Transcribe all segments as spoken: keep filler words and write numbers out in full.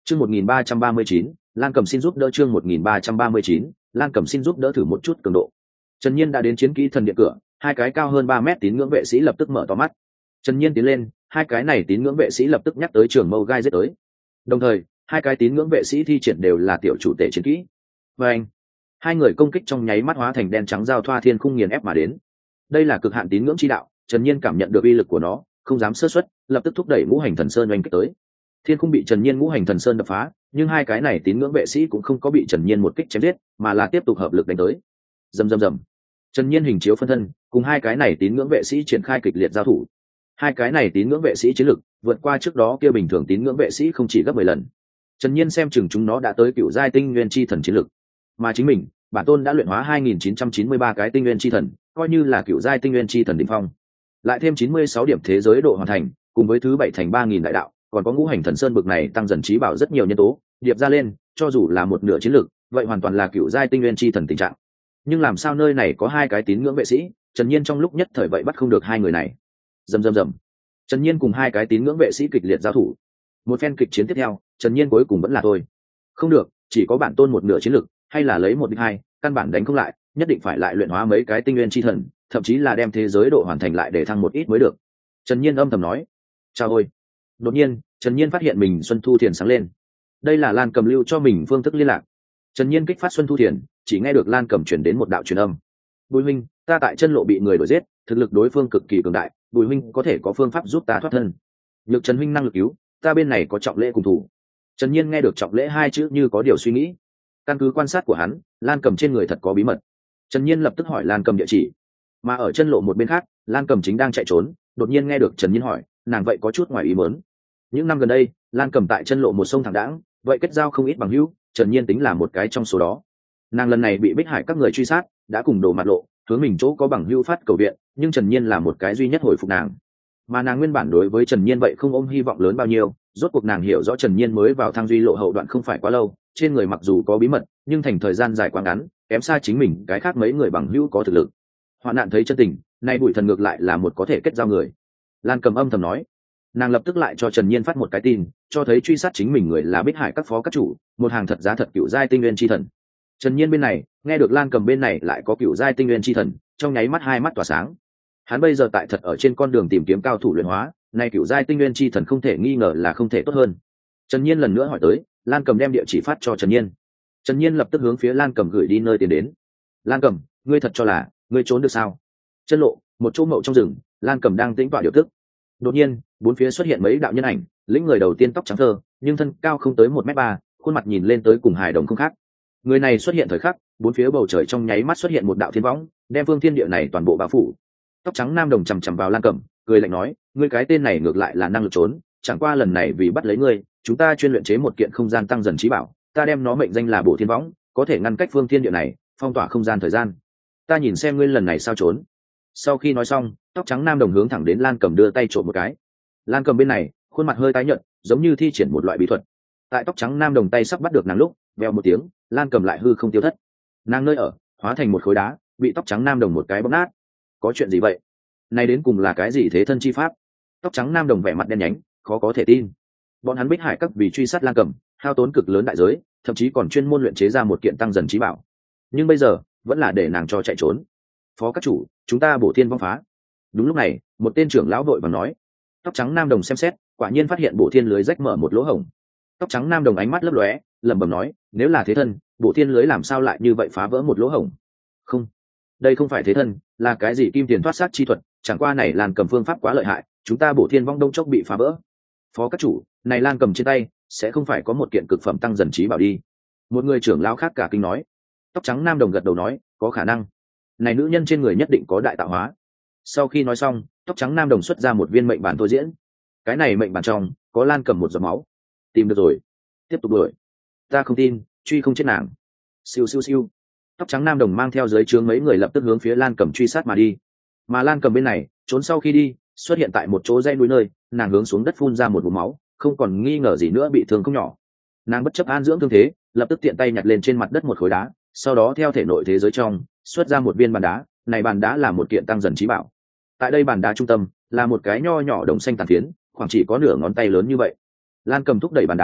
Chương một nghìn ba trăm ba mươi chín, Lan Cầm xin giúp đỡ chương một nghìn ba trăm ba mươi chín, Lan Cầm xin giúp đỡ thử một chút cường độ. Trần Nhiên đã đến chiến kỹ thần điện cửa, hai cái cao hơn ba mét tín ngưỡng vệ sĩ lập tức mở to mắt. Trần Nhiên tiến lên, hai cái này tín ngưỡng vệ sĩ lập tức nhắc tới trường mâu gai giết tới. Đồng thời, hai cái tín ngưỡng vệ sĩ thi triển đều là tiểu chủ tể chiến kỹ. Và anh, hai người công kích trong nháy mắt hóa thành đen trắng giao thoa thiên khung nghiền ép mà đến. Đây là cực hạn tín ngưỡng chi đạo, Trần Nhiên cảm nhận được uy lực của nó, không dám sơ suất, lập tức thúc đẩy ngũ hành thần sơn oanh kích tới. Thiên khung bị Trần Nhiên ngũ hành thần sơn đập phá, nhưng hai cái này tín ngưỡng vệ sĩ cũng không có bị Trần Nhiên một kích chém giết, mà là tiếp tục hợp lực đánh tới. Rầm rầm rầm. Trần Nhiên hình chiếu phân thân, cùng hai cái này tín ngưỡng vệ sĩ triển khai kịch liệt giao thủ. Hai cái này tín ngưỡng vệ sĩ chiến lực vượt qua trước đó kia bình thường tín ngưỡng vệ sĩ không chỉ gấp mười lần. Trần Nhiên xem chừng chúng nó đã tới cựu giai tinh nguyên chi thần chiến lực, mà chính mình, bản tôn đã luyện hóa hai nghìn chín trăm chín mươi ba cái tinh nguyên chi thần, coi như là cựu giai tinh nguyên chi thần đỉnh phong. Lại thêm chín mươi sáu điểm thế giới độ hoàn thành, cùng với thứ bảy thành ba nghìn đại đạo, còn có ngũ hành thần sơn bực này tăng dần trí bảo rất nhiều nhân tố, điệp ra lên, cho dù là một nửa chiến lực, vậy hoàn toàn là cựu giai tinh nguyên chi thần tình trạng. Nhưng làm sao nơi này có hai cái tín ngưỡng vệ sĩ, Trần Nhiên trong lúc nhất thời vậy bắt không được hai người này. Rầm rầm rầm. Trần Nhiên cùng hai cái tín ngưỡng vệ sĩ kịch liệt giao thủ. Một phen kịch chiến tiếp theo, Trần Nhiên cuối cùng vẫn là thôi. Không được, chỉ có bản tôn một nửa chiến lực, hay là lấy một địch hai, căn bản đánh không lại, nhất định phải lại luyện hóa mấy cái tinh nguyên chi thần, thậm chí là đem thế giới độ hoàn thành lại để thăng một ít mới được. Trần Nhiên âm thầm nói. Chào ôi. Đột nhiên, Trần Nhiên phát hiện mình Xuân Thu Thiền sáng lên. Đây là Lan Cầm lưu cho mình phương thức liên lạc. Trần Nhiên kích phát Xuân Thu Thiền, chỉ nghe được Lan Cầm truyền đến một đạo truyền âm. Bùi huynh, ta tại chân lộ bị người đuổi giết, thực lực đối phương cực kỳ cường đại, Bùi huynh có thể có phương pháp giúp ta thoát thân. Nhược Trần huynh năng lực cứu, ta bên này có trọng lễ cùng thủ. Trần Nhiên nghe được trọng lễ hai chữ như có điều suy nghĩ. Căn cứ quan sát của hắn, Lan Cầm trên người thật có bí mật. Trần Nhiên lập tức hỏi Lan Cầm địa chỉ. Mà ở chân lộ một bên khác, Lan Cầm chính đang chạy trốn, đột nhiên nghe được Trần Nhiên hỏi, nàng vậy có chút ngoài ý muốn. Những năm gần đây, Lan Cầm tại chân lộ một sông thẳng đãng, vậy kết giao không ít bằng hữu, Trần Nhiên tính là một cái trong số đó. Nàng lần này bị Bích Hải các người truy sát, đã cùng đổ mặt lộ, hướng mình chỗ có bằng hữu phát cầu viện, nhưng Trần Nhiên là một cái duy nhất hồi phục nàng. Mà nàng nguyên bản đối với Trần Nhiên vậy không ôm hy vọng lớn bao nhiêu, rốt cuộc nàng hiểu rõ Trần Nhiên mới vào thang duy lộ hậu đoạn không phải quá lâu, trên người mặc dù có bí mật, nhưng thành thời gian dài quá ngắn, kém xa chính mình cái khác mấy người bằng hữu có thực lực. Hoạn nạn thấy chân tình, nay Bụi Thần ngược lại là một có thể kết giao người. Lan Cầm âm thầm nói. Nàng lập tức lại cho Trần Nhiên phát một cái tin, cho thấy truy sát chính mình người là Bích Hải các phó các chủ, một hàng thật giá thật cựu giai tinh nguyên chi thần. Trần Nhiên bên này nghe được Lan Cầm bên này lại có cựu giai tinh nguyên chi thần, trong nháy mắt hai mắt tỏa sáng. Hắn bây giờ tại thật ở trên con đường tìm kiếm cao thủ luyện hóa, nay cựu giai tinh nguyên chi thần không thể nghi ngờ là không thể tốt hơn. Trần Nhiên lần nữa hỏi tới, Lan Cầm đem địa chỉ phát cho Trần Nhiên. Trần Nhiên lập tức hướng phía Lan Cầm gửi đi nơi tiến đến. Lan Cầm, ngươi thật cho là ngươi trốn được sao? Chân lộ, một chỗ mậu trong rừng, Lan Cầm đang tĩnh tọa điều tức. Đột nhiên, bốn phía xuất hiện mấy đạo nhân ảnh, lĩnh người đầu tiên tóc trắng thơ, nhưng thân cao không tới một mét ba, khuôn mặt nhìn lên tới cùng hài đồng không khác. Người này xuất hiện thời khắc, bốn phía bầu trời trong nháy mắt xuất hiện một đạo thiên võng, đem phương thiên địa này toàn bộ bao phủ. Tóc trắng nam đồng chằm chằm vào Lan Cầm, cười lạnh nói, ngươi cái tên này ngược lại là năng lực trốn, chẳng qua lần này vì bắt lấy ngươi, chúng ta chuyên luyện chế một kiện không gian tăng dần trí bảo, ta đem nó mệnh danh là Bổ Thiên Võng, có thể ngăn cách phương thiên địa này, phong tỏa không gian thời gian. Ta nhìn xem ngươi lần này sao trốn. Sau khi nói xong, tóc trắng nam đồng hướng thẳng đến Lan Cầm đưa tay trộm một cái. Lan Cầm bên này, khuôn mặt hơi tái nhợt, giống như thi triển một loại bí thuật. Tại tóc trắng nam đồng tay sắp bắt được nàng lúc, vèo một tiếng, Lan Cầm lại hư không tiêu thất. Nàng nơi ở hóa thành một khối đá, bị tóc trắng nam đồng một cái bóp nát. Có chuyện gì vậy? Này đến cùng là cái gì thế thân chi pháp? Tóc trắng nam đồng vẻ mặt đen nhánh, khó có thể tin. Bọn hắn Bích Hải các vì truy sát Lan Cầm, hao tốn cực lớn đại giới, thậm chí còn chuyên môn luyện chế ra một kiện tăng dần trí bảo. Nhưng bây giờ, vẫn là để nàng cho chạy trốn. Phó các chủ, chúng ta Bổ Thiên Vong phá. Đúng lúc này, một tên trưởng lão đội vàng nói. Tóc trắng nam đồng xem xét, quả nhiên phát hiện Bổ Thiên lưới rách mở một lỗ hổng. Tóc trắng nam đồng ánh mắt lấp lóe, lẩm bẩm nói, nếu là thế thân, Bổ Thiên lưới làm sao lại như vậy phá vỡ một lỗ hổng? Không, đây không phải thế thân, là cái gì kim tiền thoát sát chi thuật, chẳng qua này Lan Cầm phương pháp quá lợi hại, chúng ta Bổ Thiên Vong đông chốc bị phá vỡ. Phó các chủ, này Lan Cầm trên tay sẽ không phải có một kiện cực phẩm tăng dần trí bảo đi? Một người trưởng lão khác cả kinh nói. Tóc trắng nam đồng gật đầu nói, có khả năng. Này nữ nhân trên người nhất định có đại tạo hóa. Sau khi nói xong, tóc trắng nam đồng xuất ra một viên mệnh bản thôi diễn. Cái này mệnh bản trong có Lan Cầm một giọt máu. Tìm được rồi, tiếp tục đuổi. Ta không tin, truy không chết nàng. Siêu siêu siêu. Tóc trắng nam đồng mang theo dưới trướng mấy người lập tức hướng phía Lan Cầm truy sát mà đi. Mà Lan Cầm bên này trốn sau khi đi, xuất hiện tại một chỗ dãy núi nơi, nàng hướng xuống đất phun ra một vùng máu, không còn nghi ngờ gì nữa bị thương không nhỏ. Nàng bất chấp an dưỡng thương thế, lập tức tiện tay nhặt lên trên mặt đất một khối đá, sau đó theo thể nội thế giới trong xuất ra một viên bàn đá. Này bàn đá là một kiện tăng dần trí bảo. Tại đây bàn đá trung tâm là một cái nho nhỏ đồng xanh tàn phiến, khoảng chỉ có nửa ngón tay lớn như vậy. Lan Cầm thúc đẩy bàn đá,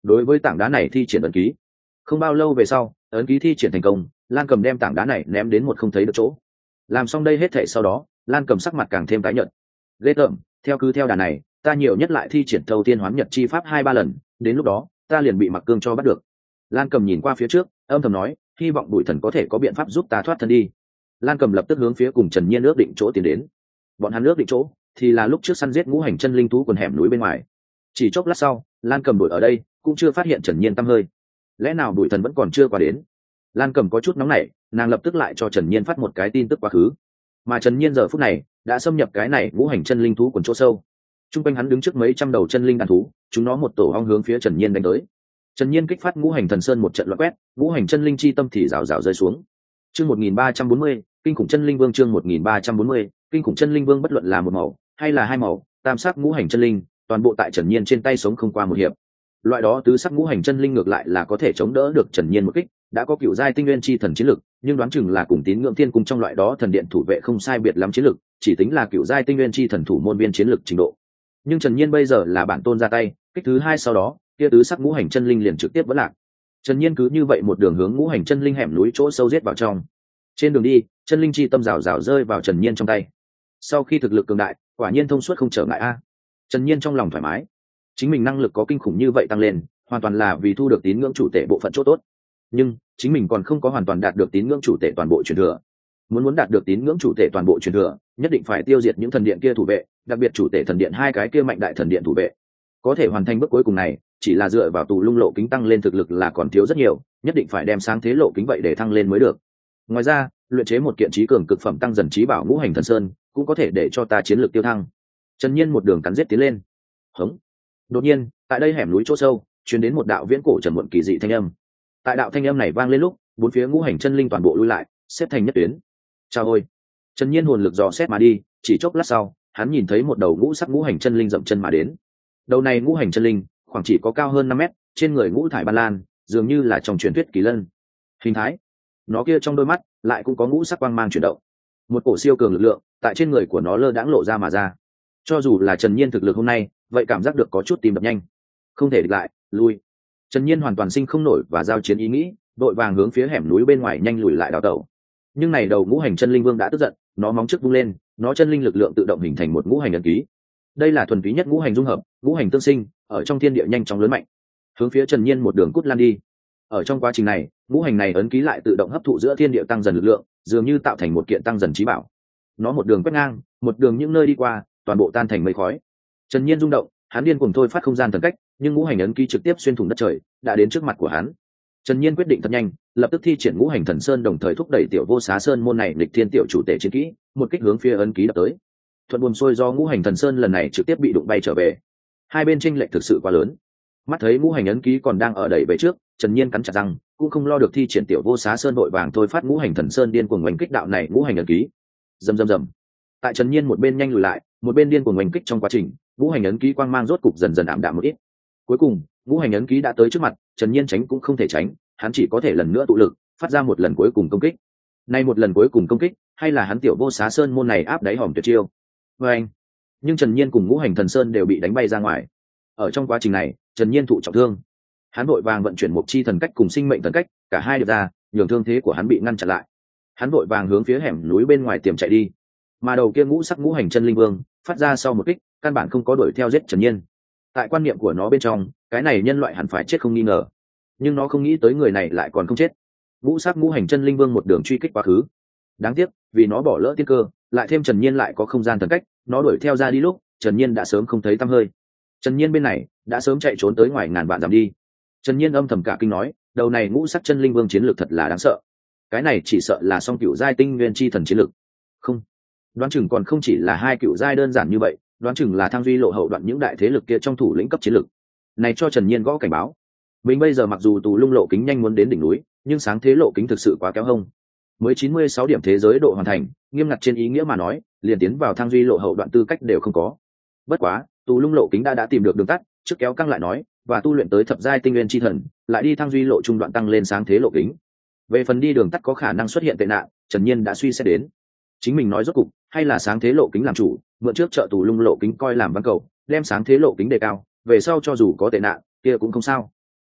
đối với tảng đá này thi triển ấn ký. Không bao lâu về sau, ấn ký thi triển thành công, Lan Cầm đem tảng đá này ném đến một không thấy được chỗ. Làm xong đây hết thảy sau đó, Lan Cầm sắc mặt càng thêm tái nhợt. Ghê tởm, theo cứ theo đà này, ta nhiều nhất lại thi triển thâu tiên hoán nhật chi pháp hai ba lần, đến lúc đó, ta liền bị Mặc Cương cho bắt được. Lan Cầm nhìn qua phía trước, âm thầm nói, hy vọng Bụi Thần có thể có biện pháp giúp ta thoát thân đi. Lan Cầm lập tức hướng phía cùng Trần Nhiên ước định chỗ tiến đến. Bọn hắn ước định chỗ thì là lúc trước săn giết ngũ hành chân linh thú quần hẻm núi bên ngoài. Chỉ chốc lát sau, Lan Cầm đuổi ở đây, cũng chưa phát hiện Trần Nhiên tăm hơi. Lẽ nào Bụi Thần vẫn còn chưa qua đến? Lan Cầm có chút nóng nảy, nàng lập tức lại cho Trần Nhiên phát một cái tin tức quá khứ. Mà Trần Nhiên giờ phút này đã xâm nhập cái này ngũ hành chân linh thú quần chỗ sâu. Trung quanh hắn đứng trước mấy trăm đầu chân linh đàn thú, chúng nó một tổ ong hướng phía Trần Nhiên đánh tới. Trần Nhiên kích phát ngũ hành thần sơn một trận loạn quét, ngũ hành chân linh chi tâm thì rào rào rơi xuống. Chương một nghìn ba trăm bốn mươi, kinh khủng chân linh vương chương một nghìn ba trăm bốn mươi, kinh khủng chân linh vương bất luận là một màu hay là hai màu, tam sắc ngũ hành chân linh, toàn bộ tại Trần Nhiên trên tay sống không qua một hiệp. Loại đó tứ sắc ngũ hành chân linh ngược lại là có thể chống đỡ được Trần Nhiên một kích, đã có cựu giai tinh nguyên chi thần chiến lực, nhưng đoán chừng là cùng tín ngưỡng thiên cung trong loại đó thần điện thủ vệ không sai biệt lắm chiến lực, chỉ tính là cựu giai tinh nguyên chi thần thủ môn viên chiến lực trình độ. Nhưng Trần Nhiên bây giờ là bản tôn ra tay, kích thứ hai sau đó, kia tứ sắc ngũ hành chân linh liền trực tiếp vỡ lạc. Trần Nhiên cứ như vậy một đường hướng ngũ hành chân linh hẻm núi chỗ sâu giết vào trong. Trên đường đi, chân linh chi tâm rào rào rơi vào Trần Nhiên trong tay. Sau khi thực lực cường đại, quả nhiên thông suốt không trở ngại a. Trần Nhiên trong lòng thoải mái, chính mình năng lực có kinh khủng như vậy tăng lên, hoàn toàn là vì thu được tín ngưỡng chủ tể bộ phận chỗ tốt. Nhưng chính mình còn không có hoàn toàn đạt được tín ngưỡng chủ tể toàn bộ truyền thừa. Muốn muốn đạt được tín ngưỡng chủ tể toàn bộ truyền thừa, nhất định phải tiêu diệt những thần điện kia thủ vệ, đặc biệt chủ tể thần điện hai cái kia mạnh đại thần điện thủ vệ. Có thể hoàn thành bước cuối cùng này, chỉ là dựa vào tù lung lộ kính tăng lên thực lực là còn thiếu rất nhiều, nhất định phải đem sáng thế lộ kính vậy để thăng lên mới được. Ngoài ra, luyện chế một kiện trí cường cực phẩm tăng dần trí bảo ngũ hành thần sơn, cũng có thể để cho ta chiến lược tiêu thăng. Trần Nhiên một đường cắn giết tiến lên. Hống. Đột nhiên, tại đây hẻm núi chỗ sâu, truyền đến một đạo viễn cổ trầm muộn kỳ dị thanh âm. Tại đạo thanh âm này vang lên lúc, bốn phía ngũ hành chân linh toàn bộ lui lại, xếp thành nhất tuyến. Chao ôi! Trần Nhiên hồn lực dò xét mà đi, chỉ chốc lát sau, hắn nhìn thấy một đầu ngũ sắc ngũ hành chân linh dậm chân mà đến. Đầu này ngũ hành chân linh, khoảng chỉ có cao hơn năm mét, trên người ngũ thải ban lan, dường như là trong truyền thuyết kỳ lân. Hình thái, nó kia trong đôi mắt lại cũng có ngũ sắc quang mang chuyển động. Một cổ siêu cường lực lượng tại trên người của nó lơ đãng lộ ra mà ra. Cho dù là Trần Nhiên thực lực hôm nay, vậy cảm giác được có chút tim đập nhanh. Không thể địch lại, lui. Trần Nhiên hoàn toàn sinh không nổi và giao chiến ý nghĩ, đội vàng hướng phía hẻm núi bên ngoài nhanh lùi lại đào tẩu. Nhưng này đầu ngũ hành chân linh vương đã tức giận, nó móng trước vung lên, nó chân linh lực lượng tự động hình thành một ngũ hành ấn ký. Đây là thuần túy nhất ngũ hành dung hợp, ngũ hành tương sinh, ở trong thiên địa nhanh chóng lớn mạnh, hướng phía Trần Nhiên một đường cút lan đi. Ở trong quá trình này, ngũ hành này ấn ký lại tự động hấp thụ giữa thiên địa tăng dần lực lượng, dường như tạo thành một kiện tăng dần trí bảo. Nó một đường quét ngang, một đường những nơi đi qua, toàn bộ tan thành mây khói. Trần Nhiên rung động, hắn điên cuồng thôi phát không gian thần cách, nhưng ngũ hành ấn ký trực tiếp xuyên thủng đất trời, đã đến trước mặt của hắn. Trần Nhiên quyết định thật nhanh, lập tức thi triển ngũ hành thần sơn, đồng thời thúc đẩy tiểu vô xá sơn môn này lịch thiên tiểu chủ tể chiến kỹ, một kích hướng phía ấn ký đập tới. Thuận buồm xuôi do ngũ hành thần sơn lần này trực tiếp bị đụng bay trở về. Hai bên chênh lệch thực sự quá lớn. Mắt thấy ngũ hành ấn ký còn đang ở đẩy về trước, Trần Nhiên cắn chặt răng, cũng không lo được thi triển tiểu vô xá sơn đội vàng thôi phát ngũ hành thần sơn điên cuồng oanh kích đạo này ngũ hành ấn ký. Rầm rầm rầm. Tại Trần Nhiên một bên nhanh lùi lại, một bên điên cuồng oanh kích trong quá trình, ngũ hành ấn ký quang mang rốt cục dần dần ảm đạm một ít. Cuối cùng, ngũ hành ấn ký đã tới trước mặt, Trần Nhiên tránh cũng không thể tránh, hắn chỉ có thể lần nữa tụ lực, phát ra một lần cuối cùng công kích. Nay một lần cuối cùng công kích, hay là hắn tiểu vô xá sơn môn này áp đáy hòm tuyệt chiêu. Và anh, nhưng Trần Nhiên cùng ngũ hành thần sơn đều bị đánh bay ra ngoài. Ở trong quá trình này, Trần Nhiên thụ trọng thương, hắn vội vàng vận chuyển một chi thần cách cùng sinh mệnh thần cách, cả hai được ra, nhường thương thế của hắn bị ngăn chặn lại. Hắn vội vàng hướng phía hẻm núi bên ngoài tiềm chạy đi. Mà đầu kia ngũ sắc ngũ hành chân linh vương phát ra sau một kích, căn bản không có đuổi theo giết Trần Nhiên. Tại quan niệm của nó bên trong, cái này nhân loại hẳn phải chết không nghi ngờ, nhưng nó không nghĩ tới người này lại còn không chết. Ngũ sắc ngũ hành chân linh vương một đường truy kích quá khứ. Đáng tiếc, vì nó bỏ lỡ tiên cơ, lại thêm Trần Nhiên lại có không gian thần cách, nó đuổi theo ra đi lúc, Trần Nhiên đã sớm không thấy tăm hơi. Trần Nhiên bên này đã sớm chạy trốn tới ngoài ngàn vạn dặm đi. Trần Nhiên âm thầm cả kinh nói, đầu này ngũ sắc chân linh vương chiến lược thật là đáng sợ. Cái này chỉ sợ là song cựu giai tinh nguyên chi thần chiến lược. Không, đoán chừng còn không chỉ là hai cựu giai đơn giản như vậy, đoán chừng là thang duy lộ hậu đoạn những đại thế lực kia trong thủ lĩnh cấp chiến lược. Này cho Trần Nhiên gõ cảnh báo. Mình bây giờ mặc dù tù lung lộ kính nhanh muốn đến đỉnh núi, nhưng sáng thế lộ kính thực sự quá kéo hông. Mới chín mươi sáu điểm thế giới độ hoàn thành, nghiêm ngặt trên ý nghĩa mà nói, liền tiến vào thang duy lộ hậu đoạn tư cách đều không có. Bất quá, tù lung lộ kính đã đã tìm được đường tắt, trước kéo căng lại nói, và tu luyện tới thập giai tinh nguyên chi thần, lại đi thang duy lộ trung đoạn tăng lên sáng thế lộ kính. Về phần đi đường tắt có khả năng xuất hiện tệ nạn, Trần Nhiên đã suy xét đến. Chính mình nói rốt cục, hay là sáng thế lộ kính làm chủ, mượn trước trợ tù lung lộ kính coi làm văn cầu, đem sáng thế lộ kính đề cao, về sau cho dù có tệ nạn, kia cũng không sao.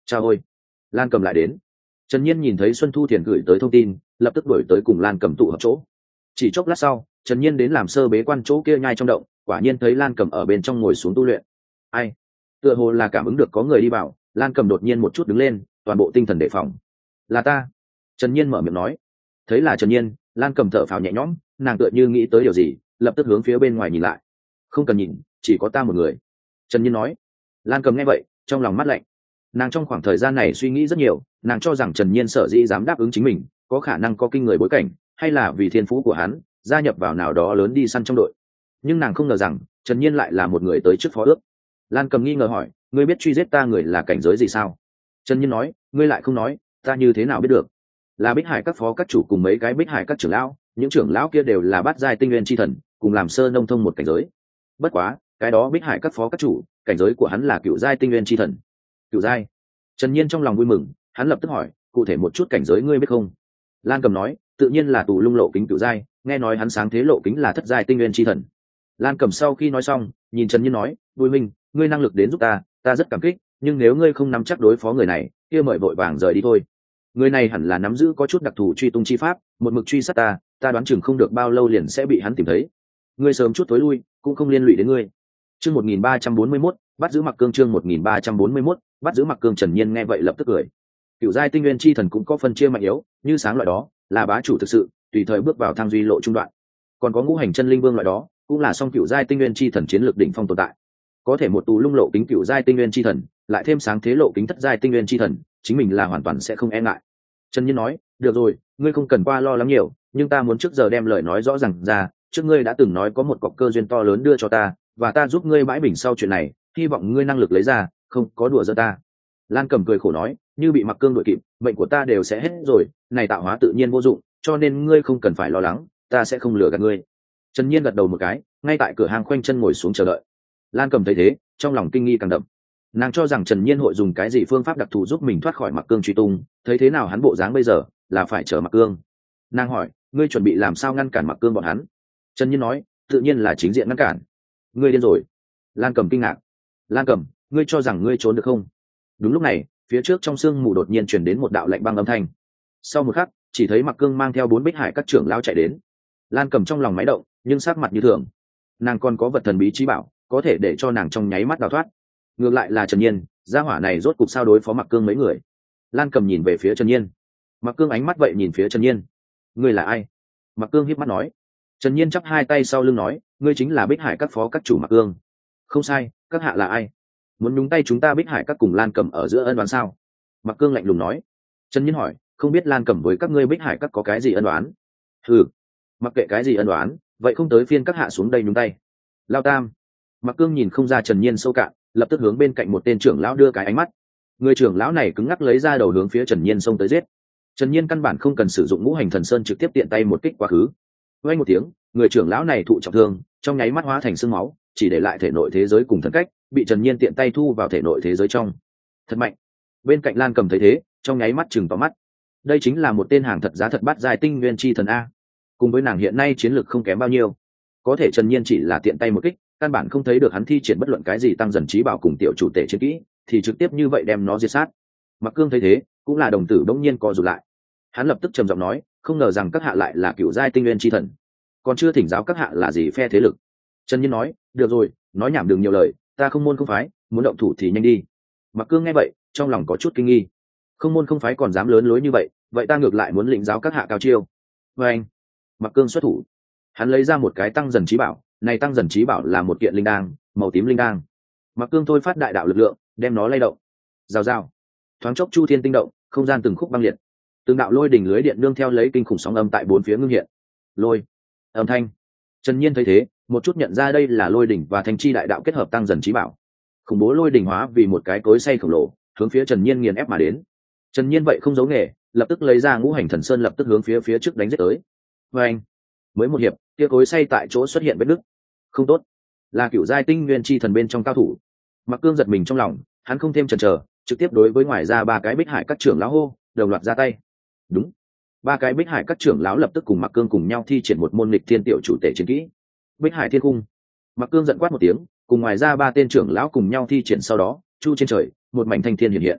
Chào ôi, Lan Cầm lại đến. Trần Nhiên nhìn thấy Xuân Thu Thiền gửi tới thông tin, lập tức đuổi tới cùng Lan Cầm tụ hợp chỗ. Chỉ chốc lát sau, Trần Nhiên đến làm sơ bế quan chỗ kia nhai trong động, quả nhiên thấy Lan Cầm ở bên trong ngồi xuống tu luyện. Ai? Tựa hồ là cảm ứng được có người đi vào, Lan Cầm đột nhiên một chút đứng lên, toàn bộ tinh thần đề phòng. Là ta. Trần Nhiên mở miệng nói. Thấy là Trần Nhiên, Lan Cầm thở phào nhẹ nhõm, nàng tựa như nghĩ tới điều gì, lập tức hướng phía bên ngoài nhìn lại. Không cần nhìn, chỉ có ta một người. Trần Nhiên nói. Lan Cầm nghe vậy, trong lòng mắt lạnh. Nàng trong khoảng thời gian này suy nghĩ rất nhiều, nàng cho rằng Trần Nhiên sở dĩ dám đáp ứng chính mình, có khả năng có kinh người bối cảnh, hay là vì thiên phú của hắn, gia nhập vào nào đó lớn đi săn trong đội. Nhưng nàng không ngờ rằng, Trần Nhiên lại là một người tới trước phó ước. Lan Cầm nghi ngờ hỏi, ngươi biết truy giết ta người là cảnh giới gì sao? Trần Nhiên nói, ngươi lại không nói, ta như thế nào biết được? Là Bích Hải các phó các chủ cùng mấy cái Bích Hải các trưởng lão, những trưởng lão kia đều là bát giai tinh nguyên chi thần, cùng làm sơ nông thông một cảnh giới. Bất quá, cái đó Bích Hải các phó các chủ, cảnh giới của hắn là cựu giai tinh nguyên chi thần. Cựu giai? Trần Nhiên trong lòng vui mừng, hắn lập tức hỏi, cụ thể một chút cảnh giới ngươi biết không? Lan Cầm nói, tự nhiên là Tù Lung lộ kính cựu giai, nghe nói hắn sáng thế lộ kính là thất giai tinh nguyên chi thần. Lan Cầm sau khi nói xong, nhìn Trần Nhiên nói, vui minh, ngươi năng lực đến giúp ta, ta rất cảm kích, nhưng nếu ngươi không nắm chắc đối phó người này, kia mời vội vàng rời đi thôi. Người này hẳn là nắm giữ có chút đặc thù truy tung chi pháp, một mực truy sát ta, ta đoán chừng không được bao lâu liền sẽ bị hắn tìm thấy. Ngươi sớm chút tối lui, cũng không liên lụy đến ngươi. Chương một nghìn ba trăm bốn mươi mốt, bắt giữ Mặc Cương. Chương một nghìn ba trăm bốn mươi mốt, bắt giữ Mặc Cương. Trần Nhiên nghe vậy lập tức cười. Cựu giai tinh nguyên chi thần cũng có phân chia mạnh yếu, như sáng loại đó là bá chủ thực sự, tùy thời bước vào thang duy lộ trung đoạn. Còn có ngũ hành chân linh vương loại đó, cũng là song cựu giai tinh nguyên chi thần chiến lược đỉnh phong tồn tại. Có thể một Tù Lung lộ kính cựu giai tinh nguyên chi thần, lại thêm sáng thế lộ kính thất giai tinh nguyên chi thần, chính mình là hoàn toàn sẽ không e ngại. Trần Nhiên nói, được rồi, ngươi không cần qua lo lắng nhiều, nhưng ta muốn trước giờ đem lời nói rõ ràng ra, trước ngươi đã từng nói có một cọc cơ duyên to lớn đưa cho ta, và ta giúp ngươi bãi bình sau chuyện này, hy vọng ngươi năng lực lấy ra, không có đùa giỡn ta. Lan Cầm cười khổ nói, như bị Mặc Cương đuổi kịp, mệnh của ta đều sẽ hết rồi, này tạo hóa tự nhiên vô dụng, cho nên ngươi không cần phải lo lắng, ta sẽ không lừa gạt ngươi. Trần Nhiên gật đầu một cái, ngay tại cửa hàng khoanh chân ngồi xuống chờ đợi. Lan Cầm thấy thế, trong lòng kinh nghi càng đậm. Nàng cho rằng Trần Nhiên hội dùng cái gì phương pháp đặc thù giúp mình thoát khỏi Mặc Cương truy tung, thấy thế nào hắn bộ dáng bây giờ, là phải chờ Mặc Cương. Nàng hỏi, ngươi chuẩn bị làm sao ngăn cản Mặc Cương bọn hắn? Trần Nhiên nói, tự nhiên là chính diện ngăn cản. Ngươi điên rồi. Lan Cầm kinh ngạc. Lan Cầm, ngươi cho rằng ngươi trốn được không? Đúng lúc này, phía trước trong sương mù đột nhiên truyền đến một đạo lạnh băng âm thanh. Sau một khắc, chỉ thấy Mặc Cương mang theo bốn Bích Hải các trưởng lão chạy đến. Lan Cầm trong lòng máy động, nhưng sắc mặt như thường. Nàng còn có vật thần bí trí bảo, có thể để cho nàng trong nháy mắt đào thoát. Ngược lại là Trần Nhiên, gia hỏa này rốt cục sao đối phó Mặc Cương mấy người. Lan Cầm nhìn về phía Trần Nhiên. Mặc Cương ánh mắt vậy nhìn phía Trần Nhiên. Ngươi là ai? Mặc Cương híp mắt nói. Trần Nhiên chắp hai tay sau lưng nói, ngươi chính là Bích Hải các phó các chủ Mặc Cương. Không sai, các hạ là ai? Muốn nhúng tay chúng ta Bích Hải các cùng Lan Cầm ở giữa ân oán sao? Mặc Cương lạnh lùng nói. Trần Nhiên hỏi, không biết Lan Cầm với các ngươi Bích Hải các có cái gì ân oán? Ừ, mặc kệ cái gì ân oán, vậy không tới phiên các hạ xuống đây nhúng tay. Lao Tam. Mặc Cương nhìn không ra Trần Nhiên sâu cạn, lập tức hướng bên cạnh một tên trưởng lão đưa cái ánh mắt. Người trưởng lão này cứng ngắc lấy ra đầu hướng phía Trần Nhiên xông tới giết. Trần Nhiên căn bản không cần sử dụng ngũ hành thần sơn trực tiếp tiện tay một kích quá khứ. Vang một tiếng, người trưởng lão này thụ trọng thương, trong nháy mắt hóa thành xương máu, chỉ để lại thể nội thế giới cùng thần cách, bị Trần Nhiên tiện tay thu vào thể nội thế giới trong. Thật mạnh. Bên cạnh Lan Cầm thấy thế, trong nháy mắt chừng to mắt. Đây chính là một tên hàng thật giá thật bát giai tinh nguyên chi thần a. Cùng với nàng hiện nay chiến lược không kém bao nhiêu. Có thể Trần Nhiên chỉ là tiện tay một kích, căn bản không thấy được hắn thi triển bất luận cái gì tăng dần trí bảo cùng tiểu chủ tể chiến kỹ, thì trực tiếp như vậy đem nó diệt sát. Mặc Cương thấy thế, cũng là đồng tử bỗng nhiên co rụt lại. Hắn lập tức trầm giọng nói, không ngờ rằng các hạ lại là cựu giai tinh nguyên chi thần, còn chưa thỉnh giáo các hạ là gì phe thế lực. Trần Nhiên nói, được rồi, nói nhảm đừng nhiều lời, ta không môn không phái, muốn động thủ thì nhanh đi. Mặc Cương nghe vậy, trong lòng có chút kinh nghi. Không môn không phái còn dám lớn lối như vậy, vậy ta ngược lại muốn lĩnh giáo các hạ cao chiêu. Và anh, Mặc Cương xuất thủ, hắn lấy ra một cái tăng dần trí bảo, này tăng dần trí bảo là một kiện linh đan, màu tím linh đan. Mặc Cương thôi phát đại đạo lực lượng, đem nó lay động. Rào rào, thoáng chốc chu thiên tinh động, không gian từng khúc băng liệt, từng đạo lôi đỉnh lưới điện nương theo lấy kinh khủng sóng âm tại bốn phía ngưng hiện. Lôi, âm thanh. Trần Nhiên thấy thế, một chút nhận ra đây là lôi đỉnh và thanh chi đại đạo kết hợp tăng dần trí bảo. Khủng bố lôi đỉnh hóa vì một cái cối xay khổng lồ, hướng phía Trần Nhiên nghiền ép mà đến. Trần Nhiên vậy không giấu nghề, lập tức lấy ra ngũ hành thần sơn lập tức hướng phía phía trước đánh giết tới. Và anh, mới một hiệp, kia cối xay tại chỗ xuất hiện vết nứt. Không tốt, là cựu giai tinh nguyên chi thần bên trong cao thủ. Mặc Cương giật mình trong lòng, hắn không thêm chần chờ, trực tiếp đối với ngoài ra ba cái Bích Hải các trưởng lão hô, đồng loạt ra tay. Đúng, ba cái Bích Hải các trưởng lão lập tức cùng Mặc Cương cùng nhau thi triển một môn nghịch thiên tiểu chủ tể chiến kỹ, Bích Hải Thiên Cung. Mặc Cương giận quát một tiếng, cùng ngoài ra ba tên trưởng lão cùng nhau thi triển, sau đó chu trên trời một mảnh thanh thiên hiện hiện.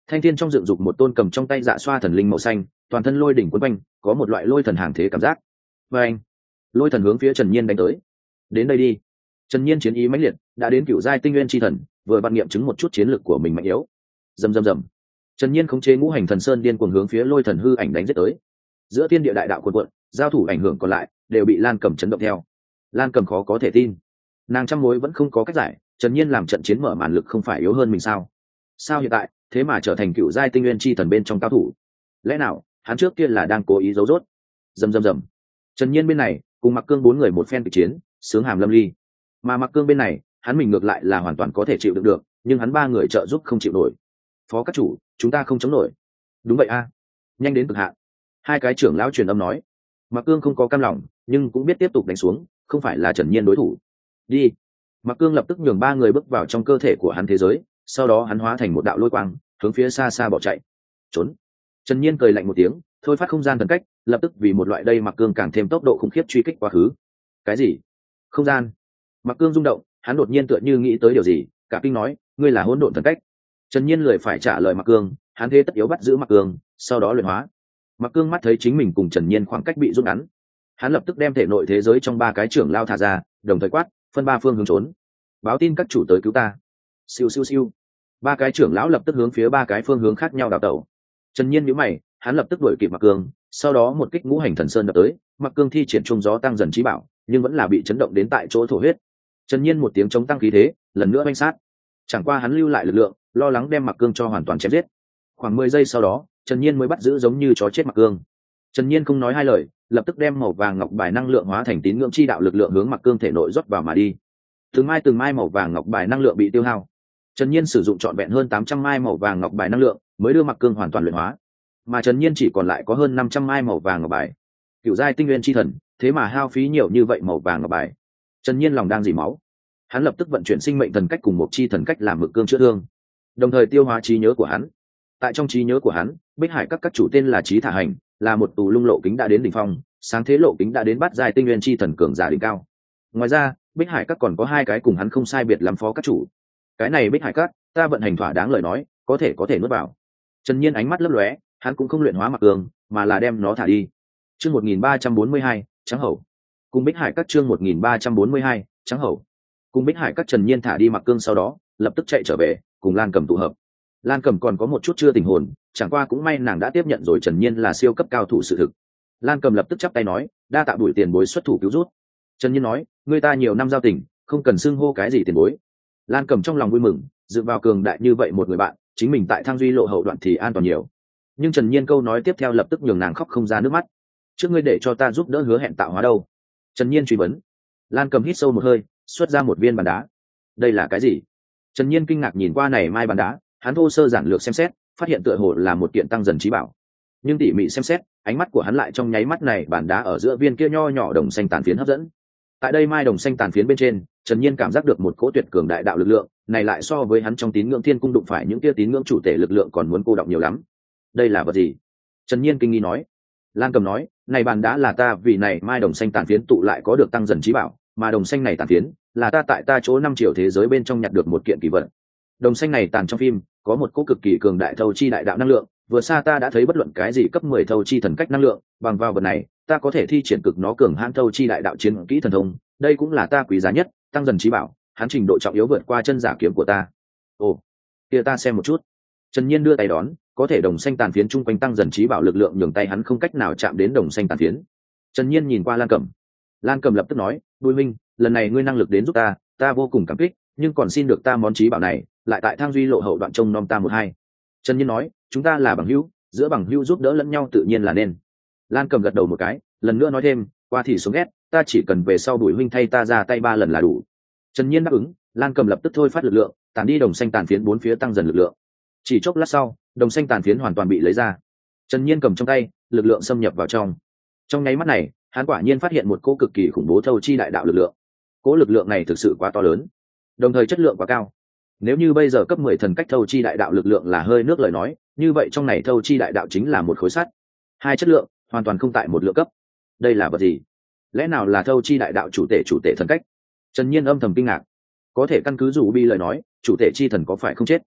Thanh thiên trong dựng dục một tôn cầm trong tay dạ xoa thần linh màu xanh, toàn thân lôi đỉnh quấn quanh, có một loại lôi thần hàng thế cảm giác. Và anh, lôi thần hướng phía Trần Nhiên đánh tới. Đến đây đi. Trần Nhiên chiến ý mãnh liệt, đã đến cựu giai tinh nguyên chi thần, vừa bạn nghiệm chứng một chút chiến lược của mình mạnh yếu. Rầm rầm rầm. Trần Nhiên khống chế ngũ hành thần sơn điên cuồng hướng phía lôi thần hư ảnh đánh giết tới. Giữa thiên địa đại đạo cuồn cuộn, giao thủ ảnh hưởng còn lại đều bị Lan Cầm chấn động theo. Lan Cầm khó có thể tin, nàng trăm mối vẫn không có cách giải. Trần Nhiên làm trận chiến mở màn lực không phải yếu hơn mình sao? Sao hiện tại thế mà trở thành cựu giai tinh nguyên chi thần bên trong cao thủ? Lẽ nào hắn trước kia là đang cố ý giấu rốt? Rầm rầm rầm. Trần Nhiên bên này cùng Mặc Cương bốn người một phen kịch chiến, sướng hàm lâm ly. Mà Mặc Cương bên này, hắn mình ngược lại là hoàn toàn có thể chịu đựng được, nhưng hắn ba người trợ giúp không chịu nổi. Phó các chủ, chúng ta không chống nổi. Đúng vậy a, nhanh đến cực hạn. Hai cái trưởng lão truyền âm nói. Mặc Cương không có cam lòng, nhưng cũng biết tiếp tục đánh xuống, không phải là Trần Nhiên đối thủ. Đi. Mặc Cương lập tức nhường ba người bước vào trong cơ thể của hắn thế giới, sau đó hắn hóa thành một đạo lôi quang, hướng phía xa xa bỏ chạy. Trốn. Trần Nhiên cười lạnh một tiếng, thôi phát không gian thần cách, lập tức vì một loại đây Mặc Cương càng thêm tốc độ khủng khiếp truy kích quá khứ. Cái gì? Không gian? Mặc Cương rung động, hắn đột nhiên tựa như nghĩ tới điều gì, cả kinh nói, ngươi là hỗn độn thần cách. Trần Nhiên lười phải trả lời Mặc Cương, hắn thế tất yếu bắt giữ Mặc Cương, sau đó luyện hóa. Mặc Cương mắt thấy chính mình cùng Trần Nhiên khoảng cách bị rút ngắn, hắn lập tức đem thể nội thế giới trong ba cái trưởng lao thả ra, đồng thời quát, phân ba phương hướng trốn. Báo tin các chủ tới cứu ta. Siêu siêu siêu. Ba cái trưởng lão lập tức hướng phía ba cái phương hướng khác nhau đào tẩu. Trần Nhiên nhíu mày, hắn lập tức đuổi kịp Mặc Cương, sau đó một kích ngũ hành thần sơn đập tới, Mặc Cương thi triển trung gió tăng dần trí bảo, nhưng vẫn là bị chấn động đến tại chỗ thổ huyết. Trần Nhiên một tiếng chống tăng khí thế, lần nữa oanh sát. Chẳng qua hắn lưu lại lực lượng, lo lắng đem Mặc Cương cho hoàn toàn chém giết. Khoảng mười giây sau đó, Trần Nhiên mới bắt giữ giống như chó chết Mặc Cương. Trần Nhiên không nói hai lời, lập tức đem màu vàng ngọc bài năng lượng hóa thành tín ngưỡng chi đạo lực lượng hướng Mặc Cương thể nội rót vào mà đi. Từng mai từng mai màu vàng ngọc bài năng lượng bị tiêu hao. Trần Nhiên sử dụng trọn vẹn hơn tám trăm mai màu vàng ngọc bài năng lượng, mới đưa Mặc Cương hoàn toàn luyện hóa. Mà Trần Nhiên chỉ còn lại có hơn năm trăm mai màu vàng ngọc bài. Cửu giai tinh nguyên chi thần, thế mà hao phí nhiều như vậy màu vàng ngọc bài. Trần Nhiên lòng đang dỉ máu. Hắn lập tức vận chuyển sinh mệnh thần cách cùng một chi thần cách làm Mực Cương chữa thương, đồng thời tiêu hóa trí nhớ của hắn. Tại trong trí nhớ của hắn, Bích Hải các các chủ tên là Chí Thả Hành, là một tù lung lộ kính đã đến đỉnh phong, sáng thế lộ kính đã đến bát giai tinh nguyên chi thần cường giả đỉnh cao. Ngoài ra, Bích Hải các còn có hai cái cùng hắn không sai biệt làm phó các chủ. Cái này Bích Hải các, ta vận hành thỏa đáng lời nói, có thể có thể nuốt vào. Trần Nhiên ánh mắt lấp lóe, hắn cũng không luyện hóa Mặc Cương, mà là đem nó thả đi. Chương một nghìn ba trăm bốn mươi hai, Trắng Hậu. Cùng Bích Hải các chương một nghìn ba trăm bốn mươi hai, Trắng Hậu. Cùng Bích Hải các Trần Nhiên thả đi Mặc Cương sau đó, lập tức chạy trở về, cùng Lan Cầm tụ hợp. Lan Cầm còn có một chút chưa tỉnh hồn, chẳng qua cũng may nàng đã tiếp nhận rồi Trần Nhiên là siêu cấp cao thủ sự thực. Lan Cầm lập tức chắp tay nói, đa tạ đuổi tiền bối xuất thủ cứu rút. Trần Nhiên nói, người ta nhiều năm giao tình, không cần xưng hô cái gì tiền bối. Lan Cầm trong lòng vui mừng, dựa vào cường đại như vậy một người bạn, chính mình tại Thang Duy lộ hậu đoạn thì an toàn nhiều. Nhưng Trần Nhiên câu nói tiếp theo lập tức nhường nàng khóc không ra nước mắt. Trước ngươi để cho ta giúp đỡ hứa hẹn tạo hóa đâu? Trần Nhiên truy vấn. Lan Cầm hít sâu một hơi, xuất ra một viên bàn đá. Đây là cái gì? Trần Nhiên kinh ngạc nhìn qua này mai bàn đá, hắn thô sơ giản lược xem xét, phát hiện tựa hồ là một kiện tăng dần trí bảo. Nhưng tỉ mỉ xem xét, ánh mắt của hắn lại trong nháy mắt này bàn đá ở giữa viên kia nho nhỏ đồng xanh tàn phiến hấp dẫn. Tại đây mai đồng xanh tàn phiến bên trên, Trần Nhiên cảm giác được một cỗ tuyệt cường đại đạo lực lượng, này lại so với hắn trong tín ngưỡng thiên cung đụng phải những kia tín ngưỡng chủ thể lực lượng còn muốn cô động nhiều lắm. Đây là vật gì? Trần Nhiên kinh nghi nói. Lan Cầm nói, này bàn đá là ta vì này mai đồng xanh tàn phiến tụ lại có được tăng dần trí bảo, mà đồng xanh này tàn phiến là ta tại ta chỗ năm triệu thế giới bên trong nhặt được một kiện kỳ vật. Đồng xanh này tàn trong phim có một cỗ cực kỳ cường đại thâu chi đại đạo năng lượng, vừa xa ta đã thấy bất luận cái gì cấp mười thâu chi thần cách năng lượng, bằng vào vật này, ta có thể thi triển cực nó cường hãn thâu chi đại đạo chiến kỹ thần thông, đây cũng là ta quý giá nhất, tăng dần trí bảo, hắn trình độ trọng yếu vượt qua chân giả kiếm của ta. Ồ, kia ta xem một chút. Trần Nhiên đưa tay đón, có thể đồng xanh tàn phiến chung quanh tăng dần trí bảo lực lượng nhường tay hắn không cách nào chạm đến đồng xanh tàn phiến. Trần Nhiên nhìn qua Lan Cầm. Lan Cầm lập tức nói, "Bùi Minh, lần này ngươi năng lực đến giúp ta, ta vô cùng cảm kích, nhưng còn xin được ta món trí bảo này, lại tại Thang Duy lộ hậu đoạn trông nom ta một hai." Trần Nhiên nói, "Chúng ta là bằng hữu, giữa bằng hữu giúp đỡ lẫn nhau tự nhiên là nên." Lan Cầm gật đầu một cái, lần nữa nói thêm, "Qua thì xuống ghét, ta chỉ cần về sau Bùi Minh thay ta ra tay ba lần là đủ." Trần Nhiên đáp ứng, Lan Cầm lập tức thôi phát lực lượng, tản đi đồng xanh tàn phiến bốn phía tăng dần lực lượng. Chỉ chốc lát sau, đồng xanh tàn phiến hoàn toàn bị lấy ra. Trần Nhiên cầm trong tay, lực lượng xâm nhập vào trong. Trong nháy mắt này, hắn quả nhiên phát hiện một cỗ cực kỳ khủng bố thâu chi đại đạo lực lượng. Cỗ lực lượng này thực sự quá to lớn, đồng thời chất lượng quá cao. Nếu như bây giờ cấp mười thần cách thâu chi đại đạo lực lượng là hơi nước lời nói, như vậy trong này thâu chi đại đạo chính là một khối sắt. Hai chất lượng hoàn toàn không tại một lượng cấp. Đây là vật gì? Lẽ nào là thâu chi đại đạo chủ tể chủ tể thần cách? Trần Nhiên âm thầm kinh ngạc. Có thể căn cứ dù bi lời nói, chủ tể chi thần có phải không chết?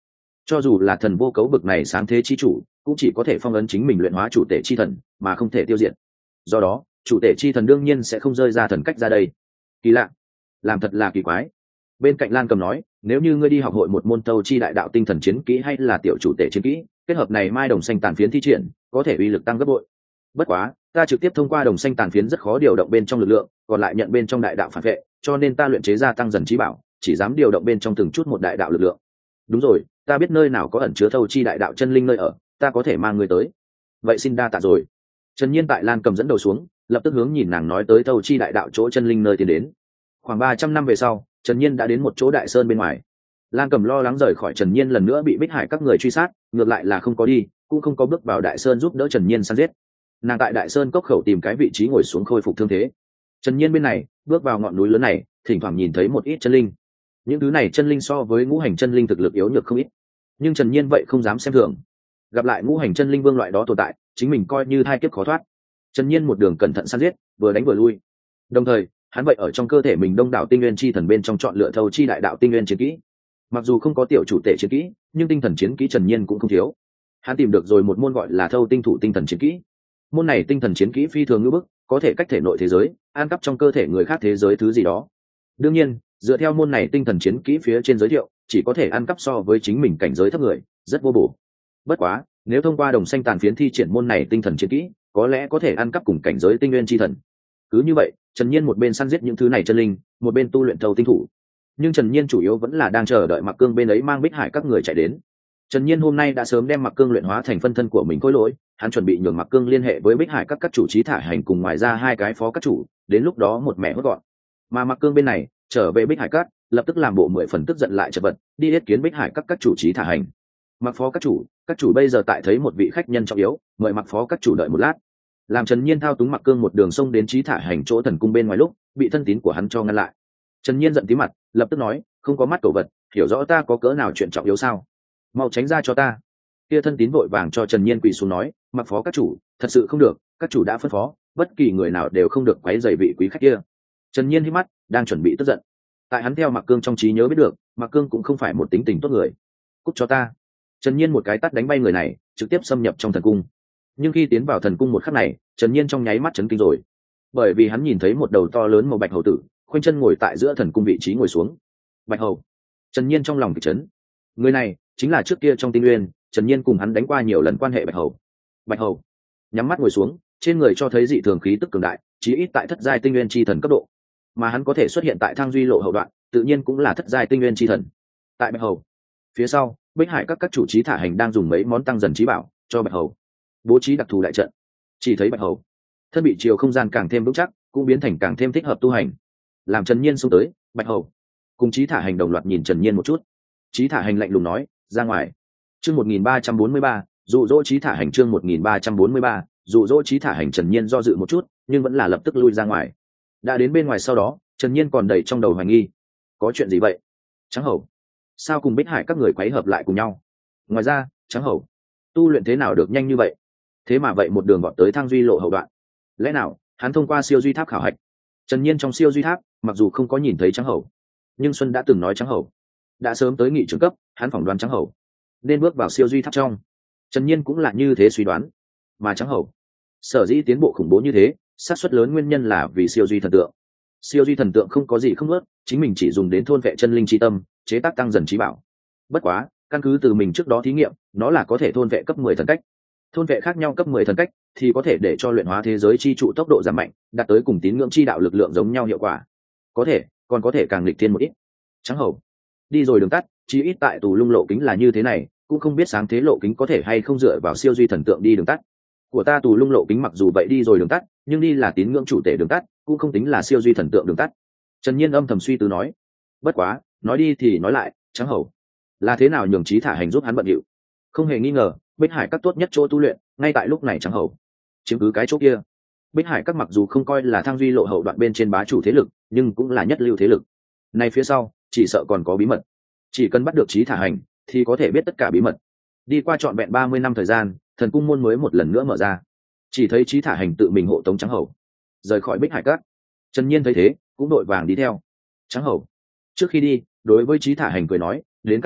cho dù là thần vô cấu bực này sáng thế chi chủ cũng chỉ có thể phong ấn chính mình luyện hóa chủ tể chi thần mà không thể tiêu diệt. Do đó chủ tể chi thần đương nhiên sẽ không rơi ra thần cách ra đây. Kỳ lạ, làm thật là kỳ quái. Bên cạnh Lan Cầm nói, nếu như ngươi đi học hội một môn tâu chi đại đạo tinh thần chiến kỹ hay là tiểu chủ tể chiến kỹ, kết hợp này mai đồng xanh tàn phiến thi triển có thể uy lực tăng gấp bội. Bất quá ta trực tiếp thông qua đồng xanh tàn phiến rất khó điều động bên trong lực lượng, còn lại nhận bên trong đại đạo phản vệ, cho nên ta luyện chế ra tăng dần trí bảo chỉ dám điều động bên trong từng chút một đại đạo lực lượng. Đúng rồi, ta biết nơi nào có ẩn chứa thâu chi đại đạo chân linh nơi ở, ta có thể mang ngươi tới. Vậy xin đa tạ rồi. Trần Nhiên tại Lan Cầm dẫn đầu xuống, lập tức hướng nhìn nàng nói tới thâu chi đại đạo chỗ chân linh nơi tiến đến. Khoảng ba trăm năm về sau, Trần Nhiên đã đến một chỗ đại sơn bên ngoài. Lan Cầm lo lắng rời khỏi Trần Nhiên lần nữa bị Bích Hải các người truy sát, ngược lại là không có đi, cũng không có bước vào đại sơn giúp đỡ Trần Nhiên săn giết. Nàng tại đại sơn cốc khẩu tìm cái vị trí ngồi xuống khôi phục thương thế. Trần Nhiên bên này bước vào ngọn núi lớn này, thỉnh thoảng nhìn thấy một ít chân linh. Những thứ này chân linh so với ngũ hành chân linh thực lực yếu nhược không ít, nhưng Trần Nhiên vậy không dám xem thường. Gặp lại ngũ hành chân linh vương loại đó tồn tại, chính mình coi như hai kiếp khó thoát. Trần Nhiên một đường cẩn thận săn giết, vừa đánh vừa lui. Đồng thời, hắn vậy ở trong cơ thể mình đông đảo tinh nguyên chi thần bên trong chọn lựa thâu chi đại đạo tinh nguyên chiến kỹ. Mặc dù không có tiểu chủ tể chiến kỹ, nhưng tinh thần chiến kỹ Trần Nhiên cũng không thiếu. Hắn tìm được rồi một môn gọi là thâu tinh thủ tinh thần chiến kỹ. Môn này tinh thần chiến kỹ phi thường ngữ bức, có thể cách thể nội thế giới, an cắp trong cơ thể người khác thế giới thứ gì đó. Đương nhiên, dựa theo môn này tinh thần chiến kỹ phía trên giới thiệu, chỉ có thể ăn cắp so với chính mình cảnh giới thấp người, rất vô bổ. Bất quá, nếu thông qua đồng xanh tàn phiến thi triển môn này tinh thần chiến kỹ, có lẽ có thể ăn cắp cùng cảnh giới tinh nguyên chi thần. Cứ như vậy, Trần Nhiên một bên săn giết những thứ này chân linh, một bên tu luyện thâu tinh thủ. Nhưng Trần Nhiên chủ yếu vẫn là đang chờ đợi Mặc Cương bên ấy mang Bích Hải các người chạy đến. Trần Nhiên hôm nay đã sớm đem Mặc Cương luyện hóa thành phân thân của mình khối lỗi, hắn chuẩn bị nhường Mặc Cương liên hệ với Bích Hải các các chủ trí thả hành cùng ngoài ra hai cái phó các chủ, đến lúc đó một mẹ hốt gọn. Mà Mặc Cương bên này trở về Bích Hải các, lập tức làm bộ mười phần tức giận lại chật vật, đi yết kiến Bích Hải các các chủ trí thả hành. Mặc phó các chủ, các chủ bây giờ tại thấy một vị khách nhân trọng yếu, mời Mặc phó các chủ đợi một lát. Làm Trần Nhiên thao túng Mặc Cương một đường sông đến trí thả hành chỗ thần cung bên ngoài lúc, bị thân tín của hắn cho ngăn lại. Trần Nhiên giận tí mặt, lập tức nói, không có mắt cổ vật, hiểu rõ ta có cỡ nào chuyện trọng yếu sao? Mau tránh ra cho ta. Kia thân tín vội vàng cho Trần Nhiên quỳ xuống nói, Mặc phó các chủ, thật sự không được, các chủ đã phân phó, bất kỳ người nào đều không được quấy rầy vị quý khách kia. Trần Nhiên hít mắt, đang chuẩn bị tức giận. Tại hắn theo Mặc Cương trong trí nhớ biết được, Mặc Cương cũng không phải một tính tình tốt người. Cút cho ta. Trần Nhiên một cái tát đánh bay người này, trực tiếp xâm nhập trong thần cung. Nhưng khi tiến vào thần cung một khắc này, Trần Nhiên trong nháy mắt chấn kinh rồi, bởi vì hắn nhìn thấy một đầu to lớn màu bạch hầu tử khoanh chân ngồi tại giữa thần cung vị trí ngồi xuống. Bạch hầu. Trần Nhiên trong lòng kịch chấn. Người này chính là trước kia trong tinh nguyên Trần Nhiên cùng hắn đánh qua nhiều lần quan hệ Bạch hầu. Bạch hầu nhắm mắt ngồi xuống, trên người cho thấy dị thường khí tức cường đại, chí ít tại thất giai tinh nguyên chi thần cấp độ, mà hắn có thể xuất hiện tại Thang Duy lộ hậu đoạn, tự nhiên cũng là thất giai tinh nguyên chi thần. Tại Bạch hầu phía sau, Bích Hải các các chủ trí thả hành đang dùng mấy món tăng dần trí bảo cho Bạch hầu bố trí đặc thù đại trận. Chỉ thấy Bạch hầu thân bị chiều không gian càng thêm vững chắc, cũng biến thành càng thêm thích hợp tu hành. Làm Trần Nhiên xông tới, Bạch hầu cùng trí thả hành đồng loạt nhìn Trần Nhiên một chút. Trí thả hành lạnh lùng nói, ra ngoài. Chương một nghìn ba trăm bốn mươi ba, dụ dỗ trí thả hành. Chương một nghìn ba trăm bốn mươi ba, dụ dỗ trí thả hành. Trần Nhiên do dự một chút, nhưng vẫn là lập tức lui ra ngoài. Đã đến bên ngoài sau đó, Trần Nhiên còn đầy trong đầu hoài nghi. Có chuyện gì vậy? Trắng hầu sao cùng Bích Hải các người quấy hợp lại cùng nhau? Ngoài ra, Trắng hầu tu luyện thế nào được nhanh như vậy? Thế mà vậy một đường gọn tới Thang Duy lộ hậu đoạn. Lẽ nào hắn thông qua siêu duy tháp khảo hạch? Trần Nhiên trong siêu duy tháp mặc dù không có nhìn thấy Trắng hầu, nhưng Xuân đã từng nói Trắng hầu đã sớm tới nghị trưởng cấp, hắn phỏng đoán Trắng hầu nên bước vào siêu duy tháp trong. Trần Nhiên cũng là như thế suy đoán. Mà Trắng hầu sở dĩ tiến bộ khủng bố như thế, xác suất lớn nguyên nhân là vì siêu duy thần tượng. Siêu duy thần tượng không có gì không ớt, chính mình chỉ dùng đến thôn vệ chân linh chi tâm, chế tác tăng dần trí bảo. Bất quá, căn cứ từ mình trước đó thí nghiệm, nó là có thể thôn vệ cấp mười thần cách. Thôn vệ khác nhau cấp mười thần cách thì có thể để cho luyện hóa thế giới chi trụ tốc độ giảm mạnh, đạt tới cùng tín ngưỡng chi đạo lực lượng giống nhau hiệu quả. Có thể, còn có thể càng nghịch thiên một ít. Trắng hầu đi rồi đường tắt, chí ít tại tù lung lộ kính là như thế này, cũng không biết sáng thế lộ kính có thể hay không dựa vào siêu duy thần tượng đi đường tắt. Của ta tù lung lộ kính mặc dù vậy đi rồi đường tắt, nhưng đi là tín ngưỡng chủ tể đường tắt, cũng không tính là siêu duy thần tượng đường tắt. Trần Nhiên âm thầm suy tư nói. Bất quá, nói đi thì nói lại, Trắng hầu là thế nào nhường trí thả hành giúp hắn bận điệu? Không hề nghi ngờ, Bích Hải các tốt nhất chỗ tu luyện, ngay tại lúc này Trắng hầu chiếm cứ cái chỗ kia. Bích Hải các mặc dù không coi là Thang Duy lộ hậu đoạn bên trên bá chủ thế lực, nhưng cũng là nhất lưu thế lực. Này phía sau, chỉ sợ còn có bí mật. Chỉ cần bắt được trí thả hành, thì có thể biết tất cả bí mật. Đi qua trọn vẹn ba mươi năm thời gian, thần cung môn mới một lần nữa mở ra. Chỉ thấy trí thả hành tự mình hộ tống Trắng hầu rời khỏi Bích Hải các. Trần Nhiên thấy thế, cũng đội vàng đi theo. Trắng hầu trước khi đi, đối với trí thả hành cười nói, đến các chủ,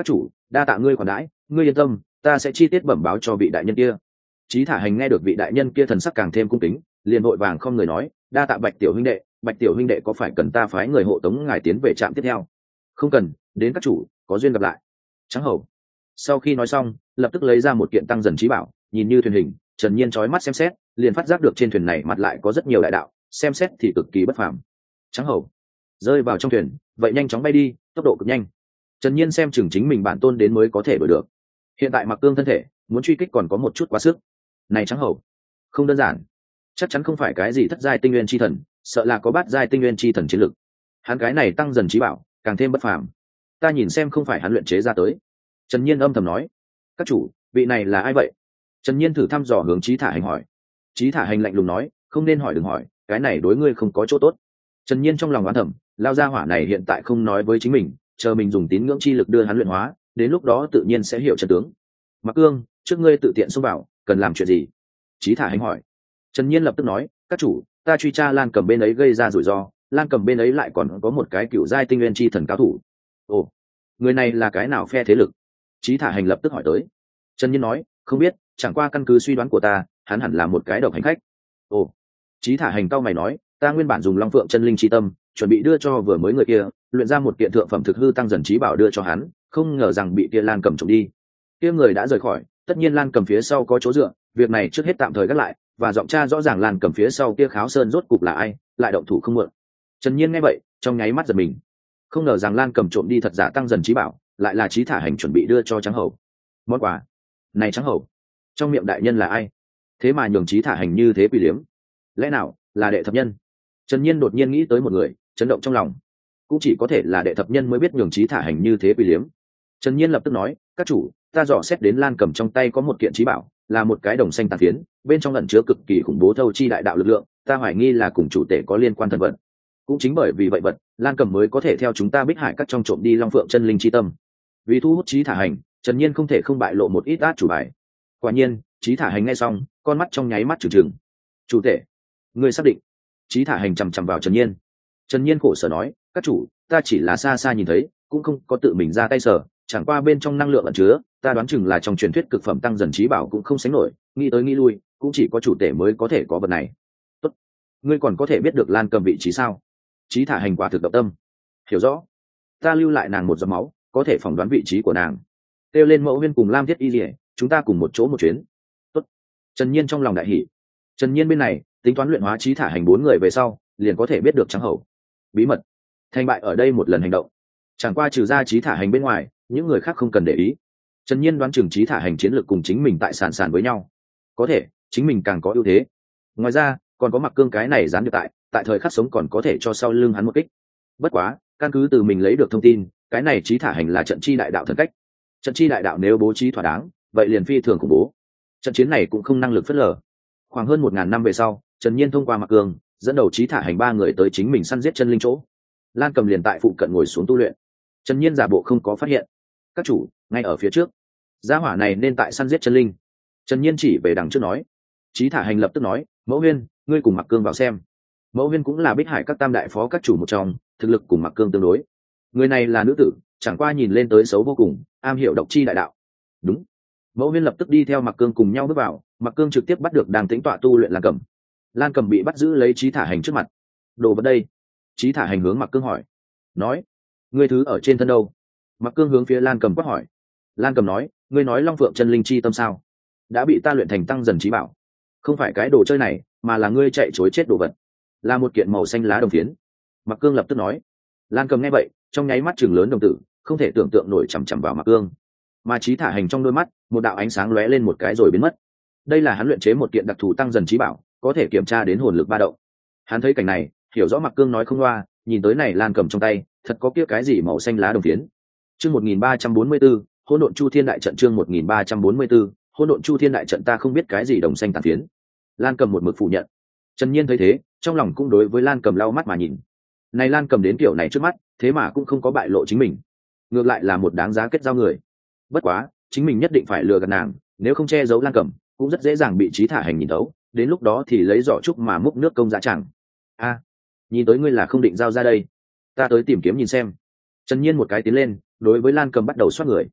đa tạ ngươi khoản đãi, ngươi yên tâm, ta sẽ chi tiết bẩm báo cho vị đại nhân kia. Chí Thả Hành nghe được vị đại nhân kia thần sắc càng thêm cung kính, liền vội vàng không người nói, đa tạ Bạch tiểu huynh đệ, Bạch tiểu huynh đệ có phải cần ta phái người hộ tống ngài tiến về trạm tiếp theo? Không cần, đến các chủ, có duyên gặp lại. Trắng hầu. Sau khi nói xong, lập tức lấy ra một kiện tăng dần trí bảo, nhìn như thuyền hình, Trần Nhiên chói mắt xem xét, liền phát giác được trên thuyền này mặt lại có rất nhiều đại đạo, xem xét thì cực kỳ bất phàm. Trắng hầu rơi vào trong thuyền, vậy nhanh chóng bay đi, tốc độ cực nhanh. Trần Nhiên xem chừng chính mình bản tôn đến mới có thể đuổi được. Hiện tại Mặc Cương thân thể, muốn truy kích còn có một chút quá sức. Này Trắng hầu, không đơn giản, chắc chắn không phải cái gì thất giai tinh nguyên chi thần, sợ là có bát giai tinh nguyên chi thần chiến lực. Hắn cái này tăng dần trí bảo, càng thêm bất phàm. Ta nhìn xem không phải hắn luyện chế ra tới. Trần Nhiên âm thầm nói, các chủ, vị này là ai vậy? Trần Nhiên thử thăm dò hướng Chí Thả Hành hỏi. Chí Thả Hành lạnh lùng nói, không nên hỏi đừng hỏi, cái này đối ngươi không có chỗ tốt. Trần Nhiên trong lòng oán thầm, lao ra hỏa này hiện tại không nói với chính mình, chờ mình dùng tín ngưỡng chi lực đưa hắn luyện hóa, đến lúc đó tự nhiên sẽ hiểu trận tướng. Mặc Cương, trước ngươi tự tiện xông vào, cần làm chuyện gì? Chí Thả Hành hỏi. Trần Nhiên lập tức nói, các chủ, ta truy tra Lan Cầm bên ấy gây ra rủi ro, Lan Cầm bên ấy lại còn có một cái cựu giai tinh nguyên chi thần cao thủ. Ồ, người này là cái nào phe thế lực? Chí Thả Hành lập tức hỏi tới. Trần Nhiên nói, không biết, chẳng qua căn cứ suy đoán của ta, hắn hẳn là một cái độc hành khách. Ồ. Chí Thả Hành cao mày nói, ta nguyên bản dùng Long Phượng chân linh chi tâm, chuẩn bị đưa cho vừa mới người kia, luyện ra một kiện thượng phẩm thực hư tăng dần trí bảo đưa cho hắn, không ngờ rằng bị kia Lan Cầm trộm đi. Kia người đã rời khỏi, tất nhiên Lan Cầm phía sau có chỗ dựa, việc này trước hết tạm thời gác lại, và giọng cha rõ ràng Lan Cầm phía sau kia Kháo Sơn rốt cục là ai, lại động thủ không muộn. Trần Nhiên nghe vậy, trong nháy mắt giật mình, không ngờ rằng Lan Cầm trộm đi thật giả tăng dần trí bảo, lại là Chí Thả Hành chuẩn bị đưa cho Trắng hầu. Món quà này, Trắng hầu, trong miệng đại nhân là ai? Thế mà nhường Chí Thả Hành như thế quỷ liếm, lẽ nào là đệ thập nhân? Trần Nhiên đột nhiên nghĩ tới một người, chấn động trong lòng, cũng chỉ có thể là đệ thập nhân mới biết nhường Chí Thả Hành như thế quỷ liếm. Trần Nhiên lập tức nói, các chủ, ta dò xét đến Lan Cầm trong tay có một kiện trí bảo, là một cái đồng xanh tàn phiến, bên trong ẩn chứa cực kỳ khủng bố thâu chi đại đạo lực lượng, ta hoài nghi là cùng chủ tể có liên quan thần vật. Cũng chính bởi vì vậy vật, Lan Cầm mới có thể theo chúng ta Bích Hải các trong trộm đi Long Phượng chân linh chi tâm. Vì thu hút Chí Thả Hành, Trần Nhiên không thể không bại lộ một ít át chủ bài. Quả nhiên, Chí Thả Hành nghe xong, con mắt trong nháy mắt trừng trừng. Chủ tể, ngươi xác định? Chí Thả Hành chằm chằm vào Trần Nhiên. Trần Nhiên khổ sở nói, các chủ, ta chỉ là xa xa nhìn thấy, cũng không có tự mình ra tay sở, chẳng qua bên trong năng lượng ẩn chứa, ta đoán chừng là trong truyền thuyết cực phẩm tăng dần trí bảo cũng không sánh nổi, nghĩ tới nghĩ lui, cũng chỉ có chủ tể mới có thể có vật này. Tốt, ngươi còn có thể biết được Lan Cầm vị trí sao? Chí Thả Hành quả thực động tâm. Hiểu rõ, ta lưu lại nàng một giọt máu, có thể phỏng đoán vị trí của nàng. Kêu lên Mẫu Huyên cùng Lam Thiết Y Liễu, chúng ta cùng một chỗ một chuyến. Tốt. Trần Nhiên trong lòng đại hỉ. Trần Nhiên bên này, tính toán luyện hóa Chí Thả Hành bốn người về sau, liền có thể biết được Trắng hầu bí mật. Thành bại ở đây một lần hành động. Chẳng qua trừ ra Chí Thả Hành bên ngoài, những người khác không cần để ý. Trần Nhiên đoán chừng Chí Thả Hành chiến lược cùng chính mình tại sàn sàn với nhau, có thể chính mình càng có ưu thế. Ngoài ra, còn có Mặc Cương cái này dán được tại, tại thời khắc sống còn có thể cho sau lưng hắn một kích. Bất quá, căn cứ từ mình lấy được thông tin, cái này Chí Thả Hành là trận chi đại đạo thần cách. Trận chi đại đạo nếu bố trí thỏa đáng, vậy liền phi thường khủng bố. Trận chiến này cũng không năng lực phớt lờ. Khoảng hơn một ngàn năm về sau, Trần Nhiên thông qua Mặc Cương, dẫn đầu Chí Thả Hành ba người tới chính mình săn giết chân linh chỗ. Lan Cầm liền tại phụ cận ngồi xuống tu luyện. Trần Nhiên giả bộ không có phát hiện. Các chủ, ngay ở phía trước. Gia hỏa này nên tại săn giết chân linh. Trần Nhiên chỉ về đằng trước nói. Chí Thả Hành lập tức nói, Mẫu Huyên, ngươi cùng Mặc Cương vào xem. Mẫu Huyên cũng là Bích Hải các tam đại phó các chủ một trong, thực lực cùng Mặc Cương tương đối. Người này là nữ tử, chẳng qua nhìn lên tới xấu vô cùng, am hiểu độc chi đại đạo. Đúng. Mẫu Huyên lập tức đi theo Mặc Cương cùng nhau bước vào, Mặc Cương trực tiếp bắt được đang tĩnh tọa tu luyện Lan Cầm. Lan Cầm bị bắt giữ lấy Chí Thả Hành trước mặt. Đồ vật đây. Chí Thả Hành hướng Mặc Cương hỏi. Nói, ngươi thứ ở trên thân đâu? Mặc Cương hướng phía Lan Cầm quát hỏi. Lan Cầm nói, ngươi nói Long Phượng chân linh chi tâm sao? Đã bị ta luyện thành tăng dần trí bảo. Không phải cái đồ chơi này, mà là ngươi chạy chối chết đồ vật. Là một kiện màu xanh lá đồng phiến. Mặc Cương lập tức nói. Lan Cầm nghe vậy, trong nháy mắt trừng lớn đồng tử, không thể tưởng tượng nổi chằm chằm vào Mặc Cương. Mà Chí Thả Hành trong đôi mắt, một đạo ánh sáng lóe lên một cái rồi biến mất. Đây là hắn luyện chế một kiện đặc thù tăng dần trí bảo, có thể kiểm tra đến hồn lực ba động. Hắn thấy cảnh này, hiểu rõ Mặc Cương nói không loa, nhìn tới này Lan Cầm trong tay, thật có kia cái gì màu xanh lá đồng phiến. Chương một nghìn ba trăm bốn mươi tư, Hỗn Độn Chu Thiên đại trận. Chương một nghìn ba trăm bốn mươi tư, Hỗn Độn Chu Thiên đại trận. Ta không biết cái gì đồng xanh tàn phiến. Lan Cầm một mực phủ nhận. Trần Nhiên thấy thế, trong lòng cũng đối với Lan Cầm lau mắt mà nhìn. Này Lan Cầm đến kiểu này trước mắt, thế mà cũng không có bại lộ chính mình, ngược lại là một đáng giá kết giao người. Bất quá, chính mình nhất định phải lừa gạt nàng, nếu không che giấu Lan Cầm, cũng rất dễ dàng bị Chí Thả Hành nhìn thấu, đến lúc đó thì lấy giỏ trúc mà múc nước công dạ chẳng. A, nhìn tới ngươi là không định giao ra đây, ta tới tìm kiếm nhìn xem. Trần Nhiên một cái tiến lên, đối với Lan Cầm bắt đầu xoát người.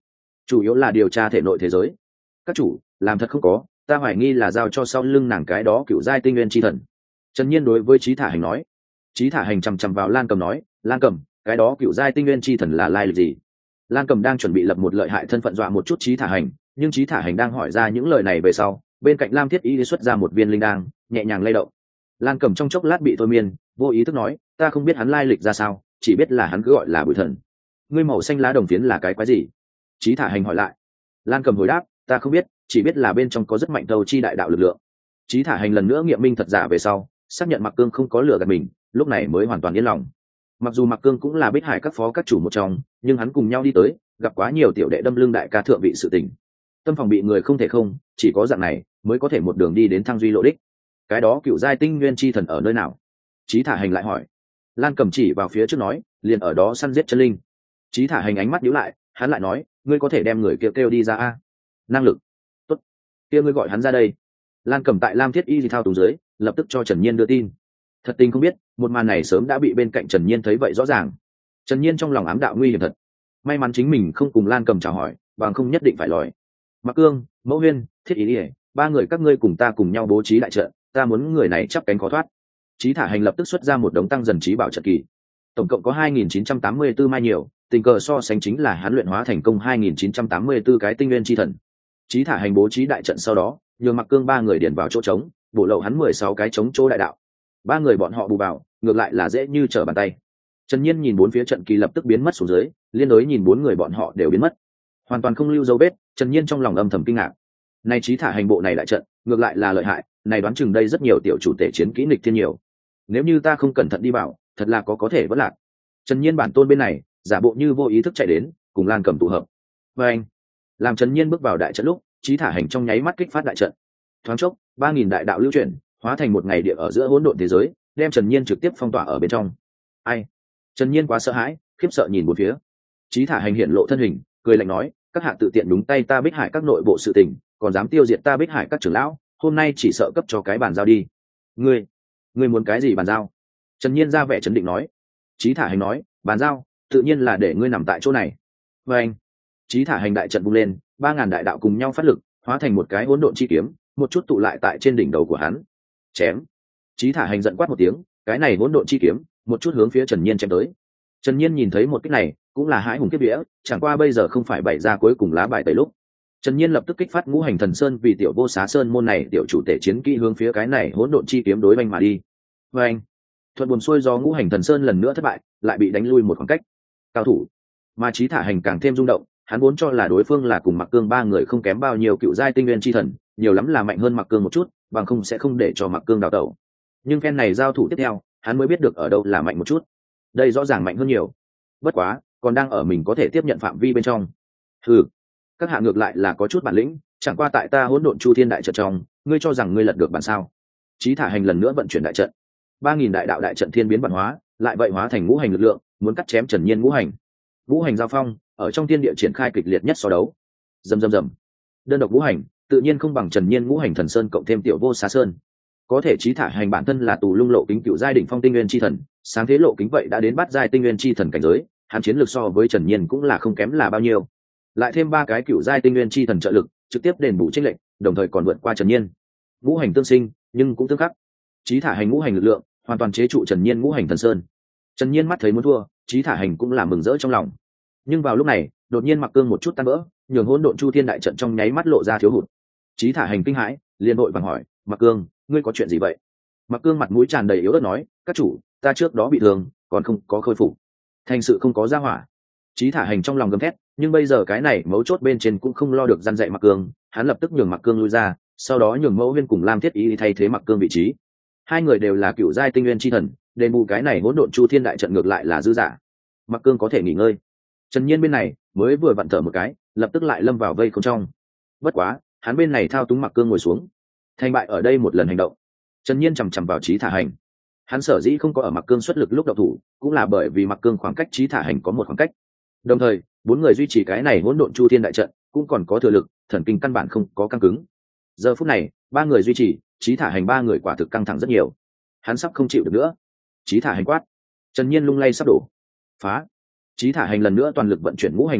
chủ yếu là điều tra thể nội thế giới. Các chủ, làm thật không có, ta hoài nghi là giao cho sau lưng nàng cái đó cựu giai tinh nguyên chi thần. Trần Nhiên đối với Chí Thả Hành nói. Chí Thả Hành chằm chằm vào Lan Cầm nói, Lan Cầm, cái đó cựu giai tinh nguyên chi thần là lai lịch gì? Lan Cầm đang chuẩn bị lập một lợi hại thân phận dọa một chút Chí Thả Hành, nhưng Chí Thả Hành đang hỏi ra những lời này về sau, bên cạnh Lam Thiết Y xuất ra một viên linh đan, nhẹ nhàng lay động. Lan Cầm trong chốc lát bị thôi miên, vô ý thức nói, ta không biết hắn lai lịch ra sao, chỉ biết là hắn cứ gọi là Bụi Thần. Ngươi màu xanh lá đồng phiến là cái quái gì? Chí Thả Hành hỏi lại. Lan Cầm hồi đáp, ta không biết, chỉ biết là bên trong có rất mạnh đầu chi đại đạo lực lượng. Chí Thả Hành lần nữa nghiệm minh thật giả về sau, xác nhận Mặc Cương không có lừa gạt mình, lúc này mới hoàn toàn yên lòng. Mặc dù Mặc Cương cũng là Bích Hải các phó các chủ một trong, nhưng hắn cùng nhau đi tới, gặp quá nhiều tiểu đệ đâm lưng đại ca thượng vị sự tình. Tâm phòng bị người không thể không, chỉ có dạng này mới có thể một đường đi đến thăng duy lộ đích. Cái đó cựu giai tinh nguyên chi thần ở nơi nào? Chí Thả Hành lại hỏi. Lan Cầm chỉ vào phía trước nói, liền ở đó săn giết chân linh. Chí Thả Hành ánh mắt nhíu lại, hắn lại nói, ngươi có thể đem người kia kêu, kêu đi ra a? Năng lực. Tốt. Kia ngươi gọi hắn ra đây. Lan Cầm tại Lam Thiết Y thao túng dưới, lập tức cho Trần Nhiên đưa tin. Thật tình không biết, một màn này sớm đã bị bên cạnh Trần Nhiên thấy vậy rõ ràng. Trần Nhiên trong lòng ám đạo nguy hiểm thật. May mắn chính mình không cùng Lan Cầm chào hỏi, bằng không nhất định phải lòi. Mặc Cương, Mẫu Huyên, Thiết Ý Ỉa, ba người các ngươi cùng ta cùng nhau bố trí đại trận, ta muốn người này chắp cánh khó thoát. Chí Thả Hành lập tức xuất ra một đống tăng dần trí bảo trận kỳ, tổng cộng có hai nghìn chín trăm tám mươi tư mai nhiều, tình cờ so sánh chính là hắn luyện hóa thành công hai nghìn chín trăm tám mươi tư cái tinh nguyên chi thần. Chí Thả Hành bố trí đại trận sau đó, nhường Mặc Cương ba người điền vào chỗ trống, bổ lậu hắn mười sáu cái trống chỗ đại đạo. Ba người bọn họ bù vào, ngược lại là dễ như trở bàn tay. Trần Nhiên nhìn bốn phía trận kỳ lập tức biến mất xuống dưới, liên đối nhìn bốn người bọn họ đều biến mất, hoàn toàn không lưu dấu vết. Trần Nhiên trong lòng âm thầm kinh ngạc. Này Chí Thả Hành bộ này đại trận, ngược lại là lợi hại, này đoán chừng đây rất nhiều tiểu chủ tể chiến kỹ nghịch thiên nhiều. Nếu như ta không cẩn thận đi bảo, thật là có có thể vỡ lạc. Trần Nhiên bản tôn bên này, giả bộ như vô ý thức chạy đến, cùng Lan Cầm tụ hợp. Và anh, làm Trần Nhiên bước vào đại trận lúc, Chí Thả Hành trong nháy mắt kích phát đại trận. Thoáng chốc, ba nghìn đại đạo lưu chuyển, hóa thành một ngày địa ở giữa hỗn độn thế giới, đem Trần Nhiên trực tiếp phong tỏa ở bên trong. Ai? Trần Nhiên quá sợ hãi, khiếp sợ nhìn bốn phía. Chí Thả Hành hiện lộ thân hình, cười lạnh nói, các hạ tự tiện đúng tay ta Bích Hải các nội bộ sự tình, còn dám tiêu diệt ta Bích Hải các trưởng lão, hôm nay chỉ sợ cấp cho cái bàn giao đi. Ngươi, ngươi muốn cái gì bàn giao? Trần Nhiên ra vẻ trấn định nói. Chí Thả Hành nói, bàn giao, tự nhiên là để ngươi nằm tại chỗ này. Và anh, Chí Thả Hành đại trận vung lên, ba ngàn đại đạo cùng nhau phát lực, hóa thành một cái hỗn độn chi kiếm, một chút tụ lại tại trên đỉnh đầu của hắn. Chém. Chí Thả Hành giận quát một tiếng, cái này hỗn độn chi kiếm, một chút hướng phía Trần Nhiên chém tới. Trần Nhiên nhìn thấy một kích này, cũng là hãi hùng kiếp vía, chẳng qua bây giờ không phải bày ra cuối cùng lá bài tẩy lúc. Trần Nhiên lập tức kích phát Ngũ Hành Thần Sơn vì tiểu vô xá sơn môn này tiểu chủ tể chiến kỹ hướng phía cái này hỗn độn chi kiếm đối vanh mà đi. Và anh, thuận buồn xuôi do Ngũ Hành Thần Sơn lần nữa thất bại, lại bị đánh lui một khoảng cách. Cao thủ, mà Chí Thả Hành càng thêm rung động, hắn vốn cho là đối phương là cùng Mặc Cương ba người không kém bao nhiêu cựu giai tinh nguyên chi thần, nhiều lắm là mạnh hơn Mặc Cương một chút, bằng không sẽ không để cho Mặc Cương đào tẩu. Nhưng phen này giao thủ tiếp theo, hắn mới biết được ở đâu là mạnh một chút. Đây rõ ràng mạnh hơn nhiều. Bất quá, còn đang ở mình có thể tiếp nhận phạm vi bên trong. Ừ, các hạ ngược lại là có chút bản lĩnh, chẳng qua tại ta hỗn độn chu thiên đại trận trong, ngươi cho rằng ngươi lật được bản sao? Chí Thả Hành lần nữa vận chuyển đại trận, ba nghìn đại đạo đại trận thiên biến bản hóa, lại vậy hóa thành ngũ hành lực lượng, muốn cắt chém Trần Nhiên ngũ hành. Ngũ hành giao phong, ở trong thiên địa triển khai kịch liệt nhất so đấu. Rầm rầm rầm. Đơn độc ngũ hành, tự nhiên không bằng Trần Nhiên ngũ hành thần sơn cộng thêm tiểu vô xá sơn. Có thể Chí Thả Hành bản thân là tù lung lộ kính cựu giai đỉnh phong tinh nguyên chi thần, sáng thế lộ kính vậy đã đến bát giai tinh nguyên chi thần cảnh giới, hắn chiến lược so với Trần Nhiên cũng là không kém là bao nhiêu. Lại thêm ba cái cựu giai tinh nguyên chi thần trợ lực, trực tiếp đền bù chênh lệch, đồng thời còn vượt qua Trần Nhiên. Ngũ hành tương sinh, nhưng cũng tương khắc. Chí Thả Hành ngũ hành lực lượng, hoàn toàn chế trụ Trần Nhiên ngũ hành thần sơn. Trần Nhiên mắt thấy muốn thua, Chí Thả Hành cũng là mừng rỡ trong lòng. Nhưng vào lúc này, đột nhiên Mặc Cương một chút tan vỡ, nhường hỗn độn chu thiên đại trận trong nháy mắt lộ ra thiếu hụt. Chí Thả Hành kinh hãi, liền vội vàng hỏi, Mặc Cương, ngươi có chuyện gì vậy? Mặc Cương mặt mũi tràn đầy yếu ớt nói, các chủ, ta trước đó bị thương, còn không có khôi phục, thành sự không có ra hỏa. Chí Thả Hành trong lòng gầm thét, nhưng bây giờ cái này mấu chốt bên trên cũng không lo được răn dạy Mặc Cương, hắn lập tức nhường Mặc Cương lui ra, sau đó nhường Mẫu Huyên cùng Lam Thiết Y thay thế Mặc Cương vị trí. Hai người đều là cựu giai tinh nguyên chi thần, đền bù cái này hỗn độn chu thiên đại trận ngược lại là dư giả. Mặc Cương có thể nghỉ ngơi. Trần Nhiên bên này mới vừa vặn thở một cái, lập tức lại lâm vào vây không trong. Bất quá, hắn bên này thao túng Mặc Cương ngồi xuống. Thành bại ở đây một lần hành động. Trần Nhiên chằm chằm vào Chí Thả Hành. Hắn sở dĩ không có ở Mặc Cương xuất lực lúc động thủ, cũng là bởi vì Mặc Cương khoảng cách Chí Thả Hành có một khoảng cách. Đồng thời, bốn người duy trì cái này hỗn độn chu thiên đại trận, cũng còn có thừa lực, thần kinh căn bản không có căng cứng. Giờ phút này, ba người duy trì, Chí Thả Hành ba người quả thực căng thẳng rất nhiều. Hắn sắp không chịu được nữa. Chí Thả Hành quát. Trần Nhiên lung lay sắp đổ. Phá. Chí Thả Hành lần nữa toàn lực vận chuyển ngũ hành lực lượng,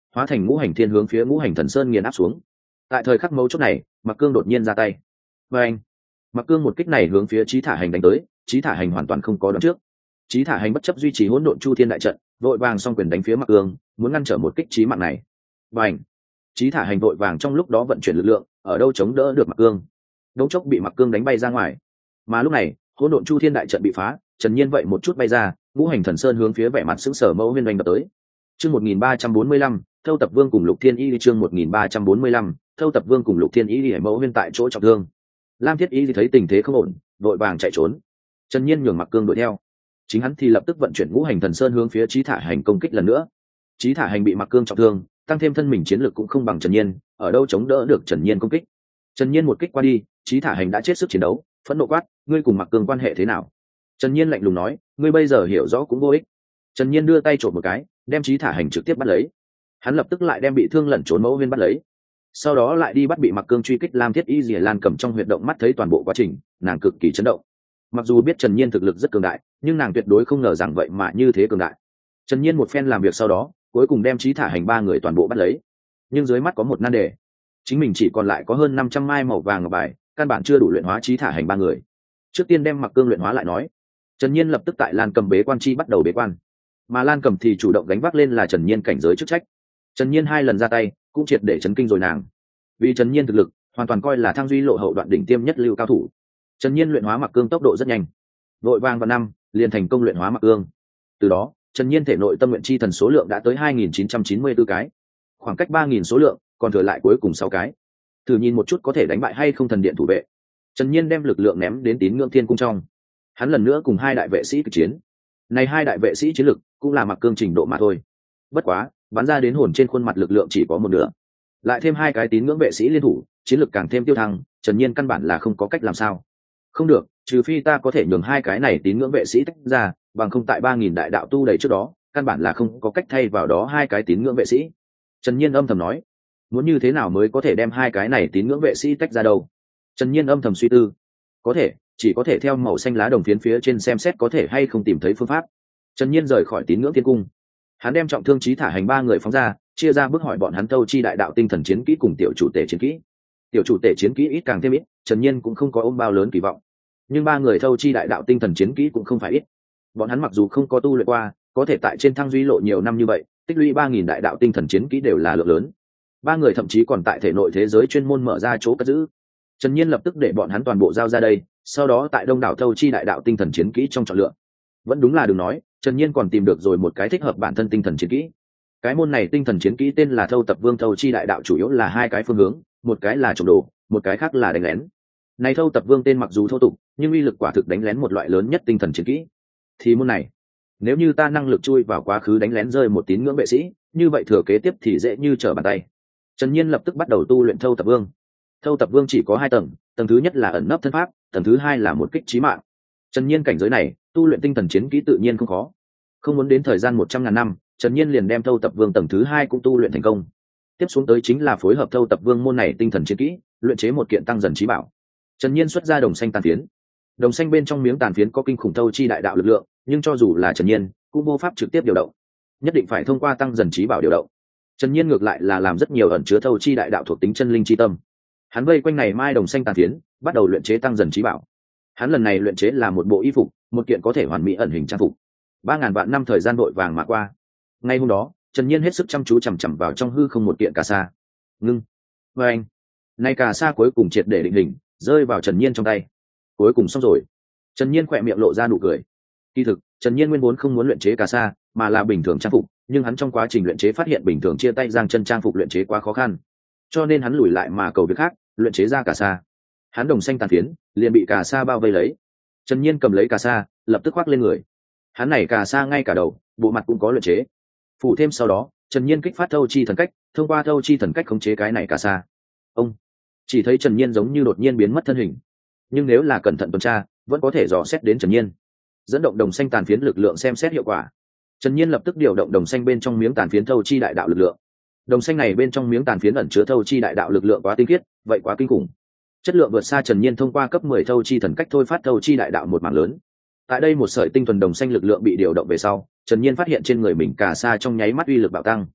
hóa thành ngũ hành thiên hướng phía ngũ hành thần sơn nghiền áp xuống. Tại thời khắc mấu chốt này, Mặc Cương đột nhiên ra tay. Và anh, Mặc Cương một kích này hướng phía Chí Thả Hành đánh tới, Chí Thả Hành hoàn toàn không có đoán trước. Chí Thả Hành bất chấp duy trì hỗn độn chu thiên đại trận, vội vàng song quyền đánh phía Mặc Cương, muốn ngăn trở một kích chí mạng này. Và anh, Chí Thả Hành vội vàng trong lúc đó vận chuyển lực lượng, ở đâu chống đỡ được Mặc Cương. Đống chốc bị Mặc Cương đánh bay ra ngoài. Mà lúc này, hỗn độn chu thiên đại trận bị phá, Trần Nhiên vậy một chút bay ra, ngũ hành thần sơn hướng phía vẻ mặt sững sờ Mẫu Huyên đánh tới. Chương một nghìn ba trăm bốn mươi lăm, Thâu Tập Vương cùng Lục Thiên Y chương một nghìn ba trăm bốn mươi lăm, Thâu Tập Vương cùng Lục Thiên Y Hải Mẫu Huyên tại chỗ trọng thương. Lam Thiết Y thấy tình thế không ổn, vội vàng chạy trốn. Trần Nhiên nhường Mặc Cương đuổi theo. Chính hắn thì lập tức vận chuyển ngũ hành thần sơn hướng phía Chí Thả Hành công kích lần nữa. Chí Thả Hành bị Mặc Cương trọng thương, tăng thêm thân mình chiến lực cũng không bằng Trần Nhiên, ở đâu chống đỡ được Trần Nhiên công kích. Trần Nhiên một kích qua đi, Chí Thả Hành đã chết sức chiến đấu, phẫn nộ quát, ngươi cùng Mặc Cương quan hệ thế nào? Trần Nhiên lạnh lùng nói, ngươi bây giờ hiểu rõ cũng vô ích. Trần Nhiên đưa tay trộm một cái, đem Chí Thả Hành trực tiếp bắt lấy. Hắn lập tức lại đem bị thương lẩn trốn Mẫu Huyên bắt lấy, sau đó lại đi bắt bị Mặc Cương truy kích Lam Thiết Y Dìa Lan cầm trong huyệt động mắt thấy toàn bộ quá trình, nàng cực kỳ chấn động. Mặc dù biết Trần Nhiên thực lực rất cường đại, nhưng nàng tuyệt đối không ngờ rằng vậy mà như thế cường đại. Trần Nhiên một phen làm việc sau đó, cuối cùng đem Chí Thả Hành ba người toàn bộ bắt lấy. Nhưng dưới mắt có một nan đề, chính mình chỉ còn lại có hơn năm trăm mai màu vàng ngọc bài, căn bản chưa đủ luyện hóa Chí Thả Hành ba người. Trước tiên đem Mặc Cương luyện hóa lại nói. Trần Nhiên lập tức tại Lan Cầm bế quan chi bắt đầu bế quan, mà Lan Cầm thì chủ động gánh vác lên là Trần Nhiên cảnh giới chức trách. Trần Nhiên hai lần ra tay, cũng triệt để chấn kinh rồi nàng. Vì Trần Nhiên thực lực, hoàn toàn coi là Thang Duy lộ hậu đoạn đỉnh tiêm nhất lưu cao thủ. Trần Nhiên luyện hóa Mặc Cương tốc độ rất nhanh, vội vàng vào năm liền thành công luyện hóa Mặc Cương. Từ đó, Trần Nhiên thể nội tâm nguyện chi thần số lượng đã tới hai nghìn chín trăm chín mươi tư cái, khoảng cách ba nghìn số lượng, còn thừa lại cuối cùng sáu cái. Thử nhìn một chút có thể đánh bại hay không thần điện thủ vệ. Trần Nhiên đem lực lượng ném đến Tín Ngưỡng Thiên cung trong. Hắn lần nữa cùng hai đại vệ sĩ kịch chiến. Này hai đại vệ sĩ chiến lực cũng là Mặc Cương trình độ mà thôi. Bất quá, bắn ra đến hồn trên khuôn mặt lực lượng chỉ có một nửa. Lại thêm hai cái Tín Ngưỡng vệ sĩ liên thủ, chiến lực càng thêm tiêu thăng, Trần Nhiên căn bản là không có cách làm sao. Không được, trừ phi ta có thể nhường hai cái này Tín Ngưỡng vệ sĩ tách ra, bằng không tại ba nghìn đại đạo tu đầy trước đó, căn bản là không có cách thay vào đó hai cái Tín Ngưỡng vệ sĩ. Trần Nhiên âm thầm nói, muốn như thế nào mới có thể đem hai cái này Tín Ngưỡng vệ sĩ tách ra đâu? Trần Nhiên âm thầm suy tư, có thể, chỉ có thể theo màu xanh lá đồng phiến phía trên xem xét có thể hay không tìm thấy phương pháp. Trần Nhiên rời khỏi Tín Ngưỡng Thiên cung, hắn đem trọng thương Chí Thả Hành ba người phóng ra, chia ra bước hỏi bọn hắn Thâu Chi đại đạo tinh thần chiến kỹ cùng tiểu chủ tể chiến kỹ. Tiểu chủ tể chiến kỹ ít càng thêm ít, Trần Nhiên cũng không có ôm bao lớn kỳ vọng. Nhưng ba người Thâu Chi đại đạo tinh thần chiến kỹ cũng không phải ít. Bọn hắn mặc dù không có tu luyện qua, có thể tại trên Thăng Duy lộ nhiều năm như vậy, tích lũy ba nghìn đại đạo tinh thần chiến kỹ đều là lượng lớn. Ba người thậm chí còn tại thể nội thế giới chuyên môn mở ra chỗ cất giữ. Trần Nhiên lập tức để bọn hắn toàn bộ giao ra đây, sau đó tại đông đảo Thâu Chi đại đạo tinh thần chiến kỹ trong chọn lựa. Vẫn đúng là đừng nói, Trần Nhiên còn tìm được rồi một cái thích hợp bản thân tinh thần chiến kỹ. Cái môn này tinh thần chiến kỹ tên là Thâu Tập Vương Thâu Chi đại đạo, chủ yếu là hai cái phương hướng, một cái là trộm đồ, một cái khác là đánh lén. Này Thâu Tập Vương tên mặc dù thô tục, nhưng uy lực quả thực đánh lén một loại lớn nhất tinh thần chiến kỹ. Thì môn này, nếu như ta năng lực chui vào quá khứ đánh lén rơi một tín ngưỡng vệ sĩ, như vậy thừa kế tiếp thì dễ như trở bàn tay. Trần Nhiên lập tức bắt đầu tu luyện Thâu Tập Vương. Thâu Tập Vương chỉ có hai tầng, tầng thứ nhất là ẩn nấp thân pháp, tầng thứ hai là một kích chí mạng. Trần Nhiên cảnh giới này, tu luyện tinh thần chiến kỹ tự nhiên không khó. Không muốn đến thời gian một trăm ngàn năm, Trần Nhiên liền đem Thâu Tập Vương tầng thứ hai cũng tu luyện thành công. Tiếp xuống tới chính là phối hợp Thâu Tập Vương môn này tinh thần chiến kỹ, luyện chế một kiện tăng dần chí bảo. Trần Nhiên xuất ra đồng xanh tàn phiến. Đồng xanh bên trong miếng tàn phiến có kinh khủng Thâu Chi đại đạo lực lượng, nhưng cho dù là Trần Nhiên, cũng vô pháp trực tiếp điều động, nhất định phải thông qua tăng dần chí bảo điều động. Trần Nhiên ngược lại là làm rất nhiều ẩn chứa Thâu Chi đại đạo thuộc tính chân linh chi tâm. Hắn vây quanh này mai đồng xanh tàn phiến, bắt đầu luyện chế tăng dần chí bảo. Hắn lần này luyện chế là một bộ y phục, một kiện có thể hoàn mỹ ẩn hình trang phục. Ba ngàn vạn năm thời gian vội vàng mà qua. Ngay hôm đó, Trần Nhiên hết sức chăm chú chằm chằm vào trong hư không một kiện cà sa. Ngưng. Và anh. Nay cà sa cuối cùng triệt để định hình, rơi vào Trần Nhiên trong tay. Cuối cùng xong rồi. Trần Nhiên khỏe miệng lộ ra nụ cười. Kỳ thực, Trần Nhiên nguyên vốn không muốn luyện chế cà sa, mà là bình thường trang phục, nhưng hắn trong quá trình luyện chế phát hiện bình thường chia tay giang chân trang phục luyện chế quá khó khăn, cho nên hắn lùi lại mà cầu việc khác, luyện chế ra cà sa. Hắn đồng xanh tàn phiến, liền bị cà sa bao vây lấy. Trần Nhiên cầm lấy cà sa, lập tức khoác lên người. Hắn này cà sa ngay cả đầu, bộ mặt cũng có luyện chế. Phủ thêm sau đó, Trần Nhiên kích phát Thâu Chi thần cách, thông qua Thâu Chi thần cách khống chế cái này cà sa. Ông chỉ thấy Trần Nhiên giống như đột nhiên biến mất thân hình, nhưng nếu là cẩn thận tuần tra, vẫn có thể dò xét đến Trần Nhiên. Dẫn động đồng xanh tàn phiến lực lượng xem xét hiệu quả. Trần Nhiên lập tức điều động đồng xanh bên trong miếng tàn phiến Thâu Chi đại đạo lực lượng. Đồng xanh này bên trong miếng tàn phiến ẩn chứa Thâu Chi đại đạo lực lượng quá tinh khiết, vậy quá kinh khủng. Chất lượng vượt xa Trần Nhiên thông qua cấp mười Thâu Chi thần cách thôi phát Thâu Chi đại đạo một mảng lớn. Tại đây một sợi tinh thuần đồng xanh lực lượng bị điều động về sau, Trần Nhiên phát hiện trên người mình cà sa trong nháy mắt uy lực bạo tăng.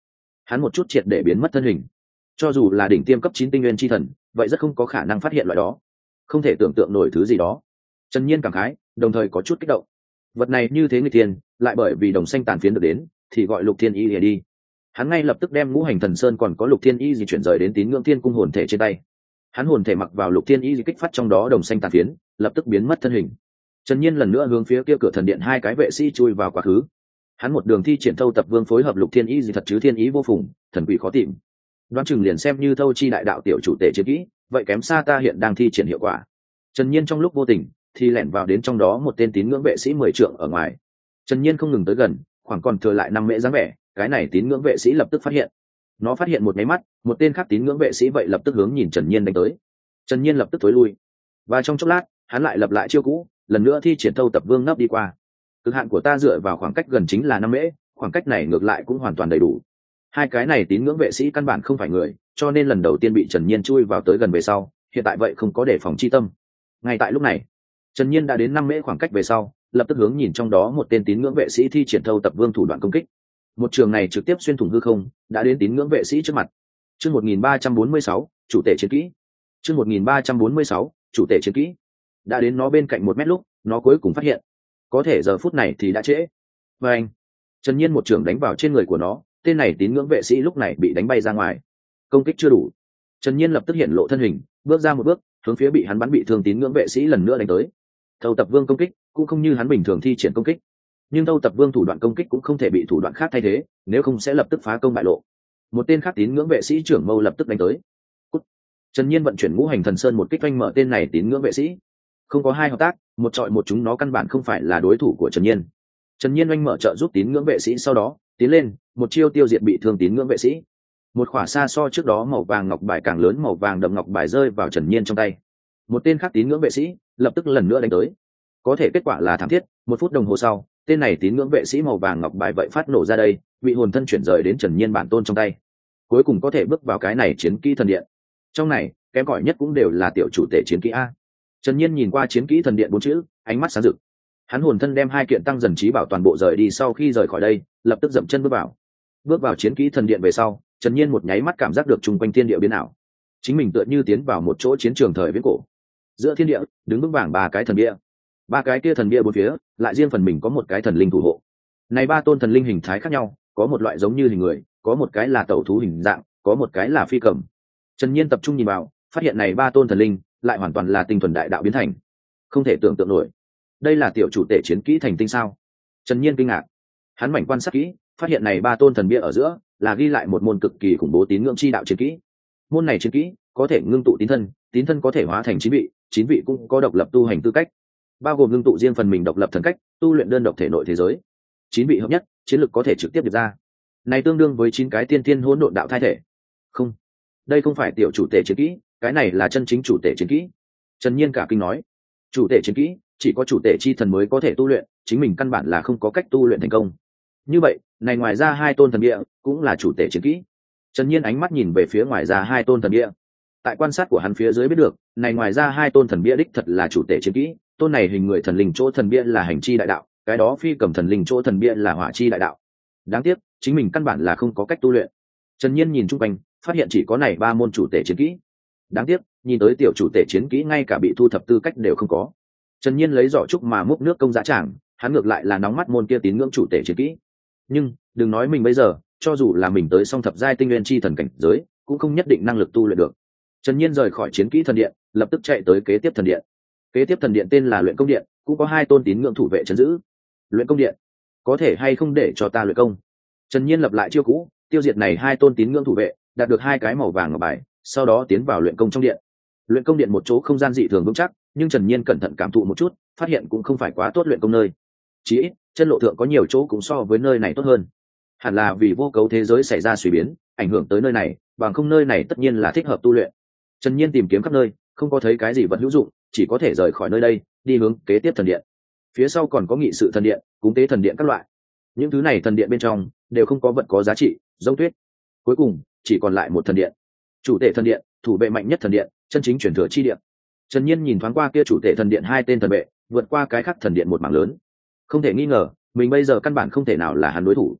hắn một chút triệt để biến mất thân hình. Cho dù là đỉnh tiêm cấp chín tinh nguyên chi thần, vậy rất không có khả năng phát hiện loại đó, không thể tưởng tượng nổi thứ gì đó. Trần Nhiên cảm khái, đồng thời có chút kích động. Vật này như thế người tiền, lại bởi vì đồng xanh tàn phiến được đến, thì gọi Lục Thiên Y lìa đi. Hắn ngay lập tức đem ngũ hành thần sơn còn có Lục Thiên Y di chuyển rời đến tín ngưỡng thiên cung hồn thể trên tay. Hắn hồn thể mặc vào Lục Thiên Y di kích phát trong đó đồng xanh tàn phiến, lập tức biến mất thân hình. Trần Nhiên lần nữa hướng phía kia cửa thần điện hai cái vệ sĩ chui vào quá khứ. Hắn một đường thi triển thâu tập vương phối hợp Lục Thiên Y di thật chứ thiên ý vô phùng, thần quỷ khó tìm. Đoán chừng liền xem như thâu chi đại đạo tiểu chủ tể chiến kỹ, vậy kém xa ta hiện đang thi triển hiệu quả. Trần Nhiên trong lúc vô tình thì lẻn vào đến trong đó một tên tín ngưỡng vệ sĩ mười trượng ở ngoài. Trần Nhiên không ngừng tới gần, khoảng còn thừa lại năm mễ dáng vẻ, cái này tín ngưỡng vệ sĩ lập tức phát hiện. Nó phát hiện một máy mắt, một tên khác tín ngưỡng vệ sĩ vậy lập tức hướng nhìn Trần Nhiên đánh tới. Trần Nhiên lập tức thối lui, và trong chốc lát, hắn lại lập lại chiêu cũ, lần nữa thi triển thâu tập vương nấp đi qua. Cực hạn của ta dựa vào khoảng cách gần chính là năm mễ, khoảng cách này ngược lại cũng hoàn toàn đầy đủ. Hai cái này tín ngưỡng vệ sĩ căn bản không phải người, cho nên lần đầu tiên bị Trần Nhiên chui vào tới gần về sau, hiện tại vậy không có đề phòng chi tâm. Ngay tại lúc này, Trần Nhiên đã đến năm mễ khoảng cách về sau, lập tức hướng nhìn trong đó một tên tín ngưỡng vệ sĩ thi triển thâu tập vương thủ đoạn công kích. Một trường này trực tiếp xuyên thủng hư không, đã đến tín ngưỡng vệ sĩ trước mặt. Chương một nghìn ba trăm bốn mươi sáu, chủ tể chiến kỹ. Chương một nghìn ba trăm bốn mươi sáu, chủ tể chiến kỹ. Đã đến nó bên cạnh một mét lúc, nó cuối cùng phát hiện, có thể giờ phút này thì đã trễ. Và anh, Trần Nhiên một trường đánh vào trên người của nó, tên này tín ngưỡng vệ sĩ lúc này bị đánh bay ra ngoài. Công kích chưa đủ, Trần Nhiên lập tức hiện lộ thân hình, bước ra một bước, hướng phía bị hắn bắn bị thương tín ngưỡng vệ sĩ lần nữa đánh tới. Thâu tập vương công kích cũng không như hắn bình thường thi triển công kích, nhưng thâu tập vương thủ đoạn công kích cũng không thể bị thủ đoạn khác thay thế, nếu không sẽ lập tức phá công bại lộ. Một tên khác tín ngưỡng vệ sĩ trưởng mâu lập tức đánh tới. Cút. Trần Nhiên vận chuyển ngũ hành thần sơn một kích oanh mở tên này tín ngưỡng vệ sĩ. Không có hai hợp tác, một trọi một chúng nó căn bản không phải là đối thủ của Trần Nhiên. Trần Nhiên oanh mở trợ giúp tín ngưỡng vệ sĩ, sau đó tiến lên một chiêu tiêu diệt bị thương tín ngưỡng vệ sĩ. Một khỏa xa so trước đó màu vàng ngọc bài càng lớn màu vàng đậm ngọc bài rơi vào Trần Nhiên trong tay. Một tên khác tín ngưỡng vệ sĩ lập tức lần nữa đánh tới. Có thể kết quả là thảm thiết, một phút đồng hồ sau, tên này tín ngưỡng vệ sĩ màu vàng ngọc bài vậy phát nổ ra đây, bị hồn thân chuyển rời đến Trần Nhiên bản tôn trong tay. Cuối cùng có thể bước vào cái này chiến kỹ thần điện. Trong này, kém cỏi nhất cũng đều là tiểu chủ tể chiến kỹ a. Trần Nhiên nhìn qua chiến kỹ thần điện bốn chữ, ánh mắt sáng rực. Hắn hồn thân đem hai kiện tăng dần trí bảo toàn bộ rời đi, sau khi rời khỏi đây, lập tức dậm chân bước vào. Bước vào chiến kỹ thần điện về sau, Trần Nhiên một nháy mắt cảm giác được chung quanh thiên địa biến ảo. Chính mình tựa như tiến vào một chỗ chiến trường thời viễn cổ. Giữa thiên địa, đứng vững vàng ba cái thần bia. Ba cái kia thần bia bốn phía, lại riêng phần mình có một cái thần linh thủ hộ. Này ba tôn thần linh hình thái khác nhau, có một loại giống như hình người, có một cái là tẩu thú hình dạng, có một cái là phi cầm. Trần Nhiên tập trung nhìn vào, phát hiện này ba tôn thần linh lại hoàn toàn là tinh thuần đại đạo biến thành. Không thể tưởng tượng nổi. Đây là tiểu chủ tể chiến kỹ thành tinh sao? Trần Nhiên kinh ngạc. Hắn mảnh quan sát kỹ, phát hiện này ba tôn thần bia ở giữa là ghi lại một môn cực kỳ khủng bố tín ngưỡng chi đạo chiến kỹ. Môn này chiến kỹ có thể ngưng tụ tín thân, tín thân có thể hóa thành chín vị, chín vị cũng có độc lập tu hành tư cách, bao gồm ngưng tụ riêng phần mình độc lập thần cách, tu luyện đơn độc thể nội thế giới. Chín vị hợp nhất, chiến lực có thể trực tiếp được ra. Này tương đương với chín cái tiên tiên hỗn độn đạo thai thể. Không, đây không phải tiểu chủ tể chiến kỹ, cái này là chân chính chủ tể chiến kỹ. Trần Nhiên cả kinh nói, chủ tể chiến kỹ chỉ có chủ tể chi thần mới có thể tu luyện, chính mình căn bản là không có cách tu luyện thành công. Như vậy, này ngoài ra hai tôn thần địa cũng là chủ tể chiến kỹ. Trần Nhiên ánh mắt nhìn về phía ngoài ra hai tôn thần địa. Tại quan sát của hắn phía dưới biết được, này ngoài ra hai tôn thần bia đích thật là chủ tể chiến kỹ, tôn này hình người thần linh chỗ thần bia là hành chi đại đạo, cái đó phi cầm thần linh chỗ thần bia là hỏa chi đại đạo. Đáng tiếc, chính mình căn bản là không có cách tu luyện. Trần Nhiên nhìn chung quanh, phát hiện chỉ có này ba môn chủ tể chiến kỹ. Đáng tiếc, nhìn tới tiểu chủ tể chiến kỹ ngay cả bị thu thập tư cách đều không có. Trần Nhiên lấy giỏ trúc mà múc nước công giá tràng, hắn ngược lại là nóng mắt môn kia tín ngưỡng chủ tể chiến kỹ. Nhưng, đừng nói mình bây giờ, cho dù là mình tới song thập giai tinh nguyên chi thần cảnh giới, cũng không nhất định năng lực tu luyện được. Trần Nhiên rời khỏi chiến kỹ thần điện, lập tức chạy tới kế tiếp thần điện. Kế tiếp thần điện tên là Luyện Công Điện, cũng có hai tôn tín ngưỡng thủ vệ trấn giữ. Luyện Công Điện, có thể hay không để cho ta luyện công? Trần Nhiên lập lại chiêu cũ, tiêu diệt này hai tôn tín ngưỡng thủ vệ, đạt được hai cái màu vàng ngọc bài, sau đó tiến vào luyện công trong điện. Luyện Công Điện một chỗ không gian dị thường vững chắc, nhưng Trần Nhiên cẩn thận cảm thụ một chút, phát hiện cũng không phải quá tốt luyện công nơi. Chỉ ít, chân lộ thượng có nhiều chỗ cũng so với nơi này tốt hơn. Hẳn là vì vô cấu thế giới xảy ra suy biến, ảnh hưởng tới nơi này, bằng không nơi này tất nhiên là thích hợp tu luyện. Trần Nhiên tìm kiếm khắp nơi, không có thấy cái gì vật hữu dụng, chỉ có thể rời khỏi nơi đây, đi hướng kế tiếp thần điện. Phía sau còn có nghị sự thần điện, cúng tế thần điện các loại. Những thứ này thần điện bên trong đều không có vật có giá trị, giống tuyết. Cuối cùng, chỉ còn lại một thần điện. Chủ tể thần điện, thủ vệ mạnh nhất thần điện, chân chính truyền thừa chi điện. Trần Nhiên nhìn thoáng qua kia chủ tể thần điện hai tên thần vệ, vượt qua cái khác thần điện một mảng lớn. Không thể nghi ngờ, mình bây giờ căn bản không thể nào là hắn đối thủ.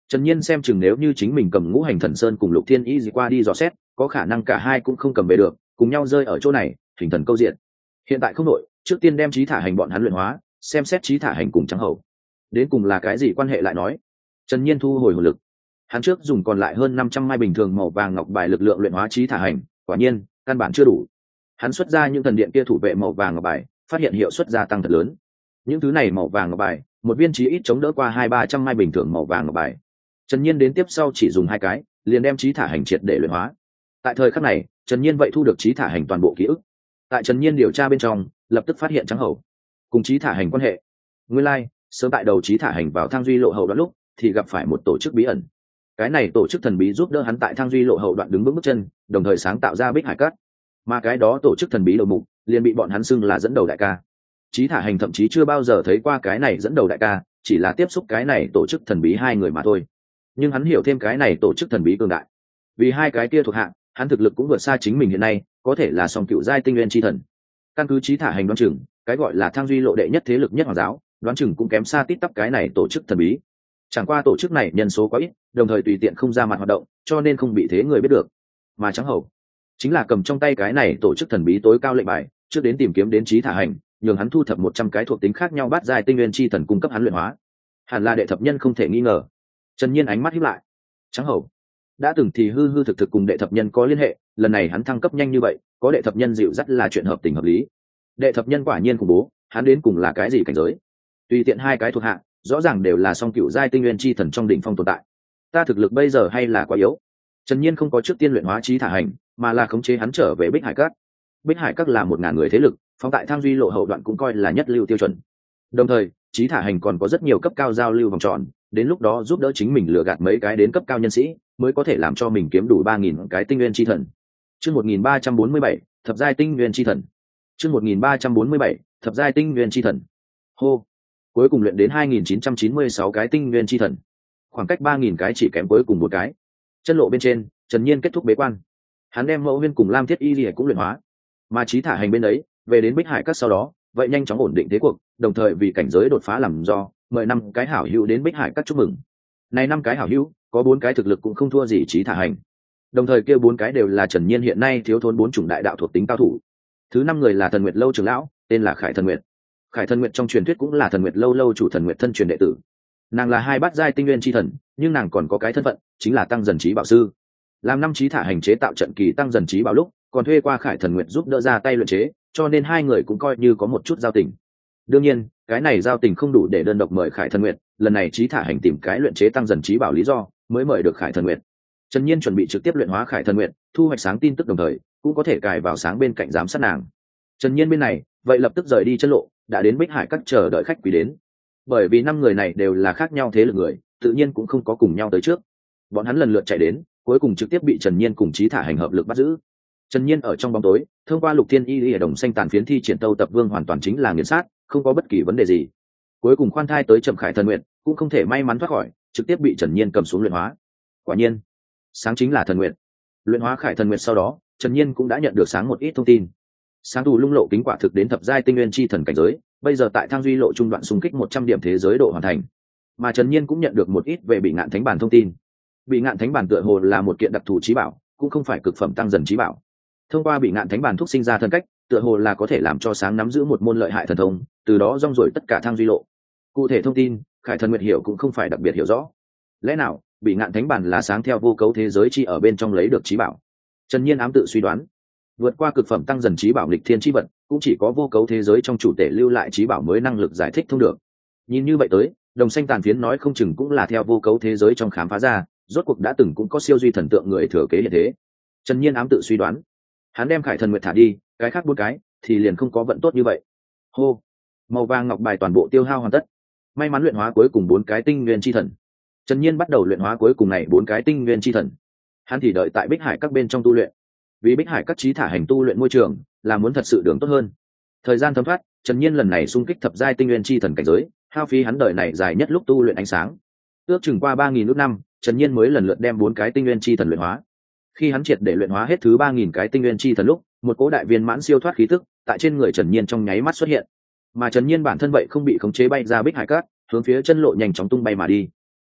Trần Nhiên xem chừng nếu như chính mình cầm Ngũ Hành Thần Sơn cùng Lục Thiên Y gì qua đi dò xét, có khả năng cả hai cũng không cầm về được, cùng nhau rơi ở chỗ này, hình thần câu diện. Hiện tại không nội, trước tiên đem Chí Thả Hành bọn hắn luyện hóa, xem xét Chí Thả Hành cùng Trắng Hầu. Đến cùng là cái gì quan hệ lại nói. Trần Nhiên thu hồi hồn lực. Hắn trước dùng còn lại hơn năm trăm mai bình thường màu vàng ngọc bài lực lượng luyện hóa Chí Thả Hành, quả nhiên, căn bản chưa đủ. Hắn xuất ra những thần điện kia thủ vệ màu vàng ngọc bài, phát hiện hiệu suất gia tăng thật lớn. Những thứ này màu vàng ngọc bài, một viên chí ít chống đỡ qua hai ba trăm mai bình thường màu vàng ngọc bài. Trần Nhiên đến tiếp sau chỉ dùng hai cái, liền đem Chí Thả Hành triệt để luyện hóa. Tại thời khắc này, Trần Nhiên vậy thu được Chí Thả Hành toàn bộ ký ức. Tại Trần Nhiên điều tra bên trong, lập tức phát hiện Trắng Hầu cùng Chí Thả Hành quan hệ. Nguyên lai, like, sớm tại đầu Chí Thả Hành vào Thang Duy lộ hậu đoạn lúc, thì gặp phải một tổ chức bí ẩn. Cái này tổ chức thần bí giúp đỡ hắn tại Thang Duy lộ hậu đoạn đứng vững bước chân, đồng thời sáng tạo ra Bích Hải Cát. Mà cái đó tổ chức thần bí đầu mục, liền bị bọn hắn xưng là dẫn đầu đại ca. Chí Thả Hành thậm chí chưa bao giờ thấy qua cái này dẫn đầu đại ca, chỉ là tiếp xúc cái này tổ chức thần bí hai người mà thôi. Nhưng hắn hiểu thêm cái này tổ chức thần bí cường đại. Vì hai cái kia thuộc hạ, hắn thực lực cũng vượt xa chính mình hiện nay, có thể là song cựu giai tinh nguyên chi thần. Căn cứ Chí Thả Hành đoán chừng, cái gọi là Thang Duy lộ đệ nhất thế lực nhất Hoàng giáo, đoán chừng cũng kém xa tít tắp cái này tổ chức thần bí. Chẳng qua tổ chức này nhân số quá ít, đồng thời tùy tiện không ra mặt hoạt động, cho nên không bị thế người biết được. Mà Trắng Hầu chính là cầm trong tay cái này tổ chức thần bí tối cao lệnh bài, trước đến tìm kiếm đến Chí Thả Hành, nhường hắn thu thập một trăm cái thuộc tính khác nhau bát giai tinh nguyên chi thần cung cấp hắn luyện hóa. Hẳn là đệ thập nhân không thể nghi ngờ. Trần Nhiên ánh mắt híp lại. Trắng Hầu đã từng thì hư hư thực thực cùng đệ thập nhân có liên hệ, lần này hắn thăng cấp nhanh như vậy, có đệ thập nhân dịu dắt là chuyện hợp tình hợp lý. Đệ thập nhân quả nhiên khủng bố, hắn đến cùng là cái gì cảnh giới? Tùy tiện hai cái thuộc hạ, rõ ràng đều là song cựu giai tinh nguyên chi thần trong đỉnh phong tồn tại. Ta thực lực bây giờ hay là quá yếu. Trần Nhiên không có trước tiên luyện hóa Chí Thả Hành, mà là khống chế hắn trở về Bích Hải Các. Bích Hải Các là một ngàn người thế lực, phóng tại Thang Duy lộ hậu đoạn cũng coi là nhất lưu tiêu chuẩn. Đồng thời, Chí Thả Hành còn có rất nhiều cấp cao giao lưu vòng tròn, đến lúc đó giúp đỡ chính mình lừa gạt mấy cái đến cấp cao nhân sĩ, mới có thể làm cho mình kiếm đủ ba nghìn cái tinh nguyên chi thần. Chương một nghìn ba trăm bốn mươi bảy, thập giai tinh nguyên chi thần. Chương một nghìn ba trăm bốn mươi bảy, thập giai tinh nguyên chi thần. Hô, cuối cùng luyện đến hai nghìn chín trăm chín mươi sáu cái tinh nguyên chi thần. Khoảng cách ba nghìn cái chỉ kém cuối cùng một cái. Chân lộ bên trên, Trần Nhiên kết thúc bế quan. Hắn đem Mẫu Huyên cùng Lam Thiết Y Liễu cũng luyện hóa. Mà Chí Thả Hành bên đấy, về đến Bích Hải Các sau đó, vậy nhanh chóng ổn định thế cuộc, đồng thời vì cảnh giới đột phá làm do, mời năm cái hảo hữu đến Bích Hải Các chúc mừng. Này năm cái hảo hữu, có bốn cái thực lực cũng không thua gì Chí Thả Hành. Đồng thời kia bốn cái đều là Trần Nhiên hiện nay thiếu thốn bốn chủng đại đạo thuộc tính cao thủ. Thứ năm người là Thần Nguyệt Lâu trưởng lão, tên là Khải Thần Nguyệt. Khải Thần Nguyệt trong truyền thuyết cũng là Thần Nguyệt Lâu lâu chủ Thần Nguyệt thân truyền đệ tử. Nàng là hai bát giai tinh nguyên chi thần, nhưng nàng còn có cái thân phận, chính là tăng dần trí bảo sư. Làm năm Chí Thả Hành chế tạo trận kỳ tăng dần trí bảo lúc, còn thuê qua Khải Thần Nguyệt giúp đỡ ra tay luyện chế, cho nên hai người cũng coi như có một chút giao tình. Đương nhiên, cái này giao tình không đủ để đơn độc mời Khải Thần Nguyệt, lần này Chí Thả Hành tìm cái luyện chế tăng dần trí bảo lý do, mới mời được Khải Thần Nguyệt. Trần Nhiên chuẩn bị trực tiếp luyện hóa Khải Thần Nguyệt, thu hoạch sáng tin tức đồng thời, cũng có thể cài vào sáng bên cạnh giám sát nàng. Trần Nhiên bên này, vậy lập tức rời đi chân lộ, đã đến Bích Hải Các chờ đợi khách quý đến. Bởi vì năm người này đều là khác nhau thế lực người, tự nhiên cũng không có cùng nhau tới trước. Bọn hắn lần lượt chạy đến, cuối cùng trực tiếp bị Trần Nhiên cùng Chí Thả Hành hợp lực bắt giữ. Trần Nhiên ở trong bóng tối, thông qua Lục Thiên Y Lìa đồng xanh tàn phiến thi triển tâu tập vương hoàn toàn chính là nghiền sát, không có bất kỳ vấn đề gì. Cuối cùng khoan thai tới Trầm Khải Thần Nguyệt, cũng không thể may mắn thoát khỏi, trực tiếp bị Trần Nhiên cầm xuống luyện hóa. Quả nhiên, sáng chính là Thần Nguyệt. Luyện hóa Khải Thần Nguyệt sau đó, Trần Nhiên cũng đã nhận được sáng một ít thông tin. Sáng tù lung lộ kính quả thực đến thập giai tinh nguyên chi thần cảnh giới, bây giờ tại Thang Duy lộ trung đoạn xung kích một trăm điểm thế giới độ hoàn thành. Mà Trần Nhiên cũng nhận được một ít về Bị Ngạn Thánh Bản thông tin. Bị Ngạn Thánh Bản tựa hồ là một kiện đặc thù chí bảo, cũng không phải cực phẩm tăng dần chí bảo. Thông qua Bị Ngạn Thánh Bản thúc sinh ra thân cách, tựa hồ là có thể làm cho sáng nắm giữ một môn lợi hại thần thông, từ đó rong ruổi tất cả Thang Duy lộ. Cụ thể thông tin, Khải Thần Nguyệt hiểu cũng không phải đặc biệt hiểu rõ. Lẽ nào, Bị Ngạn Thánh Bản là sáng theo vô cấu thế giới chi ở bên trong lấy được chí bảo? Trần Nhiên ám tự suy đoán, vượt qua cực phẩm tăng dần chí bảo lịch thiên chi vật, cũng chỉ có vô cấu thế giới trong chủ tể lưu lại chí bảo mới năng lực giải thích thông được. Nhìn như vậy tới, đồng xanh tàn phiến nói không chừng cũng là theo vô cấu thế giới trong khám phá ra, rốt cuộc đã từng cũng có siêu duy thần tượng người thừa kế hiện thế. Trần Nhiên ám tự suy đoán, hắn đem Khải Thần Nguyệt thả đi, cái khác bốn cái thì liền không có vận tốt như vậy. Hô, màu vàng ngọc bài toàn bộ tiêu hao hoàn tất. May mắn luyện hóa cuối cùng bốn cái tinh nguyên chi thần. Trần Nhiên bắt đầu luyện hóa cuối cùng này bốn cái tinh nguyên chi thần. Hắn thì đợi tại Bích Hải Các bên trong tu luyện. Vì Bích Hải Các Chí Thả Hành tu luyện môi trường, là muốn thật sự đường tốt hơn. Thời gian thấm thoát, Trần Nhiên lần này xung kích thập giai tinh nguyên chi thần cảnh giới, hao phí hắn đời này dài nhất lúc tu luyện ánh sáng. Ước chừng qua ba nghìn lúc năm, Trần Nhiên mới lần lượt đem bốn cái tinh nguyên chi thần luyện hóa. Khi hắn triệt để luyện hóa hết thứ ba nghìn cái tinh nguyên chi thần lúc, một cỗ đại viên mãn siêu thoát khí tức tại trên người Trần Nhiên trong nháy mắt xuất hiện. Mà Trần Nhiên bản thân vậy không bị khống chế bay ra Bích Hải Các, hướng phía chân lộ nhanh chóng tung bay mà đi.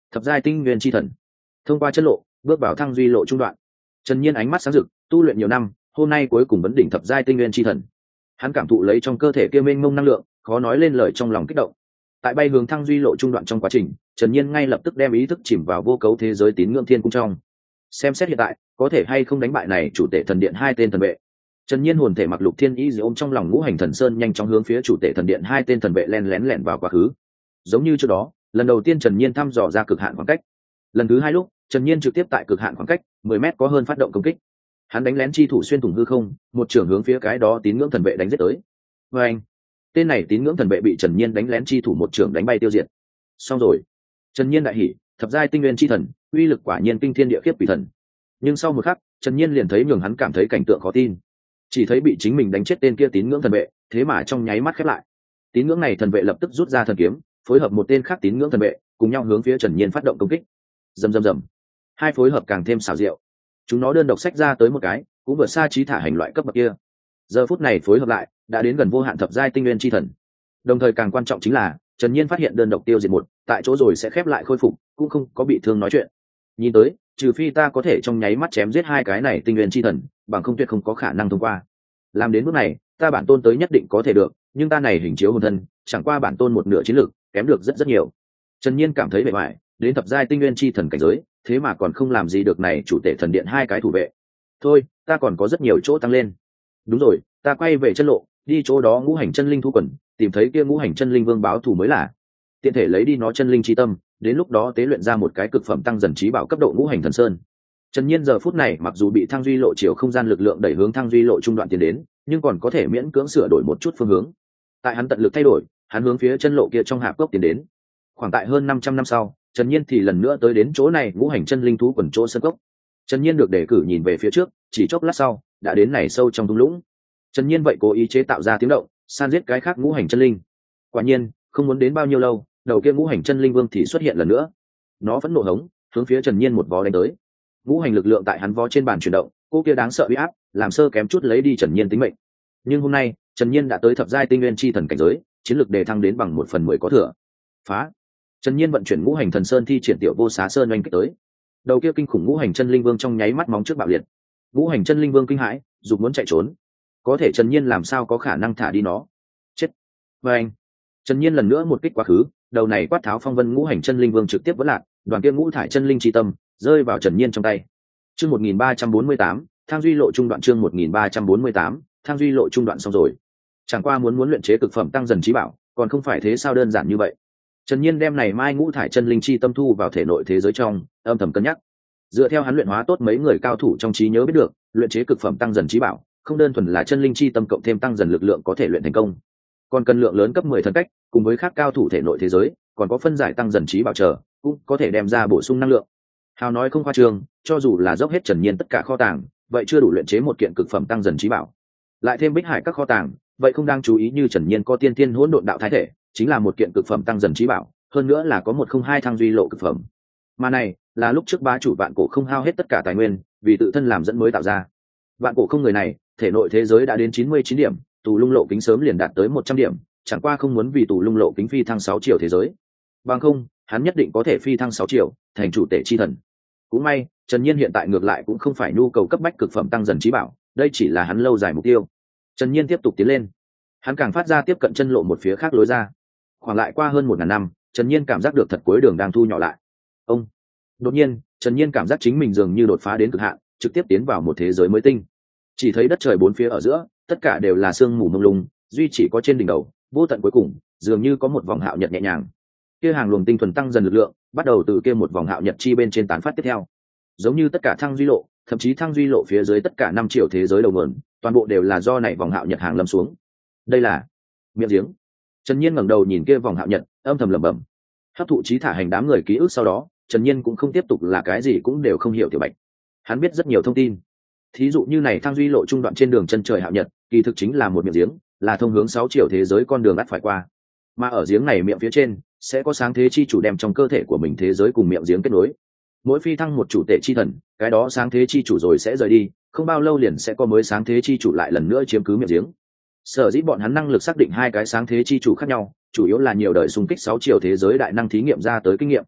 Thập giai tinh nguyên chi thần. Thông qua chân lộ bước vào thăng duy lộ trung đoạn, Trần Nhiên ánh mắt sáng rực, tu luyện nhiều năm hôm nay cuối cùng vấn đỉnh thập giai tinh nguyên chi thần. Hắn cảm thụ lấy trong cơ thể kia mênh mông năng lượng, khó nói lên lời trong lòng kích động. Tại bay hướng thăng duy lộ trung đoạn trong quá trình, Trần Nhiên ngay lập tức đem ý thức chìm vào vô cấu thế giới tín ngưỡng thiên cung trong, xem xét hiện tại có thể hay không đánh bại này chủ tể thần điện hai tên thần vệ. Trần Nhiên hồn thể mặc lục thiên ý dị ôm trong lòng ngũ hành thần sơn, nhanh chóng hướng phía chủ tể thần điện hai tên thần vệ len lén lẻn vào quá khứ. Giống như trước đó, lần đầu tiên Trần Nhiên thăm dò ra cực hạn khoảng cách, lần thứ hai lúc Trần Nhiên trực tiếp tại cực hạn khoảng cách mười mét có hơn phát động công kích. Hắn đánh lén chi thủ xuyên thủng hư không, một trường hướng phía cái đó tín ngưỡng thần vệ đánh giết tới. Và anh, tên này tín ngưỡng thần vệ bị Trần Nhiên đánh lén chi thủ một trường đánh bay tiêu diệt. Xong rồi. Trần Nhiên đại hỉ, thập giai tinh nguyên chi thần, uy lực quả nhiên kinh thiên địa khiếp quỷ thần. Nhưng sau một khắc, Trần Nhiên liền thấy nhường hắn cảm thấy cảnh tượng khó tin. Chỉ thấy bị chính mình đánh chết tên kia tín ngưỡng thần vệ, thế mà trong nháy mắt khép lại. Tín ngưỡng này thần vệ lập tức rút ra thần kiếm, phối hợp một tên khác tín ngưỡng thần vệ, cùng nhau hướng phía Trần Nhiên phát động công kích. Rầm rầm rầm. Hai phối hợp càng thêm xảo diệu. Chúng nó đơn độc xách ra tới một cái, cũng vượt xa trí thả hành loại cấp bậc kia. Giờ phút này phối hợp lại, đã đến gần vô hạn thập giai tinh nguyên chi thần. Đồng thời càng quan trọng chính là, Trần Nhiên phát hiện đơn độc tiêu diệt một, tại chỗ rồi sẽ khép lại khôi phục, cũng không có bị thương nói chuyện. Nhìn tới, trừ phi ta có thể trong nháy mắt chém giết hai cái này tinh nguyên chi thần, bằng không tuyệt không có khả năng thông qua. Làm đến bước này, ta bản tôn tới nhất định có thể được, nhưng ta này hình chiếu hồn thân, chẳng qua bản tôn một nửa chiến lực, kém được rất rất nhiều. Trần Nhiên cảm thấy bề ngoài, đến thập giai tinh nguyên chi thần cảnh giới, thế mà còn không làm gì được này chủ tể thần điện hai cái thủ vệ. Thôi, ta còn có rất nhiều chỗ tăng lên. Đúng rồi, ta quay về chân lộ, đi chỗ đó ngũ hành chân linh thu quần, tìm thấy kia ngũ hành chân linh vương báo thù mới là. Tiện thể lấy đi nó chân linh chi tâm, đến lúc đó tế luyện ra một cái cực phẩm tăng dần trí bảo cấp độ ngũ hành thần sơn. Trần Nhiên giờ phút này mặc dù bị thăng duy lộ chiều không gian lực lượng đẩy hướng thăng duy lộ trung đoạn tiến đến, nhưng còn có thể miễn cưỡng sửa đổi một chút phương hướng. Tại hắn tận lực thay đổi, hắn hướng phía chân lộ kia trong hạp cốc tiến đến. Khoảng tại hơn năm trăm năm sau, Trần Nhiên thì lần nữa tới đến chỗ này ngũ hành chân linh thú quần chỗ sân cốc. Trần Nhiên được đề cử nhìn về phía trước, chỉ chốc lát sau, đã đến này sâu trong thung lũng. Trần Nhiên vậy cố ý chế tạo ra tiếng động, san giết cái khác ngũ hành chân linh. Quả nhiên, không muốn đến bao nhiêu lâu, đầu kia ngũ hành chân linh vương thì xuất hiện lần nữa. Nó vẫn nộ hống, hướng phía Trần Nhiên một vó đánh tới. Ngũ hành lực lượng tại hắn vó trên bàn chuyển động, cô kia đáng sợ uy áp, làm sơ kém chút lấy đi Trần Nhiên tính mệnh. Nhưng hôm nay, Trần Nhiên đã tới thập giai tinh nguyên chi thần cảnh giới, chiến lực đề thăng đến bằng một phần mười có thừa. Phá! Trần Nhiên vận chuyển ngũ hành thần sơn thi triển tiểu vô xá sơn oanh kích tới. Đầu kia kinh khủng ngũ hành chân linh vương trong nháy mắt móng trước bạo liệt. Ngũ hành chân linh vương kinh hãi, dục muốn chạy trốn. Có thể Trần Nhiên làm sao có khả năng thả đi nó? Chết! Và anh, Trần Nhiên lần nữa một kích quá khứ, đầu này quát tháo phong vân ngũ hành chân linh vương trực tiếp vỡ lạc, đoàn kia ngũ thải chân linh chi tâm rơi vào Trần Nhiên trong tay. Chương một nghìn ba trăm bốn mươi tám, thang duy lộ trung đoạn chương một nghìn ba trăm bốn mươi tám, thang duy lộ trung đoạn xong rồi. Chẳng qua muốn muốn luyện chế cực phẩm tăng dần trí bảo, còn không phải thế sao đơn giản như vậy. Trần Nhiên đem này mai ngũ thải chân linh chi tâm thu vào thể nội thế giới trong, âm thầm cân nhắc. Dựa theo hắn luyện hóa tốt mấy người cao thủ trong trí nhớ biết được, luyện chế cực phẩm tăng dần trí bảo, không đơn thuần là chân linh chi tâm cộng thêm tăng dần lực lượng có thể luyện thành công, còn cần lượng lớn cấp mười thần cách, cùng với các cao thủ thể nội thế giới, còn có phân giải tăng dần trí bảo chờ, cũng có thể đem ra bổ sung năng lượng. Hào nói không khoa trương, cho dù là dốc hết Trần Nhiên tất cả kho tàng, vậy chưa đủ luyện chế một kiện cực phẩm tăng dần trí bảo. Lại thêm Bích Hải các kho tàng, vậy không đang chú ý như Trần Nhiên có tiên tiên hỗn độn đạo thái thể, chính là một kiện cực phẩm tăng dần trí bảo, hơn nữa là có một không hai thăng duy lộ cực phẩm. Mà này, là lúc trước bá chủ Vạn Cổ không hao hết tất cả tài nguyên, vì tự thân làm dẫn mới tạo ra. Vạn Cổ không người này, thể nội thế giới đã đến chín mươi chín điểm, tù lung lộ kính sớm liền đạt tới một trăm điểm, chẳng qua không muốn vì tù lung lộ kính phi thăng sáu triệu thế giới. Bằng không, hắn nhất định có thể phi thăng sáu triệu, thành chủ tể chi thần. Cũng may, Trần Nhiên hiện tại ngược lại cũng không phải nhu cầu cấp bách cực phẩm tăng dần trí bảo, đây chỉ là hắn lâu dài mục tiêu. Trần Nhiên tiếp tục tiến lên, hắn càng phát ra tiếp cận chân lộ một phía khác lối ra. Khoảng lại qua hơn một ngàn năm, Trần Nhiên cảm giác được thật cuối đường đang thu nhỏ lại. Ông, đột nhiên, Trần Nhiên cảm giác chính mình dường như đột phá đến cực hạn, trực tiếp tiến vào một thế giới mới tinh. Chỉ thấy đất trời bốn phía ở giữa, tất cả đều là sương mù mông lung, duy chỉ có trên đỉnh đầu, vô tận cuối cùng, dường như có một vòng hạo nhật nhẹ nhàng. Kia hàng luồng tinh thuần tăng dần lực lượng, bắt đầu từ kia một vòng hạo nhật chi bên trên tán phát tiếp theo. Giống như tất cả thăng duy lộ, thậm chí thăng duy lộ phía dưới tất cả năm triệu thế giới đầu nguồn, toàn bộ đều là do này vòng hạo nhật hàng lâm xuống. Đây là miệng giếng. Trần Nhiên ngẩng đầu nhìn kia vòng hạo nhật, âm thầm lẩm bẩm. Hấp thụ trí thả hành đám người ký ức sau đó, Trần Nhiên cũng không tiếp tục là cái gì cũng đều không hiểu tiểu bạch. Hắn biết rất nhiều thông tin. Thí dụ như này thang duy lộ trung đoạn trên đường chân trời hạo nhật, kỳ thực chính là một miệng giếng, là thông hướng sáu triệu thế giới con đường ắt phải qua. Mà ở giếng này miệng phía trên, sẽ có sáng thế chi chủ đem trong cơ thể của mình thế giới cùng miệng giếng kết nối. Mỗi phi thăng một chủ tể chi thần, cái đó sáng thế chi chủ rồi sẽ rời đi, không bao lâu liền sẽ có mới sáng thế chi chủ lại lần nữa chiếm cứ miệng giếng. Sở dĩ bọn hắn năng lực xác định hai cái sáng thế chi chủ khác nhau, chủ yếu là nhiều đời xung kích sáu triệu thế giới đại năng thí nghiệm ra tới kinh nghiệm.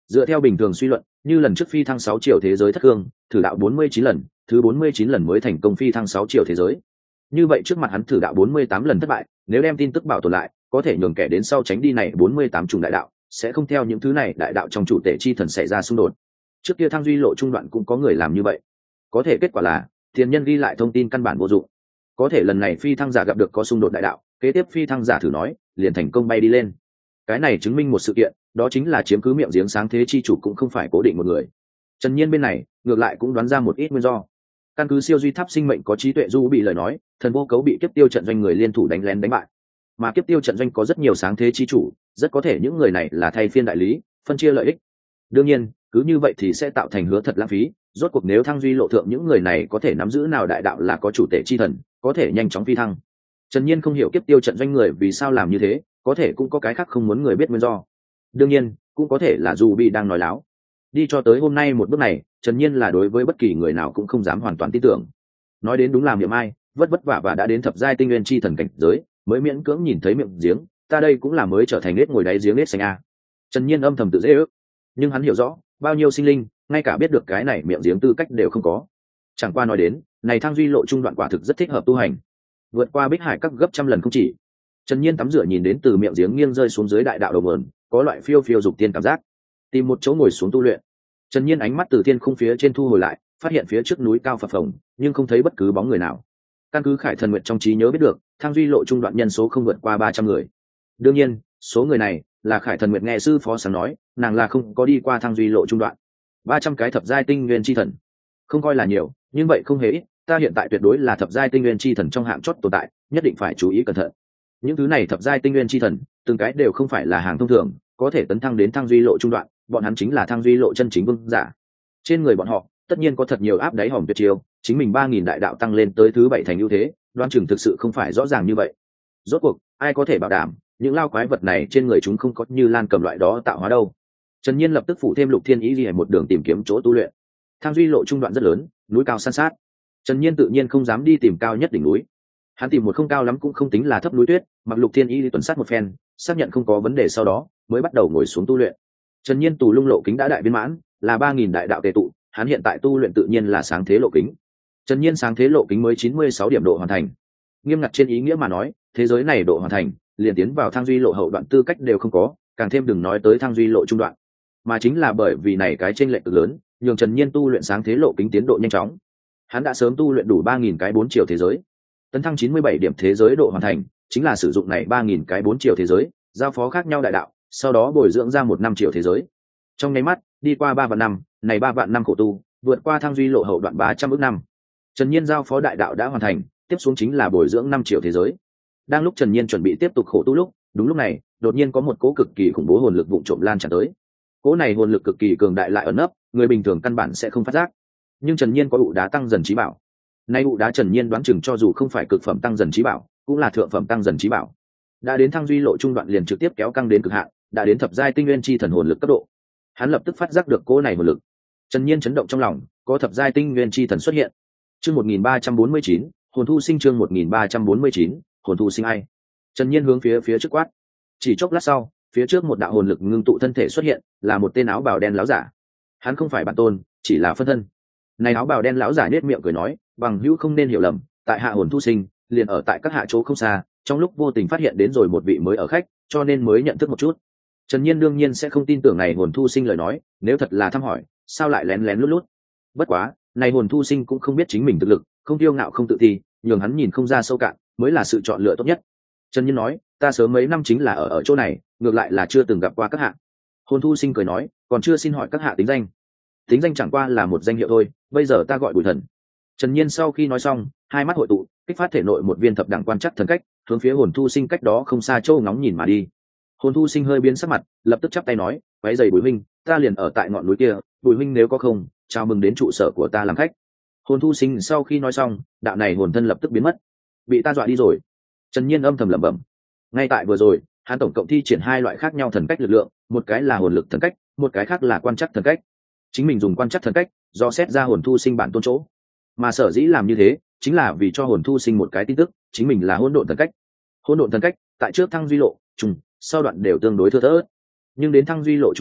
Dựa theo bình thường suy luận, như lần trước phi thăng sáu triệu thế giới thất cương thử đạo bốn mươi chín lần, thứ bốn mươi chín lần mới thành công phi thăng sáu triệu thế giới. Như vậy trước mặt hắn thử đạo bốn mươi tám lần thất bại, nếu đem tin tức bảo tồn lại, có thể nhường kẻ đến sau tránh đi này bốn mươi tám chủng đại đạo, sẽ không theo những thứ này đại đạo trong chủ tể chi thần xảy ra xung đột. Trước kia thăng duy lộ trung đoạn cũng có người làm như vậy, có thể kết quả là tiền nhân ghi lại thông tin căn bản vô dụng. Có thể lần này phi thăng giả gặp được có xung đột đại đạo, kế tiếp phi thăng giả thử nói liền thành công bay đi lên. Cái này chứng minh một sự kiện, đó chính là chiếm cứ miệng giếng sáng thế chi chủ cũng không phải cố định một người. Trần Nhiên bên này ngược lại cũng đoán ra một ít nguyên do. Căn cứ siêu duy tháp sinh mệnh có trí tuệ du bị lời nói, thần vô cấu bị kiếp tiêu trận doanh người liên thủ đánh lén đánh bại, mà kiếp tiêu trận doanh có rất nhiều sáng thế chi chủ, rất có thể những người này là thay phiên đại lý, phân chia lợi ích. Đương nhiên cứ như vậy thì sẽ tạo thành hứa thật lãng phí. Rốt cuộc nếu thăng duy lộ thượng những người này có thể nắm giữ nào đại đạo là có chủ tể chi thần, có thể nhanh chóng phi thăng. Trần Nhiên không hiểu kiếp tiêu trận doanh người vì sao làm như thế, có thể cũng có cái khác không muốn người biết nguyên do. Đương nhiên cũng có thể là dù bị đang nói láo. Đi cho tới hôm nay một bước này, Trần Nhiên là đối với bất kỳ người nào cũng không dám hoàn toàn tin tưởng. Nói đến đúng làm miệng ai, vất vất vả và đã đến thập giai tinh nguyên chi thần cảnh giới, mới miễn cưỡng nhìn thấy miệng giếng, ta đây cũng là mới trở thành nết ngồi đáy giếng nết xanh a. Trần Nhiên âm thầm tự dễ ước, nhưng hắn hiểu rõ, bao nhiêu sinh linh, ngay cả biết được cái này miệng giếng tư cách đều không có. Chẳng qua nói đến, này thang duy lộ trung đoạn quả thực rất thích hợp tu hành, vượt qua bích hải các gấp trăm lần không chỉ. Trần Nhiên tắm rửa nhìn đến từ miệng giếng nghiêng rơi xuống dưới đại đạo đầu nguồn, có loại phiêu phiêu dục tiên cảm giác. Tìm một chỗ ngồi xuống tu luyện. Trần Nhiên ánh mắt từ thiên khung phía trên thu hồi lại, phát hiện phía trước núi cao phập phồng, nhưng không thấy bất cứ bóng người nào. Căn cứ Khải Thần Nguyệt trong trí nhớ biết được, thang duy lộ trung đoạn nhân số không vượt qua ba trăm người. Đương nhiên, số người này là Khải Thần Nguyệt nghe sư phó sáng nói, nàng là không có đi qua thang duy lộ trung đoạn. ba trăm cái thập giai tinh nguyên chi thần, không coi là nhiều, nhưng vậy không hề ít, ta hiện tại tuyệt đối là thập giai tinh nguyên chi thần trong hạng chót tồn tại, nhất định phải chú ý cẩn thận. Những thứ này thập giai tinh nguyên chi thần, từng cái đều không phải là hàng thông thường, có thể tấn thăng đến thang duy lộ trung đoạn, bọn hắn chính là thang duy lộ chân chính vương giả. Trên người bọn họ, tất nhiên có thật nhiều áp đáy hòm tuyệt chiêu, chính mình ba nghìn đại đạo tăng lên tới thứ bảy thành ưu thế, đoán chừng thực sự không phải rõ ràng như vậy. Rốt cuộc, ai có thể bảo đảm, những lao quái vật này trên người chúng không có như Lan Cầm loại đó tạo hóa đâu. Trần Nhiên lập tức phủ thêm Lục Thiên Ý Liễu một đường tìm kiếm chỗ tu luyện. Thang duy lộ trung đoạn rất lớn, núi cao san sát. Trần Nhiên tự nhiên không dám đi tìm cao nhất đỉnh núi. Hắn tìm một không cao lắm cũng không tính là thấp núi tuyết, mặc Lục Thiên Ý đi tuần sát một phen, xác nhận không có vấn đề sau đó, mới bắt đầu ngồi xuống tu luyện. Trần Nhiên tù lung lộ kính đã đại viên mãn, là ba nghìn đại đạo tề tụ, hắn hiện tại tu luyện tự nhiên là sáng thế lộ kính. Trần Nhiên sáng thế lộ kính mới chín mươi sáu điểm độ hoàn thành. Nghiêm ngặt trên ý nghĩa mà nói, thế giới này độ hoàn thành, liền tiến vào thang duy lộ hậu đoạn tư cách đều không có, càng thêm đừng nói tới thang duy lộ trung đoạn. Mà chính là bởi vì này cái chênh lệch cực lớn, nhường Trần Nhiên tu luyện sáng thế lộ kính tiến độ nhanh chóng. Hắn đã sớm tu luyện đủ ba nghìn cái bốn chiều thế giới. Tấn thăng chín mươi bảy điểm thế giới độ hoàn thành, chính là sử dụng này ba nghìn cái bốn chiều thế giới, giao phó khác nhau đại đạo, sau đó bồi dưỡng ra một năm triệu thế giới. Trong nháy mắt, đi qua ba vạn năm, này ba vạn năm khổ tu, vượt qua thang duy lộ hậu đoạn ba trăm ước năm. Trần Nhiên giao phó đại đạo đã hoàn thành, tiếp xuống chính là bồi dưỡng năm triệu thế giới. Đang lúc Trần Nhiên chuẩn bị tiếp tục khổ tu lúc, đúng lúc này, đột nhiên có một cỗ cực kỳ khủng bố hồn lực vụng trộm lan tràn tới. Cỗ này hồn lực cực kỳ cường đại lại ẩn nấp, người bình thường căn bản sẽ không phát giác. Nhưng Trần Nhiên có ụ đá tăng dần trí bảo. Nay ụ đá Trần Nhiên đoán chừng cho dù không phải cực phẩm tăng dần trí bảo, cũng là thượng phẩm tăng dần trí bảo. Đã đến thang duy lộ trung đoạn liền trực tiếp kéo căng đến cực hạn, đã đến thập giai tinh nguyên chi thần hồn lực cấp độ. Hắn lập tức phát giác được cỗ này hồn lực. Trần Nhiên chấn động trong lòng, có thập giai tinh nguyên chi thần xuất hiện. Chương một nghìn ba trăm bốn mươi chín, hồn thu sinh chương một nghìn ba trăm bốn mươi chín, hồn thu sinh ai. Trần Nhiên hướng phía phía trước quát. Chỉ chốc lát sau, phía trước một đạo hồn lực ngưng tụ thân thể xuất hiện, là một tên áo bào đen lão giả. Hắn không phải bản tôn, chỉ là phân thân. Này áo bào đen lão giả nhếch miệng cười nói, bằng hữu không nên hiểu lầm, tại hạ hồn thu sinh, liền ở tại các hạ chỗ không xa, trong lúc vô tình phát hiện đến rồi một vị mới ở khách, cho nên mới nhận thức một chút. Trần Nhiên đương nhiên sẽ không tin tưởng này hồn thu sinh lời nói, nếu thật là thăm hỏi, sao lại lén lén lút lút. Bất quá, này hồn thu sinh cũng không biết chính mình thực lực, không kiêu ngạo không tự ti, nhường hắn nhìn không ra sâu cạn, mới là sự chọn lựa tốt nhất. Trần Nhiên nói, ta sớm mấy năm chính là ở ở chỗ này, ngược lại là chưa từng gặp qua các hạ. Hồn thu sinh cười nói, còn chưa xin hỏi các hạ tính danh. Tính danh chẳng qua là một danh hiệu thôi, bây giờ ta gọi Bùi Thần. Trần Nhiên sau khi nói xong, hai mắt hội tụ, kích phát thể nội một viên thập đẳng quan chắc thần cách, hướng phía hồn thu sinh cách đó không xa châu ngóng nhìn mà đi. Hồn thu sinh hơi biến sắc mặt, lập tức chắp tay nói, váy giày Bùi huynh, ta liền ở tại ngọn núi kia, Bùi huynh nếu có không, chào mừng đến trụ sở của ta làm khách. Hồn thu sinh sau khi nói xong, đạo này hồn thân lập tức biến mất, bị ta dọa đi rồi. Trần Nhiên âm thầm lẩm bẩm. Ngay tại vừa rồi, hắn tổng cộng thi triển hai loại khác nhau thần cách lực lượng, một cái là hồn lực thần cách, một cái khác là quan chắc thần cách. Chính mình dùng quan chắc thần cách, do xét ra hồn thu sinh bản tôn chỗ. Mà sở dĩ làm như thế, chính là vì cho hồn thu sinh một cái tin tức, chính mình là hỗn độn thần cách. Hỗn độn thần cách, tại trước thăng duy lộ, trùng, sau đoạn đều tương đối thưa thớt. Nhưng đến thăng duy lộ trung đoạn,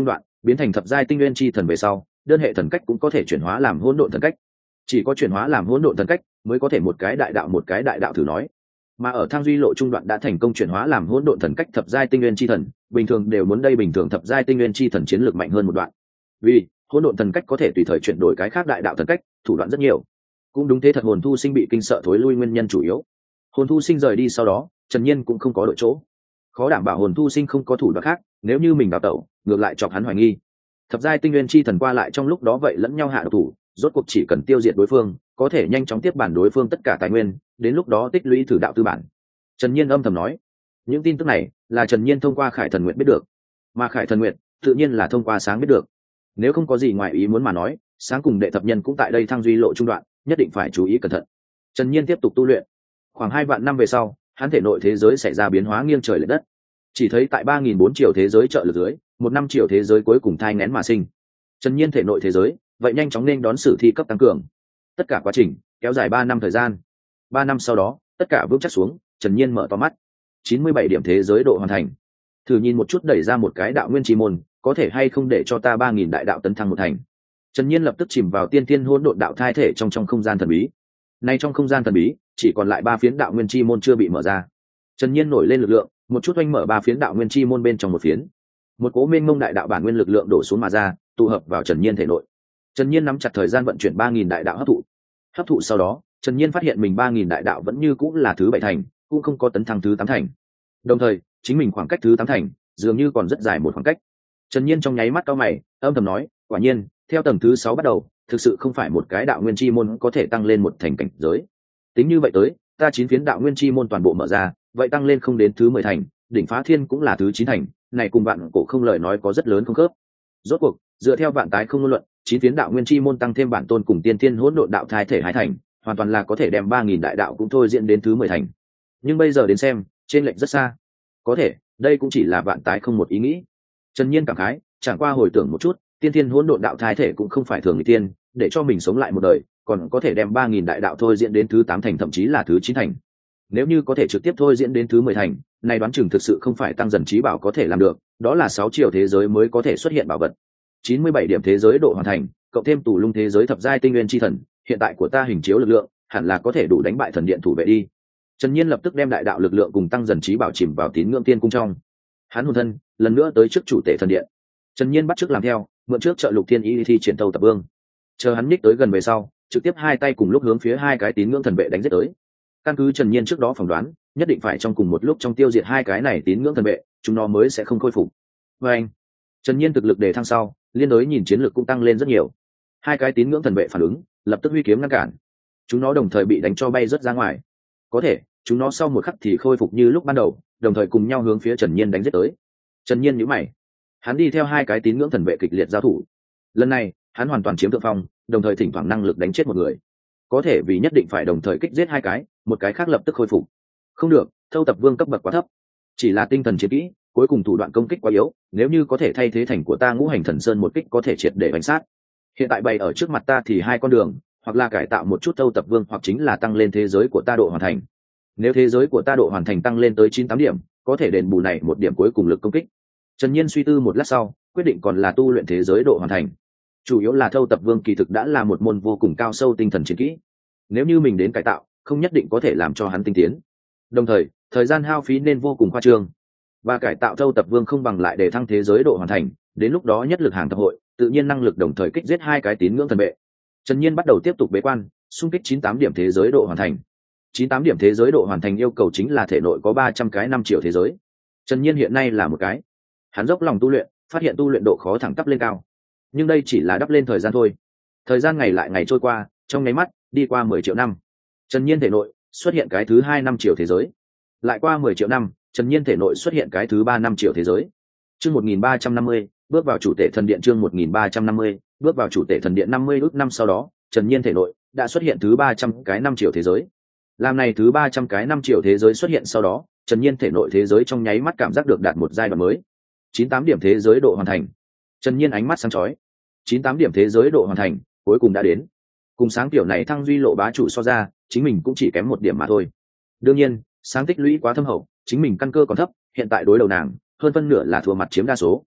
biến thành thập giai tinh nguyên chi thần về sau, đơn hệ thần cách cũng có thể chuyển hóa làm hỗn độn thần cách. Chỉ có chuyển hóa làm hỗn độn thần cách mới có thể một cái đại đạo một cái đại đạo thử nói. Mà ở thang duy lộ trung đoạn đã thành công chuyển hóa làm hỗn độn thần cách thập giai tinh nguyên chi thần, bình thường đều muốn đây bình thường thập giai tinh nguyên chi thần chiến lược mạnh hơn một đoạn. Vì hỗn độn thần cách có thể tùy thời chuyển đổi cái khác đại đạo thần cách, thủ đoạn rất nhiều. Cũng đúng thế thật, hồn thu sinh bị kinh sợ thối lui nguyên nhân chủ yếu. Hồn thu sinh rời đi sau đó, Trần Nhiên cũng không có đội chỗ. Khó đảm bảo hồn thu sinh không có thủ đoạn khác, nếu như mình đào tẩu, ngược lại chọc hắn hoài nghi. Thập giai tinh nguyên chi thần qua lại trong lúc đó vậy lẫn nhau hạ độc thủ, rốt cuộc chỉ cần tiêu diệt đối phương, có thể nhanh chóng tiếp bản đối phương tất cả tài nguyên, đến lúc đó tích lũy thử đạo tư bản. Trần Nhiên âm thầm nói, những tin tức này là Trần Nhiên thông qua Khải Thần Nguyệt biết được, mà Khải Thần Nguyệt tự nhiên là thông qua Sáng biết được. Nếu không có gì ngoài ý muốn mà nói, Sáng cùng đệ thập nhân cũng tại đây thăng duy lộ trung đoạn, nhất định phải chú ý cẩn thận. Trần Nhiên tiếp tục tu luyện. Khoảng hai vạn năm về sau, hắn thể nội thế giới xảy ra biến hóa nghiêng trời lệch đất. Chỉ thấy tại ba nghìn bốn triệu thế giới trợ lực dưới, một năm triệu thế giới cuối cùng thai nghén mà sinh. Trần Nhiên thể nội thế giới vậy nhanh chóng nên đón sử thi cấp tăng cường. Tất cả quá trình kéo dài ba năm thời gian. Ba năm sau đó, tất cả vững chắc xuống, Trần Nhiên mở to mắt. chín mươi bảy điểm thế giới độ hoàn thành. Thử nhìn một chút đẩy ra một cái đạo nguyên chi môn, có thể hay không để cho ta ba nghìn đại đạo tấn thăng một thành. Trần Nhiên lập tức chìm vào tiên tiên hỗn độn đạo thai thể trong trong không gian thần bí. Nay trong không gian thần bí, chỉ còn lại ba phiến đạo nguyên chi môn chưa bị mở ra. Trần Nhiên nổi lên lực lượng, một chút oanh mở ba phiến đạo nguyên chi môn bên trong một phiến. Một cố mênh mông đại đạo bản nguyên lực lượng đổ xuống mà ra, tụ hợp vào Trần Nhiên thể nội. Trần Nhiên nắm chặt thời gian vận chuyển ba nghìn đại đạo hấp thụ. Hấp thụ sau đó, Trần Nhiên phát hiện mình ba nghìn đại đạo vẫn như cũng là thứ bảy thành, cũng không có tấn thăng thứ tám thành. Đồng thời, chính mình khoảng cách thứ tám thành, dường như còn rất dài một khoảng cách. Trần Nhiên trong nháy mắt cau mày, âm thầm nói, quả nhiên, theo tầng thứ sáu bắt đầu, thực sự không phải một cái đạo nguyên chi môn có thể tăng lên một thành cảnh giới. Tính như vậy tới, ta chín phiến đạo nguyên chi môn toàn bộ mở ra, vậy tăng lên không đến thứ mười thành, đỉnh phá thiên cũng là thứ chín thành, này cùng bạn cổ không lời nói có rất lớn không khớp. Rốt cuộc, dựa theo vạn tái không luận, chín phiến đạo nguyên chi môn tăng thêm bản tôn cùng tiên thiên hỗn độn đạo thai thể hai thành, hoàn toàn là có thể đem ba nghìn đại đạo cũng thôi diễn đến thứ mười thành. Nhưng bây giờ đến xem, trên lệch rất xa. Có thể, đây cũng chỉ là vạn tái không một ý nghĩ. Trần Nhiên cảm khái, chẳng qua hồi tưởng một chút, tiên thiên hỗn độn đạo thai thể cũng không phải thường người tiên, để cho mình sống lại một đời, còn có thể đem ba nghìn đại đạo thôi diễn đến thứ tám thành thậm chí là thứ chín thành. Nếu như có thể trực tiếp thôi diễn đến thứ mười thành, này đoán chừng thực sự không phải tăng dần trí bảo có thể làm được, đó là sáu triệu thế giới mới có thể xuất hiện bảo vật. chín mươi bảy điểm thế giới độ hoàn thành, cộng thêm tù lung thế giới thập giai tinh nguyên chi thần, hiện tại của ta hình chiếu lực lượng, hẳn là có thể đủ đánh bại thần điện thủ vệ đi. Trần Nhiên lập tức đem đại đạo lực lượng cùng tăng dần trí bảo chìm vào tín ngưỡng tiên cung trong. Hắn hồn thân, lần nữa tới trước chủ tể thần điện. Trần Nhiên bắt trước làm theo, mượn trước trợ lục thiên y thi triển tâu tập vương. Chờ hắn ních tới gần về sau, trực tiếp hai tay cùng lúc hướng phía hai cái tín ngưỡng thần vệ đánh giết tới. Căn cứ Trần Nhiên trước đó phỏng đoán, nhất định phải trong cùng một lúc trong tiêu diệt hai cái này tín ngưỡng thần vệ, chúng nó mới sẽ không khôi phục. Và anh, Trần Nhiên thực lực đề thăng sau, liên đối nhìn chiến lược cũng tăng lên rất nhiều. Hai cái tín ngưỡng thần vệ phản ứng, lập tức huy kiếm ngăn cản. Chúng nó đồng thời bị đánh cho bay rất ra ngoài. Có thể, chúng nó sau một khắc thì khôi phục như lúc ban đầu, đồng thời cùng nhau hướng phía Trần Nhiên đánh giết tới. Trần Nhiên nhíu mày, hắn đi theo hai cái tín ngưỡng thần vệ kịch liệt giao thủ. Lần này, hắn hoàn toàn chiếm thượng phong, đồng thời thỉnh thoảng năng lực đánh chết một người. Có thể vì nhất định phải đồng thời kích giết hai cái, một cái khác lập tức khôi phục. Không được, Thâu Tập Vương cấp bậc quá thấp, chỉ là tinh thần chiến kỹ, cuối cùng thủ đoạn công kích quá yếu, nếu như có thể thay thế thành của ta Ngũ Hành Thần Sơn một kích có thể triệt để đánh sát. Hiện tại bày ở trước mặt ta thì hai con đường, hoặc là cải tạo một chút Thâu Tập Vương, hoặc chính là tăng lên thế giới của ta độ hoàn thành. Nếu thế giới của ta độ hoàn thành tăng lên tới chín tám điểm, có thể đền bù này một điểm cuối cùng lực công kích. Trần Nhiên suy tư một lát sau, quyết định còn là tu luyện thế giới độ hoàn thành. Chủ yếu là Thâu Tập Vương kỳ thực đã là một môn vô cùng cao sâu tinh thần chiến kỹ. Nếu như mình đến cải tạo, không nhất định có thể làm cho hắn tinh tiến. Đồng thời, thời gian hao phí nên vô cùng khoa trương. Và cải tạo Thâu Tập Vương không bằng lại để thăng thế giới độ hoàn thành, đến lúc đó nhất lực hàng thập hội, tự nhiên năng lực đồng thời kích giết hai cái tín ngưỡng thần vệ. Trần Nhiên bắt đầu tiếp tục bế quan, xung kích chín tám điểm thế giới độ hoàn thành. chín tám điểm thế giới độ hoàn thành yêu cầu chính là thể nội có ba trăm cái năm triệu thế giới. Trần Nhiên hiện nay là một cái. Hắn dốc lòng tu luyện, phát hiện tu luyện độ khó thẳng tắp lên cao. Nhưng đây chỉ là đắp lên thời gian thôi. Thời gian ngày lại ngày trôi qua, trong nháy mắt đi qua mười triệu năm. Trần Nhiên thể nội xuất hiện cái thứ hai năm triệu thế giới. Lại qua mười triệu năm, Trần Nhiên thể nội xuất hiện cái thứ ba năm triệu thế giới. Chương một nghìn ba trăm năm mươi, bước vào chủ tể thần điện. Chương một nghìn ba trăm năm mươi, bước vào chủ tể thần điện. Năm mươi ước năm sau đó, Trần Nhiên thể nội đã xuất hiện thứ ba trăm cái năm triệu thế giới. Làm này thứ ba trăm cái năm triệu thế giới xuất hiện sau đó, Trần Nhiên thể nội thế giới trong nháy mắt cảm giác được đạt một giai đoạn mới. chín tám điểm thế giới độ hoàn thành. Trần Nhiên ánh mắt sáng chói. chín tám điểm thế giới độ hoàn thành, cuối cùng đã đến. Cùng Sáng tiểu này thăng duy lộ bá chủ so ra, chính mình cũng chỉ kém một điểm mà thôi. Đương nhiên, Sáng tích lũy quá thâm hậu, chính mình căn cơ còn thấp, hiện tại đối đầu nàng, hơn phân nửa là thua mặt chiếm đa số.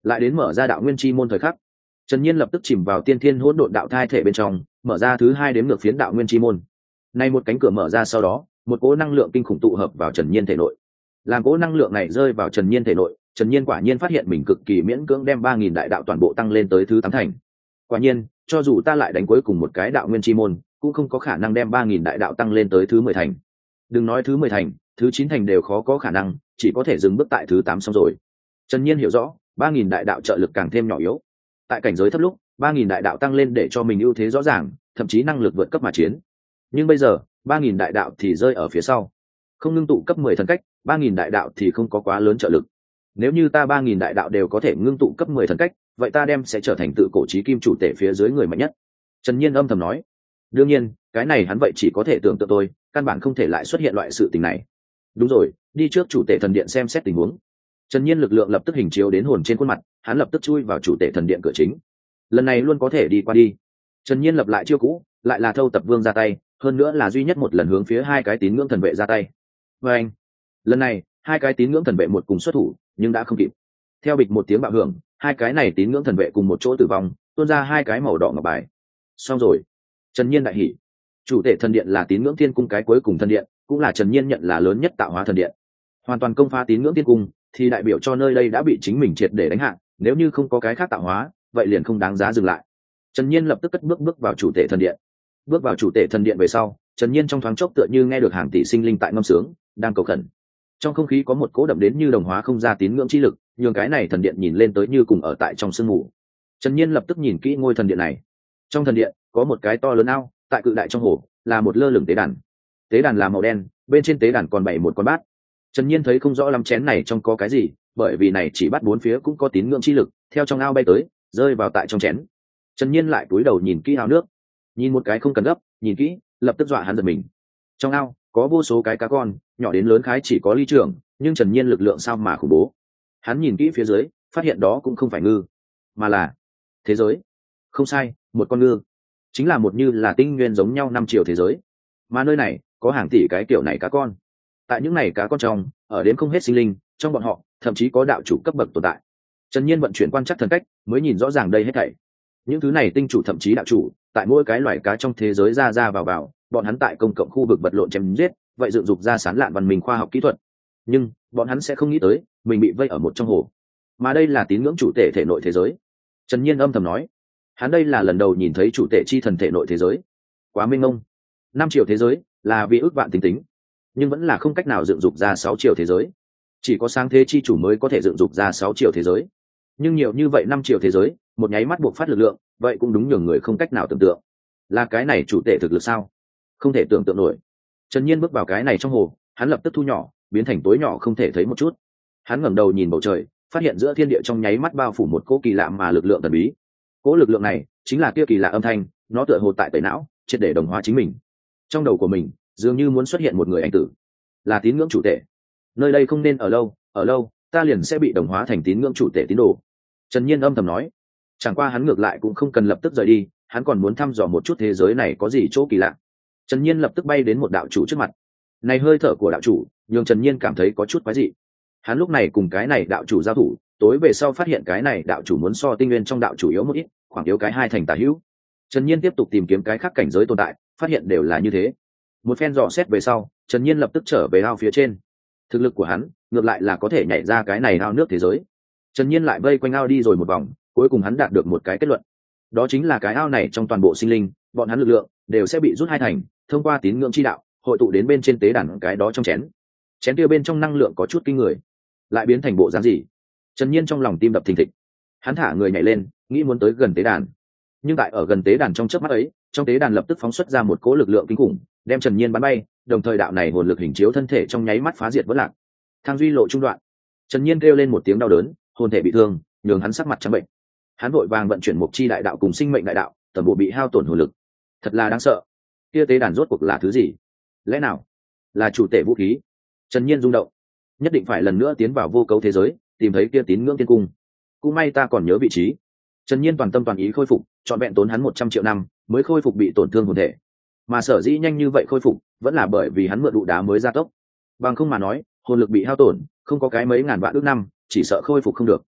lại đến mở ra đạo nguyên chi môn thời khắc, Trần Nhiên lập tức chìm vào tiên thiên hỗn độn đạo thai thể bên trong, mở ra thứ hai đếm ngược phiến đạo nguyên chi môn. Nay một cánh cửa mở ra sau đó, một cỗ năng lượng kinh khủng tụ hợp vào Trần Nhiên thể nội. Làm cỗ năng lượng này rơi vào Trần Nhiên thể nội, Trần Nhiên quả nhiên phát hiện mình cực kỳ miễn cưỡng đem ba nghìn đại đạo toàn bộ tăng lên tới thứ tám thành. Quả nhiên, cho dù ta lại đánh cuối cùng một cái đạo nguyên chi môn, cũng không có khả năng đem ba nghìn đại đạo tăng lên tới thứ mười thành. Đừng nói thứ mười thành, thứ chín thành đều khó có khả năng, chỉ có thể dừng bước tại thứ tám xong rồi. Trần Nhiên hiểu rõ, ba nghìn đại đạo trợ lực càng thêm nhỏ yếu. Tại cảnh giới thấp lúc, ba nghìn đại đạo tăng lên để cho mình ưu thế rõ ràng, thậm chí năng lực vượt cấp mà chiến. Nhưng bây giờ, ba nghìn đại đạo thì rơi ở phía sau. Không ngưng tụ cấp mười thần cách, ba nghìn đại đạo thì không có quá lớn trợ lực. Nếu như ta ba nghìn đại đạo đều có thể ngưng tụ cấp mười thần cách, vậy ta đem sẽ trở thành tự cổ chí kim chủ tể phía dưới người mạnh nhất. Trần Nhiên âm thầm nói. Đương nhiên, cái này hắn vậy chỉ có thể tưởng tượng tôi, căn bản không thể lại xuất hiện loại sự tình này. Đúng rồi, đi trước chủ tể thần điện xem xét tình huống. Trần Nhiên lực lượng lập tức hình chiếu đến hồn trên khuôn mặt, hắn lập tức chui vào chủ tể thần điện cửa chính. Lần này luôn có thể đi qua đi. Trần Nhiên lập lại chiêu cũ, lại là thâu tập vương ra tay, hơn nữa là duy nhất một lần hướng phía hai cái tín ngưỡng thần vệ ra tay. Và anh, lần này hai cái tín ngưỡng thần vệ một cùng xuất thủ, nhưng đã không kịp. Theo bịch một tiếng bạo hưởng, hai cái này tín ngưỡng thần vệ cùng một chỗ tử vong, tuôn ra hai cái màu đỏ ngọc bài. Xong rồi. Trần Nhiên đại hỉ. Chủ tể thần điện là tín ngưỡng thiên cung cái cuối cùng thần điện, cũng là Trần Nhiên nhận là lớn nhất tạo hóa thần điện. Hoàn toàn công phá tín ngưỡng thiên cung, thì đại biểu cho nơi đây đã bị chính mình triệt để đánh hạ, nếu như không có cái khác tạo hóa, vậy liền không đáng giá dừng lại. Trần Nhiên lập tức cất bước bước vào chủ tể thần điện. Bước vào chủ tể thần điện về sau, Trần Nhiên trong thoáng chốc tựa như nghe được hàng tỷ sinh linh tại ngâm sướng, đang cầu khẩn. Trong không khí có một cỗ đậm đến như đồng hóa không ra tín ngưỡng chi lực, nhường cái này thần điện nhìn lên tới như cùng ở tại trong sương mù. Trần Nhiên lập tức nhìn kỹ ngôi thần điện này. Trong thần điện có một cái to lớn ao, tại cự đại trong hồ là một lơ lửng tế đàn. Tế đàn là màu đen, bên trên tế đàn còn bày một con bát. Trần Nhiên thấy không rõ lắm chén này trong có cái gì, bởi vì này chỉ bắt bốn phía cũng có tín ngưỡng chi lực, theo trong ao bay tới, rơi vào tại trong chén. Trần Nhiên lại cúi đầu nhìn kỹ ao nước, nhìn một cái không cần gấp, nhìn kỹ, lập tức dọa hắn giật mình. Trong ao có vô số cái cá con, nhỏ đến lớn khái chỉ có ly trưởng, nhưng Trần Nhiên lực lượng sao mà khủng bố. Hắn nhìn kỹ phía dưới, phát hiện đó cũng không phải ngư, mà là thế giới. Không sai, một con ngư, chính là một như là tinh nguyên giống nhau năm triệu thế giới. Mà nơi này có hàng tỷ cái kiểu này cá con. Tại những này cá con trong, ở đến không hết sinh linh, trong bọn họ thậm chí có đạo chủ cấp bậc tồn tại. Trần Nhiên vận chuyển quan trắc thần cách, mới nhìn rõ ràng đây hết thảy. Những thứ này tinh chủ thậm chí đạo chủ, tại mỗi cái loài cá trong thế giới ra ra vào vào, bọn hắn tại công cộng khu vực vật lộn chém giết, vậy dựng dục ra sán lạn văn minh khoa học kỹ thuật. Nhưng bọn hắn sẽ không nghĩ tới, mình bị vây ở một trong hồ. Mà đây là tín ngưỡng chủ tể thể nội thế giới. Trần Nhiên âm thầm nói, hắn đây là lần đầu nhìn thấy chủ tể chi thần thể nội thế giới. Quá mênh mông. Năm triệu thế giới là vì ước vạn tính tính, nhưng vẫn là không cách nào dựng dục ra sáu triệu thế giới. Chỉ có sáng thế chi chủ mới có thể dựng dục ra sáu triệu thế giới. Nhưng nhiều như vậy năm triệu thế giới, một nháy mắt buộc phát lực lượng, vậy cũng đúng nhường người không cách nào tưởng tượng. Là cái này chủ tể thực lực sao? Không thể tưởng tượng nổi. Trần Nhiên bước vào cái này trong hồ, hắn lập tức thu nhỏ, biến thành tối nhỏ không thể thấy một chút. Hắn ngẩng đầu nhìn bầu trời, phát hiện giữa thiên địa trong nháy mắt bao phủ một cỗ kỳ lạ mà lực lượng thần bí. Cỗ lực lượng này chính là kia kỳ lạ âm thanh, nó tựa hồ tại tẩy não, triệt để đồng hóa chính mình. Trong đầu của mình, dường như muốn xuất hiện một người ảnh tử, là tín ngưỡng chủ tể. Nơi đây không nên ở lâu, ở lâu, ta liền sẽ bị đồng hóa thành tín ngưỡng chủ tể tín đồ. Trần Nhiên âm thầm nói. Chẳng qua hắn ngược lại cũng không cần lập tức rời đi, hắn còn muốn thăm dò một chút thế giới này có gì chỗ kỳ lạ. Trần Nhiên lập tức bay đến một đạo chủ trước mặt. Này hơi thở của đạo chủ, nhường Trần Nhiên cảm thấy có chút quái dị. Hắn lúc này cùng cái này đạo chủ giao thủ, tối về sau phát hiện cái này đạo chủ muốn so tinh nguyên trong đạo chủ yếu một ít, khoảng yếu cái hai thành tả hữu. Trần Nhiên tiếp tục tìm kiếm cái khác cảnh giới tồn tại, phát hiện đều là như thế. Một phen dò xét về sau, Trần Nhiên lập tức trở về ao phía trên. Thực lực của hắn, ngược lại là có thể nhảy ra cái này ao nước thế giới. Trần Nhiên lại vây quanh ao đi rồi một vòng, cuối cùng hắn đạt được một cái kết luận. Đó chính là cái ao này trong toàn bộ sinh linh, bọn hắn lực lượng đều sẽ bị rút hai thành, thông qua tín ngưỡng chi đạo, hội tụ đến bên trên tế đàn cái đó trong chén. Chén kia bên trong năng lượng có chút kinh người, lại biến thành bộ dáng gì? Trần Nhiên trong lòng tim đập thình thịch. Hắn thả người nhảy lên, nghĩ muốn tới gần tế đàn. Nhưng tại ở gần tế đàn trong chớp mắt ấy, trong tế đàn lập tức phóng xuất ra một cỗ lực lượng kinh khủng, đem Trần Nhiên bắn bay, đồng thời đạo này hồn lực hình chiếu thân thể trong nháy mắt phá diệt vỡ lạc. Thang duy lộ trung đoạn. Trần Nhiên kêu lên một tiếng đau đớn, hồn thể bị thương, nhường hắn sắc mặt trắng bệnh. Hắn vội vàng vận chuyển mục chi đại đạo cùng sinh mệnh đại đạo, toàn bộ bị hao tổn hồn lực. Thật là đáng sợ. Kia tế đàn rốt cuộc là thứ gì? Lẽ nào là chủ tể vũ khí? Trần Nhiên rung động, nhất định phải lần nữa tiến vào vô cấu thế giới, tìm thấy kia tín ngưỡng tiên cung. Cũng may ta còn nhớ vị trí. Trần Nhiên toàn tâm toàn ý khôi phục, trọn vẹn tốn hắn một trăm triệu năm mới khôi phục bị tổn thương hồn thể. Mà sở dĩ nhanh như vậy khôi phục, vẫn là bởi vì hắn mượn đụ đá mới gia tốc. Bằng không mà nói, hồn lực bị hao tổn, không có cái mấy ngàn vạn ước năm, chỉ sợ khôi phục không được.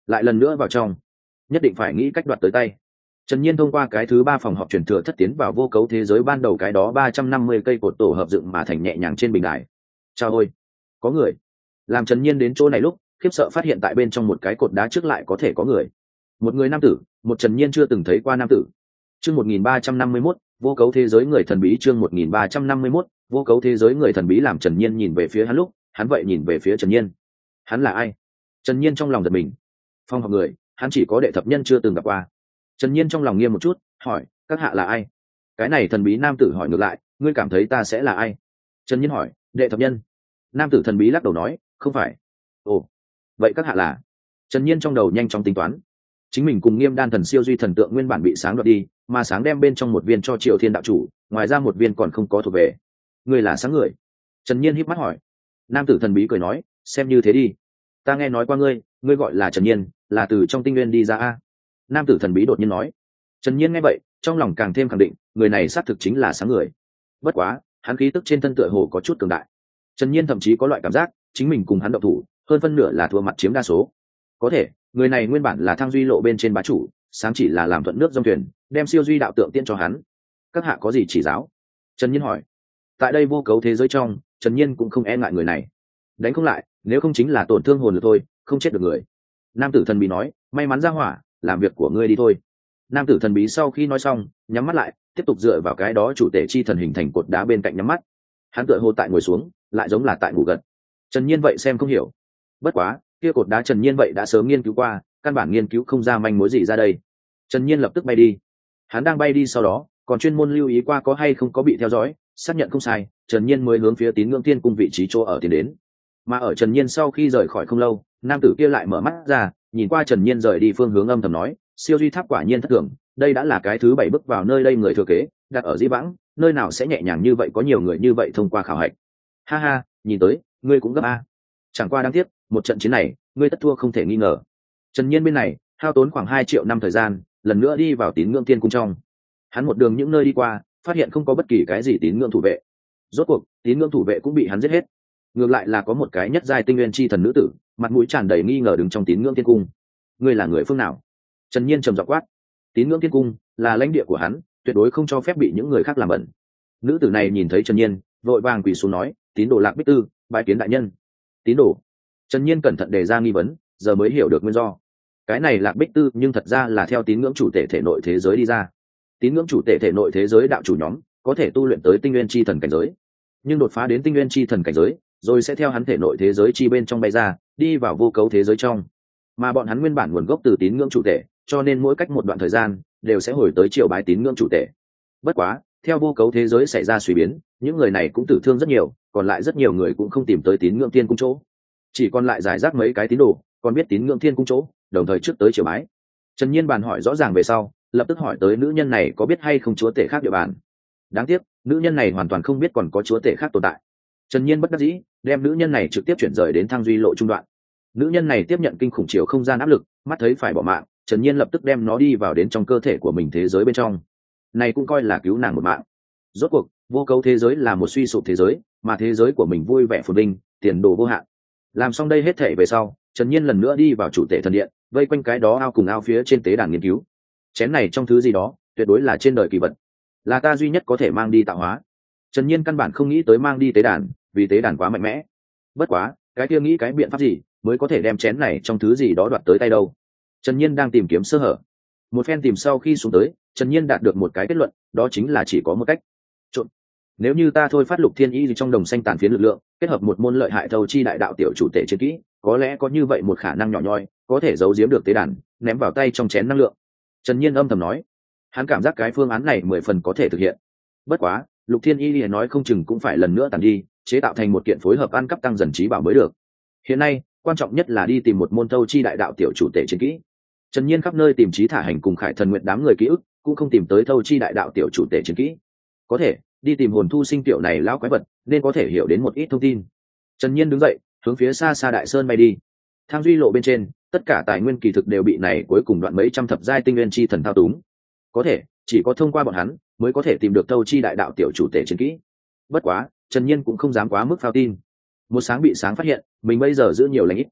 lại lần nữa vào trong, nhất định phải nghĩ cách đoạt tới tay. Trần Nhiên thông qua cái thứ ba phòng họp truyền thừa thất tiến vào vô cấu thế giới ban đầu cái đó ba trăm năm mươi cây cột tổ hợp dựng mà thành nhẹ nhàng trên bình đài. Chao ôi, có người. Làm Trần Nhiên đến chỗ này lúc, khiếp sợ phát hiện tại bên trong một cái cột đá trước lại có thể có người. Một người nam tử, một Trần Nhiên chưa từng thấy qua nam tử. Chương một nghìn ba trăm năm mươi mốt, vô cấu thế giới người thần bí. Chương một nghìn ba trăm năm mươi mốt, vô cấu thế giới người thần bí. Làm Trần Nhiên nhìn về phía hắn lúc, hắn vậy nhìn về phía Trần Nhiên. Hắn là ai? Trần Nhiên trong lòng giật mình. Phong học người, hắn chỉ có đệ thập nhân chưa từng gặp qua. Trần Nhiên trong lòng nghiêm một chút, hỏi, các hạ là ai? Cái này thần bí nam tử hỏi ngược lại, ngươi cảm thấy ta sẽ là ai? Trần Nhiên hỏi, đệ thập nhân. Nam tử thần bí lắc đầu nói, không phải. Ồ, vậy các hạ là? Trần Nhiên trong đầu nhanh chóng tính toán. Chính mình cùng Nghiêm Đan thần siêu duy thần tượng nguyên bản bị sáng đoạt đi, mà sáng đem bên trong một viên cho Triệu Thiên đạo chủ, ngoài ra một viên còn không có thuộc về. Ngươi là sáng người? Trần Nhiên híp mắt hỏi. Nam tử thần bí cười nói, xem như thế đi. Ta nghe nói qua ngươi, ngươi gọi là Trần Nhiên, là từ trong tinh nguyên đi ra a. Nam tử thần bí đột nhiên nói. Trần Nhiên nghe vậy, trong lòng càng thêm khẳng định, người này xác thực chính là sáng người. Bất quá, hắn khí tức trên thân tựa hồ có chút cường đại. Trần Nhiên thậm chí có loại cảm giác, chính mình cùng hắn động thủ, hơn phân nửa là thua mặt chiếm đa số. Có thể, người này nguyên bản là Thang Duy Lộ bên trên bá chủ, sáng chỉ là làm thuận nước dòng thuyền, đem siêu duy đạo tượng tiễn cho hắn. Các hạ có gì chỉ giáo? Trần Nhiên hỏi. Tại đây vô cấu thế giới trong, Trần Nhiên cũng không e ngại người này. Đánh không lại, nếu không chính là tổn thương hồn được thôi, không chết được người. Nam tử thần bí nói, may mắn ra hỏa, làm việc của ngươi đi thôi. Nam tử thần bí sau khi nói xong, nhắm mắt lại, tiếp tục dựa vào cái đó chủ tể chi thần hình thành cột đá bên cạnh nhắm mắt. Hắn tựa hồ tại ngồi xuống, lại giống là tại ngủ gật. Trần Nhiên vậy xem không hiểu. Bất quá, kia cột đá Trần Nhiên vậy đã sớm nghiên cứu qua, căn bản nghiên cứu không ra manh mối gì ra đây. Trần Nhiên lập tức bay đi. Hắn đang bay đi sau đó, còn chuyên môn lưu ý qua có hay không có bị theo dõi, xác nhận không sai, Trần Nhiên mới hướng phía Tín Ngưỡng Thiên Cung vị trí chỗ ở tiến đến. Mà ở Trần Nhiên sau khi rời khỏi không lâu, nam tử kia lại mở mắt ra, nhìn qua Trần Nhiên rời đi phương hướng âm thầm nói, siêu duy tháp quả nhiên thất thường, đây đã là cái thứ bảy bước vào nơi đây người thừa kế, đặt ở Dĩ Vãng, nơi nào sẽ nhẹ nhàng như vậy, có nhiều người như vậy thông qua khảo hạch. Ha ha, nhìn tới, ngươi cũng gấp a. Chẳng qua đáng tiếc, một trận chiến này, ngươi tất thua không thể nghi ngờ. Trần Nhiên bên này, hao tốn khoảng hai triệu năm thời gian, lần nữa đi vào Tín Ngưỡng Thiên Cung trong. Hắn một đường những nơi đi qua, phát hiện không có bất kỳ cái gì tín ngưỡng thủ vệ. Rốt cuộc, tín ngưỡng thủ vệ cũng bị hắn giết hết. Ngược lại là có một cái nhất giai tinh nguyên chi thần nữ tử, mặt mũi tràn đầy nghi ngờ đứng trong Tín Ngưỡng Thiên Cung. Ngươi là người phương nào? Trần Nhiên trầm giọng quát. Tín Ngưỡng Thiên Cung là lãnh địa của hắn, tuyệt đối không cho phép bị những người khác làm bẩn. Nữ tử này nhìn thấy Trần Nhiên, vội vàng quỳ xuống nói, tín đồ Lạc Bích Tư, bái kiến đại nhân. Tín đồ? Trần Nhiên cẩn thận đề ra nghi vấn, giờ mới hiểu được nguyên do. Cái này Lạc Bích Tư nhưng thật ra là theo tín ngưỡng chủ thể thể nội thế giới đi ra. Tín ngưỡng chủ thể thể nội thế giới đạo chủ nhóm có thể tu luyện tới tinh nguyên chi thần cảnh giới, nhưng đột phá đến tinh nguyên chi thần cảnh giới rồi sẽ theo hắn thể nội thế giới chi bên trong bay ra, đi vào vô cấu thế giới trong. Mà bọn hắn nguyên bản nguồn gốc từ tín ngưỡng chủ thể, cho nên mỗi cách một đoạn thời gian đều sẽ hồi tới triều bái tín ngưỡng chủ thể. Bất quá, theo vô cấu thế giới xảy ra suy biến, những người này cũng tử thương rất nhiều, còn lại rất nhiều người cũng không tìm tới tín ngưỡng thiên cung chỗ, chỉ còn lại giải rác mấy cái tín đồ còn biết tín ngưỡng thiên cung chỗ, đồng thời trước tới triều bái. Trần Nhiên bàn hỏi rõ ràng về sau, lập tức hỏi tới nữ nhân này có biết hay không chúa tể khác địa bàn. Đáng tiếc, nữ nhân này hoàn toàn không biết còn có chúa tể khác tồn tại. Trần Nhiên bất đắc dĩ, đem nữ nhân này trực tiếp chuyển rời đến Thang Duy Lộ trung đoạn. Nữ nhân này tiếp nhận kinh khủng chiều không gian áp lực, mắt thấy phải bỏ mạng, Trần Nhiên lập tức đem nó đi vào đến trong cơ thể của mình thế giới bên trong. Này cũng coi là cứu nàng một mạng. Rốt cuộc, vô cấu thế giới là một suy sụp thế giới, mà thế giới của mình vui vẻ phồn vinh, tiền đồ vô hạn. Làm xong đây hết thể về sau, Trần Nhiên lần nữa đi vào chủ tể thần điện, vây quanh cái đó ao cùng ao phía trên tế đàn nghiên cứu. Chén này trong thứ gì đó, tuyệt đối là trên đời kỳ vật, là ta duy nhất có thể mang đi tạo hóa. Trần Nhiên căn bản không nghĩ tới mang đi tế đàn, vì tế đàn quá mạnh mẽ. Bất quá, cái kia nghĩ cái biện pháp gì mới có thể đem chén này trong thứ gì đó đoạt tới tay đâu. Trần Nhiên đang tìm kiếm sơ hở. Một phen tìm sau khi xuống tới, Trần Nhiên đạt được một cái kết luận, đó chính là chỉ có một cách. Trộn. Nếu như ta thôi phát lục thiên y trong đồng xanh tàn phiến lực lượng, kết hợp một môn lợi hại thâu chi đại đạo tiểu chủ tể chiến kỹ, có lẽ có như vậy một khả năng nhỏ nhoi, có thể giấu giếm được tế đàn, ném vào tay trong chén năng lượng. Trần Nhiên âm thầm nói, hắn cảm giác cái phương án này mười phần có thể thực hiện. Bất quá, lục thiên y nói không chừng cũng phải lần nữa tàn đi, chế tạo thành một kiện phối hợp ăn cắp tăng dần trí bảo mới được. Hiện nay, quan trọng nhất là đi tìm một môn thâu chi đại đạo tiểu chủ tể chiến kỹ. Trần Nhiên khắp nơi tìm trí thả hành cùng Khải Thần Nguyệt đám người ký ức, cũng không tìm tới thâu chi đại đạo tiểu chủ tể chiến kỹ. Có thể đi tìm hồn thu sinh tiểu này lão quái vật, nên có thể hiểu đến một ít thông tin. Trần Nhiên đứng dậy, hướng phía xa xa đại sơn bay đi. Thang Duy Lộ bên trên, tất cả tài nguyên kỳ thực đều bị này cuối cùng đoạn mấy trăm thập giai tinh nguyên chi thần thao túng. Có thể, chỉ có thông qua bọn hắn mới có thể tìm được thâu chi đại đạo tiểu chủ tể chiến kỹ. Bất quá, Trần Nhiên cũng không dám quá mức phao tin. Một sáng bị sáng phát hiện, mình bây giờ giữ nhiều lành ít.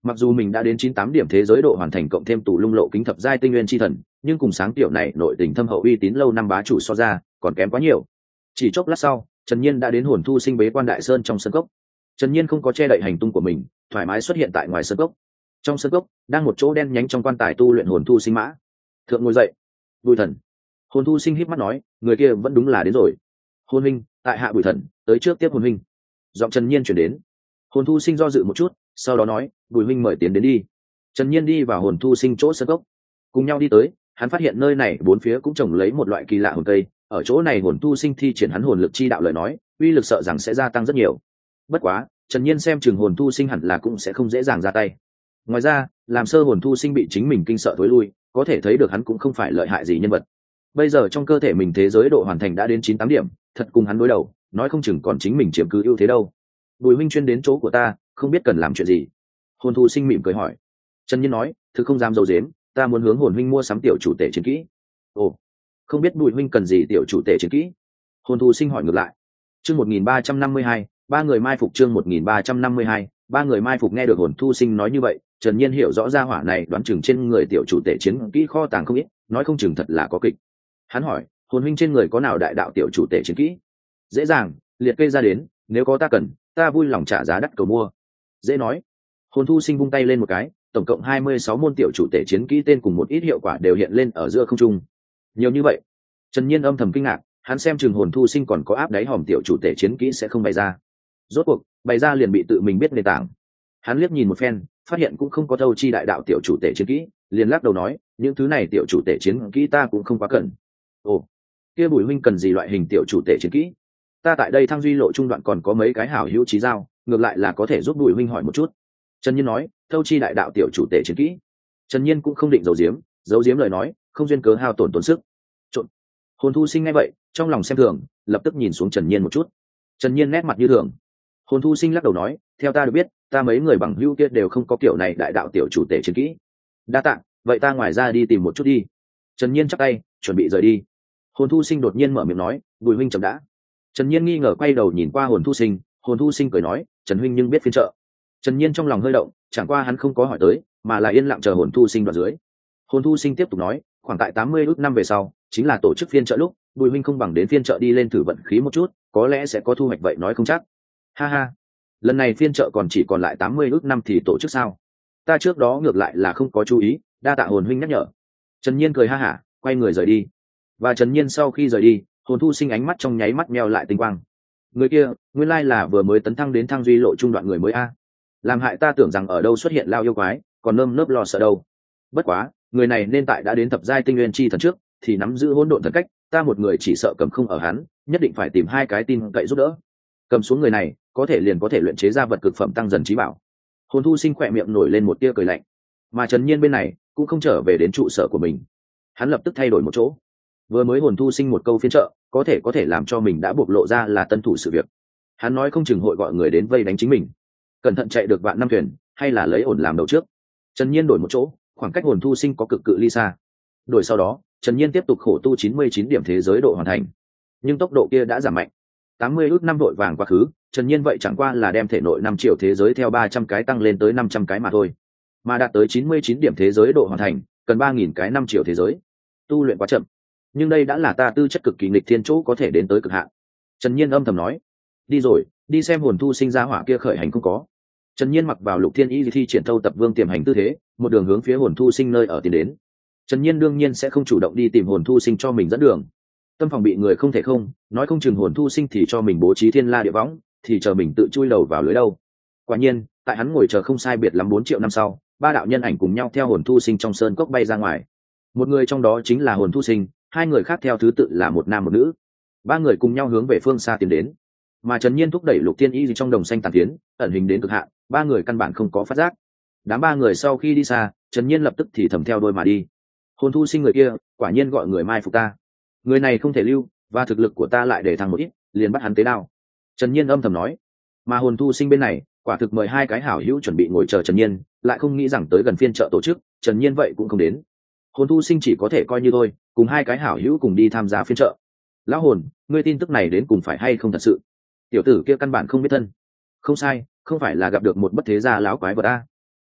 Mặc dù mình đã đến chín tám điểm thế giới độ hoàn thành cộng thêm tủ lung lộ kính thập giai tinh nguyên chi thần, nhưng cùng sáng tiểu này nội tình thâm hậu uy tín lâu năm bá chủ so ra, còn kém quá nhiều. Chỉ chốc lát sau, Trần Nhiên đã đến hồn thu sinh bế quan đại sơn trong sân cốc. Trần Nhiên không có che đậy hành tung của mình, thoải mái xuất hiện tại ngoài sân cốc. Trong sân cốc, đang một chỗ đen nhánh trong quan tài tu luyện hồn thu sinh mã. Thượng ngồi dậy. Bùi Thần. Hồn thu sinh híp mắt nói, người kia vẫn đúng là đến rồi. Hồn huynh, tại hạ Bùi Thần, tới trước tiếp hồn huynh. Giọng Trần Nhiên chuyển đến. Hồn thu sinh do dự một chút, sau đó nói, Bùi huynh mời tiến đến đi. Trần Nhiên đi vào hồn thu sinh chỗ sân cốc, cùng nhau đi tới. Hắn phát hiện nơi này bốn phía cũng trồng lấy một loại kỳ lạ hồn cây. Ở chỗ này hồn thu sinh thi triển hắn hồn lực chi đạo lời nói, uy lực sợ rằng sẽ gia tăng rất nhiều. Bất quá, Trần Nhiên xem chừng hồn thu sinh hẳn là cũng sẽ không dễ dàng ra tay. Ngoài ra, làm sơ hồn thu sinh bị chính mình kinh sợ tối lui, có thể thấy được hắn cũng không phải lợi hại gì nhân vật. Bây giờ trong cơ thể mình thế giới độ hoàn thành đã đến chín tám điểm, thật cùng hắn đối đầu, nói không chừng còn chính mình chiếm cứ ưu thế đâu. Bùi huynh chuyên đến chỗ của ta, không biết cần làm chuyện gì. Hồn thu sinh mỉm cười hỏi. Trần Nhiên nói, thứ không dám dầu dếm, ta muốn hướng hồn huynh mua sắm tiểu chủ tể chiến kỹ. Ồ, không biết Bùi huynh cần gì tiểu chủ tể chiến kỹ? Hồn thu sinh hỏi ngược lại. Chương một nghìn ba trăm năm mươi hai, ba người mai phục. Chương một nghìn ba trăm năm mươi hai, ba người mai phục. Nghe được hồn thu sinh nói như vậy, Trần Nhiên hiểu rõ ra hỏa này đoán chừng trên người tiểu chủ tể chiến kỹ kho tàng không ít, nói không chừng thật là có kịch. Hắn hỏi, hồn huynh trên người có nào đại đạo tiểu chủ tể chiến kỹ? Dễ dàng, liệt kê ra đến, nếu có ta cần, ta vui lòng trả giá đắt cầu mua. Dễ nói. Hồn thu sinh vung tay lên một cái, tổng cộng hai mươi sáu môn tiểu chủ tể chiến kỹ tên cùng một ít hiệu quả đều hiện lên ở giữa không trung. Nhiều như vậy. Trần Nhiên âm thầm kinh ngạc, hắn xem chừng hồn thu sinh còn có áp đáy hòm tiểu chủ tể chiến kỹ sẽ không bày ra. Rốt cuộc, bày ra liền bị tự mình biết nền tảng. Hắn liếc nhìn một phen, phát hiện cũng không có thâu chi đại đạo tiểu chủ tể chiến kỹ, liền lắc đầu nói, những thứ này tiểu chủ tể chiến kỹ ta cũng không quá cần. Ồ, kia Bùi huynh cần gì loại hình tiểu chủ tể chiến kỹ? Ta tại đây Thăng Duy lộ trung đoạn còn có mấy cái hảo hữu chí giao, ngược lại là có thể giúp Bùi huynh hỏi một chút. Trần Nhiên nói, thâu chi đại đạo tiểu chủ tể chiến kỹ. Trần Nhiên cũng không định giấu giếm, giấu giếm lời nói, không duyên cớ hao tổn tốn sức. Trộn. Hồn thu sinh nghe vậy, trong lòng xem thường, lập tức nhìn xuống Trần Nhiên một chút. Trần Nhiên nét mặt như thường. Hồn thu sinh lắc đầu nói, theo ta được biết, ta mấy người bằng hữu kia đều không có kiểu này đại đạo tiểu chủ tể chiến kỹ. Đa tạ, vậy ta ngoài ra đi tìm một chút đi. Trần Nhiên chắp tay, chuẩn bị rời đi. Hồn thu sinh đột nhiên mở miệng nói, Bùi huynh chậm đã. Trần Nhiên nghi ngờ quay đầu nhìn qua hồn thu sinh, hồn thu sinh cười nói, Trần huynh nhưng biết phiên trợ. Trần Nhiên trong lòng hơi động, chẳng qua hắn không có hỏi tới, mà là yên lặng chờ hồn thu sinh đoạn dưới. Hồn thu sinh tiếp tục nói, khoảng tại tám mươi ước năm về sau, chính là tổ chức phiên trợ lúc, Bùi huynh không bằng đến phiên trợ đi lên thử vận khí một chút, có lẽ sẽ có thu hoạch vậy nói không chắc. Ha ha, lần này phiên trợ còn chỉ còn lại tám mươi ước năm thì tổ chức sao? Ta trước đó ngược lại là không có chú ý, đa tạ hồn huynh nhắc nhở. Trần Nhiên cười ha hả, quay người rời đi. Và Trần Nhiên sau khi rời đi, hồn thu sinh ánh mắt trong nháy mắt meo lại tinh quang. Người kia, nguyên lai là vừa mới tấn thăng đến Thăng Duy lộ trung đoạn người mới a. Làm hại ta tưởng rằng ở đâu xuất hiện lao yêu quái, còn nơm nớp lo sợ đâu. Bất quá, người này nên tại đã đến thập giai tinh nguyên chi thần trước, thì nắm giữ hỗn độn thần cách, ta một người chỉ sợ cầm không ở hắn, nhất định phải tìm hai cái tin cậy giúp đỡ. Cầm xuống người này, có thể liền có thể luyện chế ra vật cực phẩm tăng dần trí bảo. Hồn thu sinh khỏe miệng nổi lên một tia cười lạnh. Mà Trần Nhiên bên này cũng không trở về đến trụ sở của mình, hắn lập tức thay đổi một chỗ. Vừa mới hồn thu sinh một câu phiên trợ, có thể có thể làm cho mình đã bộc lộ ra là tân thủ sự việc. Hắn nói không chừng hội gọi người đến vây đánh chính mình, cẩn thận chạy được vạn năm thuyền, hay là lấy ổn làm đầu trước. Trần Nhiên đổi một chỗ, khoảng cách hồn thu sinh có cực cự ly xa. Đổi sau đó, Trần Nhiên tiếp tục khổ tu chín mươi chín điểm thế giới độ hoàn thành, nhưng tốc độ kia đã giảm mạnh. tám mươi ước năm vội vàng quá khứ, Trần Nhiên vậy chẳng qua là đem thể nội năm triệu thế giới theo ba trăm cái tăng lên tới năm trăm cái mà thôi. Mà đạt tới chín mươi chín điểm thế giới độ hoàn thành, cần ba nghìn cái năm triệu thế giới. Tu luyện quá chậm, nhưng đây đã là ta tư chất cực kỳ nghịch thiên chỗ có thể đến tới cực hạn. Trần Nhiên âm thầm nói, đi rồi, đi xem hồn thu sinh ra hỏa kia khởi hành không có. Trần Nhiên mặc vào Lục Thiên Y thi triển thâu tập vương tiềm hành tư thế, một đường hướng phía hồn thu sinh nơi ở tiến đến. Trần Nhiên đương nhiên sẽ không chủ động đi tìm hồn thu sinh cho mình dẫn đường. Tâm phòng bị người không thể không, nói không chừng hồn thu sinh thì cho mình bố trí thiên la địa võng, thì chờ mình tự chui đầu vào lưới đâu. Quả nhiên, tại hắn ngồi chờ không sai biệt lắm bốn triệu năm sau, ba đạo nhân ảnh cùng nhau theo hồn thu sinh trong sơn cốc bay ra ngoài. Một người trong đó chính là hồn thu sinh, hai người khác theo thứ tự là một nam một nữ. Ba người cùng nhau hướng về phương xa tiến đến. Mà Trần Nhiên thúc đẩy Lục Thiên Y trong đồng xanh tàn tiến, ẩn hình đến cực hạn, ba người căn bản không có phát giác. Đám ba người sau khi đi xa, Trần Nhiên lập tức thì thầm theo đôi mà đi. Hồn thu sinh người kia, quả nhiên gọi người mai phục ta. Người này không thể lưu, và thực lực của ta lại để thăng một ít, liền bắt hắn tế đao. Trần Nhiên âm thầm nói. Mà hồn thu sinh bên này, quả thực mời hai cái hảo hữu chuẩn bị ngồi chờ Trần Nhiên, lại không nghĩ rằng tới gần phiên chợ tổ chức, Trần Nhiên vậy cũng không đến. Hồn thu sinh chỉ có thể coi như thôi, cùng hai cái hảo hữu cùng đi tham gia phiên chợ. Lão hồn, ngươi tin tức này đến cùng phải hay không thật sự? Tiểu tử kia căn bản không biết thân. Không sai, không phải là gặp được một bất thế gia lão quái vật a.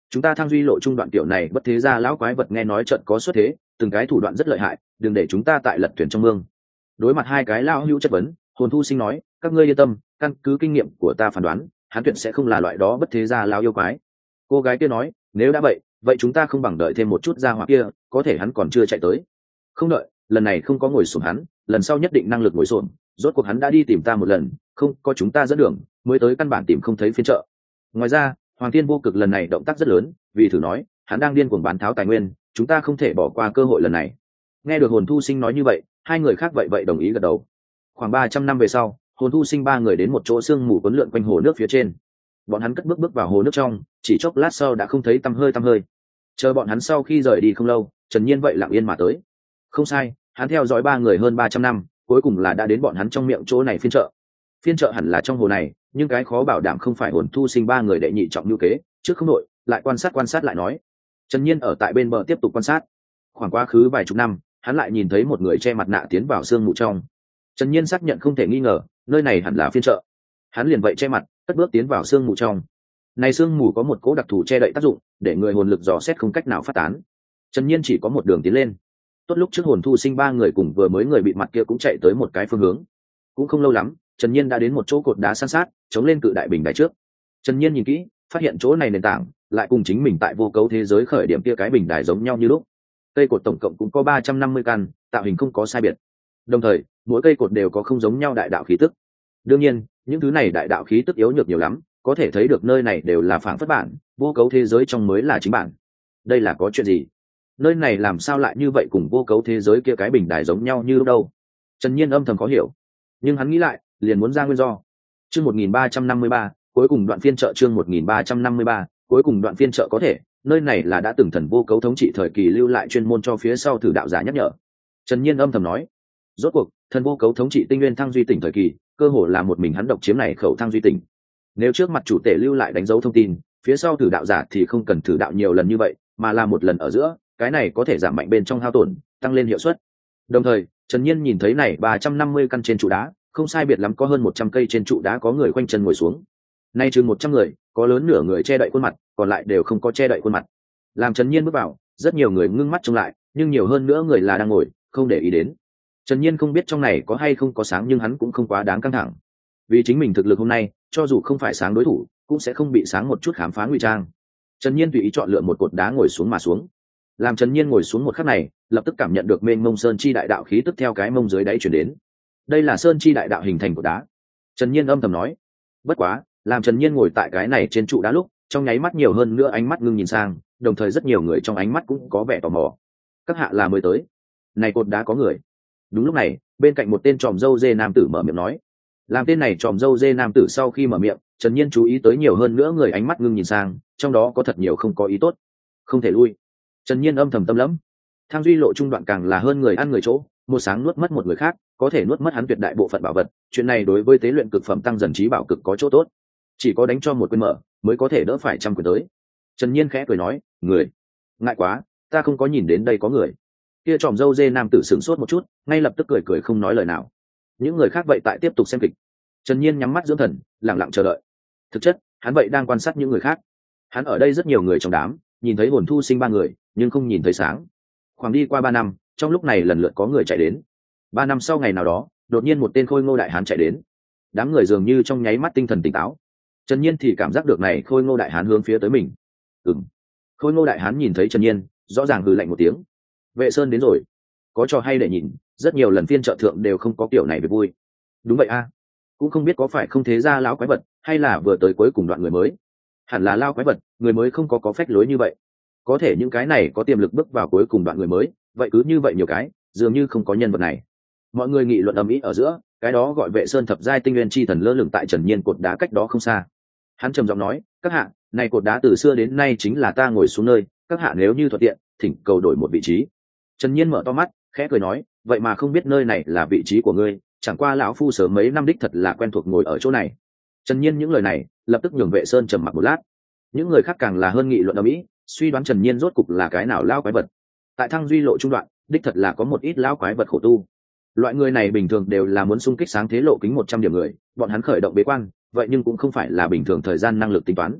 chúng ta thang duy lộ trung đoạn tiểu này bất thế gia lão quái vật nghe nói trận có xuất thế, từng cái thủ đoạn rất lợi hại, đừng để chúng ta tại lật thuyền trong mương. Đối mặt hai cái lao hữu chất vấn, Hồn Thu Sinh nói, các ngươi yên tâm, căn cứ kinh nghiệm của ta phán đoán, hắn tuyệt sẽ không là loại đó bất thế gia lao yêu quái. Cô gái kia nói, nếu đã vậy, vậy chúng ta không bằng đợi thêm một chút ra hỏa kia, có thể hắn còn chưa chạy tới. Không đợi, lần này không có ngồi xổm hắn, lần sau nhất định năng lực ngồi xổm. Rốt cuộc hắn đã đi tìm ta một lần, không có chúng ta dẫn đường, mới tới căn bản tìm không thấy phiên chợ. Ngoài ra, Hoàng Thiên Vô Cực lần này động tác rất lớn, vì thử nói, hắn đang điên cuồng bán tháo tài nguyên, chúng ta không thể bỏ qua cơ hội lần này. Nghe được Hồn Thu Sinh nói như vậy, hai người khác vậy vậy đồng ý gật đầu. Khoảng ba trăm năm về sau, Hồn Thu Sinh ba người đến một chỗ sương mù cuốn lượn quanh hồ nước phía trên. Bọn hắn cất bước bước vào hồ nước trong, chỉ chốc lát sau đã không thấy tăm hơi tăm hơi. Chờ bọn hắn sau khi rời đi không lâu, Trần Nhiên vậy lặng yên mà tới. Không sai, hắn theo dõi ba người hơn ba trăm năm, cuối cùng là đã đến bọn hắn trong miệng chỗ này phiên chợ. Phiên chợ hẳn là trong hồ này, nhưng cái khó bảo đảm không phải Hồn Thu Sinh ba người đệ nhị trọng lưu kế, trước không nội, lại quan sát quan sát lại nói. Trần Nhiên ở tại bên bờ tiếp tục quan sát. Khoảng quá khứ vài chục năm, hắn lại nhìn thấy một người che mặt nạ tiến vào sương mù trong. Trần Nhiên xác nhận không thể nghi ngờ, nơi này hẳn là phiên chợ. Hắn liền vậy che mặt, cất bước tiến vào sương mù trong. Này sương mù có một cỗ đặc thù che đậy tác dụng, để người hồn lực dò xét không cách nào phát tán. Trần Nhiên chỉ có một đường tiến lên. Tốt lúc trước Hồn Thu Sinh ba người cùng vừa mới người bị mặt kia cũng chạy tới một cái phương hướng. Cũng không lâu lắm, Trần Nhiên đã đến một chỗ cột đá san sát, chống lên cự đại bình đài trước. Trần Nhiên nhìn kỹ, phát hiện chỗ này nền tảng lại cùng chính mình tại vô cấu thế giới khởi điểm kia cái bình đài giống nhau như lúc. Cây cột tổng cộng cũng có ba trăm năm mươi căn, tạo hình không có sai biệt. Đồng thời, mỗi cây cột đều có không giống nhau đại đạo khí tức. Đương nhiên, những thứ này đại đạo khí tức yếu nhược nhiều lắm, có thể thấy được nơi này đều là phản phất bản, vô cấu thế giới trong mới là chính bản. Đây là có chuyện gì? Nơi này làm sao lại như vậy cùng vô cấu thế giới kia cái bình đài giống nhau như lúc đâu? Trần Nhiên âm thầm khó hiểu, nhưng hắn nghĩ lại, liền muốn ra nguyên do. Chương một nghìn ba trăm năm mươi ba, cuối cùng đoạn phiên chợ chương một nghìn ba trăm năm mươi ba, cuối cùng đoạn phiên chợ có thể, nơi này là đã từng thần vô cấu thống trị thời kỳ lưu lại chuyên môn cho phía sau thử đạo giả nhắc nhở. Trần Nhiên âm thầm nói, rốt cuộc, thần vô cấu thống trị tinh nguyên thăng duy tỉnh thời kỳ, cơ hồ là một mình hắn độc chiếm này khẩu thăng duy tỉnh. Nếu trước mặt chủ tể lưu lại đánh dấu thông tin, phía sau thử đạo giả thì không cần thử đạo nhiều lần như vậy, mà là một lần ở giữa, cái này có thể giảm mạnh bên trong hao tổn, tăng lên hiệu suất. Đồng thời, Trần Nhiên nhìn thấy này ba trăm năm mươi căn trên trụ đá, không sai biệt lắm có hơn một trăm cây trên trụ đá có người quanh chân ngồi xuống. Nay chừng một trăm người, có lớn nửa người che đậy khuôn mặt, còn lại đều không có che đậy khuôn mặt. Làm Trần Nhiên bước vào, rất nhiều người ngưng mắt trông lại, nhưng nhiều hơn nữa người là đang ngồi, không để ý đến. Trần Nhiên không biết trong này có hay không có sáng, nhưng hắn cũng không quá đáng căng thẳng. Vì chính mình thực lực hôm nay, cho dù không phải sáng đối thủ, cũng sẽ không bị sáng một chút khám phá ngụy trang. Trần Nhiên tùy ý chọn lựa một cột đá ngồi xuống mà xuống. Làm Trần Nhiên ngồi xuống một khắc này, lập tức cảm nhận được mênh mông sơn chi đại đạo khí tức theo cái mông dưới đáy chuyển đến. Đây là sơn chi đại đạo hình thành của đá. Trần Nhiên âm thầm nói. Bất quá, làm Trần Nhiên ngồi tại cái này trên trụ đá lúc, trong nháy mắt nhiều hơn nữa ánh mắt ngưng nhìn sang, đồng thời rất nhiều người trong ánh mắt cũng có vẻ tò mò. Các hạ là mới tới. Này cột đá có người. Đúng lúc này, bên cạnh một tên tròm dâu dê nam tử mở miệng nói. Làm tên này tròm dâu dê nam tử sau khi mở miệng, Trần Nhiên chú ý tới nhiều hơn nữa người ánh mắt ngưng nhìn sang, trong đó có thật nhiều không có ý tốt. Không thể lui. Trần Nhiên âm thầm tâm lẫm. Thang duy lộ trung đoạn càng là hơn người ăn người chỗ, một sáng nuốt mất một người khác, có thể nuốt mất hắn tuyệt đại bộ phận bảo vật, chuyện này đối với tế luyện cực phẩm tăng dần trí bảo cực có chỗ tốt. Chỉ có đánh cho một quyền mở, mới có thể đỡ phải trăm quyền tới. Trần Nhiên khẽ cười nói, người, ngại quá, ta không có nhìn đến đây có người. Kia tròm dâu dê nam tử sửng sốt một chút, ngay lập tức cười cười không nói lời nào. Những người khác vậy tại tiếp tục xem kịch. Trần Nhiên nhắm mắt dưỡng thần, lặng lặng chờ đợi. Thực chất, hắn vậy đang quan sát những người khác. Hắn ở đây rất nhiều người trong đám, nhìn thấy Hồn Thu Sinh ba người, nhưng không nhìn thấy sáng. Khoảng đi qua ba năm, trong lúc này lần lượt có người chạy đến. Ba năm sau ngày nào đó, đột nhiên một tên khôi ngô đại hán chạy đến. Đám người dường như trong nháy mắt tinh thần tỉnh táo. Trần Nhiên thì cảm giác được này khôi ngô đại hán hướng phía tới mình. Ừm. Khôi ngô đại hán nhìn thấy Trần Nhiên, rõ ràng hừ lạnh một tiếng. Vệ Sơn đến rồi. Có trò hay để nhìn, rất nhiều lần phiên trợ thượng đều không có kiểu này về vui. Đúng vậy a. Cũng không biết có phải không thế ra lão quái vật, hay là vừa tới cuối cùng đoạn người mới. Hẳn là lao quái vật, người mới không có có phách lối như vậy. Có thể những cái này có tiềm lực bước vào cuối cùng đoạn người mới, vậy cứ như vậy nhiều cái, dường như không có nhân vật này. Mọi người nghị luận ầm ĩ ở giữa, cái đó gọi Vệ Sơn thập giai tinh nguyên chi thần lơ lửng tại Trần Nhiên cột đá cách đó không xa. Hắn trầm giọng nói, các hạ, này cột đá từ xưa đến nay chính là ta ngồi xuống nơi, các hạ nếu như thuận tiện, thỉnh cầu đổi một vị trí. Trần Nhiên mở to mắt, khẽ cười nói, vậy mà không biết nơi này là vị trí của ngươi, chẳng qua lão phu sớm mấy năm đích thật là quen thuộc ngồi ở chỗ này. Trần Nhiên những lời này, lập tức nhường Vệ Sơn trầm mặc một lát. Những người khác càng là hơn nghị luận ầm ĩ, suy đoán Trần Nhiên rốt cục là cái nào lao quái vật. Tại thăng duy lộ trung đoạn, đích thật là có một ít lao quái vật khổ tu. Loại người này bình thường đều là muốn xung kích sáng thế lộ kính một trăm điểm người, bọn hắn khởi động bế quan, vậy nhưng cũng không phải là bình thường thời gian năng lực tính toán.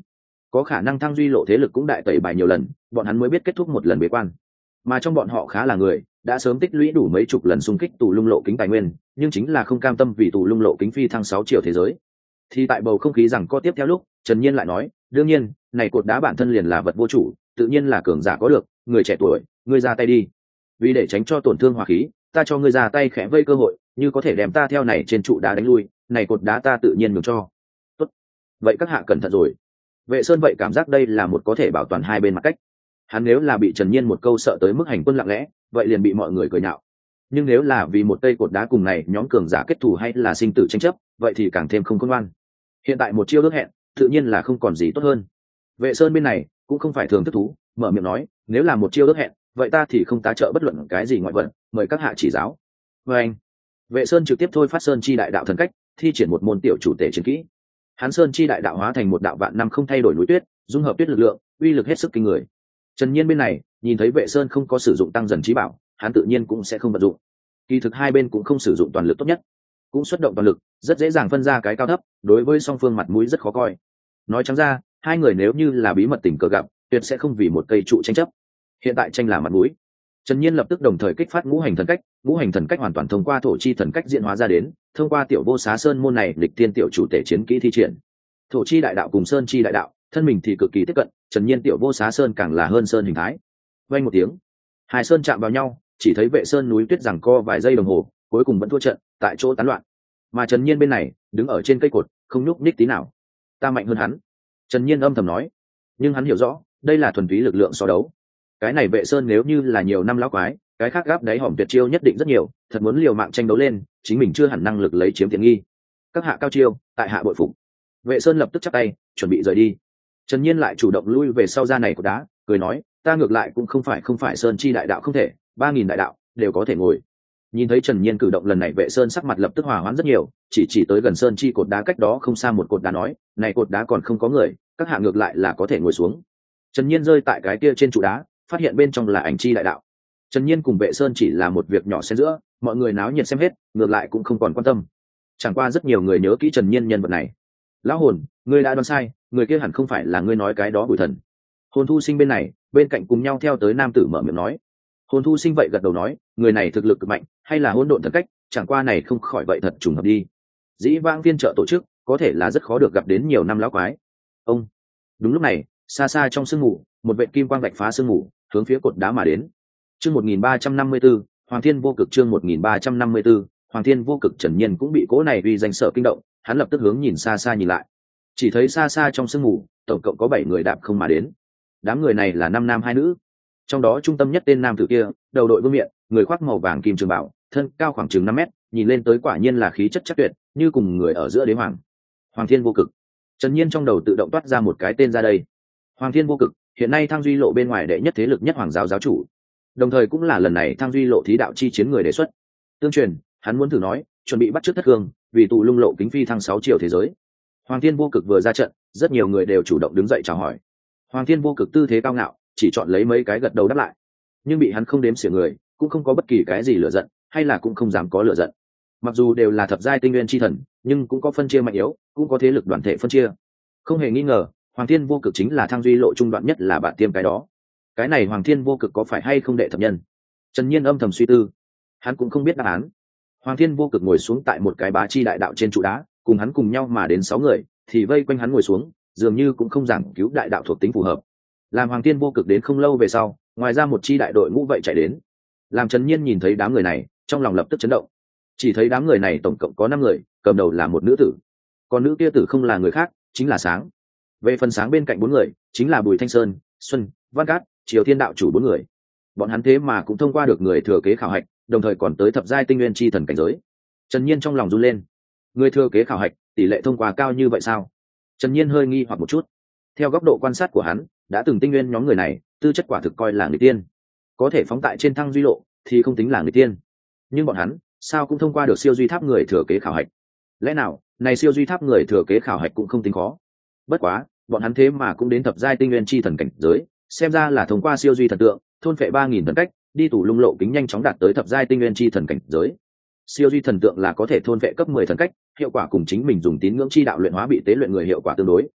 có khả năng thăng duy lộ thế lực cũng đại tẩy bài nhiều lần, bọn hắn mới biết kết thúc một lần bế quan. Mà trong bọn họ khá là người đã sớm tích lũy đủ mấy chục lần xung kích tù lung lộ kính tài nguyên, nhưng chính là không cam tâm vì tù lung lộ kính phi thăng sáu triệu thế giới. Thì tại bầu không khí rằng có tiếp theo lúc, Trần Nhiên lại nói, đương nhiên này cột đá bản thân liền là vật vô chủ, tự nhiên là cường giả có được, người trẻ tuổi ngươi ra tay đi, vì để tránh cho tổn thương hỏa khí, ta cho ngươi ra tay khẽ vây cơ hội, như có thể đem ta theo này trên trụ đá đánh lui, này cột đá ta tự nhiên nhường cho. Tốt, vậy các hạ cẩn thận rồi. Vệ Sơn vậy cảm giác đây là một có thể bảo toàn hai bên mặt cách. Hắn nếu là bị Trần Nhiên một câu sợ tới mức hành quân lặng lẽ, vậy liền bị mọi người cười nhạo. Nhưng nếu là vì một cây cột đá cùng này nhóm cường giả kết thù hay là sinh tử tranh chấp, vậy thì càng thêm không khôn ngoan. Hiện tại một chiêu ước hẹn, tự nhiên là không còn gì tốt hơn. Vệ Sơn bên này cũng không phải thường thức thú, mở miệng nói, nếu là một chiêu ước hẹn, vậy ta thì không tá trợ bất luận cái gì ngoại vật, mời các hạ chỉ giáo. Và anh, Vệ Sơn trực tiếp thôi phát Sơn chi đại đạo thần cách, thi triển một môn tiểu chủ tể chiến kỹ. Hắn Sơn chi đại đạo hóa thành một đạo vạn năm không thay đổi núi tuyết, dung hợp tuyết lực lượng, uy lực hết sức kinh người. Trần Nhiên bên này nhìn thấy Vệ Sơn không có sử dụng tăng dần trí bảo, hắn tự nhiên cũng sẽ không vận dụng. Kỳ thực hai bên cũng không sử dụng toàn lực tốt nhất, cũng xuất động toàn lực, rất dễ dàng phân ra cái cao thấp, đối với song phương mặt mũi rất khó coi. Nói trắng ra, hai người nếu như là bí mật tình cờ gặp, tuyệt sẽ không vì một cây trụ tranh chấp. Hiện tại tranh là mặt mũi. Trần Nhiên lập tức đồng thời kích phát ngũ hành thần cách, ngũ hành thần cách hoàn toàn thông qua thổ chi thần cách diễn hóa ra đến, thông qua tiểu vô xá sơn môn này lịch tiên tiểu chủ tể chiến kỹ thi triển. Thổ chi đại đạo cùng sơn chi đại đạo, thân mình thì cực kỳ tiếp cận, Trần Nhiên tiểu vô xá sơn càng là hơn sơn hình thái. Vang một tiếng, hai sơn chạm vào nhau, chỉ thấy Vệ Sơn núi tuyết giằng co vài giây đồng hồ, cuối cùng vẫn thua trận, tại chỗ tán loạn. Mà Trần Nhiên bên này, đứng ở trên cây cột, không nhúc nhích tí nào. Ta mạnh hơn hắn. Trần Nhiên âm thầm nói, nhưng hắn hiểu rõ, đây là thuần túy lực lượng so đấu. Cái này Vệ Sơn nếu như là nhiều năm lão quái, cái khác gáp đáy hòm tuyệt chiêu nhất định rất nhiều, thật muốn liều mạng tranh đấu lên, chính mình chưa hẳn năng lực lấy chiếm tiện nghi. Các hạ cao chiêu, tại hạ bội phục. Vệ Sơn lập tức chắp tay, chuẩn bị rời đi. Trần Nhiên lại chủ động lui về sau ra này của đá, cười nói, ta ngược lại cũng không phải không phải Sơn chi đại đạo không thể, ba nghìn đại đạo đều có thể ngồi. Nhìn thấy Trần Nhiên cử động lần này, Vệ Sơn sắc mặt lập tức hòa hoãn rất nhiều, chỉ chỉ tới gần Sơn chi cột đá cách đó không xa một cột đá nói, này cột đá còn không có người, các hạ ngược lại là có thể ngồi xuống. Trần Nhiên rơi tại cái kia trên trụ đá, phát hiện bên trong là ảnh chi đại đạo. Trần Nhiên cùng Vệ Sơn chỉ là một việc nhỏ xen giữa, mọi người náo nhiệt xem hết, ngược lại cũng không còn quan tâm. Chẳng qua rất nhiều người nhớ kỹ Trần Nhiên nhân vật này. Lão hồn, ngươi đã đoán sai, người kia hẳn không phải là ngươi nói cái đó Bùi Thần. Hồn Thu Sinh bên này, bên cạnh cùng nhau theo tới nam tử mở miệng nói. Hồn Thu Sinh vậy gật đầu nói, người này thực lực cực mạnh, hay là hỗn độn thần cách, chẳng qua này không khỏi vậy thật trùng hợp đi. Dĩ vãng phiên trợ tổ chức, có thể là rất khó được gặp đến nhiều năm lão quái. Ông. Đúng lúc này, xa xa trong sương mù, một vệt kim quang vạch phá sương mù, hướng phía cột đá mà đến. Chương một nghìn ba trăm năm mươi 134, Hoàng Thiên Vô Cực chương một nghìn ba trăm năm mươi 134, Hoàng Thiên Vô Cực. Trần Nhiên cũng bị cỗ này uy danh sợ kinh động, hắn lập tức hướng nhìn xa xa nhìn lại. Chỉ thấy xa xa trong sương mù, tổng cộng có bảy người đạp không mà đến. Đám người này là năm nam hai nữ. Trong đó trung tâm nhất tên nam tử kia, đầu đội vương miện, người khoác màu vàng kim trường bảo, thân cao khoảng chừng năm mét, nhìn lên tới quả nhiên là khí chất chắc tuyệt, như cùng người ở giữa đế hoàng. Hoàng Thiên Vô Cực. Trần Nhiên trong đầu tự động toát ra một cái tên ra đây. Hoàng Thiên Vô Cực, hiện nay Thang Duy Lộ bên ngoài đệ nhất thế lực nhất hoàng giáo giáo chủ, đồng thời cũng là lần này Thang Duy Lộ thí đạo chi chiến người đề xuất. Tương truyền, hắn muốn thử nói, chuẩn bị bắt chước thất hương, vì tụ lung lộ kính phi thăng sáu triệu thế giới. Hoàng Thiên Vô Cực vừa ra trận, rất nhiều người đều chủ động đứng dậy chào hỏi. Hoàng Thiên Vô Cực tư thế cao ngạo, chỉ chọn lấy mấy cái gật đầu đáp lại, nhưng bị hắn không đếm xỉa người, cũng không có bất kỳ cái gì lựa giận, hay là cũng không dám có lựa giận. Mặc dù đều là thập giai tinh nguyên chi thần, nhưng cũng có phân chia mạnh yếu, cũng có thế lực đoàn thể phân chia. Không hề nghi ngờ, Hoàng Thiên Vô Cực chính là Thang Duy Lộ trung đoạn nhất là bạn tiêm cái đó. Cái này Hoàng Thiên Vô Cực có phải hay không đệ thập nhân? Trần Nhiên âm thầm suy tư, hắn cũng không biết đáp án. Hoàng Thiên Vô Cực ngồi xuống tại một cái bá chi đại đạo trên trụ đá, cùng hắn cùng nhau mà đến sáu người, thì vây quanh hắn ngồi xuống, dường như cũng không giảng cứu đại đạo thuộc tính phù hợp. Làm Hoàng Thiên Vô Cực đến không lâu về sau, ngoài ra một chi đại đội ngũ vậy chạy đến. Làm Trần Nhiên nhìn thấy đám người này, trong lòng lập tức chấn động. Chỉ thấy đám người này tổng cộng có năm người, cầm đầu là một nữ tử, còn nữ kia tử không là người khác, chính là Sáng. Về phần Sáng bên cạnh bốn người, chính là Bùi Thanh Sơn, Xuân, Văn Cát, Triều Thiên đạo chủ bốn người. Bọn hắn thế mà cũng thông qua được người thừa kế khảo hạch, đồng thời còn tới thập giai tinh nguyên chi thần cảnh giới. Trần Nhiên trong lòng run lên. Người thừa kế khảo hạch, tỷ lệ thông qua cao như vậy sao? Trần Nhiên hơi nghi hoặc một chút. Theo góc độ quan sát của hắn, đã từng tinh nguyên nhóm người này, tư chất quả thực coi là người tiên. Có thể phóng tại trên Thăng Duy Lộ thì không tính là người tiên. Nhưng bọn hắn, sao cũng thông qua được siêu duy tháp người thừa kế khảo hạch? Lẽ nào, này siêu duy tháp người thừa kế khảo hạch cũng không tính khó? Bất quá, bọn hắn thế mà cũng đến thập giai tinh nguyên chi thần cảnh giới, xem ra là thông qua siêu duy thần tượng, thôn phệ ba nghìn thần cách, đi tủ lung lộ kính nhanh chóng đạt tới thập giai tinh nguyên chi thần cảnh giới. Siêu duy thần tượng là có thể thôn phệ cấp mười thần cách, hiệu quả cùng chính mình dùng tín ngưỡng chi đạo luyện hóa bị tế luyện người hiệu quả tương đối.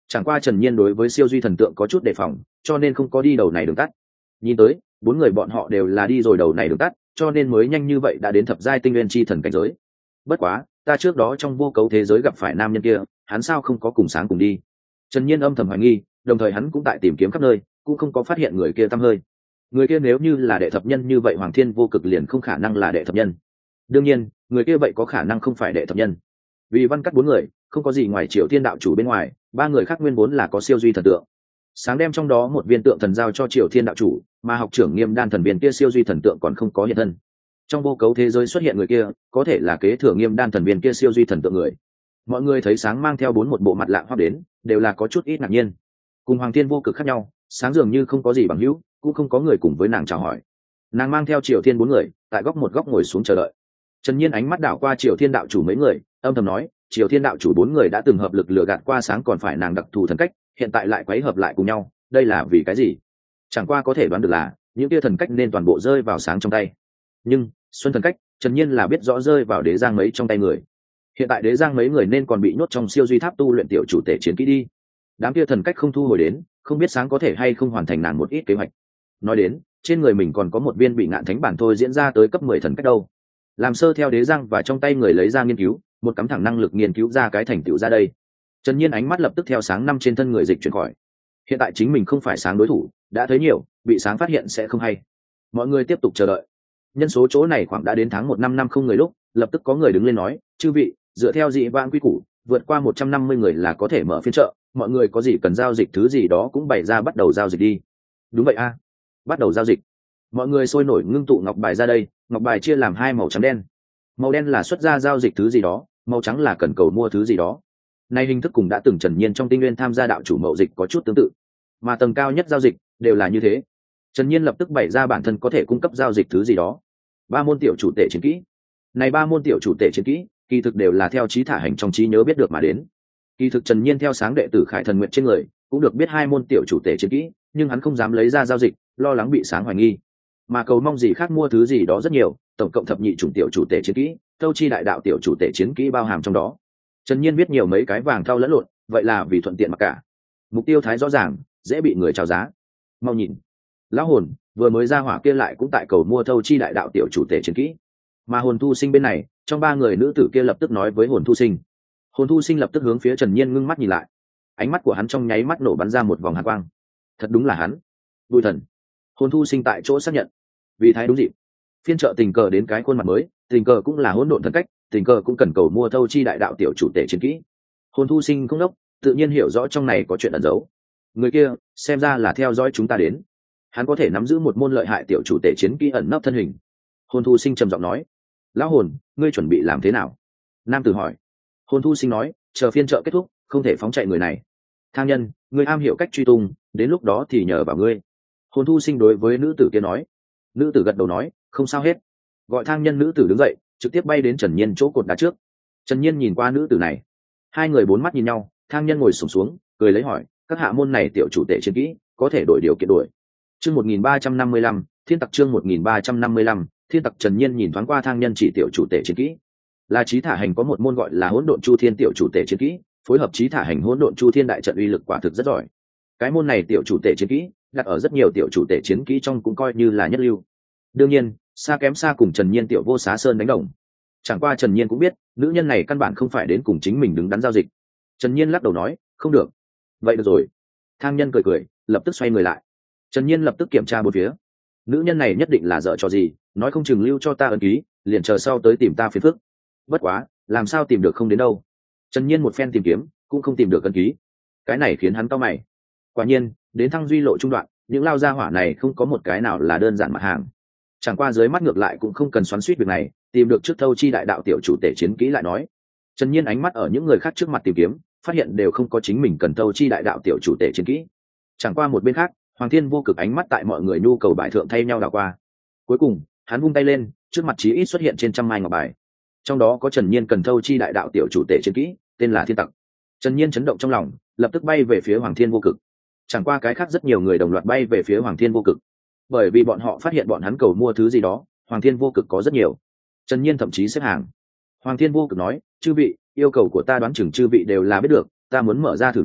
Chẳng qua Trần Nhiên đối với siêu duy thần tượng có chút đề phòng, cho nên không có đi đầu này đường tắt. Nhìn tới bốn người bọn họ đều là đi rồi đầu này đường tắt, cho nên mới nhanh như vậy đã đến thập giai tinh nguyên chi thần cảnh giới. Bất quá ta trước đó trong vô cấu thế giới gặp phải nam nhân kia, hắn sao không có cùng sáng cùng đi? Trần Nhiên âm thầm hoài nghi, đồng thời hắn cũng tại tìm kiếm khắp nơi, cũng không có phát hiện người kia tăm hơi. Người kia nếu như là đệ thập nhân như vậy, Hoàng Thiên Vô Cực liền không khả năng là đệ thập nhân. Đương nhiên người kia vậy có khả năng không phải đệ thập nhân, vì văn cắt bốn người không có gì ngoài Triệu Thiên đạo chủ bên ngoài, ba người khác nguyên vốn là có siêu duy thần tượng. Sáng đem trong đó một viên tượng thần giao cho Triệu Thiên đạo chủ, mà học trưởng Nghiêm Đan thần viên kia siêu duy thần tượng còn không có hiện thân. Trong vô cấu thế giới xuất hiện người kia có thể là kế thừa Nghiêm Đan thần viên kia siêu duy thần tượng người. Mọi người thấy sáng mang theo bốn một bộ mặt lạ hoắc đến, đều là có chút ít ngạc nhiên. Cùng Hoàng Thiên Vô Cực khác nhau, sáng dường như không có gì bằng hữu, cũng không có người cùng với nàng chào hỏi. Nàng mang theo Triệu Thiên bốn người tại góc một góc ngồi xuống chờ đợi. Trần Nhiên ánh mắt đảo qua Triệu Thiên đạo chủ mấy người, âm thầm nói, Triệu Thiên đạo chủ bốn người đã từng hợp lực lừa gạt qua sáng, còn phải nàng đặc thù thần cách, hiện tại lại quấy hợp lại cùng nhau, đây là vì cái gì? Chẳng qua có thể đoán được là những kia thần cách nên toàn bộ rơi vào sáng trong tay. Nhưng xuân thần cách, Trần Nhiên là biết rõ rơi vào Đế Giang mấy trong tay người. Hiện tại Đế Giang mấy người nên còn bị nhốt trong siêu duy tháp tu luyện tiểu chủ tể chiến kỹ đi. Đám kia thần cách không thu hồi đến, không biết sáng có thể hay không hoàn thành nàng một ít kế hoạch. Nói đến, trên người mình còn có một viên bị ngạn thánh bản thôi diễn ra tới cấp mười thần cách đâu. Làm sơ theo Đế Giang và trong tay người lấy ra nghiên cứu, một cắm thẳng năng lực nghiên cứu ra cái thành tựu ra đây. Trần Nhiên ánh mắt lập tức theo sáng năm trên thân người dịch chuyển khỏi. Hiện tại chính mình không phải sáng đối thủ, đã thấy nhiều, bị sáng phát hiện sẽ không hay. Mọi người tiếp tục chờ đợi. Nhân số chỗ này khoảng đã đến tháng một năm năm không người lúc, lập tức có người đứng lên nói, chư vị, dựa theo dị vãng quy củ, vượt qua một trăm năm mươi người là có thể mở phiên chợ, mọi người có gì cần giao dịch thứ gì đó cũng bày ra bắt đầu giao dịch đi. Đúng vậy a, bắt đầu giao dịch. Mọi người sôi nổi ngưng tụ ngọc bài ra đây, ngọc bài chia làm hai màu trắng đen. Màu đen là xuất ra giao dịch thứ gì đó, màu trắng là cần cầu mua thứ gì đó. Nay hình thức cùng đã từng Trần Nhiên trong tinh nguyên tham gia đạo chủ mậu dịch có chút tương tự, mà tầng cao nhất giao dịch đều là như thế. Trần Nhiên lập tức bày ra bản thân có thể cung cấp giao dịch thứ gì đó. Ba môn tiểu chủ tể chiến kỹ. Này ba môn tiểu chủ tể chiến kỹ, kỳ thực đều là theo trí thả hành trong trí nhớ biết được mà đến. Kỳ thực Trần Nhiên theo sáng đệ tử Khải Thần Nguyện trên người, cũng được biết hai môn tiểu chủ tể chiến kỹ, nhưng hắn không dám lấy ra giao dịch, lo lắng bị sáng hoài nghi. Mà cầu mong gì khác mua thứ gì đó rất nhiều, tổng cộng thập nhị chủng tiểu chủ tể chiến kỹ, Thâu Chi đại đạo tiểu chủ tể chiến kỹ bao hàm trong đó. Trần Nhiên biết nhiều mấy cái vàng thau lẫn lộn, vậy là vì thuận tiện mà cả. Mục tiêu thái rõ ràng, dễ bị người chào giá. Mau nhìn, lão hồn vừa mới ra hỏa kia lại cũng tại cầu mua Thâu Chi đại đạo tiểu chủ tể chiến kỹ. Mà Hồn Thu Sinh bên này, trong ba người nữ tử kia lập tức nói với Hồn Thu Sinh. Hồn Thu Sinh lập tức hướng phía Trần Nhiên ngưng mắt nhìn lại. Ánh mắt của hắn trong nháy mắt nổ bắn ra một vòng hàn quang. Thật đúng là hắn. Bùi Thần. Hồn Thu Sinh tại chỗ xác nhận. Vì thái đúng dịp, phiên chợ tình cờ đến cái khuôn mặt mới, tình cờ cũng là hỗn độn thần cách, tình cờ cũng cần cầu mua Thâu Chi đại đạo tiểu chủ tể chiến kỹ. Hồn Thu Sinh không đốc, tự nhiên hiểu rõ trong này có chuyện ẩn giấu. Người kia xem ra là theo dõi chúng ta đến, hắn có thể nắm giữ một môn lợi hại tiểu chủ tể chiến kỹ ẩn nấp thân hình. Hồn Thu Sinh trầm giọng nói, lão hồn, ngươi chuẩn bị làm thế nào? Nam tử hỏi. Hồn Thu Sinh nói, chờ phiên chợ kết thúc, không thể phóng chạy người này. Thang nhân, ngươi am hiểu cách truy tung, đến lúc đó thì nhờ vào ngươi. Hồn Thu Sinh đối với nữ tử kia nói. Nữ tử gật đầu nói, không sao hết. Gọi thang nhân nữ tử đứng dậy, trực tiếp bay đến Trần Nhiên chỗ cột đá trước. Trần Nhiên nhìn qua nữ tử này, hai người bốn mắt nhìn nhau. Thang nhân ngồi sụp xuống, xuống cười lấy hỏi, các hạ môn này tiểu chủ tể chiến kỹ có thể đổi điều kiện đổi. Chương một nghìn ba trăm năm mươi lăm, thiên tặc chương một nghìn ba trăm năm mươi lăm, thiên tặc. Trần Nhiên nhìn thoáng qua thang nhân chỉ tiểu chủ tể chiến kỹ, là trí thả hành có một môn gọi là hỗn độn chu thiên tiểu chủ tể chiến kỹ, phối hợp trí thả hành hỗn độn chu thiên đại trận uy lực quả thực rất giỏi. Cái môn này tiểu chủ tể chiến kỹ đặt ở rất nhiều tiểu chủ tể chiến kỹ trong cũng coi như là nhất lưu. Đương nhiên xa kém xa cùng Trần Nhiên tiểu vô xá sơn đánh đồng. Chẳng qua Trần Nhiên cũng biết nữ nhân này căn bản không phải đến cùng chính mình đứng đắn giao dịch. Trần Nhiên lắc đầu nói, không được. Vậy được rồi. Thang nhân cười cười, lập tức xoay người lại. Trần Nhiên lập tức kiểm tra bốn phía. Nữ nhân này nhất định là dở trò gì, nói không chừng lưu cho ta ấn ký, liền chờ sau tới tìm ta phiền phức. Bất quá, làm sao tìm được không đến đâu. Trần Nhiên một phen tìm kiếm, cũng không tìm được ấn ký. Cái này khiến hắn cau mày. Quả nhiên, đến Thăng Duy lộ trung đoạn, những lao gia hỏa này không có một cái nào là đơn giản mặt hàng. Chẳng qua dưới mắt ngược lại cũng không cần xoắn xuýt việc này, tìm được trước Thâu Chi đại đạo tiểu chủ tể chiến kỹ lại nói. Trần Nhiên ánh mắt ở những người khác trước mặt tìm kiếm, phát hiện đều không có chính mình cần Thâu Chi đại đạo tiểu chủ tể chiến kỹ. Chẳng qua một bên khác, Hoàng Thiên Vô Cực ánh mắt tại mọi người nhu cầu bài thượng thay nhau đảo qua. Cuối cùng, hắn vung tay lên, trước mặt chí ít xuất hiện trên trăm mai ngọc bài. Trong đó có Trần Nhiên cần Thâu Chi đại đạo tiểu chủ tể chiến kỹ, tên là Thiên Tặc. Trần Nhiên chấn động trong lòng, lập tức bay về phía Hoàng Thiên Vô Cực. Chẳng qua cái khác rất nhiều người đồng loạt bay về phía Hoàng Thiên Vô Cực, bởi vì bọn họ phát hiện bọn hắn cầu mua thứ gì đó, Hoàng Thiên Vô Cực có rất nhiều. Trần Nhiên thậm chí xếp hàng. Hoàng Thiên Vô Cực nói, chư vị, yêu cầu của ta đoán chừng chư vị đều là biết được, ta muốn mở ra thử nói,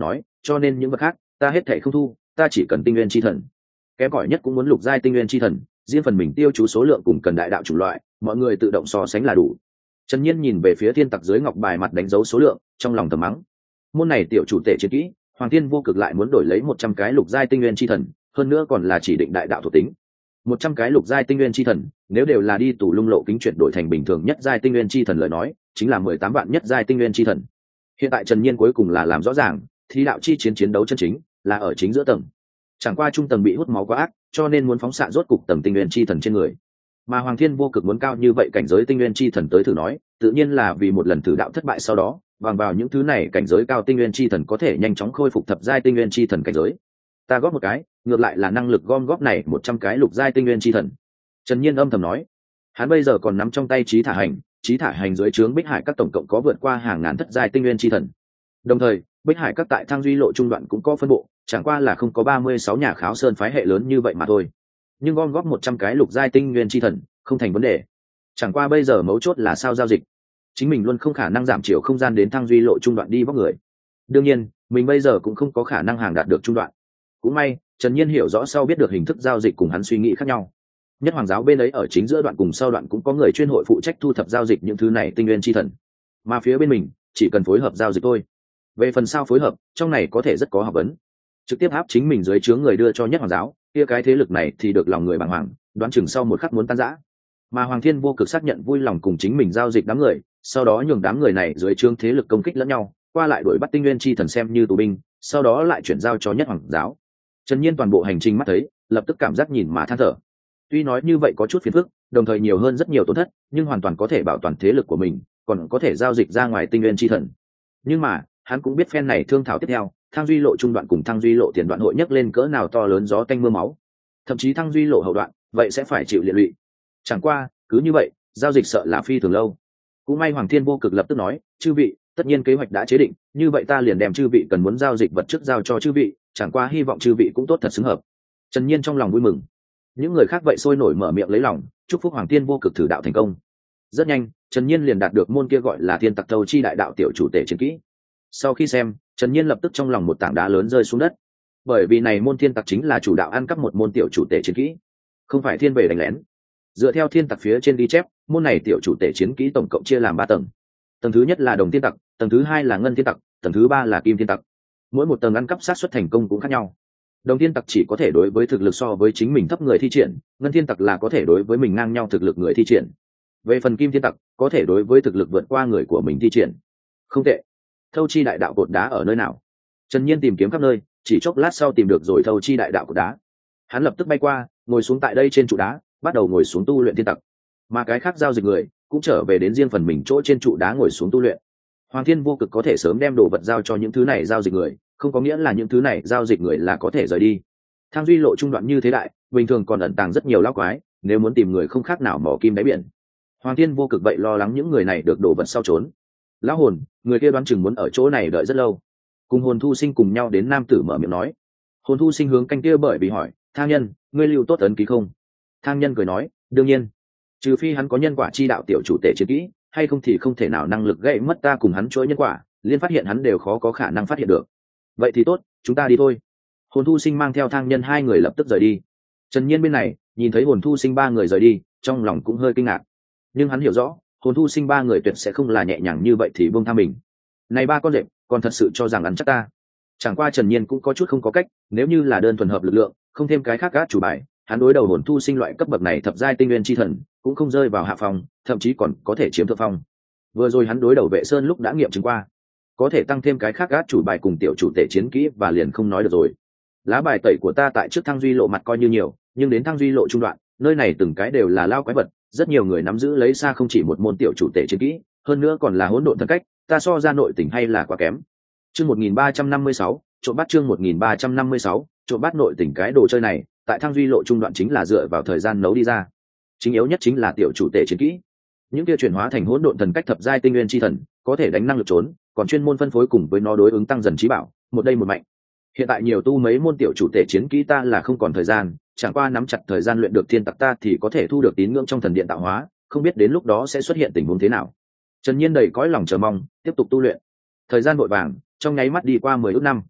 cho nên những vật khác ta hết thể không thu, ta chỉ cần tinh nguyên chi thần. Kém cỏi nhất cũng muốn lục giai tinh nguyên chi thần, riêng phần mình tiêu chú số lượng cùng cần đại đạo chủng loại, mọi người tự động so sánh là đủ. Trần Nhiên nhìn về phía thiên tặc dưới ngọc bài mặt đánh dấu số lượng, trong lòng thầm mắng. Môn này tiểu chủ tể chiến kỹ, Hoàng Thiên Vô Cực lại muốn đổi lấy một trăm cái lục giai tinh nguyên chi thần, hơn nữa còn là chỉ định đại đạo thuộc tính. Một trăm cái lục giai tinh nguyên chi thần, nếu đều là đi tù lung lộ kính chuyển đổi thành bình thường nhất giai tinh nguyên chi thần lời nói, chính là mười tám vạn nhất giai tinh nguyên chi thần. Hiện tại Trần Nhiên cuối cùng là làm rõ ràng, thi đạo chi chiến chiến đấu chân chính là ở chính giữa tầng. Chẳng qua trung tầng bị hút máu quá ác, cho nên muốn phóng xạ rốt cục tầng tinh nguyên chi thần trên người. Mà Hoàng Thiên Vô Cực muốn cao như vậy cảnh giới tinh nguyên chi thần tới thử nói, tự nhiên là vì một lần thử đạo thất bại sau đó, bằng vào những thứ này cảnh giới cao tinh nguyên chi thần có thể nhanh chóng khôi phục thập giai tinh nguyên chi thần cảnh giới. Ta góp một cái, ngược lại là năng lực gom góp này một trăm cái lục giai tinh nguyên chi thần. Trần Nhiên âm thầm nói, hắn bây giờ còn nắm trong tay Chí Thả Hành, Chí Thả Hành dưới trướng Bích Hải các tổng cộng có vượt qua hàng ngàn thất giai tinh nguyên chi thần. Đồng thời, Bích Hải các tại Thang Duy lộ trung đoạn cũng có phân bộ, chẳng qua là không có ba mươi sáu nhà kháo sơn phái hệ lớn như vậy mà thôi. Nhưng gom góp một trăm cái lục giai tinh nguyên chi thần, không thành vấn đề. Chẳng qua bây giờ mấu chốt là sao giao dịch. Chính mình luôn không khả năng giảm chiều không gian đến Thang Duy lộ trung đoạn đi bóc người. Đương nhiên, mình bây giờ cũng không có khả năng hàng đạt được trung đoạn. Cũng may, Trần Nhiên hiểu rõ sau biết được hình thức giao dịch cùng hắn suy nghĩ khác nhau. Nhất Hoàng giáo bên ấy ở chính giữa đoạn cùng sau đoạn cũng có người chuyên hội phụ trách thu thập giao dịch những thứ này tinh nguyên chi thần. Mà phía bên mình, chỉ cần phối hợp giao dịch thôi. Về phần sao phối hợp, trong này có thể rất có học vấn. Trực tiếp áp chính mình dưới trướng người đưa cho Nhất Hoàng giáo, kia cái thế lực này thì được lòng người bàng hoàng, đoán chừng sau một khắc muốn tan rã. Mà Hoàng Thiên Vô Cực xác nhận vui lòng cùng chính mình giao dịch đám người, sau đó nhường đám người này dưới trướng thế lực công kích lẫn nhau, qua lại đuổi bắt tinh nguyên chi thần xem như tù binh, sau đó lại chuyển giao cho Nhất Hoàng giáo. Trần Nhiên toàn bộ hành trình mắt thấy, lập tức cảm giác nhìn mà than thở. Tuy nói như vậy có chút phiền phức, đồng thời nhiều hơn rất nhiều tổn thất, nhưng hoàn toàn có thể bảo toàn thế lực của mình, còn có thể giao dịch ra ngoài tinh nguyên chi thần. Nhưng mà, hắn cũng biết phen này thương thảo tiếp theo, Thang Duy lộ trung đoạn cùng Thang Duy lộ tiền đoạn hội nhấc lên cỡ nào to lớn gió tanh mưa máu. Thậm chí Thang Duy lộ hậu đoạn, vậy sẽ phải chịu liệt lụy. Chẳng qua, cứ như vậy, giao dịch sợ là phi thường lâu. Cũng may Hoàng Thiên Vô Cực lập tức nói, chư vị, tất nhiên kế hoạch đã chế định, như vậy ta liền đem chư vị cần muốn giao dịch vật trước giao cho chư vị, chẳng qua hy vọng chư vị cũng tốt thật xứng hợp. Trần Nhiên trong lòng vui mừng. Những người khác vậy sôi nổi mở miệng lấy lòng, chúc phúc Hoàng Thiên Vô Cực thử đạo thành công. Rất nhanh, Trần Nhiên liền đạt được môn kia gọi là Thiên Tặc Thâu Chi đại đạo tiểu chủ tể chiến kỹ. Sau khi xem, Trần Nhiên lập tức trong lòng một tảng đá lớn rơi xuống đất. Bởi vì này môn thiên tặc chính là chủ đạo ăn cắp một môn tiểu chủ tể chiến kỹ, không phải thiên về đánh lén. Dựa theo thiên tặc phía trên ghi chép, môn này tiểu chủ tể chiến kỹ tổng cộng chia làm ba tầng. Tầng thứ nhất là đồng thiên tặc, tầng thứ hai là ngân thiên tặc, tầng thứ ba là kim thiên tặc. Mỗi một tầng ăn cắp sát suất thành công cũng khác nhau. Đồng thiên tặc chỉ có thể đối với thực lực so với chính mình thấp người thi triển, ngân thiên tặc là có thể đối với mình ngang nhau thực lực người thi triển. Về phần kim thiên tặc, có thể đối với thực lực vượt qua người của mình thi triển. Không tệ. Thâu chi đại đạo cột đá ở nơi nào? Trần Nhiên tìm kiếm khắp nơi, chỉ chốc lát sau tìm được rồi thâu chi đại đạo cột đá. Hắn lập tức bay qua, ngồi xuống tại đây trên trụ đá, bắt đầu ngồi xuống tu luyện thiên tặc. Mà cái khác giao dịch người cũng trở về đến riêng phần mình chỗ trên trụ đá ngồi xuống tu luyện. Hoàng Thiên Vô Cực có thể sớm đem đồ vật giao cho những thứ này giao dịch người, không có nghĩa là những thứ này giao dịch người là có thể rời đi. Thang Duy lộ trung đoạn như thế đại, bình thường còn ẩn tàng rất nhiều lão quái, nếu muốn tìm người không khác nào mỏ kim đáy biển. Hoàng Thiên Vô Cực vậy lo lắng những người này được đồ vật sau trốn. Lão hồn, người kia đoán chừng muốn ở chỗ này đợi rất lâu. Cùng Hồn Thu Sinh cùng nhau đến nam tử mở miệng nói. Hồn Thu Sinh hướng canh kia bởi vì hỏi, Thang nhân, ngươi lưu tốt ấn ký không? Thang nhân cười nói, đương nhiên. Trừ phi hắn có nhân quả chi đạo tiểu chủ tể chiến kỹ, hay không thì không thể nào năng lực gãy mất ta cùng hắn chuỗi nhân quả, liên phát hiện hắn đều khó có khả năng phát hiện được. Vậy thì tốt, chúng ta đi thôi. Hồn Thu Sinh mang theo Thang nhân hai người lập tức rời đi. Trần Nhiên bên này nhìn thấy Hồn Thu Sinh ba người rời đi, trong lòng cũng hơi kinh ngạc, nhưng hắn hiểu rõ Hồn Thu Sinh ba người tuyệt sẽ không là nhẹ nhàng như vậy thì buông tha mình. Này ba con rệp còn thật sự cho rằng ăn chắc ta. Chẳng qua Trần Nhiên cũng có chút không có cách, nếu như là đơn thuần hợp lực lượng, không thêm cái khác gác chủ bài, hắn đối đầu Hồn Thu Sinh loại cấp bậc này thập giai tinh nguyên chi thần, cũng không rơi vào hạ phòng, thậm chí còn có thể chiếm thượng phong. Vừa rồi hắn đối đầu Vệ Sơn lúc đã nghiệm chứng qua, có thể tăng thêm cái khác gác chủ bài cùng tiểu chủ tể chiến kỹ và liền không nói được rồi. Lá bài tẩy của ta tại trước Thang Duy lộ mặt coi như nhiều, nhưng đến Thang Duy lộ trung đoạn, nơi này từng cái đều là lao quái vật, rất nhiều người nắm giữ lấy xa không chỉ một môn tiểu chủ tể chiến kỹ, hơn nữa còn là hỗn độn thần cách, ta so ra nội tình hay là quá kém. Chương một nghìn ba trăm năm mươi sáu, trộm bắt chương một nghìn ba trăm năm mươi sáu, trộm bắt nội tình cái đồ chơi này, tại Thang Duy lộ trung đoạn chính là dựa vào thời gian nấu đi ra. Chính yếu nhất chính là tiểu chủ tể chiến kỹ. Những kia chuyển hóa thành hỗn độn thần cách thập giai tinh nguyên chi thần, có thể đánh năng lực trốn, còn chuyên môn phân phối cùng với nó đối ứng tăng dần trí bảo, một đây một mạnh. Hiện tại nhiều tu mấy môn tiểu chủ tể chiến kỹ ta là không còn thời gian, chẳng qua nắm chặt thời gian luyện được thiên tặc ta thì có thể thu được tín ngưỡng trong thần điện tạo hóa, không biết đến lúc đó sẽ xuất hiện tình huống thế nào. Trần Nhiên đầy cõi lòng chờ mong, tiếp tục tu luyện. Thời gian vội vàng, trong nháy mắt đi qua mười ước năm.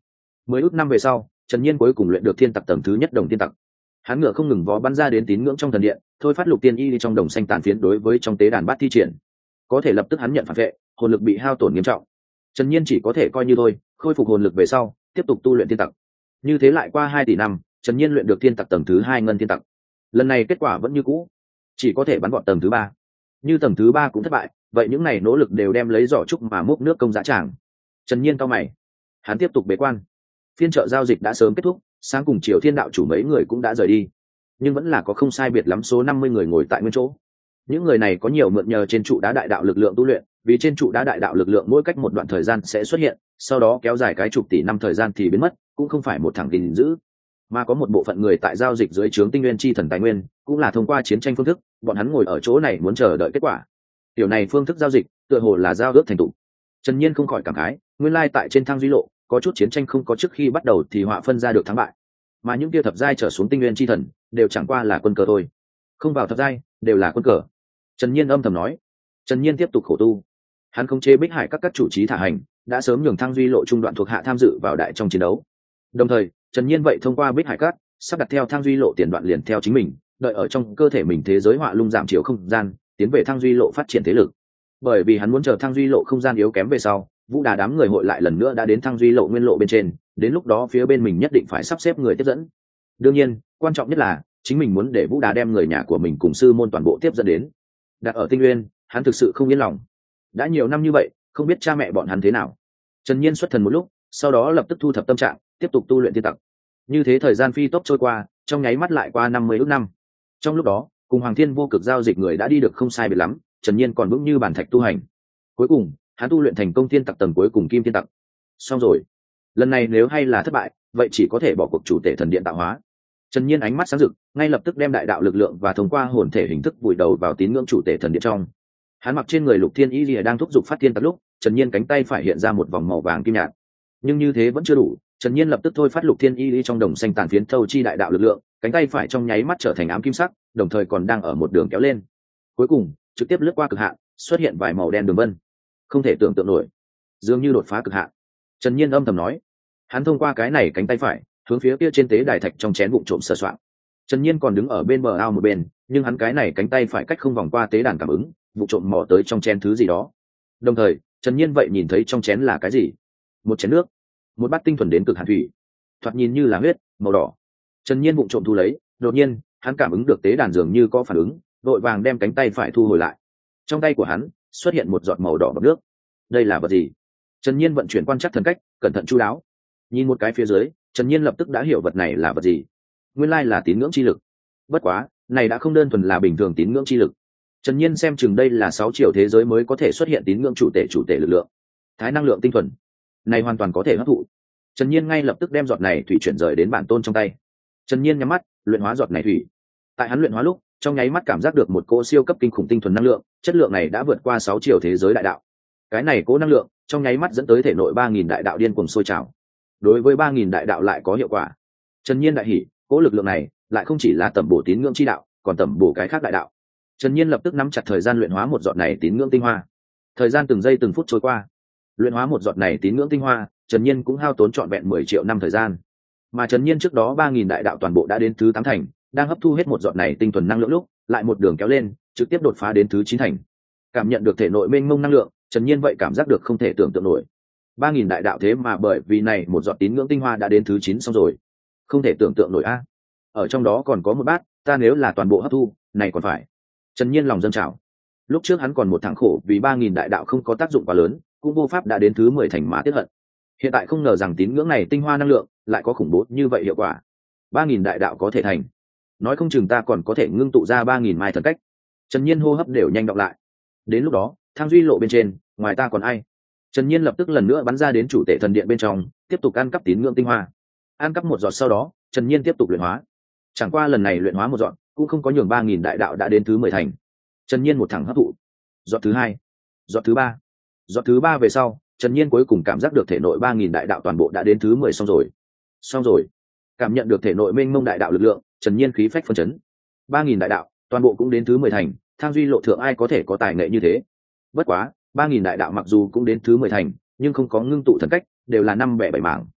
Mười ước năm về sau, Trần Nhiên cuối cùng luyện được thiên tặc tầng thứ nhất đồng thiên tặc. Hắn ngựa không ngừng vó bắn ra đến tín ngưỡng trong thần điện, thôi phát lục tiên y đi trong đồng xanh tàn phiến đối với trong tế đàn bát thi triển. Có thể lập tức hắn nhận phản vệ, hồn lực bị hao tổn nghiêm trọng. Trần Nhiên chỉ có thể coi như thôi, khôi phục hồn lực về sau, tiếp tục tu luyện thiên tặc. Như thế lại qua hai tỷ năm, Trần Nhiên luyện được thiên tặc tầng thứ hai ngân thiên tặc. Lần này kết quả vẫn như cũ, chỉ có thể bắn gọn tầng thứ ba. Như tầng thứ ba cũng thất bại, vậy những này nỗ lực đều đem lấy giỏ trúc mà múc nước công giá tràng. Trần Nhiên cau mày, hắn tiếp tục bế quan. Phiên chợ giao dịch đã sớm kết thúc, sáng cùng chiều thiên đạo chủ mấy người cũng đã rời đi, nhưng vẫn là có không sai biệt lắm số năm mươi người ngồi tại nguyên chỗ. Những người này có nhiều mượn nhờ trên trụ đá đại đạo lực lượng tu luyện, vì trên trụ đá đại đạo lực lượng mỗi cách một đoạn thời gian sẽ xuất hiện, sau đó kéo dài cái chục tỷ năm thời gian thì biến mất, cũng không phải một thằng gìn giữ, mà có một bộ phận người tại giao dịch dưới trướng tinh nguyên chi thần tài nguyên, cũng là thông qua chiến tranh phương thức, bọn hắn ngồi ở chỗ này muốn chờ đợi kết quả. Điều này phương thức giao dịch, tựa hồ là giao ước thành tụ. Trần Nhiên không khỏi cảm khái, nguyên lai tại trên thang duy lộ, có chút chiến tranh không có trước khi bắt đầu thì họa phân ra được thắng bại, mà những kia thập giai trở xuống tinh nguyên chi thần đều chẳng qua là quân cờ thôi, không vào thập giai đều là quân cờ. Trần Nhiên âm thầm nói. Trần Nhiên tiếp tục khổ tu, hắn không chế Bích Hải các các chủ trí thả hành, đã sớm nhường thang duy lộ trung đoạn thuộc hạ tham dự vào đại trong chiến đấu. Đồng thời, Trần Nhiên vậy thông qua Bích Hải các sắp đặt theo thang duy lộ tiền đoạn liền theo chính mình, đợi ở trong cơ thể mình thế giới họa lung giảm chiều không gian, tiến về thang duy lộ phát triển thế lực. Bởi vì hắn muốn chờ thang duy lộ không gian yếu kém về sau, Vũ Đà đám người hội lại lần nữa đã đến thang duy lộ nguyên lộ bên trên, đến lúc đó phía bên mình nhất định phải sắp xếp người tiếp dẫn. Đương nhiên, quan trọng nhất là chính mình muốn để Vũ Đà đem người nhà của mình cùng sư môn toàn bộ tiếp dẫn đến. Đặt ở Tinh Nguyên, hắn thực sự không yên lòng. Đã nhiều năm như vậy, không biết cha mẹ bọn hắn thế nào. Trần Nhiên xuất thần một lúc, sau đó lập tức thu thập tâm trạng, tiếp tục tu luyện thiên tặc. Như thế thời gian phi tốc trôi qua, trong nháy mắt lại qua năm mươi ước năm. Trong lúc đó, cùng Hoàng Thiên vô cực giao dịch người đã đi được không sai biệt lắm, Trần Nhiên còn vững như bàn thạch tu hành. Cuối cùng, hắn tu luyện thành công thiên tặc tầng cuối cùng kim thiên tặc. Xong rồi, lần này nếu hay là thất bại, vậy chỉ có thể bỏ cuộc chủ tể thần điện tạo hóa. Trần Nhiên ánh mắt sáng rực, ngay lập tức đem đại đạo lực lượng và thông qua hồn thể hình thức vùi đầu vào tín ngưỡng chủ tể thần điện trong. Hắn mặc trên người Lục Thiên Y Lìa đang thúc giục phát thiên tặc lúc, Trần Nhiên cánh tay phải hiện ra một vòng màu vàng kim nhạt. Nhưng như thế vẫn chưa đủ, Trần Nhiên lập tức thôi phát Lục Thiên Y Lìa trong đồng xanh tàn phiến thâu chi đại đạo lực lượng, cánh tay phải trong nháy mắt trở thành ám kim sắc, đồng thời còn đang ở một đường kéo lên. Cuối cùng, trực tiếp lướt qua cực hạn, xuất hiện vài màu đen đường vân. Không thể tưởng tượng nổi, dường như đột phá cực hạn. Trần Nhiên âm thầm nói. Hắn thông qua cái này cánh tay phải, hướng phía kia trên tế đài thạch trong chén vụn trộm sờ soạng. Trần Nhiên còn đứng ở bên bờ ao một bên, nhưng hắn cái này cánh tay phải cách không vòng qua tế đàn cảm ứng, vụn trộm mò tới trong chén thứ gì đó. Đồng thời, Trần Nhiên vậy nhìn thấy trong chén là cái gì? Một chén nước, một bát tinh thuần đến cực hạn thủy, thoạt nhìn như là huyết, màu đỏ. Trần Nhiên vụng trộm thu lấy, đột nhiên, hắn cảm ứng được tế đàn dường như có phản ứng, vội vàng đem cánh tay phải thu hồi lại. Trong tay của hắn xuất hiện một giọt màu đỏ bọt nước. Đây là vật gì? Trần Nhiên vận chuyển quan trắc thần cách, cẩn thận chu đáo. Nhìn một cái phía dưới, Trần Nhiên lập tức đã hiểu vật này là vật gì. Nguyên lai là tín ngưỡng chi lực. Bất quá, này đã không đơn thuần là bình thường tín ngưỡng chi lực. Trần Nhiên xem chừng đây là sáu triệu thế giới mới có thể xuất hiện tín ngưỡng chủ tể chủ tể lực lượng. Thái năng lượng tinh thuần. Này hoàn toàn có thể hấp thụ. Trần Nhiên ngay lập tức đem giọt này thủy chuyển rời đến bản tôn trong tay. Trần Nhiên nhắm mắt, luyện hóa giọt này thủy. Tại hắn luyện hóa lúc, trong nháy mắt cảm giác được một cỗ siêu cấp kinh khủng tinh thuần năng lượng, chất lượng này đã vượt qua sáu triệu thế giới đại đạo. Cái này cỗ năng lượng, trong nháy mắt dẫn tới thể nội ba nghìn đại đạo điên cuồng sôi trào. Đối với ba nghìn đại đạo lại có hiệu quả. Trần Nhiên đại hỉ, cỗ lực lượng này lại không chỉ là tẩm bổ tín ngưỡng chi đạo, còn tẩm bổ cái khác đại đạo. Trần Nhiên lập tức nắm chặt thời gian luyện hóa một giọt này tín ngưỡng tinh hoa. Thời gian từng giây từng phút trôi qua, luyện hóa một giọt này tín ngưỡng tinh hoa, Trần Nhiên cũng hao tốn trọn vẹn mười triệu năm thời gian. Mà Trần Nhiên trước đó ba nghìn đại đạo toàn bộ đã đến thứ tám thành, đang hấp thu hết một giọt này tinh thuần năng lượng lúc, lại một đường kéo lên, trực tiếp đột phá đến thứ chín thành. Cảm nhận được thể nội mênh mông năng lượng, Trần Nhiên vậy cảm giác được không thể tưởng tượng nổi. ba nghìn đại đạo thế mà bởi vì này một giọt tín ngưỡng tinh hoa đã đến thứ chín xong rồi. Không thể tưởng tượng nổi a. Ở trong đó còn có một bát, ta nếu là toàn bộ hấp thu, này còn phải. Trần Nhiên lòng dâng trào. Lúc trước hắn còn một thằng khổ vì ba nghìn đại đạo không có tác dụng quá lớn, cũng vô pháp đã đến thứ mười thành mà tiếc hận. Hiện tại không ngờ rằng tín ngưỡng này tinh hoa năng lượng lại có khủng bố như vậy hiệu quả. ba nghìn đại đạo có thể thành, nói không chừng ta còn có thể ngưng tụ ra ba nghìn mai thần cách. Trần Nhiên hô hấp đều nhanh đọng lại. Đến lúc đó, thang duy lộ bên trên, ngoài ta còn ai? Trần Nhiên lập tức lần nữa bắn ra đến chủ tể thần điện bên trong, tiếp tục ăn cắp tín ngưỡng tinh hoa. Ăn cắp một giọt sau đó, Trần Nhiên tiếp tục luyện hóa. Chẳng qua lần này luyện hóa một giọt, cũng không có nhường ba nghìn đại đạo đã đến thứ mười thành. Trần Nhiên một thẳng hấp thụ. Giọt thứ hai, giọt thứ ba, giọt thứ ba về sau, Trần Nhiên cuối cùng cảm giác được thể nội ba nghìn đại đạo toàn bộ đã đến thứ mười xong rồi. Xong rồi. Cảm nhận được thể nội mênh mông đại đạo lực lượng, Trần Nhiên khí phách phân chấn. ba nghìn đại đạo, toàn bộ cũng đến thứ mười thành, thang duy lộ thượng ai có thể có tài nghệ như thế. Bất quá, ba nghìn đại đạo mặc dù cũng đến thứ mười thành, nhưng không có ngưng tụ thần cách, đều là năm bẻ bảy mảng.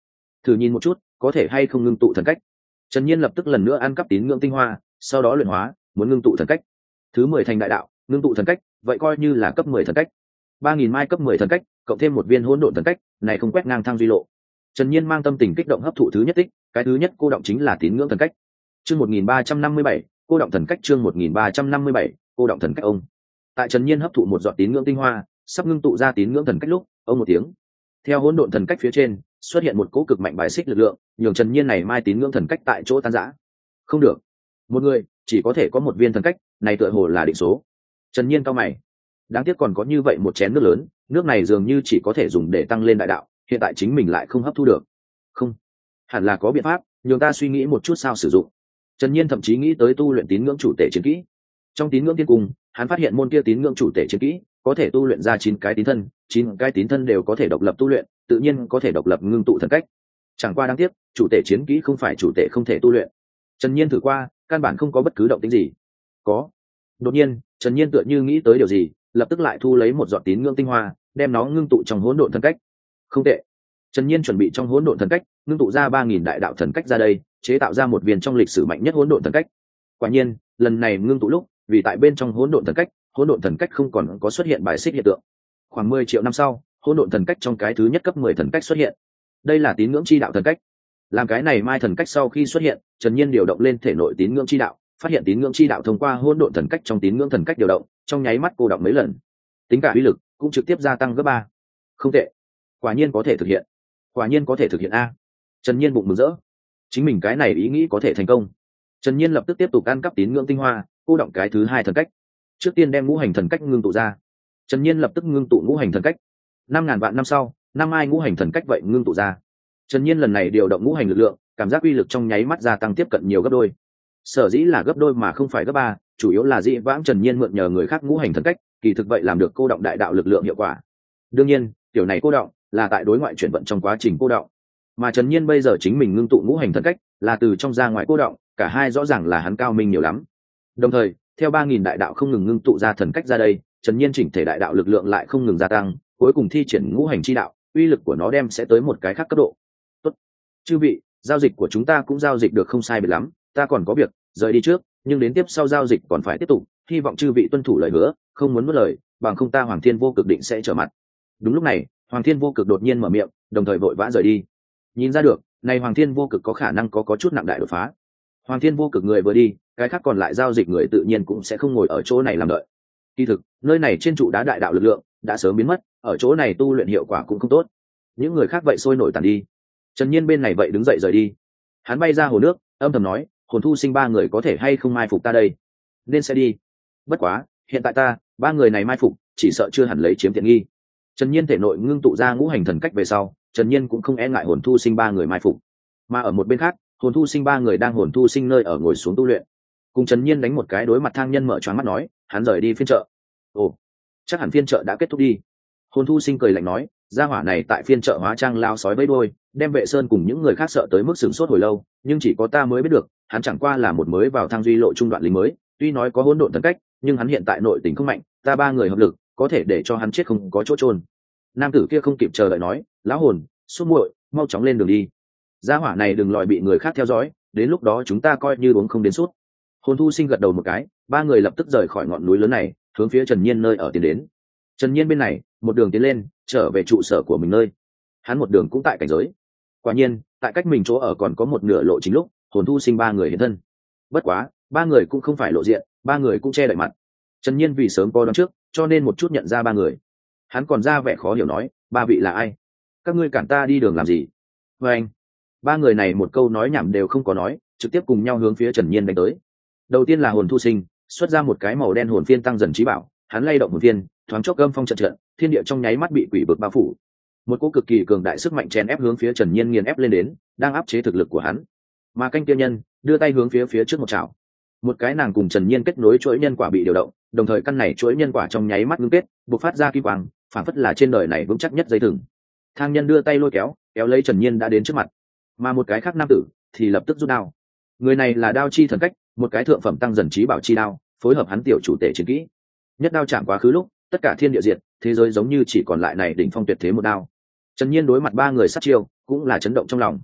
thử nhìn một chút có thể hay không ngưng tụ thần cách. Trần Nhiên lập tức lần nữa ăn cắp tín ngưỡng tinh hoa, sau đó luyện hóa, muốn ngưng tụ thần cách. Thứ mười thành đại đạo, ngưng tụ thần cách, vậy coi như là cấp mười thần cách. ba nghìn mai cấp mười thần cách, cộng thêm một viên hỗn độn thần cách, này không quét ngang thang duy lộ. Trần Nhiên mang tâm tình kích động hấp thụ thứ nhất tích, cái thứ nhất cô động chính là tín ngưỡng thần cách. Chương một nghìn ba trăm năm mươi bảy, cô động thần cách chương một nghìn ba trăm năm mươi bảy, cô động thần cách ông. Tại Trần Nhiên hấp thụ một giọt tín ngưỡng tinh hoa, sắp ngưng tụ ra tín ngưỡng thần cách lúc, ông một tiếng. Theo hỗn độn thần cách phía trên, xuất hiện một cỗ cực mạnh bài xích lực lượng, nhường Trần Nhiên này mai tín ngưỡng thần cách tại chỗ tan rã. Không được, một người chỉ có thể có một viên thần cách, này tựa hồ là định số. Trần Nhiên cao mày, đáng tiếc còn có như vậy một chén nước lớn, nước này dường như chỉ có thể dùng để tăng lên đại đạo, hiện tại chính mình lại không hấp thu được. Không, hẳn là có biện pháp, nhường ta suy nghĩ một chút sao sử dụng. Trần Nhiên thậm chí nghĩ tới tu luyện tín ngưỡng chủ tể chiến kỹ. Trong tín ngưỡng tiên cung, hắn phát hiện môn kia tín ngưỡng chủ tể chiến kỹ có thể tu luyện ra chín cái tín thân, chín cái tín thân đều có thể độc lập tu luyện, tự nhiên có thể độc lập ngưng tụ thần cách. Chẳng qua đáng tiếc, chủ tể chiến kỹ không phải chủ tể không thể tu luyện. Trần Nhiên thử qua, căn bản không có bất cứ động tĩnh gì. Có. Đột nhiên, Trần Nhiên tựa như nghĩ tới điều gì, lập tức lại thu lấy một giọt tín ngưỡng tinh hoa, đem nó ngưng tụ trong hỗn độn thần cách. Không tệ. Trần Nhiên chuẩn bị trong hỗn độn thần cách, ngưng tụ ra ba nghìn đại đạo thần cách ra đây, chế tạo ra một viên trong lịch sử mạnh nhất hỗn độn thần cách. Quả nhiên, lần này ngưng tụ lúc, vì tại bên trong hỗn độn thần cách, hỗn độn thần cách không còn có xuất hiện bài xích hiện tượng. Khoảng mười triệu năm sau, hỗn độn thần cách trong cái thứ nhất cấp mười thần cách xuất hiện. Đây là tín ngưỡng chi đạo thần cách. Làm cái này mai thần cách sau khi xuất hiện, Trần Nhiên điều động lên thể nội tín ngưỡng chi đạo, phát hiện tín ngưỡng chi đạo thông qua hỗn độn thần cách trong tín ngưỡng thần cách điều động, trong nháy mắt cô động mấy lần. Tính cả uy lực cũng trực tiếp gia tăng gấp ba. Không tệ, quả nhiên có thể thực hiện. Quả nhiên có thể thực hiện a. Trần Nhiên bụng mừng rỡ. Chính mình cái này ý nghĩ có thể thành công. Trần Nhiên lập tức tiếp tục ăn cắp tín ngưỡng tinh hoa, cô động cái thứ hai thần cách. Trước tiên đem ngũ hành thần cách ngưng tụ ra. Trần Nhiên lập tức ngưng tụ ngũ hành thần cách. Năm ngàn vạn năm sau, năm ai ngũ hành thần cách vậy ngưng tụ ra. Trần Nhiên lần này điều động ngũ hành lực lượng, cảm giác uy lực trong nháy mắt gia tăng tiếp cận nhiều gấp đôi. Sở dĩ là gấp đôi mà không phải gấp ba, chủ yếu là dĩ vãng Trần Nhiên mượn nhờ người khác ngũ hành thần cách, kỳ thực vậy làm được cô động đại đạo lực lượng hiệu quả. Đương nhiên, tiểu này cô động là tại đối ngoại chuyển vận trong quá trình cô động, mà Trần Nhiên bây giờ chính mình ngưng tụ ngũ hành thần cách, là từ trong ra ngoài cô động, cả hai rõ ràng là hắn cao minh nhiều lắm. Đồng thời, theo ba nghìn đại đạo không ngừng ngưng tụ ra thần cách ra đây, Trần Nhiên chỉnh thể đại đạo lực lượng lại không ngừng gia tăng, cuối cùng thi triển ngũ hành chi đạo, uy lực của nó đem sẽ tới một cái khác cấp độ. Tốt, chư vị, giao dịch của chúng ta cũng giao dịch được không sai biệt lắm, ta còn có việc rời đi trước, nhưng đến tiếp sau giao dịch còn phải tiếp tục, hy vọng chư vị tuân thủ lời hứa, không muốn nuốt lời, bằng không ta Hoàng Thiên Vô Cực định sẽ trở mặt. Đúng lúc này, Hoàng Thiên Vô Cực đột nhiên mở miệng, đồng thời vội vã rời đi. Nhìn ra được, này Hoàng Thiên Vô Cực có khả năng có có chút nặng đại đột phá. Hoàng Thiên Vô Cực người vừa đi, cái khác còn lại giao dịch người tự nhiên cũng sẽ không ngồi ở chỗ này làm đợi. Kỳ thực, nơi này trên trụ đá đại đạo lực lượng đã sớm biến mất, ở chỗ này tu luyện hiệu quả cũng không tốt. Những người khác vậy sôi nổi tàn đi. Trần Nhiên bên này vậy đứng dậy rời đi. Hắn bay ra hồ nước, âm thầm nói, hồn thu sinh ba người có thể hay không mai phục ta đây, nên sẽ đi. Bất quá, hiện tại ta, ba người này mai phục, chỉ sợ chưa hẳn lấy chiếm tiện nghi. Trần Nhiên thể nội ngưng tụ ra ngũ hành thần cách về sau, Trần Nhiên cũng không e ngại hồn thu sinh ba người mai phục. Mà ở một bên khác, hồn thu sinh ba người đang hồn thu sinh nơi ở ngồi xuống tu luyện. Cùng Trần Nhiên đánh một cái đối mặt thang nhân mở choáng mắt nói, hắn rời đi phiên chợ. Ồ, chắc hẳn phiên chợ đã kết thúc đi. Hồn thu sinh cười lạnh nói, gia hỏa này tại phiên chợ hóa trang lao sói vẫy đuôi, đem Vệ Sơn cùng những người khác sợ tới mức sửng sốt hồi lâu, nhưng chỉ có ta mới biết được, hắn chẳng qua là một mới vào thang duy lộ trung đoạn lính mới, tuy nói có hỗn độn thần cách, nhưng hắn hiện tại nội tình không mạnh, ta ba người hợp lực, có thể để cho hắn chết không có chỗ chôn. Nam tử kia không kịp chờ đợi nói, lão hồn, xúc muội, mau chóng lên đường đi. Gia hỏa này đừng lòi bị người khác theo dõi, đến lúc đó chúng ta coi như uống không đến suốt. Hồn thu sinh gật đầu một cái, ba người lập tức rời khỏi ngọn núi lớn này, hướng phía Trần Nhiên nơi ở tiến đến. Trần Nhiên bên này, một đường tiến lên, trở về trụ sở của mình nơi. Hắn một đường cũng tại cảnh giới. Quả nhiên, tại cách mình chỗ ở còn có một nửa lộ chính lúc, hồn thu sinh ba người hiện thân. Bất quá, ba người cũng không phải lộ diện, ba người cũng che đậy mặt. Trần Nhiên vì sớm có đoán trước, cho nên một chút nhận ra ba người. Hắn còn ra vẻ khó hiểu nói, ba vị là ai? Các ngươi cản ta đi đường làm gì? Và anh, ba người này một câu nói nhảm đều không có nói, trực tiếp cùng nhau hướng phía Trần Nhiên đánh tới. Đầu tiên là hồn thu sinh, xuất ra một cái màu đen hồn phiên tăng dần trí bảo, hắn lay động hồn phiên, thoáng chốc gâm phong trận trận, thiên địa trong nháy mắt bị quỷ vực bao phủ. Một cỗ cực kỳ cường đại sức mạnh chèn ép hướng phía Trần Nhiên nghiền ép lên đến, đang áp chế thực lực của hắn. Mà canh kia nhân đưa tay hướng phía phía trước một chảo, một cái nàng cùng Trần Nhiên kết nối chuỗi nhân quả bị điều động, đồng thời căn này chuỗi nhân quả trong nháy mắt ngưng kết, bộc phát ra kim quang, phản phất là trên đời này vững chắc nhất dây thừng. Thang nhân đưa tay lôi kéo, kéo lấy Trần Nhiên đã đến trước mặt, mà một cái khác nam tử thì lập tức rút đao. Người này là đao chi thần cách, một cái thượng phẩm tăng dần trí bảo chi đao, phối hợp hắn tiểu chủ tể chiến kỹ. Nhất đao chạm quá khứ lúc, tất cả thiên địa diệt, thế giới giống như chỉ còn lại này đỉnh phong tuyệt thế một đao. Trần Nhiên đối mặt ba người sát chiêu, cũng là chấn động trong lòng,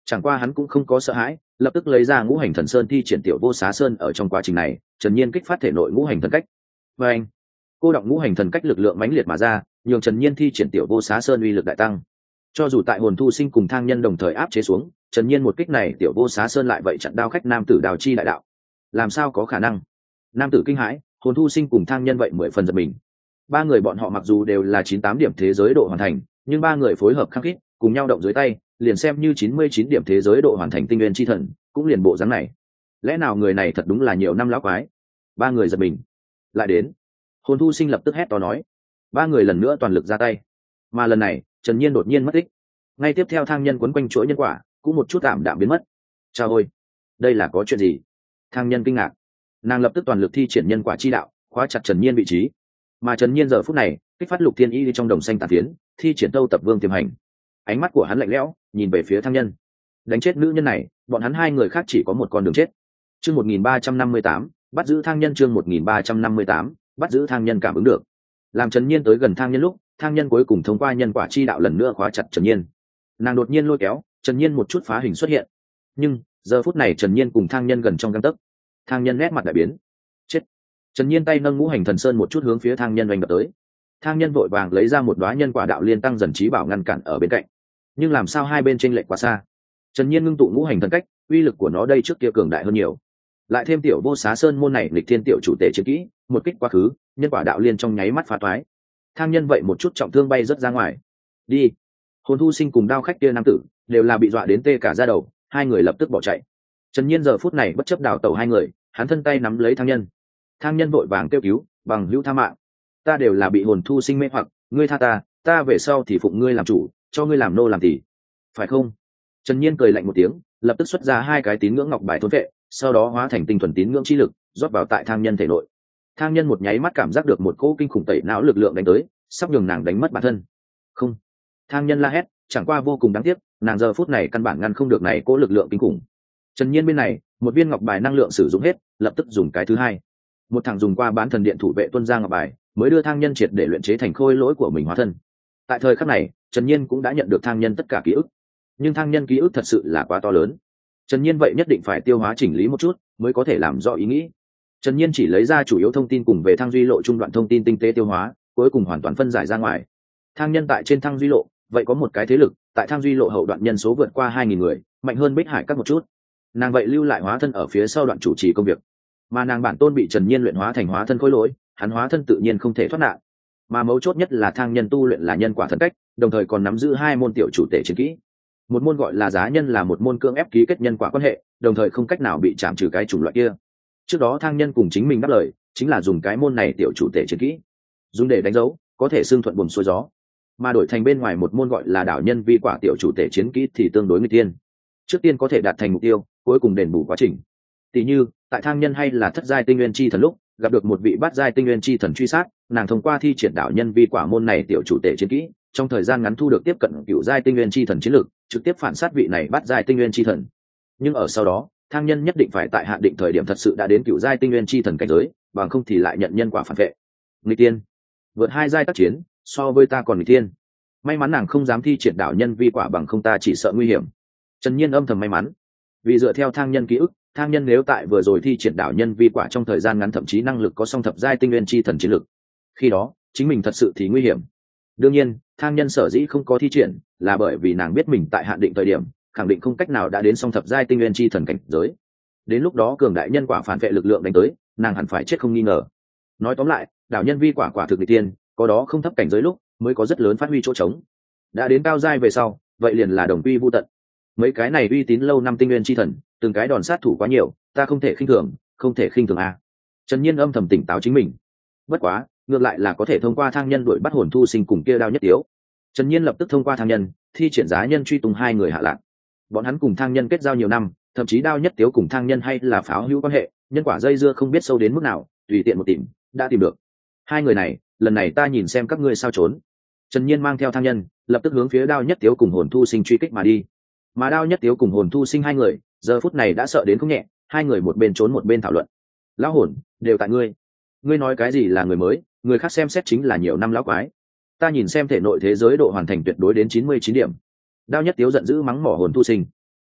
Chẳng qua hắn cũng không có sợ hãi, lập tức lấy ra ngũ hành thần sơn thi triển tiểu vô xá sơn. Ở trong quá trình này, Trần Nhiên kích phát thể nội ngũ hành thần cách. Và anh, cô động ngũ hành thần cách lực lượng mãnh liệt mà ra, nhường Trần Nhiên thi triển tiểu vô xá sơn uy lực đại tăng. Cho dù tại hồn thu sinh cùng thang nhân đồng thời áp chế xuống, Trần Nhiên một kích này tiểu vô xá sơn lại vậy chặn đao khách nam tử Đào Chi đại đạo. Làm sao có khả năng? Nam tử kinh hãi, hồn thu sinh cùng thang nhân vậy mười phần giật mình. Ba người bọn họ mặc dù đều là chín tám điểm thế giới độ hoàn thành, nhưng ba người phối hợp khắc khít, cùng nhau động dưới tay, liền xem như chín mươi chín điểm thế giới độ hoàn thành tinh nguyên chi thần, cũng liền bộ dáng này. Lẽ nào người này thật đúng là nhiều năm lão quái? Ba người giật mình. Lại đến. Hồn thu sinh lập tức hét to nói. Ba người lần nữa toàn lực ra tay. Mà lần này, Trần Nhiên đột nhiên mất tích. Ngay tiếp theo thang nhân quấn quanh chuỗi nhân quả, cũng một chút tạm đạm biến mất. Chao ôi, đây là có chuyện gì? Thang nhân kinh ngạc. Nàng lập tức toàn lực thi triển nhân quả chi đạo, khóa chặt Trần Nhiên vị trí. Mà Trần Nhiên giờ phút này, kích phát lục thiên y trong đồng xanh tàn tiến, thi triển tâu tập vương tiềm hành. Ánh mắt của hắn lạnh lẽo, nhìn về phía thang nhân. Đánh chết nữ nhân này, bọn hắn hai người khác chỉ có một con đường chết. Chương một nghìn ba trăm năm mươi tám, bắt giữ thang nhân. Chương một nghìn ba trăm năm mươi tám, bắt giữ thang nhân. Cảm ứng được. Làm Trần Nhiên tới gần thang nhân lúc, thang nhân cuối cùng thông qua nhân quả chi đạo lần nữa khóa chặt Trần Nhiên. Nàng đột nhiên lôi kéo Trần Nhiên, một chút phá hình xuất hiện. Nhưng giờ phút này Trần Nhiên cùng thang nhân gần trong gang tấc. Thang nhân nét mặt đại biến. Chết. Trần Nhiên tay nâng ngũ hành thần sơn một chút hướng phía thang nhân oanh đập tới. Thang nhân vội vàng lấy ra một đóa nhân quả đạo liên tăng dần trí bảo ngăn cản ở bên cạnh. Nhưng làm sao hai bên chênh lệch quá xa? Trần Nhiên ngưng tụ ngũ hành thần cách, uy lực của nó đây trước kia cường đại hơn nhiều. Lại thêm tiểu vô xá sơn môn này lịch thiên tiểu chủ tể chiến kỹ, một kích quá khứ, nhân quả đạo liên trong nháy mắt phá toái. Thang nhân vậy một chút trọng thương bay rất ra ngoài. Đi. Hồn thu sinh cùng đao khách kia nam tử đều là bị dọa đến tê cả da đầu, hai người lập tức bỏ chạy. Trần Nhiên giờ phút này bất chấp đào tẩu hai người, hắn thân tay nắm lấy thang nhân. Thang nhân vội vàng kêu cứu, bằng hữu tha mạng. Ta đều là bị hồn thu sinh mê hoặc, ngươi tha ta, ta về sau thì phụng ngươi làm chủ, cho ngươi làm nô làm tỳ, phải không? Trần Nhiên cười lạnh một tiếng, lập tức xuất ra hai cái tín ngưỡng ngọc bài thôn vệ, sau đó hóa thành tinh thuần tín ngưỡng chi lực, rót vào tại thang nhân thể nội. Thang nhân một nháy mắt cảm giác được một cỗ kinh khủng tẩy não lực lượng đánh tới, sắp nhường nàng đánh mất bản thân. Không. Thang nhân la hét, chẳng qua vô cùng đáng tiếc, nàng giờ phút này căn bản ngăn không được này cỗ lực lượng kinh khủng. Trần Nhiên bên này, một viên ngọc bài năng lượng sử dụng hết, lập tức dùng cái thứ hai. Một thằng dùng qua bán thần điện thủ vệ tuân ra ngọc bài, mới đưa thang nhân triệt để luyện chế thành khôi lỗi của mình hóa thân. Tại thời khắc này, Trần Nhiên cũng đã nhận được thang nhân tất cả ký ức, nhưng thang nhân ký ức thật sự là quá to lớn. Trần Nhiên vậy nhất định phải tiêu hóa chỉnh lý một chút, mới có thể làm rõ ý nghĩ. Trần Nhiên chỉ lấy ra chủ yếu thông tin cùng về thang duy lộ trung đoạn thông tin tinh tế tiêu hóa, cuối cùng hoàn toàn phân giải ra ngoài. Thang nhân tại trên thang duy lộ, vậy có một cái thế lực, tại thang duy lộ hậu đoạn nhân số vượt qua hai nghìn người, mạnh hơn Bích Hải các một chút. Nàng vậy lưu lại hóa thân ở phía sau đoạn chủ trì công việc, mà nàng bản tôn bị Trần Nhiên luyện hóa thành hóa thân khối lỗi, hắn hóa thân tự nhiên không thể thoát nạn. Mà mấu chốt nhất là thang nhân tu luyện là nhân quả thần cách, đồng thời còn nắm giữ hai môn tiểu chủ tể chiến kỹ. Một môn gọi là giá nhân, là một môn cưỡng ép ký kết nhân quả quan hệ, đồng thời không cách nào bị chạm trừ cái chủng loại kia. Trước đó thang nhân cùng chính mình đáp lời, chính là dùng cái môn này tiểu chủ tể chiến kỹ, dùng để đánh dấu, có thể xương thuận buồm xuôi gió. Mà đổi thành bên ngoài một môn gọi là đảo nhân vi quả tiểu chủ tể chiến kỹ thì tương đối nguy tiên. Trước tiên có thể đạt thành mục tiêu, cuối cùng đền bù quá trình. Tỷ như, tại thang nhân hay là thất giai tinh nguyên chi thần lúc, gặp được một vị bát giai tinh nguyên chi thần truy sát, nàng thông qua thi triển đảo nhân vi quả môn này tiểu chủ tể chiến kỹ, trong thời gian ngắn thu được tiếp cận cựu giai tinh nguyên chi thần chiến lược, trực tiếp phản sát vị này bát giai tinh nguyên chi thần. Nhưng ở sau đó, thang nhân nhất định phải tại hạn định thời điểm thật sự đã đến cựu giai tinh nguyên chi thần cảnh giới, bằng không thì lại nhận nhân quả phản vệ. Nghịch tiên, vượt hai giai tác chiến, so với ta còn nghịch tiên. May mắn nàng không dám thi triển đảo nhân vi quả, bằng không ta chỉ sợ nguy hiểm. Trần Nhiên âm thầm may mắn, vì dựa theo thang nhân ký ức, thang nhân nếu tại vừa rồi thi triển đảo nhân vi quả trong thời gian ngắn, thậm chí năng lực có song thập giai tinh nguyên chi thần chiến lực, khi đó chính mình thật sự thì nguy hiểm. Đương nhiên, thang nhân sở dĩ không có thi triển là bởi vì nàng biết mình tại hạn định thời điểm khẳng định không cách nào đã đến song thập giai tinh nguyên chi thần cảnh giới. Đến lúc đó cường đại nhân quả phản vệ lực lượng đánh tới, nàng hẳn phải chết không nghi ngờ. Nói tóm lại, đảo nhân vi quả quả thực nghịch tiên, có đó không thấp cảnh giới lúc mới có rất lớn phát huy chỗ trống. Đã đến cao giai về sau, vậy liền là đồng quy vu tận. Mấy cái này uy tín lâu năm tinh nguyên chi thần, từng cái đòn sát thủ quá nhiều, ta không thể khinh thường, không thể khinh thường a. Trần Nhiên âm thầm tỉnh táo chính mình. Bất quá, ngược lại là có thể thông qua thang nhân đuổi bắt hồn thu sinh cùng kia đao nhất tiếu. Trần Nhiên lập tức thông qua thang nhân thi triển giá nhân truy tung hai người hạ lạc. Bọn hắn cùng thang nhân kết giao nhiều năm, thậm chí đao nhất tiếu cùng thang nhân hay là pháo hữu quan hệ, nhân quả dây dưa không biết sâu đến mức nào, tùy tiện một tìm đã tìm được. Hai người này, lần này ta nhìn xem các ngươi sao trốn. Trần Nhiên mang theo thang nhân, lập tức hướng phía đao nhất tiếu cùng hồn thu sinh truy kích mà đi. Mà đao nhất tiếu cùng hồn thu sinh hai người, giờ phút này đã sợ đến không nhẹ, hai người một bên trốn một bên thảo luận. Lão hồn, đều tại ngươi. Ngươi nói cái gì là người mới, người khác xem xét chính là nhiều năm lão quái. Ta nhìn xem thể nội thế giới độ hoàn thành tuyệt đối đến chín mươi chín điểm. Đao nhất tiếu giận dữ mắng mỏ hồn thu sinh.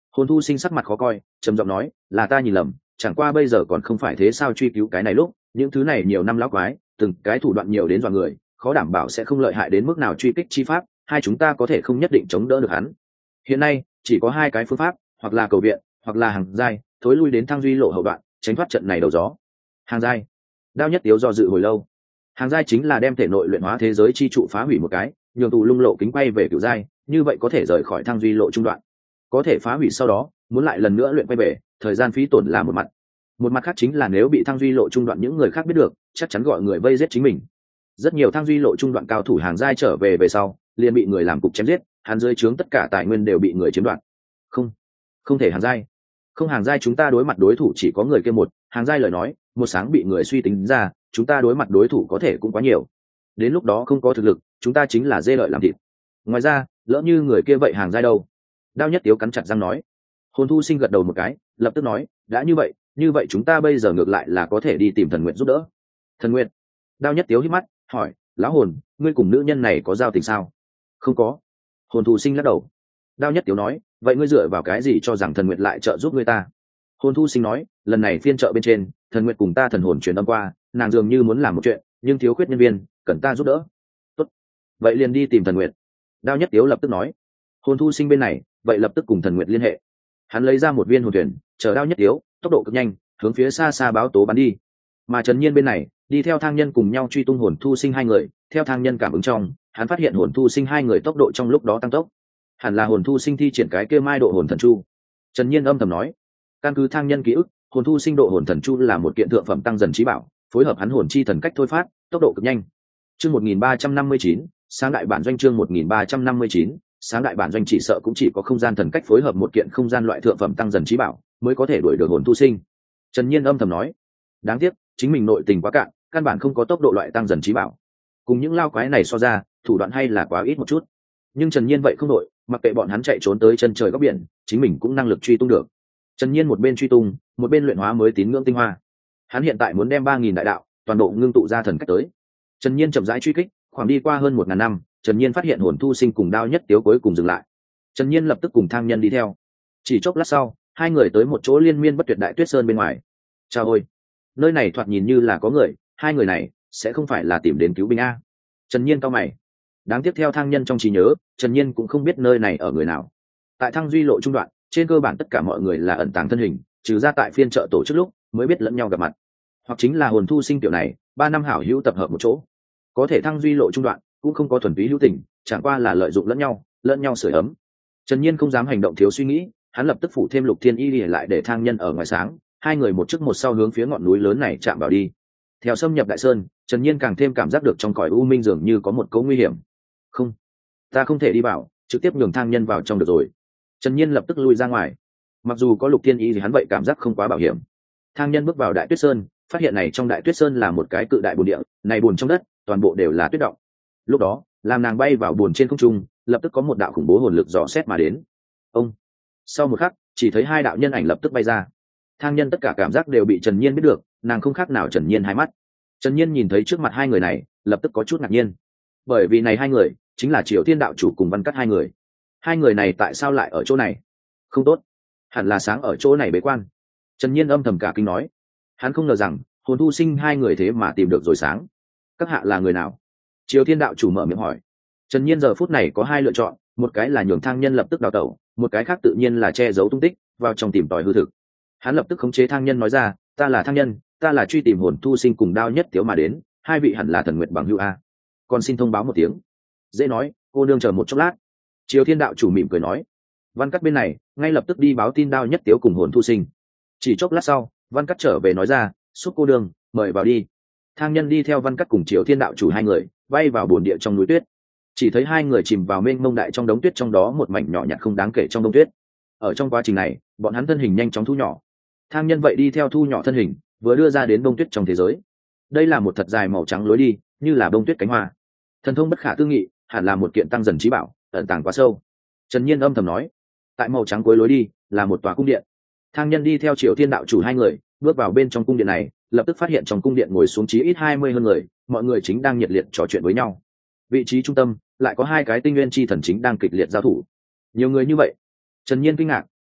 Hồn thu sinh sắc mặt khó coi, trầm giọng nói, là ta nhìn lầm, chẳng qua bây giờ còn không phải thế sao truy cứu cái này lúc những thứ này nhiều năm lão quái, từng cái thủ đoạn nhiều đến dọa người, khó đảm bảo sẽ không lợi hại đến mức nào truy kích chi pháp, hai chúng ta có thể không nhất định chống đỡ được hắn. Hiện nay chỉ có hai cái phương pháp, hoặc là cầu viện, hoặc là hàng giai, thối lui đến Thang Duy lộ hậu đoạn, tránh thoát trận này đầu gió. Hàng giai. Đao Nhất Tiếu do dự hồi lâu. Hàng giai chính là đem thể nội luyện hóa thế giới chi trụ phá hủy một cái, nhường tù lung lộ kính quay về cựu giai, như vậy có thể rời khỏi Thang Duy lộ trung đoạn. Có thể phá hủy sau đó, muốn lại lần nữa luyện quay về, thời gian phí tổn là một mặt. Một mặt khác chính là nếu bị Thang Duy lộ trung đoạn những người khác biết được, chắc chắn gọi người vây giết chính mình. Rất nhiều Thang Duy lộ trung đoạn cao thủ hàng giai trở về về sau, liền bị người làm cục chém giết, hắn dưới trướng tất cả tài nguyên đều bị người chiếm đoạt. Không, không thể hàng giai. Không hàng giai chúng ta đối mặt đối thủ chỉ có người kia một, hàng giai lời nói, một sáng bị người suy tính ra, chúng ta đối mặt đối thủ có thể cũng quá nhiều. Đến lúc đó không có thực lực, chúng ta chính là dê lợi làm thịt. Ngoài ra, lỡ như người kia vậy hàng giai đâu? Đao Nhất Tiếu cắn chặt răng nói. Hồn thu sinh gật đầu một cái, lập tức nói, đã như vậy, như vậy chúng ta bây giờ ngược lại là có thể đi tìm Thần Nguyện giúp đỡ. Thần Nguyện? Đao Nhất Tiếu hít mắt, hỏi, lão hồn, ngươi cùng nữ nhân này có giao tình sao? Không có. Hồn thu sinh lắc đầu. Đao Nhất Tiếu nói, vậy ngươi dựa vào cái gì cho rằng Thần Nguyện lại trợ giúp ngươi ta? Hồn thu sinh nói, lần này phiên chợ bên trên, Thần Nguyện cùng ta thần hồn truyền âm qua, nàng dường như muốn làm một chuyện, nhưng thiếu khuyết nhân viên, cần ta giúp đỡ. Tốt, vậy liền đi tìm Thần Nguyện. Đao Nhất Tiếu lập tức nói. Hồn thu sinh bên này, vậy lập tức cùng Thần Nguyện liên hệ. Hắn lấy ra một viên hồn thuyền, chở Đao Nhất Tiếu, tốc độ cực nhanh, hướng phía xa xa báo tố bắn đi. Mà Trần Nhiên bên này, đi theo Thang Nhân cùng nhau truy tung hồn thu sinh hai người, theo Thang Nhân cảm ứng trong, hắn phát hiện hồn thu sinh hai người tốc độ trong lúc đó tăng tốc. Hẳn là hồn thu sinh thi triển cái kia mai độ hồn thần chu. Trần Nhiên âm thầm nói, căn cứ Thang Nhân ký ức, hồn thu sinh độ hồn thần chu là một kiện thượng phẩm tăng dần trí bảo, phối hợp hắn hồn chi thần cách thôi phát, tốc độ cực nhanh. Chương một nghìn ba trăm năm mươi chín, sáng đại bản doanh chương một nghìn ba trăm năm mươi chín, sáng đại bản doanh chỉ sợ cũng chỉ có không gian thần cách phối hợp một kiện không gian loại thượng phẩm tăng dần trí bảo, mới có thể đuổi được hồn thu sinh. Trần Nhiên âm thầm nói, đáng tiếc, chính mình nội tình quá cạn, căn bản không có tốc độ loại tăng dần trí bảo. Cùng những lao quái này so ra, thủ đoạn hay là quá ít một chút. Nhưng Trần Nhiên vậy không đội, mặc kệ bọn hắn chạy trốn tới chân trời góc biển, chính mình cũng năng lực truy tung được. Trần Nhiên một bên truy tung, một bên luyện hóa mới tín ngưỡng tinh hoa. Hắn hiện tại muốn đem ba nghìn đại đạo toàn bộ ngưng tụ ra thần cách tới. Trần Nhiên chậm rãi truy kích, khoảng đi qua hơn một ngàn năm, Trần Nhiên phát hiện hồn thu sinh cùng Đao Nhất Tiếu cuối cùng dừng lại. Trần Nhiên lập tức cùng Thang Nhân đi theo. Chỉ chốc lát sau, hai người tới một chỗ liên miên bất tuyệt đại tuyết sơn bên ngoài. Chào ôi, nơi này thoạt nhìn như là có người, hai người này sẽ không phải là tìm đến cứu binh a? Trần Nhiên cau mày. Đáng tiếc theo Thang Nhân trong trí nhớ, Trần Nhiên cũng không biết nơi này ở người nào. Tại Thang Duy lộ trung đoạn, trên cơ bản tất cả mọi người là ẩn tàng thân hình, trừ ra tại phiên chợ tổ chức lúc mới biết lẫn nhau gặp mặt, hoặc chính là hồn thu sinh tiểu này ba năm hảo hữu tập hợp một chỗ. Có thể Thang Duy lộ trung đoạn cũng không có thuần túy hữu tình, chẳng qua là lợi dụng lẫn nhau, lẫn nhau sưởi ấm. Trần Nhiên không dám hành động thiếu suy nghĩ, hắn lập tức phủ thêm Lục Thiên Y lại để Thang Nhân ở ngoài sáng, hai người một trước một sau hướng phía ngọn núi lớn này chạm vào đi. Theo xâm nhập đại sơn, Trần Nhiên càng thêm cảm giác được trong cõi u minh dường như có một cấu nguy hiểm. Không, ta không thể đi vào, trực tiếp nhường Thang Nhân vào trong được rồi. Trần Nhiên lập tức lui ra ngoài. Mặc dù có Lục Thiên Y thì hắn vậy cảm giác không quá bảo hiểm. Thang Nhân bước vào đại tuyết sơn, phát hiện này trong đại tuyết sơn là một cái cự đại bùn địa, này bùn trong đất toàn bộ đều là tuyết động. Lúc đó, làm nàng bay vào bùn trên không trung, lập tức có một đạo khủng bố hồn lực dò xét mà đến. Ông. Sau một khắc, chỉ thấy hai đạo nhân ảnh lập tức bay ra. Thang Nhân tất cả cảm giác đều bị Trần Nhiên biết được, nàng không khác nào Trần Nhiên hai mắt. Trần Nhiên nhìn thấy trước mặt hai người này, lập tức có chút ngạc nhiên. Bởi vì này hai người chính là Triều Thiên đạo chủ cùng Văn Cắt hai người. Hai người này tại sao lại ở chỗ này? Không tốt, hẳn là sáng ở chỗ này bế quan. Trần Nhiên âm thầm cả kinh nói, hắn không ngờ rằng hồn thu sinh hai người thế mà tìm được rồi sáng. Các hạ là người nào? Triều Thiên đạo chủ mở miệng hỏi. Trần Nhiên giờ phút này có hai lựa chọn, một cái là nhường Thang Nhân lập tức đào tẩu, một cái khác tự nhiên là che giấu tung tích, vào trong tìm tòi hư thực. Hắn lập tức khống chế Thang Nhân nói ra, ta là Thang Nhân, ta là truy tìm hồn thu sinh cùng Đao Nhất Tiếu mà đến, hai vị hẳn là thần nguyện bằng hữu a. Còn xin thông báo một tiếng. Dễ nói, cô nương chờ một chốc lát. Triều Thiên đạo chủ mỉm cười nói. Văn Cắt bên này ngay lập tức đi báo tin Đao Nhất Tiếu cùng hồn thu sinh. Chỉ chốc lát sau, Văn Cắt trở về nói ra, xúc cô nương, mời vào đi. Thang Nhân đi theo Văn Cắt cùng Triều Thiên đạo chủ hai người bay vào bồn địa trong núi tuyết. Chỉ thấy hai người chìm vào mênh mông đại trong đống tuyết, trong đó một mảnh nhỏ nhặt không đáng kể trong đống tuyết. Ở trong quá trình này, bọn hắn thân hình nhanh chóng thu nhỏ. Thang Nhân vậy đi theo thu nhỏ thân hình, vừa đưa ra đến bông tuyết trong thế giới. Đây là một thật dài màu trắng lối đi, như là bông tuyết cánh hoa. Thần thông bất khả tư nghị, hẳn là một kiện tăng dần trí bảo, ẩn tàng quá sâu. Trần Nhiên âm thầm nói. Tại màu trắng cuối lối đi là một tòa cung điện. Thang Nhân đi theo Triều Thiên đạo chủ hai người bước vào bên trong cung điện này, lập tức phát hiện trong cung điện ngồi xuống chí ít hai mươi hơn người, mọi người chính đang nhiệt liệt trò chuyện với nhau. Vị trí trung tâm lại có hai cái tinh nguyên chi thần chính đang kịch liệt giao thủ. Nhiều người như vậy, Trần Nhiên kinh ngạc,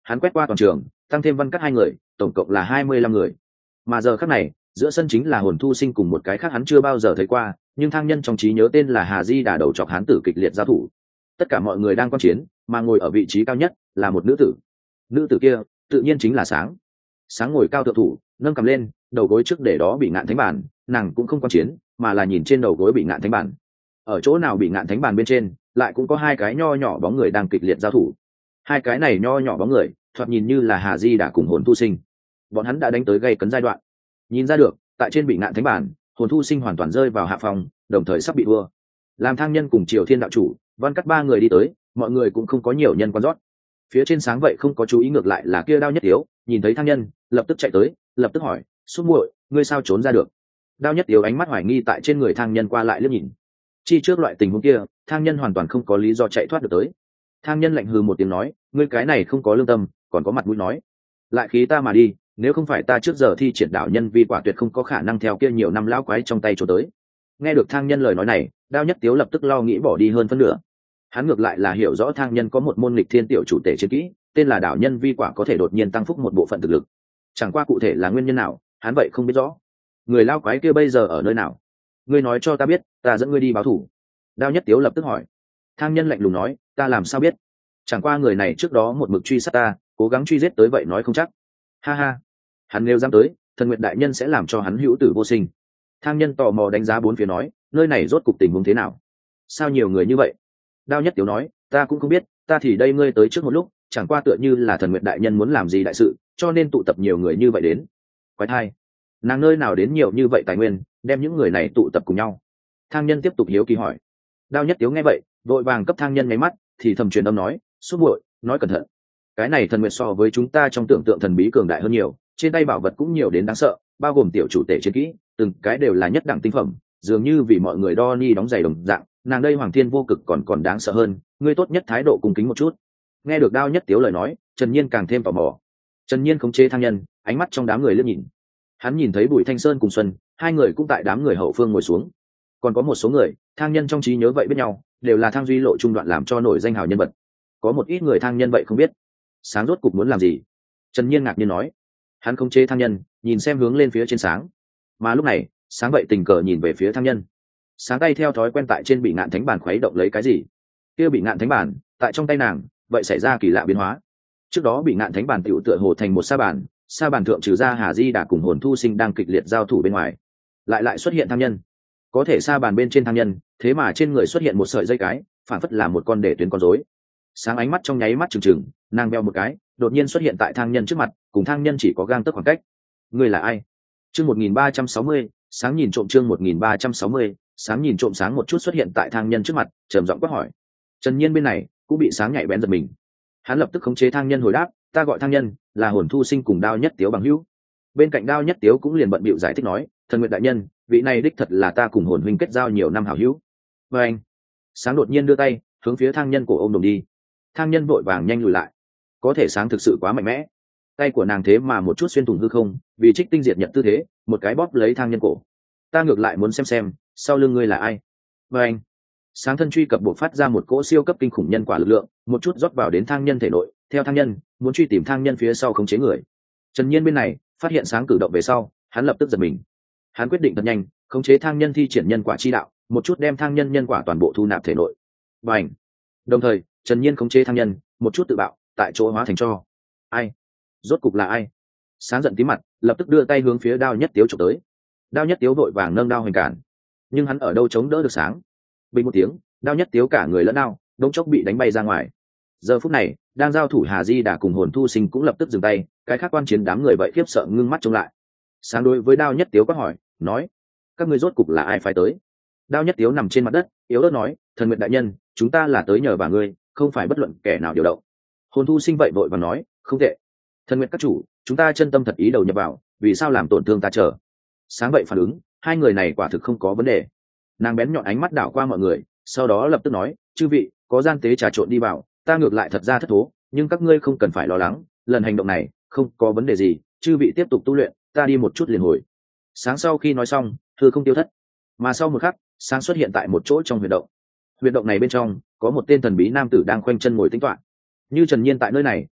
hắn quét qua toàn trường, tăng thêm Văn Cắt hai người, tổng cộng là hai mươi lăm người. Mà giờ khắc này, giữa sân chính là Hồn Thu Sinh cùng một cái khác hắn chưa bao giờ thấy qua, nhưng Thang Nhân trong trí nhớ tên là Hà Di Đà đầu chọc hán tử kịch liệt giao thủ. Tất cả mọi người đang quan chiến, mà ngồi ở vị trí cao nhất là một nữ tử. Nữ tử kia, tự nhiên chính là Sáng. Sáng ngồi cao thượng thủ, nâng cầm lên, đầu gối trước để đó bị ngạn thánh bản, nàng cũng không quan chiến, mà là nhìn trên đầu gối bị ngạn thánh bản. Ở chỗ nào bị ngạn thánh bản bên trên, lại cũng có hai cái nho nhỏ bóng người đang kịch liệt giao thủ. Hai cái này nho nhỏ bóng người, thoạt nhìn như là Hà Di Đà cùng Hồn Thu Sinh. Bọn hắn đã đánh tới gây cấn giai đoạn. Nhìn ra được, tại trên bị ngạn thánh bản, Hồn Thu Sinh hoàn toàn rơi vào hạ phòng, đồng thời sắp bị thua. Làm Thang Nhân cùng Triều Thiên đạo chủ, Văn Cắt ba người đi tới, mọi người cũng không có nhiều nhân quan rót. Phía trên Sáng vậy không có chú ý, ngược lại là kia Đao Nhất Tiếu, nhìn thấy Thang Nhân, lập tức chạy tới, lập tức hỏi, "Xúc muội, ngươi sao trốn ra được?" Đao Nhất Tiếu ánh mắt hoài nghi tại trên người Thang Nhân qua lại liếc nhìn. Chi trước loại tình huống kia, Thang Nhân hoàn toàn không có lý do chạy thoát được tới. Thang Nhân lạnh hừ một tiếng nói, "Ngươi cái này không có lương tâm, còn có mặt mũi nói, lại khí ta mà đi, nếu không phải ta trước giờ thi triển đạo nhân vi quả tuyệt không có khả năng theo kia nhiều năm lão quái trong tay trốn tới." Nghe được Thang Nhân lời nói này, Đao Nhất Tiếu lập tức lo nghĩ bỏ đi hơn phân nửa. Hắn ngược lại là hiểu rõ Thang Nhân có một môn nghịch thiên tiểu chủ tể chiến kỹ, tên là đạo nhân vi quả, có thể đột nhiên tăng phúc một bộ phận thực lực. Chẳng qua cụ thể là nguyên nhân nào, hắn vậy không biết rõ. Người lao quái kia bây giờ ở nơi nào? Ngươi nói cho ta biết, ta dẫn ngươi đi báo thủ. Đao Nhất Tiếu lập tức hỏi. Thang Nhân lạnh lùng nói, ta làm sao biết? Chẳng qua người này trước đó một mực truy sát ta, cố gắng truy giết tới vậy nói không chắc. Ha ha, hắn nếu dám tới, Thần Nguyệt đại nhân sẽ làm cho hắn hữu tử vô sinh. Thang Nhân tò mò đánh giá bốn phía nói, nơi này rốt cục tình huống thế nào? Sao nhiều người như vậy? Đao Nhất Tiếu nói, ta cũng không biết, ta thì đây ngươi tới trước một lúc, chẳng qua tựa như là Thần Nguyệt đại nhân muốn làm gì đại sự, cho nên tụ tập nhiều người như vậy đến. Quái thai, nàng nơi nào đến nhiều như vậy tài nguyên, đem những người này tụ tập cùng nhau? Thang Nhân tiếp tục hiếu kỳ hỏi. Đao Nhất Tiếu nghe vậy, vội vàng cấp Thang Nhân nháy mắt, thì thầm truyền âm nói, xúc muội, nói cẩn thận. Cái này Thần Nguyệt so với chúng ta trong tưởng tượng thần bí cường đại hơn nhiều, trên tay bảo vật cũng nhiều đến đáng sợ, bao gồm tiểu chủ tể chiến kỹ, từng cái đều là nhất đẳng tinh phẩm, dường như vì mọi người đo ni đóng giày đồng dạng, nàng đây Hoàng Thiên vô cực còn còn đáng sợ hơn, ngươi tốt nhất thái độ cung kính một chút. Nghe được Đao Nhất Tiếu lời nói, Trần Nhiên càng thêm tò mò. Trần Nhiên khống chế Thang Nhân, ánh mắt trong đám người liếc nhìn. Hắn nhìn thấy Bùi Thanh Sơn cùng Xuân, hai người cũng tại đám người hậu phương ngồi xuống. Còn có một số người, Thang Nhân trong trí nhớ vậy biết nhau, đều là Thang Duy lộ trung đoạn làm cho nổi danh hào nhân vật. Có một ít người Thang Nhân vậy không biết. Sáng rốt cục muốn làm gì? Trần Nhiên ngạc nhiên nói. Hắn khống chế Thang Nhân, nhìn xem hướng lên phía trên Sáng. Mà lúc này, Sáng vậy tình cờ nhìn về phía Thang Nhân. Sáng tay theo thói quen tại trên bị ngạn thánh bàn khuấy động lấy cái gì. Kia bị ngạn thánh bàn, tại trong tay nàng, vậy xảy ra kỳ lạ biến hóa. Trước đó bị ngạn thánh bàn tựu tựa hồ thành một sa bàn, sa bàn thượng trừ ra Hà Di Đà cùng Hồn Thu Sinh đang kịch liệt giao thủ bên ngoài, lại lại xuất hiện Thang Nhân. Có thể sa bàn bên trên Thang Nhân, thế mà trên người xuất hiện một sợi dây cái, phản phất là một con để tuyến con rối. Sáng ánh mắt trong nháy mắt trừng trừng, nàng beo một cái, đột nhiên xuất hiện tại Thang Nhân trước mặt, cùng Thang Nhân chỉ có gang tấc khoảng cách. Ngươi là ai? Chương một nghìn ba trăm sáu mươi, Sáng nhìn trộm. Chương một nghìn ba trăm sáu mươi, Sáng nhìn trộm. Sáng một chút xuất hiện tại Thang Nhân trước mặt, trầm giọng quát hỏi. Trần Nhiên bên này cũng bị Sáng nhạy bén giật mình. Hắn lập tức khống chế Thang Nhân hồi đáp, ta gọi Thang Nhân, là Hồn Thu Sinh cùng Đao Nhất Tiếu bằng hữu. Bên cạnh Đao Nhất Tiếu cũng liền bận bịu giải thích nói, Thần Nguyệt đại nhân, vị này đích thật là ta cùng Hồn huynh kết giao nhiều năm hảo hữu. Và anh, Sáng đột nhiên đưa tay hướng phía Thang Nhân cổ ôm đồm đi. Thang Nhân vội vàng nhanh lùi lại. Có thể Sáng thực sự quá mạnh mẽ, tay của nàng thế mà một chút xuyên thủng hư không, vì trích tinh diệt nhận tư thế, một cái bóp lấy Thang Nhân cổ. Ta ngược lại muốn xem xem, sau lưng ngươi là ai. Và anh, Sáng thân truy cập bộ phát ra một cỗ siêu cấp kinh khủng nhân quả lực lượng, một chút rót vào đến Thang Nhân thể nội, theo Thang Nhân muốn truy tìm Thang Nhân phía sau khống chế người. Trần Nhiên bên này phát hiện Sáng cử động về sau, hắn lập tức giật mình. Hắn quyết định thật nhanh, khống chế Thang Nhân thi triển nhân quả chi đạo, một chút đem Thang Nhân nhân quả toàn bộ thu nạp thể nội. Bành! Đồng thời, Trần Nhiên khống chế Thang Nhân, một chút tự bạo, tại chỗ hóa thành tro. Ai? Rốt cục là ai? Sáng giận tí mặt, lập tức đưa tay hướng phía Đao Nhất Tiếu chụp tới. Đao Nhất Tiếu vội vàng nâng đao hoành cản, nhưng hắn ở đâu chống đỡ được Sáng. Bình một tiếng, Đao Nhất Tiếu cả người lẫn đao, đống chốc bị đánh bay ra ngoài. Giờ phút này, đang giao thủ Hà Di Đà cùng Hồn Thu Sinh cũng lập tức dừng tay, cái khác quan chiến đám người vậy khiếp sợ ngưng mắt trông lại. Sáng đối với Đao Nhất Tiếu quát hỏi, nói, các ngươi rốt cục là ai phái tới? Đao Nhất Tiếu nằm trên mặt đất, yếu ớt nói, Thần Nguyệt đại nhân, chúng ta là tới nhờ bà ngươi, không phải bất luận kẻ nào điều động. Hồn Thu Sinh vậy vội và nói, không tệ. Thần Nguyệt các chủ, chúng ta chân tâm thật ý đầu nhập vào, vì sao làm tổn thương ta chờ? Sáng vậy phản ứng, hai người này quả thực không có vấn đề. Nàng bén nhọn ánh mắt đảo qua mọi người, sau đó lập tức nói, chư vị, có gian tế trà trộn đi vào, ta ngược lại thật ra thất thố, nhưng các ngươi không cần phải lo lắng, lần hành động này không có vấn đề gì, chư vị tiếp tục tu luyện, ta đi một chút liền hồi. Sáng sau khi nói xong, thưa không tiêu thất, mà sau một khắc, Sáng xuất hiện tại một chỗ trong huyệt động. Huyệt động này bên trong có một tên thần bí nam tử đang khoanh chân ngồi tĩnh toạ. Như Trần Nhiên tại nơi này,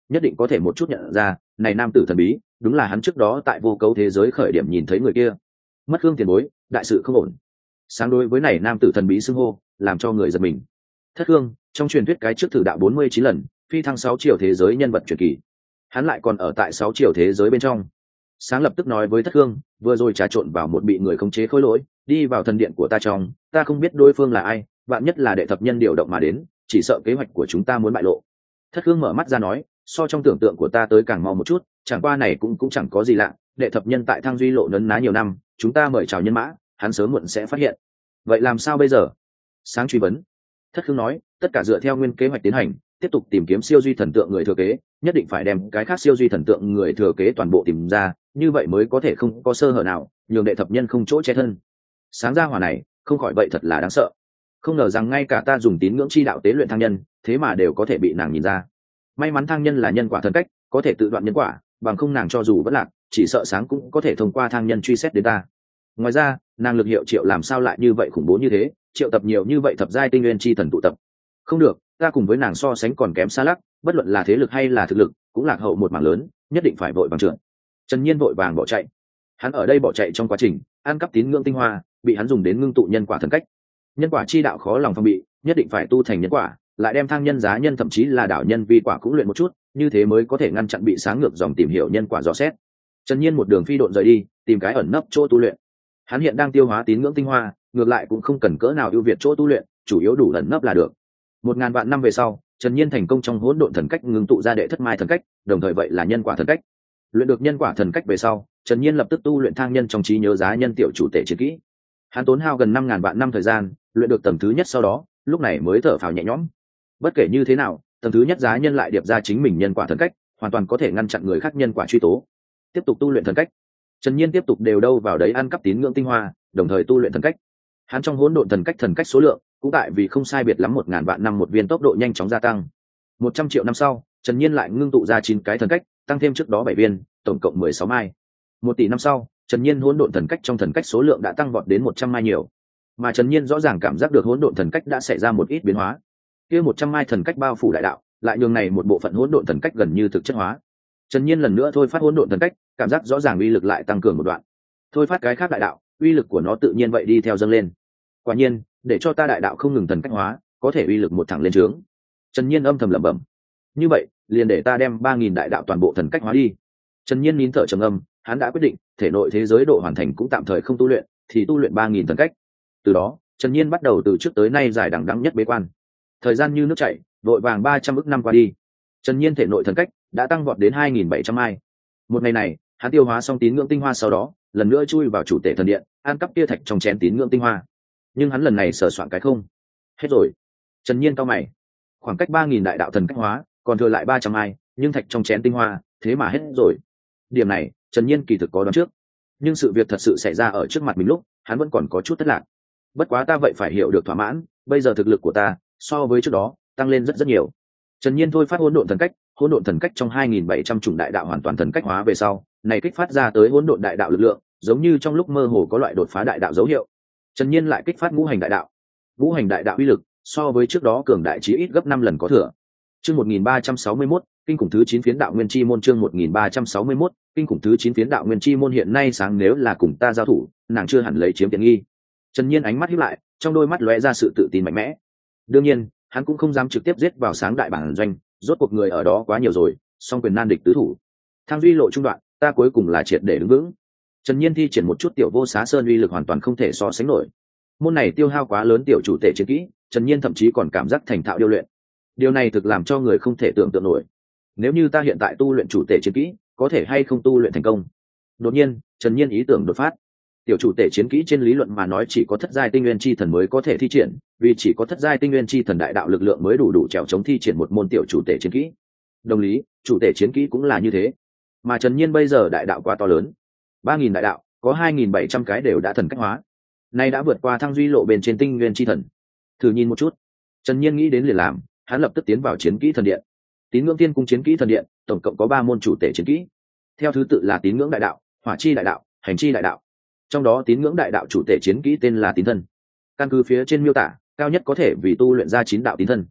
nhất định có thể một chút nhận ra này nam tử thần bí đúng là hắn trước đó tại vô cấu thế giới khởi điểm nhìn thấy người kia. Mất Khương tiền bối, đại sự không ổn. Sáng đối với này nam tử thần bí xưng hô làm cho người giật mình. Thất Khương, trong truyền thuyết cái trước thử đạo bốn mươi chín lần, phi thăng sáu chiều thế giới nhân vật truyền kỳ, hắn lại còn ở tại sáu chiều thế giới bên trong. Sáng lập tức nói với Thất Khương, vừa rồi trà trộn vào một bị người khống chế khối lỗi, đi vào thần điện của ta trong, ta không biết đối phương là ai, vạn nhất là đệ thập nhân điều động mà đến, chỉ sợ kế hoạch của chúng ta muốn bại lộ. Thất Khương mở mắt ra nói, so trong tưởng tượng của ta tới càng mau một chút, chẳng qua này cũng cũng chẳng có gì lạ, đệ thập nhân tại Thăng Duy lộ nấn ná nhiều năm, chúng ta mời chào nhân mã, hắn sớm muộn sẽ phát hiện. Vậy làm sao bây giờ? Sáng truy vấn. Thất Khương nói, tất cả dựa theo nguyên kế hoạch tiến hành, tiếp tục tìm kiếm siêu duy thần tượng người thừa kế, nhất định phải đem cái khác siêu duy thần tượng người thừa kế toàn bộ tìm ra, như vậy mới có thể không có sơ hở nào, nhường đệ thập nhân không chỗ che thân. Sáng ra hỏa này, không khỏi vậy thật là đáng sợ. Không ngờ rằng ngay cả ta dùng tín ngưỡng chi đạo tế luyện thang nhân, thế mà đều có thể bị nàng nhìn ra. May mắn thang nhân là nhân quả thần cách, có thể tự đoạn nhân quả, bằng không nàng cho dù vẫn lạc, chỉ sợ sáng cũng có thể thông qua thang nhân truy xét đến ta. Ngoài ra, nàng lực hiệu triệu làm sao lại như vậy khủng bố như thế, triệu tập nhiều như vậy thập giai tinh nguyên chi thần tụ tập. Không được, ta cùng với nàng so sánh còn kém xa lắc, bất luận là thế lực hay là thực lực, cũng lạc hậu một mảng lớn, nhất định phải vội vàng trượt. Trần Nhiên vội vàng bỏ chạy. Hắn ở đây bỏ chạy trong quá trình ăn cắp tín ngưỡng tinh hoa, bị hắn dùng đến ngưng tụ nhân quả thần cách. Nhân quả chi đạo khó lòng phòng bị, nhất định phải tu thành nhân quả, lại đem thang nhân giá nhân thậm chí là đạo nhân vi quả cũng luyện một chút, như thế mới có thể ngăn chặn bị sáng ngược dòng tìm hiểu nhân quả dò xét. Trần Nhiên một đường phi độn rời đi, tìm cái ẩn nấp chỗ tu luyện. Hắn hiện đang tiêu hóa tín ngưỡng tinh hoa, ngược lại cũng không cần cỡ nào ưu việt chỗ tu luyện, chủ yếu đủ ẩn nấp là được. Một ngàn vạn năm về sau, Trần Nhiên thành công trong hỗn độn thần cách ngưng tụ ra đệ thất mai thần cách, đồng thời vậy là nhân quả thần cách. Luyện được nhân quả thần cách về sau, Trần Nhiên lập tức tu luyện thang nhân trong trí nhớ giá nhân tiểu chủ tể chiến kỹ. Hắn tốn hao gần năm ngàn vạn năm thời gian, luyện được tầng thứ nhất sau đó, lúc này mới thở phào nhẹ nhõm. Bất kể như thế nào, tầng thứ nhất giá nhân lại điệp ra chính mình nhân quả thần cách, hoàn toàn có thể ngăn chặn người khác nhân quả truy tố. Tiếp tục tu luyện thần cách. Trần Nhiên tiếp tục đều đâu vào đấy ăn cắp tín ngưỡng tinh hoa, đồng thời tu luyện thần cách. Hắn trong hỗn độn thần cách thần cách số lượng cũng tại vì không sai biệt lắm một ngàn vạn năm một viên tốc độ nhanh chóng gia tăng. Một trăm triệu năm sau, Trần Nhiên lại ngưng tụ ra chín cái thần cách, tăng thêm trước đó bảy viên, tổng cộng mười sáu mai. Một tỷ năm sau, Trần Nhiên hỗn độn thần cách trong thần cách số lượng đã tăng vọt đến một trăm mai nhiều. Mà Trần Nhiên rõ ràng cảm giác được hỗn độn thần cách đã xảy ra một ít biến hóa. Kia một trăm mai thần cách bao phủ đại đạo, lại nhường này một bộ phận hỗn độn thần cách gần như thực chất hóa. Trần Nhiên lần nữa thôi phát hỗn độn thần cách, cảm giác rõ ràng uy lực lại tăng cường một đoạn. Thôi phát cái khác đại đạo, uy lực của nó tự nhiên vậy đi theo dâng lên. Quả nhiên, để cho ta đại đạo không ngừng thần cách hóa, có thể uy lực một thẳng lên trướng. Trần Nhiên âm thầm lẩm bẩm. Như vậy, liền để ta đem ba nghìn đại đạo toàn bộ thần cách hóa đi. Trần Nhiên nín thở trầm âm, hắn đã quyết định, thể nội thế giới độ hoàn thành cũng tạm thời không tu luyện, thì tu luyện ba nghìn thần cách. Từ đó, Trần Nhiên bắt đầu từ trước tới nay dài đằng đẵng nhất bế quan. Thời gian như nước chảy, vội vàng ba trăm ức năm qua đi. Trần Nhiên thể nội thần cách đã tăng vọt đến hai nghìn bảy trăm mai. Một ngày này, hắn tiêu hóa xong tín ngưỡng tinh hoa sau đó, lần nữa chui vào chủ tể thần điện, ăn cắp kia thạch trong chén tín ngưỡng tinh hoa. Nhưng hắn lần này sờ soạn cái không. Hết rồi. Trần Nhiên cau mày. Khoảng cách ba nghìn đại đạo thần cách hóa, còn thừa lại ba trăm mai, nhưng thạch trong chén tinh hoa, thế mà hết rồi. Điểm này, Trần Nhiên kỳ thực có đoán trước. Nhưng sự việc thật sự xảy ra ở trước mặt mình lúc, hắn vẫn còn có chút thất lạc. Bất quá ta vậy phải hiểu được thỏa mãn, bây giờ thực lực của ta, so với trước đó, tăng lên rất rất nhiều. Trần Nhiên thôi phát hỗn độn thần cách, hỗn độn thần cách trong hai nghìn bảy trăm chủng đại đạo hoàn toàn thần cách hóa về sau, này kích phát ra tới hỗn độn đại đạo lực lượng, giống như trong lúc mơ hồ có loại đột phá đại đạo dấu hiệu. Trần Nhiên lại kích phát ngũ hành đại đạo. Ngũ hành đại đạo uy lực, so với trước đó cường đại chí ít gấp năm lần có thừa. Chương một nghìn ba trăm sáu mươi mốt, kinh khủng thứ chín phiến đạo nguyên chi môn chương một nghìn ba trăm sáu mươi mốt, kinh khủng thứ chín phiến đạo nguyên chi môn hiện nay sáng nếu là cùng ta giao thủ, nàng chưa hẳn lấy chiếm tiện nghi. Trần Nhiên ánh mắt híp lại, trong đôi mắt lóe ra sự tự tin mạnh mẽ. Đương nhiên, hắn cũng không dám trực tiếp giết vào sáng đại bản doanh, rốt cuộc người ở đó quá nhiều rồi, song quyền nan địch tứ thủ. Thang duy lộ trung đoạn, ta cuối cùng là triệt để đứng vững. Trần Nhiên thi triển một chút tiểu vô xá sơn uy lực hoàn toàn không thể so sánh nổi. Môn này tiêu hao quá lớn tiểu chủ tể chiến kỹ, Trần Nhiên thậm chí còn cảm giác thành thạo điêu luyện. Điều này thực làm cho người không thể tưởng tượng nổi. Nếu như ta hiện tại tu luyện chủ tể chiến kỹ, có thể hay không tu luyện thành công? Đột nhiên, Trần Nhiên ý tưởng đột phát. Tiểu chủ tể chiến kỹ trên lý luận mà nói chỉ có thất giai tinh nguyên chi thần mới có thể thi triển, vì chỉ có thất giai tinh nguyên chi thần đại đạo lực lượng mới đủ đủ trèo chống thi triển một môn tiểu chủ tể chiến kỹ. Đồng lý, chủ tể chiến kỹ cũng là như thế. Mà Trần Nhiên bây giờ đại đạo quá to lớn, ba nghìn đại đạo, có hai nghìn bảy trăm cái đều đã thần cách hóa. Nay đã vượt qua thăng duy lộ bên trên tinh nguyên chi thần. Thử nhìn một chút. Trần Nhiên nghĩ đến liền làm, hắn lập tức tiến vào chiến kỹ thần điện. Tín ngưỡng tiên cung chiến kỹ thần điện, tổng cộng có ba môn chủ tể chiến kỹ. Theo thứ tự là tín ngưỡng đại đạo, hỏa chi đại đạo, hành chi đại đạo. Trong đó tín ngưỡng đại đạo chủ tể chiến kỹ tên là tín thân. Căn cứ phía trên miêu tả, cao nhất có thể vì tu luyện ra chín đạo tín thân.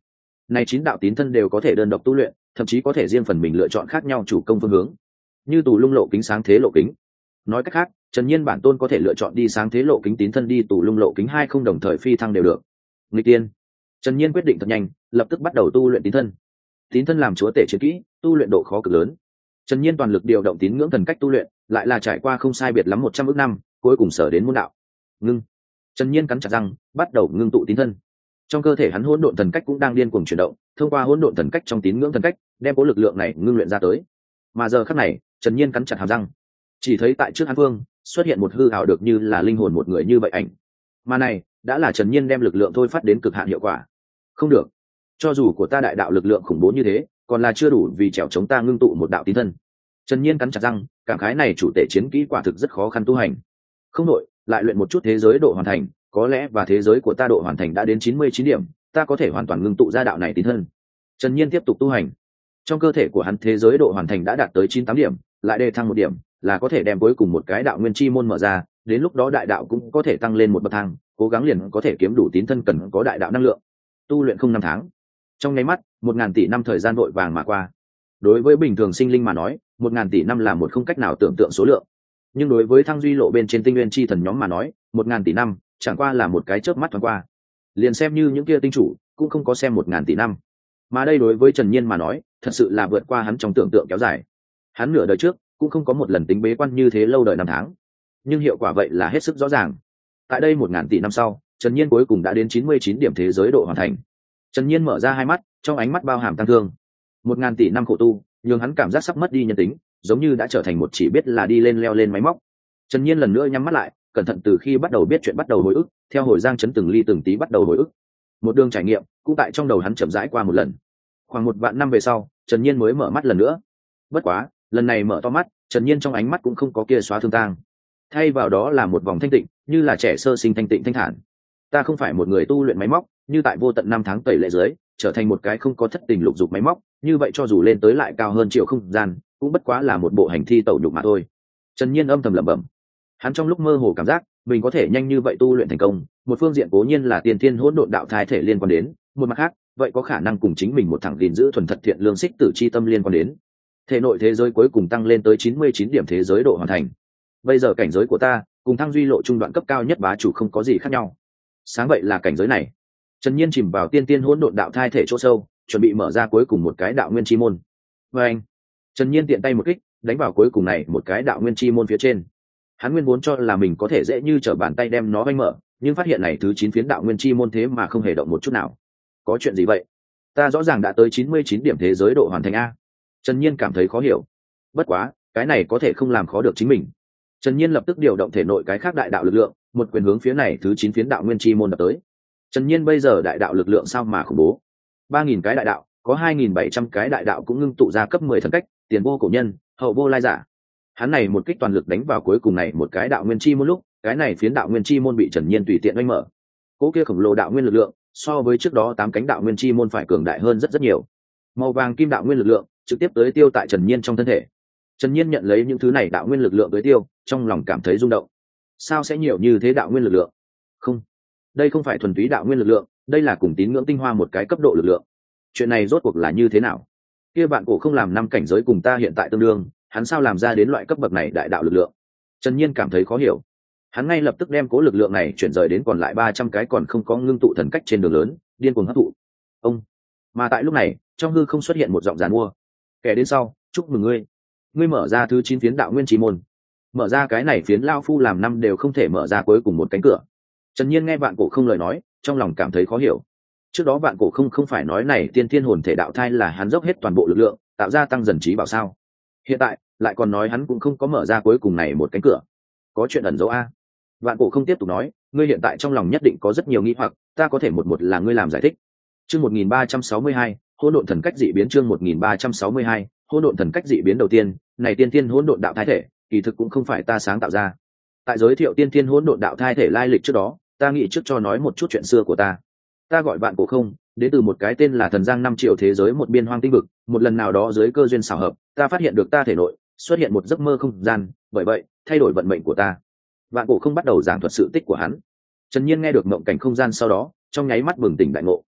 này chín đạo tín thân đều có thể đơn độc tu luyện, thậm chí có thể riêng phần mình lựa chọn khác nhau chủ công phương hướng, như tù lung lộ kính sáng thế lộ kính. Nói cách khác, Trần Nhiên bản tôn có thể lựa chọn đi sáng thế lộ kính tín thân, đi tù lung lộ kính hai không đồng thời phi thăng đều được. Nghịch tiên. Trần Nhiên quyết định thật nhanh, lập tức bắt đầu tu luyện tín thân. Tín thân làm chúa tể chiến kỹ, tu luyện độ khó cực lớn. Trần Nhiên toàn lực điều động tín ngưỡng thần cách tu luyện, lại là trải qua không sai biệt lắm một trăm ước năm, cuối cùng sở đến môn đạo. Ngưng. Trần Nhiên cắn chặt răng, bắt đầu ngưng tụ tín thân. Trong cơ thể hắn hỗn độn thần cách cũng đang điên cuồng chuyển động, thông qua hỗn độn thần cách trong tín ngưỡng thần cách, đem cố lực lượng này ngưng luyện ra tới. Mà giờ khắc này, Trần Nhiên cắn chặt hàm răng, chỉ thấy tại trước hắn vương xuất hiện một hư ảo được như là linh hồn một người như vậy ảnh. Mà này đã là Trần Nhiên đem lực lượng thôi phát đến cực hạn hiệu quả. Không được, cho dù của ta đại đạo lực lượng khủng bố như thế, còn là chưa đủ vì trèo chống ta ngưng tụ một đạo tín thân. Trần Nhiên cắn chặt răng, cảm khái này chủ tể chiến kỹ quả thực rất khó khăn tu hành. Không đội, lại luyện một chút thế giới độ hoàn thành, có lẽ và thế giới của ta độ hoàn thành đã đến chín mươi chín điểm, ta có thể hoàn toàn ngưng tụ ra đạo này tín thân. Trần Nhiên tiếp tục tu hành. Trong cơ thể của hắn thế giới độ hoàn thành đã đạt tới chín mươi tám điểm, lại đề thăng một điểm, là có thể đem cuối cùng một cái đạo nguyên chi môn mở ra, đến lúc đó đại đạo cũng có thể tăng lên một bậc thang, cố gắng liền có thể kiếm đủ tín thân cần có đại đạo năng lượng. Tu luyện không năm tháng, trong nháy mắt, một ngàn tỷ năm thời gian vội vàng mà qua. Đối với bình thường sinh linh mà nói, một ngàn tỷ năm là một không cách nào tưởng tượng số lượng. Nhưng đối với Thăng Duy lộ bên trên tinh nguyên chi thần nhóm mà nói, một ngàn tỷ năm chẳng qua là một cái chớp mắt thoáng qua. Liền xem như những kia tinh chủ, cũng không có xem một ngàn tỷ năm. Mà đây đối với Trần Nhiên mà nói, thật sự là vượt qua hắn trong tưởng tượng kéo dài. Hắn nửa đời trước cũng không có một lần tính bế quan như thế lâu đời năm tháng, nhưng hiệu quả vậy là hết sức rõ ràng. Tại đây một ngàn tỷ năm sau, Trần Nhiên cuối cùng đã đến chín mươi chín điểm thế giới độ hoàn thành. Trần Nhiên mở ra hai mắt, trong ánh mắt bao hàm tăng thương. Một ngàn tỷ năm khổ tu, nhưng hắn cảm giác sắp mất đi nhân tính, giống như đã trở thành một chỉ biết là đi lên leo lên máy móc. Trần Nhiên lần nữa nhắm mắt lại, cẩn thận từ khi bắt đầu biết chuyện bắt đầu hồi ức, theo hồi giang chấn từng ly từng tí bắt đầu hồi ức. Một đường trải nghiệm cũng tại trong đầu hắn chậm rãi qua một lần. Khoảng một vạn năm về sau, Trần Nhiên mới mở mắt lần nữa. Bất quá, lần này mở to mắt, Trần Nhiên trong ánh mắt cũng không có kia xóa thương tang, thay vào đó là một vòng thanh tịnh, như là trẻ sơ sinh thanh tịnh thanh thản. Ta không phải một người tu luyện máy móc, như tại vô tận năm tháng tẩy lệ dưới, trở thành một cái không có thất tình lục dục máy móc, như vậy cho dù lên tới lại cao hơn triệu không gian, cũng bất quá là một bộ hành thi tẩu nhục mà thôi. Trần Nhiên âm thầm lẩm bẩm. Hắn trong lúc mơ hồ cảm giác mình có thể nhanh như vậy tu luyện thành công, một phương diện cố nhiên là tiền thiên hỗn độn đạo thai thể liên quan đến, một mặt khác, vậy có khả năng cùng chính mình một thẳng gìn giữ thuần thật thiện lương xích tử chi tâm liên quan đến. Thể nội thế giới cuối cùng tăng lên tới chín mươi chín điểm thế giới độ hoàn thành. Bây giờ cảnh giới của ta cùng Thăng Duy lộ trung đoạn cấp cao nhất bá chủ không có gì khác nhau. Sáng vậy là cảnh giới này. Trần Nhiên chìm vào tiên tiên hỗn độn đạo thai thể chỗ sâu, chuẩn bị mở ra cuối cùng một cái đạo nguyên chi môn. Và anh, Trần Nhiên tiện tay một kích, đánh vào cuối cùng này một cái đạo nguyên chi môn phía trên. Hắn nguyên vốn cho là mình có thể dễ như trở bàn tay đem nó vanh mở, nhưng phát hiện này thứ chín phiến đạo nguyên chi môn thế mà không hề động một chút nào. Có chuyện gì vậy? Ta rõ ràng đã tới chín mươi chín điểm thế giới độ hoàn thành a. Trần Nhiên cảm thấy khó hiểu. Bất quá, cái này có thể không làm khó được chính mình. Trần Nhiên lập tức điều động thể nội cái khác đại đạo lực lượng, một quyền hướng phía này thứ chín phiến đạo nguyên chi môn đập tới. Trần Nhiên bây giờ đại đạo lực lượng sao mà khủng bố. ba nghìn cái đại đạo, có hai nghìn bảy trăm cái đại đạo cũng ngưng tụ ra cấp mười thần cách, tiền vô cổ nhân, hậu vô lai giả. Hắn này một kích toàn lực đánh vào cuối cùng này một cái đạo nguyên chi môn lúc, cái này phiến đạo nguyên chi môn bị Trần Nhiên tùy tiện đánh mở. Cỗ kia khổng lồ đạo nguyên lực lượng, so với trước đó tám cánh đạo nguyên chi môn phải cường đại hơn rất rất nhiều. Màu vàng kim đạo nguyên lực lượng trực tiếp tới tiêu tại Trần Nhiên trong thân thể. Trần Nhiên nhận lấy những thứ này đạo nguyên lực lượng tới tiêu, trong lòng cảm thấy rung động. Sao sẽ nhiều như thế đạo nguyên lực lượng? Không, đây không phải thuần túy đạo nguyên lực lượng, đây là cùng tín ngưỡng tinh hoa một cái cấp độ lực lượng. Chuyện này rốt cuộc là như thế nào? Kia bạn cổ không làm năm cảnh giới cùng ta hiện tại tương đương, hắn sao làm ra đến loại cấp bậc này đại đạo lực lượng? Trần Nhiên cảm thấy khó hiểu. Hắn ngay lập tức đem cố lực lượng này chuyển rời đến còn lại ba trăm cái còn không có ngưng tụ thần cách trên đường lớn, điên cuồng hấp thụ. Ông. Mà tại lúc này, trong hư không xuất hiện một giọng giàn mua. Kẻ đến sau, chúc mừng ngươi. Ngươi mở ra thứ chín phiến đạo nguyên chi môn. Mở ra cái này phiến lao phu làm năm đều không thể mở ra cuối cùng một cánh cửa. Trần Nhiên nghe vạn cổ không lời nói, trong lòng cảm thấy khó hiểu. Trước đó vạn cổ không không phải nói này tiên thiên hồn thể đạo thai là hắn dốc hết toàn bộ lực lượng, tạo ra tăng dần trí bảo sao? Hiện tại, lại còn nói hắn cũng không có mở ra cuối cùng này một cánh cửa. Có chuyện ẩn dấu a? Vạn cổ không tiếp tục nói, ngươi hiện tại trong lòng nhất định có rất nhiều nghi hoặc, ta có thể một một là ngươi làm giải thích. Chương một nghìn ba trăm sáu mươi hai, hỗn độn thần cách dị biến. Chương một nghìn ba trăm sáu mươi hai, hỗn độn thần cách dị biến. Đầu tiên, này tiên thiên hỗn độn đạo thai thể, kỳ thực cũng không phải ta sáng tạo ra. Tại giới thiệu tiên thiên hỗn độn đạo thai thể lai lịch trước đó, ta nghĩ trước cho nói một chút chuyện xưa của ta. Ta gọi Vạn Cổ Không, đến từ một cái tên là Thần Giang năm triệu thế giới một biên hoang tinh vực. Một lần nào đó dưới cơ duyên xảo hợp, ta phát hiện được ta thể nội xuất hiện một giấc mơ không gian, bởi vậy thay đổi vận mệnh của ta. Vạn Cổ Không bắt đầu giảng thuật sự tích của hắn. Trần Nhiên nghe được mộng cảnh không gian sau đó, trong nháy mắt bừng tỉnh đại ngộ.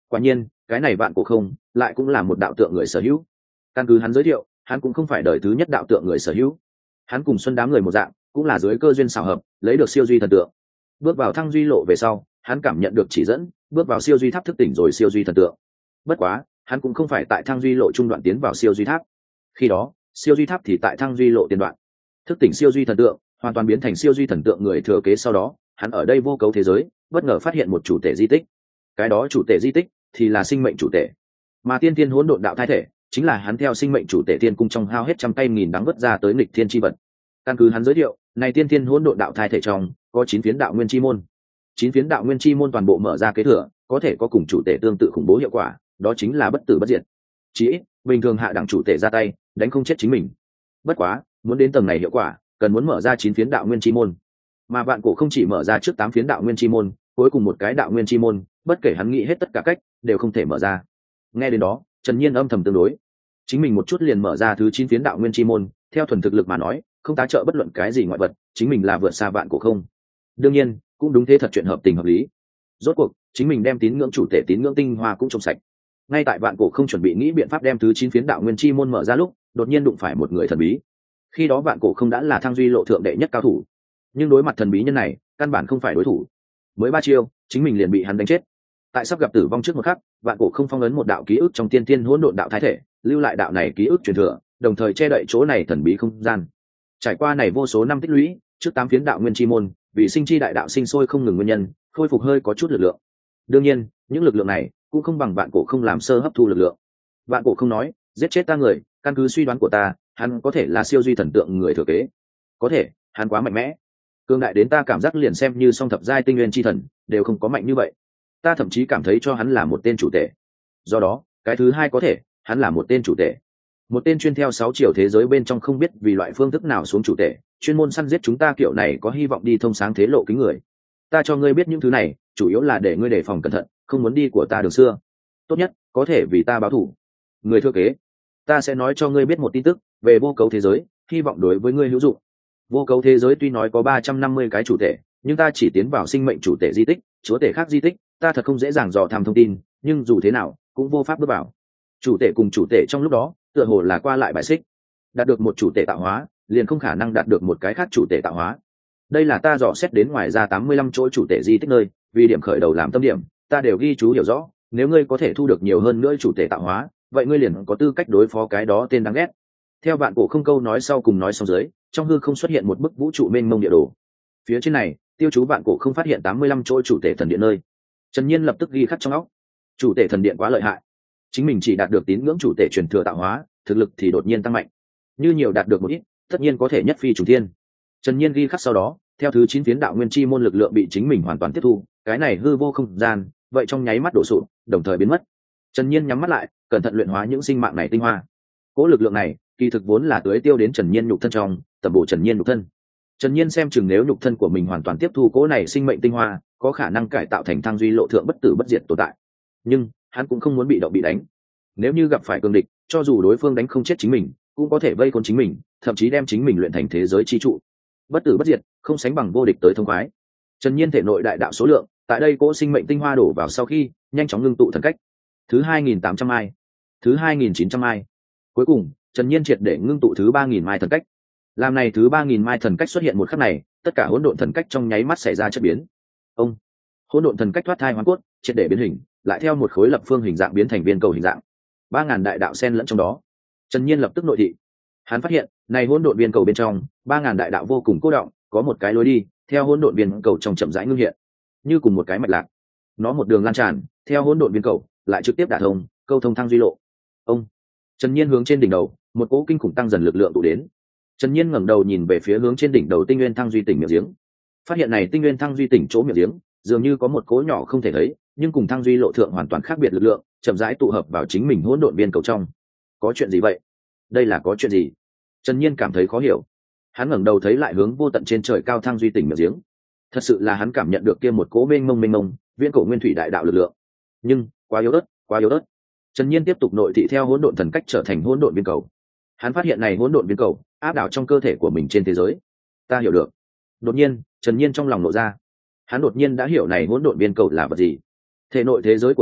Quả nhiên cái này vạn cổ không lại cũng là một đạo tượng người sở hữu. Căn cứ hắn giới thiệu, hắn cũng không phải đời thứ nhất đạo tượng người sở hữu. Hắn cùng Xuân đám người một dạng, cũng là dưới cơ duyên xảo hợp lấy được siêu duy thần tượng. Bước vào thăng duy lộ về sau, hắn cảm nhận được chỉ dẫn, bước vào siêu duy tháp thức tỉnh rồi siêu duy thần tượng. Bất quá hắn cũng không phải tại thăng duy lộ trung đoạn tiến vào siêu duy tháp, khi đó siêu duy tháp thì tại thăng duy lộ tiền đoạn. Thức tỉnh siêu duy thần tượng, hoàn toàn biến thành siêu duy thần tượng người thừa kế sau đó, hắn ở đây vô cấu thế giới bất ngờ phát hiện một chủ thể di tích. Cái đó chủ thể di tích thì là sinh mệnh chủ thể, mà tiên thiên hỗn độn đạo thai thể chính là hắn theo sinh mệnh chủ thể tiên cung trong hao hết trăm tay nghìn đắng vất ra tới nghịch thiên chi vật. Căn cứ hắn giới thiệu, này tiên thiên hỗn độn đạo thai thể trong có chín phiến đạo nguyên chi môn, chín phiến đạo nguyên chi môn toàn bộ mở ra kế thừa, có thể có cùng chủ thể tương tự khủng bố hiệu quả, đó chính là bất tử bất diệt. Chỉ ít bình thường hạ đẳng chủ thể ra tay đánh không chết chính mình. Bất quá muốn đến tầng này hiệu quả, cần muốn mở ra chín phiến đạo nguyên chi môn, mà vạn cổ không chỉ mở ra trước tám phiến đạo nguyên chi môn, cuối cùng một cái đạo nguyên chi môn, bất kể hắn nghĩ hết tất cả cách đều không thể mở ra. Nghe đến đó, Trần Nhiên âm thầm tương đối, chính mình một chút liền mở ra thứ chín phiến đạo nguyên chi môn, theo thuần thực lực mà nói, không tá trợ bất luận cái gì ngoại vật, chính mình là vượt xa vạn cổ không. Đương nhiên cũng đúng thế, thật chuyện hợp tình hợp lý. Rốt cuộc chính mình đem tín ngưỡng chủ thể tín ngưỡng tinh hoa cũng trong sạch. Ngay tại vạn cổ không chuẩn bị nghĩ biện pháp đem thứ chín phiến đạo nguyên chi môn mở ra lúc, đột nhiên đụng phải một người thần bí. Khi đó vạn cổ không đã là thăng duy lộ thượng đệ nhất cao thủ, nhưng đối mặt thần bí nhân này căn bản không phải đối thủ. Mới ba chiêu chính mình liền bị hắn đánh chết. Tại sắp gặp tử vong trước một khắc, vạn cổ không phong ấn một đạo ký ức trong tiên tiên hỗn độn đạo thái thể, lưu lại đạo này ký ức truyền thừa, đồng thời che đậy chỗ này thần bí không gian. Trải qua này vô số năm tích lũy, trước tám phiến đạo nguyên chi môn vì sinh chi đại đạo sinh sôi không ngừng nguyên nhân, khôi phục hơi có chút lực lượng. Đương nhiên những lực lượng này cũng không bằng vạn cổ không làm sơ hấp thu lực lượng. Vạn cổ không nói giết chết ta người, căn cứ suy đoán của ta, hắn có thể là siêu duy thần tượng người thừa kế. Có thể hắn quá mạnh mẽ, cương đại đến ta cảm giác liền xem như song thập giai tinh nguyên chi thần đều không có mạnh như vậy. Ta thậm chí cảm thấy cho hắn là một tên chủ tể. Do đó cái thứ hai có thể hắn là một tên chủ tể, một tên chuyên theo sáu chiều thế giới bên trong không biết vì loại phương thức nào xuống chủ tể, chuyên môn săn giết chúng ta kiểu này có hy vọng đi thông sáng thế lộ kính người. Ta cho ngươi biết những thứ này chủ yếu là để ngươi đề phòng cẩn thận, không muốn đi của ta đường xưa, tốt nhất có thể vì ta báo thù. Người thừa kế, ta sẽ nói cho ngươi biết một tin tức về vô cấu thế giới, hy vọng đối với ngươi hữu dụng. Vô cấu thế giới tuy nói có ba trăm năm mươi cái chủ tể, nhưng ta chỉ tiến vào sinh mệnh chủ tể di tích, chúa tể khác di tích ta thật không dễ dàng dò tham thông tin, nhưng dù thế nào cũng vô pháp bước vào. Chủ tể cùng chủ tể trong lúc đó tựa hồ là qua lại bài xích, đạt được một chủ tể tạo hóa liền không khả năng đạt được một cái khác chủ tể tạo hóa. Đây là ta dò xét đến ngoài ra tám mươi lăm chỗ chủ tể di tích nơi, vì điểm khởi đầu làm tâm điểm, ta đều ghi chú hiểu rõ, nếu ngươi có thể thu được nhiều hơn nữa chủ tể tạo hóa, vậy ngươi liền có tư cách đối phó cái đó tên đáng ghét. Theo vạn cổ không câu nói sau cùng nói xong dưới, trong hư không xuất hiện một bức vũ trụ mênh mông địa đồ. Phía trên này tiêu chú vạn cổ không phát hiện tám mươi lăm chỗ chủ tể thần điện nơi. Trần Nhiên lập tức ghi khắc trong óc, chủ tể thần điện quá lợi hại, chính mình chỉ đạt được tín ngưỡng chủ tể truyền thừa tạo hóa, thực lực thì đột nhiên tăng mạnh, như nhiều đạt được một ít tất nhiên có thể nhất phi trùng thiên. Trần Nhiên ghi khắc sau đó, theo thứ chín phiến đạo nguyên chi môn lực lượng bị chính mình hoàn toàn tiếp thu, cái này hư vô không gian vậy trong nháy mắt đổ sụp, đồng thời biến mất. Trần Nhiên nhắm mắt lại, cẩn thận luyện hóa những sinh mạng này tinh hoa. Cố lực lượng này kỳ thực vốn là tưới tiêu đến Trần Nhiên nhục thân trong, tầm bổ Trần Nhiên nhục thân. Trần Nhiên xem chừng nếu nhục thân của mình hoàn toàn tiếp thu cố này sinh mệnh tinh hoa, có khả năng cải tạo thành thăng duy lộ thượng bất tử bất diệt tồn tại. Nhưng hắn cũng không muốn bị động bị đánh. Nếu như gặp phải cường địch, cho dù đối phương đánh không chết chính mình, cũng có thể vây khốn chính mình, thậm chí đem chính mình luyện thành thế giới chi trụ. Bất tử bất diệt, không sánh bằng vô địch tới thông khoái. Trần Nhiên thể nội đại đạo số lượng, tại đây cỗ sinh mệnh tinh hoa đổ vào sau khi, nhanh chóng ngưng tụ thần cách. Thứ hai nghìn tám trăm mai, thứ hai nghìn chín trăm mai. Cuối cùng, Trần Nhiên triệt để ngưng tụ thứ ba nghìn mai thần cách. Làm này thứ ba nghìn mai thần cách xuất hiện một khắc này, tất cả hỗn độn thần cách trong nháy mắt xảy ra chất biến. Ông, hỗn độn thần cách thoát thai hóa cốt, triệt để biến hình, lại theo một khối lập phương hình dạng biến thành viên cầu hình dạng. ba ngàn đại đạo xen lẫn trong đó. Trần Nhiên lập tức nội thị. Hắn phát hiện, này hỗn độn viên cầu bên trong, ba ngàn đại đạo vô cùng cô động, có một cái lối đi, theo hỗn độn viên cầu trong chậm rãi ngưng hiện, như cùng một cái mạch lạc. Nó một đường lan tràn, theo hỗn độn viên cầu, lại trực tiếp đả thông, câu thông thăng duy lộ. Ông, Trần Nhiên hướng trên đỉnh đầu, một cỗ kinh khủng tăng dần lực lượng tụ đến. Trần Nhiên ngẩng đầu nhìn về phía hướng trên đỉnh đầu tinh nguyên thăng duy tỉnh miệng giếng, phát hiện này tinh nguyên thăng duy tỉnh chỗ miệng giếng, dường như có một cỗ nhỏ không thể thấy, nhưng cùng thăng duy lộ thượng hoàn toàn khác biệt lực lượng, chậm rãi tụ hợp vào chính mình hỗn độn viên cầu trong. Có chuyện gì vậy? Đây là có chuyện gì? Trần Nhiên cảm thấy khó hiểu. Hắn ngẩng đầu thấy lại hướng vô tận trên trời cao thăng duy tỉnh miệng giếng. Thật sự là hắn cảm nhận được kia một cỗ mênh mông mênh mông, viễn cổ nguyên thủy đại đạo lực lượng. Nhưng, quá yếu ớt, quá yếu ớt. Trần Nhiên tiếp tục nội thị theo hỗn độn thần cách trở thành hỗn độn viên cầu. Hắn phát hiện này hỗn độn viên cầu áp đảo trong cơ thể của mình trên thế giới. Ta hiểu được. Đột nhiên, Trần Nhiên trong lòng nộ ra. Hắn đột nhiên đã hiểu này hỗn độn viên cầu là vật gì. Thể nội thế giới của ta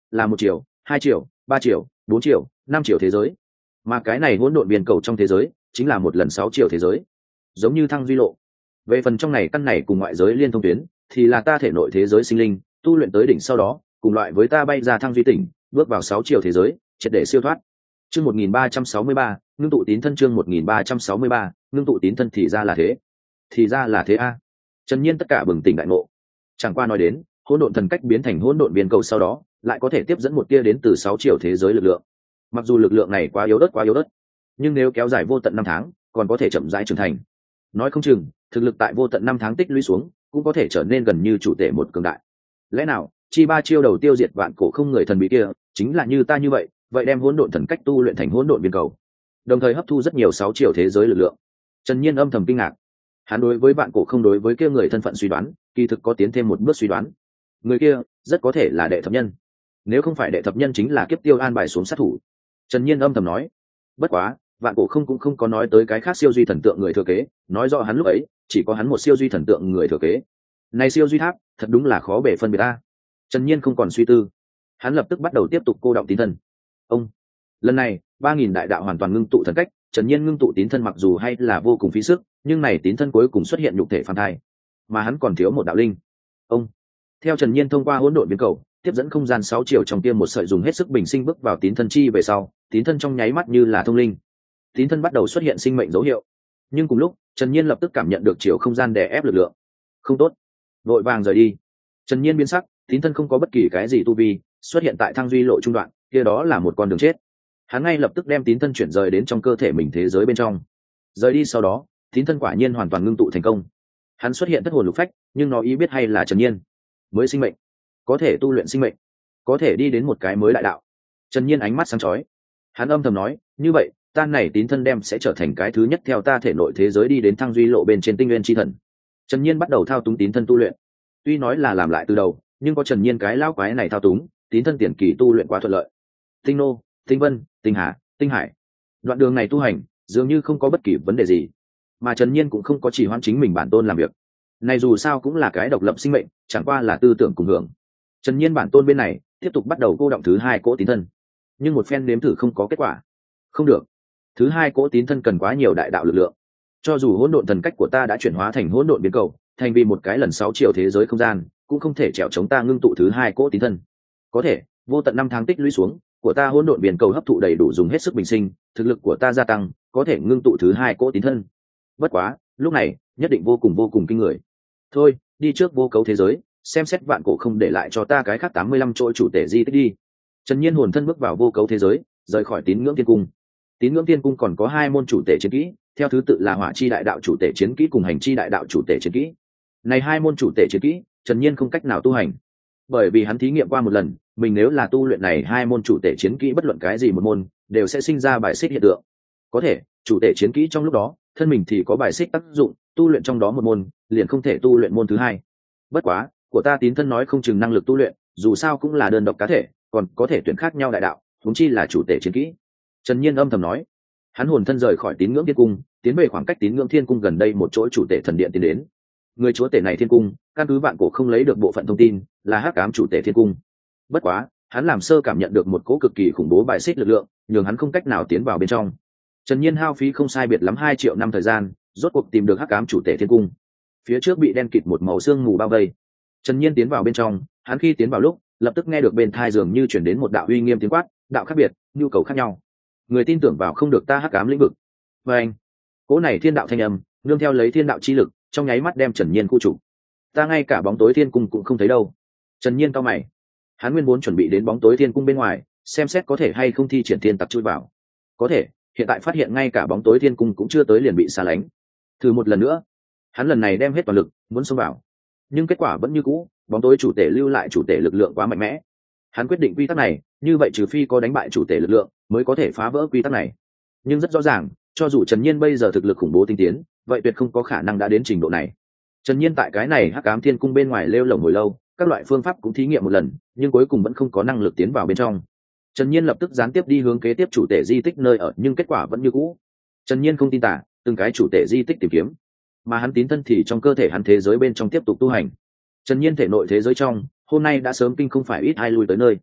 là một triệu, hai triệu, ba triệu, bốn triệu, năm triệu thế giới. Mà cái này hỗn độn biên cầu trong thế giới chính là một lần sáu triệu thế giới, giống như thăng duy lộ. Về phần trong này căn này cùng ngoại giới liên thông tuyến thì là ta thể nội thế giới sinh linh tu luyện tới đỉnh sau đó cùng loại với ta bay ra thăng duy tỉnh, bước vào sáu triệu thế giới, triệt để siêu thoát. Chương một nghìn ba trăm sáu mươi ba, ngưng tụ tín thân. Chương một nghìn ba trăm sáu mươi ba, ngưng tụ tín thân. Thì ra là thế, thì ra là thế a. Trần Nhiên tất cả bừng tỉnh đại ngộ. Chẳng qua nói đến, hỗn độn thần cách biến thành hỗn độn biên cầu sau đó, lại có thể tiếp dẫn một tia đến từ sáu triệu thế giới lực lượng. Mặc dù lực lượng này quá yếu ớt quá yếu ớt, nhưng nếu kéo dài vô tận năm tháng, còn có thể chậm rãi trưởng thành. Nói không chừng, thực lực tại vô tận năm tháng tích lũy xuống, cũng có thể trở nên gần như chủ tể một cường đại. Lẽ nào, chi ba chiêu đầu tiêu diệt vạn cổ không người thần bí kia, chính là như ta như vậy, vậy đem hỗn độn thần cách tu luyện thành hỗn độn biên cầu, đồng thời hấp thu rất nhiều sáu triệu thế giới lực lượng. Trần Nhiên âm thầm kinh ngạc. Hắn đối với vạn cổ không đối với kia người thân phận suy đoán, kỳ thực có tiến thêm một bước suy đoán. Người kia rất có thể là đệ thập nhân. Nếu không phải đệ thập nhân chính là kiếp tiêu an bài xuống sát thủ. Trần Nhiên âm thầm nói. Bất quá, vạn cổ không cũng không có nói tới cái khác siêu duy thần tượng người thừa kế, nói rõ hắn lúc ấy chỉ có hắn một siêu duy thần tượng người thừa kế. Này siêu duy tháp, thật đúng là khó bề phân biệt ta. Trần Nhiên không còn suy tư, hắn lập tức bắt đầu tiếp tục cô động tín thân. Ông, lần này ba nghìn đại đạo hoàn toàn ngưng tụ thần cách. Trần Nhiên ngưng tụ tín thân mặc dù hay là vô cùng phí sức, nhưng này tín thân cuối cùng xuất hiện nhục thể phàm thai, mà hắn còn thiếu một đạo linh. Ông, theo Trần Nhiên thông qua hỗn độn biến cầu tiếp dẫn không gian sáu chiều trong tiêm một sợi dùng hết sức bình sinh bước vào tín thân chi về sau, tín thân trong nháy mắt như là thông linh, tín thân bắt đầu xuất hiện sinh mệnh dấu hiệu. Nhưng cùng lúc, Trần Nhiên lập tức cảm nhận được chiều không gian đè ép lực lượng. Không tốt, vội vàng rời đi. Trần Nhiên biến sắc, tín thân không có bất kỳ cái gì tu vi, xuất hiện tại thăng duy lộ trung đoạn, kia đó là một con đường chết. Hắn ngay lập tức đem tín thân chuyển rời đến trong cơ thể mình thế giới bên trong. Rời đi sau đó, tín thân quả nhiên hoàn toàn ngưng tụ thành công. Hắn xuất hiện thất hồn lục phách, nhưng nó ý biết hay là Trần Nhiên mới sinh mệnh, có thể tu luyện sinh mệnh, có thể đi đến một cái mới đại đạo. Trần Nhiên ánh mắt sáng chói, hắn âm thầm nói, như vậy ta này tín thân đem sẽ trở thành cái thứ nhất theo ta thể nội thế giới đi đến thăng duy lộ bên trên tinh nguyên chi thần. Trần Nhiên bắt đầu thao túng tín thân tu luyện. Tuy nói là làm lại từ đầu, nhưng có Trần Nhiên cái lão quái này thao túng, tín thân tiền kỳ tu luyện quá thuận lợi. Tinh nô, tinh vân, tinh hà, tinh hải, đoạn đường này tu hành dường như không có bất kỳ vấn đề gì, mà Trần Nhiên cũng không có chỉ hoãn chính mình bản tôn làm việc. Này dù sao cũng là cái độc lập sinh mệnh, chẳng qua là tư tưởng cùng hưởng. Trần Nhiên bản tôn bên này tiếp tục bắt đầu cô động thứ hai cỗ tín thân, nhưng một phen nếm thử không có kết quả. Không được, thứ hai cỗ tín thân cần quá nhiều đại đạo lực lượng. Cho dù hỗn độn thần cách của ta đã chuyển hóa thành hỗn độn biến cầu, thành vì một cái lần sáu triệu thế giới không gian, cũng không thể trèo chống ta ngưng tụ thứ hai cỗ tín thân. Có thể, vô tận năm tháng tích lũy xuống, của ta hỗn độn biến cầu hấp thụ đầy đủ dùng hết sức bình sinh, thực lực của ta gia tăng, có thể ngưng tụ thứ hai cỗ tín thân. Bất quá, lúc này, nhất định vô cùng vô cùng kinh người. Thôi, đi trước vô cấu thế giới, xem xét vạn cổ không để lại cho ta cái khác tám mươi lăm chỗ chủ tể di tích đi. Trần Nhiên hồn thân bước vào vô cấu thế giới, rời khỏi tín ngưỡng thiên cung. Tín ngưỡng thiên cung còn có hai môn chủ tể chiến kỹ, theo thứ tự là hỏa chi đại đạo chủ tể chiến kỹ cùng hành chi đại đạo chủ tể chiến kỹ. Này hai môn chủ tể chiến kỹ, Trần Nhiên không cách nào tu hành, bởi vì hắn thí nghiệm qua một lần, mình nếu là tu luyện này hai môn chủ tể chiến kỹ bất luận cái gì một môn, đều sẽ sinh ra bài xích hiện tượng. Có thể, chủ tể chiến kỹ trong lúc đó, thân mình thì có bài xích tác dụng, tu luyện trong đó một môn, liền không thể tu luyện môn thứ hai. Bất quá, của ta tín thân nói không chừng năng lực tu luyện, dù sao cũng là đơn độc cá thể, còn có thể tuyển khác nhau đại đạo, huống chi là chủ tể chiến kỹ. Trần Nhiên âm thầm nói, hắn hồn thân rời khỏi tín ngưỡng thiên cung, tiến về khoảng cách tín ngưỡng thiên cung gần đây một chỗ chủ tể thần điện tiến đến. Người chúa tể này thiên cung, căn cứ vạn cổ không lấy được bộ phận thông tin, là hắc ám chủ tể thiên cung. Bất quá, hắn làm sơ cảm nhận được một cỗ cực kỳ khủng bố bài xích lực lượng, nhường hắn không cách nào tiến vào bên trong. Trần Nhiên hao phí không sai biệt lắm hai triệu năm thời gian, rốt cuộc tìm được hắc ám chủ tể thiên cung. Phía trước bị đen kịt một màu sương mù bao vây. Trần Nhiên tiến vào bên trong, hắn khi tiến vào lúc, lập tức nghe được bên tai dường như truyền đến một đạo uy nghiêm tiếng quát, đạo khác biệt, nhu cầu khác nhau. Người tin tưởng vào không được ta hắc ám lĩnh vực. Và anh, cỗ này thiên đạo thanh âm, nương theo lấy thiên đạo chi lực, trong nháy mắt đem Trần Nhiên khu trục. Ta ngay cả bóng tối thiên cung cũng không thấy đâu. Trần Nhiên cau mày. Hắn nguyên vốn chuẩn bị đến bóng tối thiên cung bên ngoài, xem xét có thể hay không thi triển thiên tặc chui vào. Có thể, hiện tại phát hiện ngay cả bóng tối thiên cung cũng chưa tới liền bị xa lánh. Thử một lần nữa. Hắn lần này đem hết toàn lực, muốn xông vào. Nhưng kết quả vẫn như cũ, bóng tối chủ tể lưu lại chủ tể lực lượng quá mạnh mẽ. Hắn quyết định quy tắc này, như vậy trừ phi có đánh bại chủ tể lực lượng, mới có thể phá vỡ quy tắc này. Nhưng rất rõ ràng, cho dù Trần Nhiên bây giờ thực lực khủng bố tinh tiến, vậy tuyệt không có khả năng đã đến trình độ này. Trần Nhiên tại cái này hắc ám thiên cung bên ngoài lêu lổng hồi lâu, các loại phương pháp cũng thí nghiệm một lần, nhưng cuối cùng vẫn không có năng lực tiến vào bên trong. Trần Nhiên lập tức gián tiếp đi hướng kế tiếp chủ tể di tích nơi ở, nhưng kết quả vẫn như cũ. Trần Nhiên không tin tả, từng cái chủ tể di tích tìm kiếm, mà hắn tín thân thì trong cơ thể hắn thế giới bên trong tiếp tục tu hành. Trần Nhiên thể nội thế giới trong, hôm nay đã sớm kinh không phải ít ai lui tới nơi.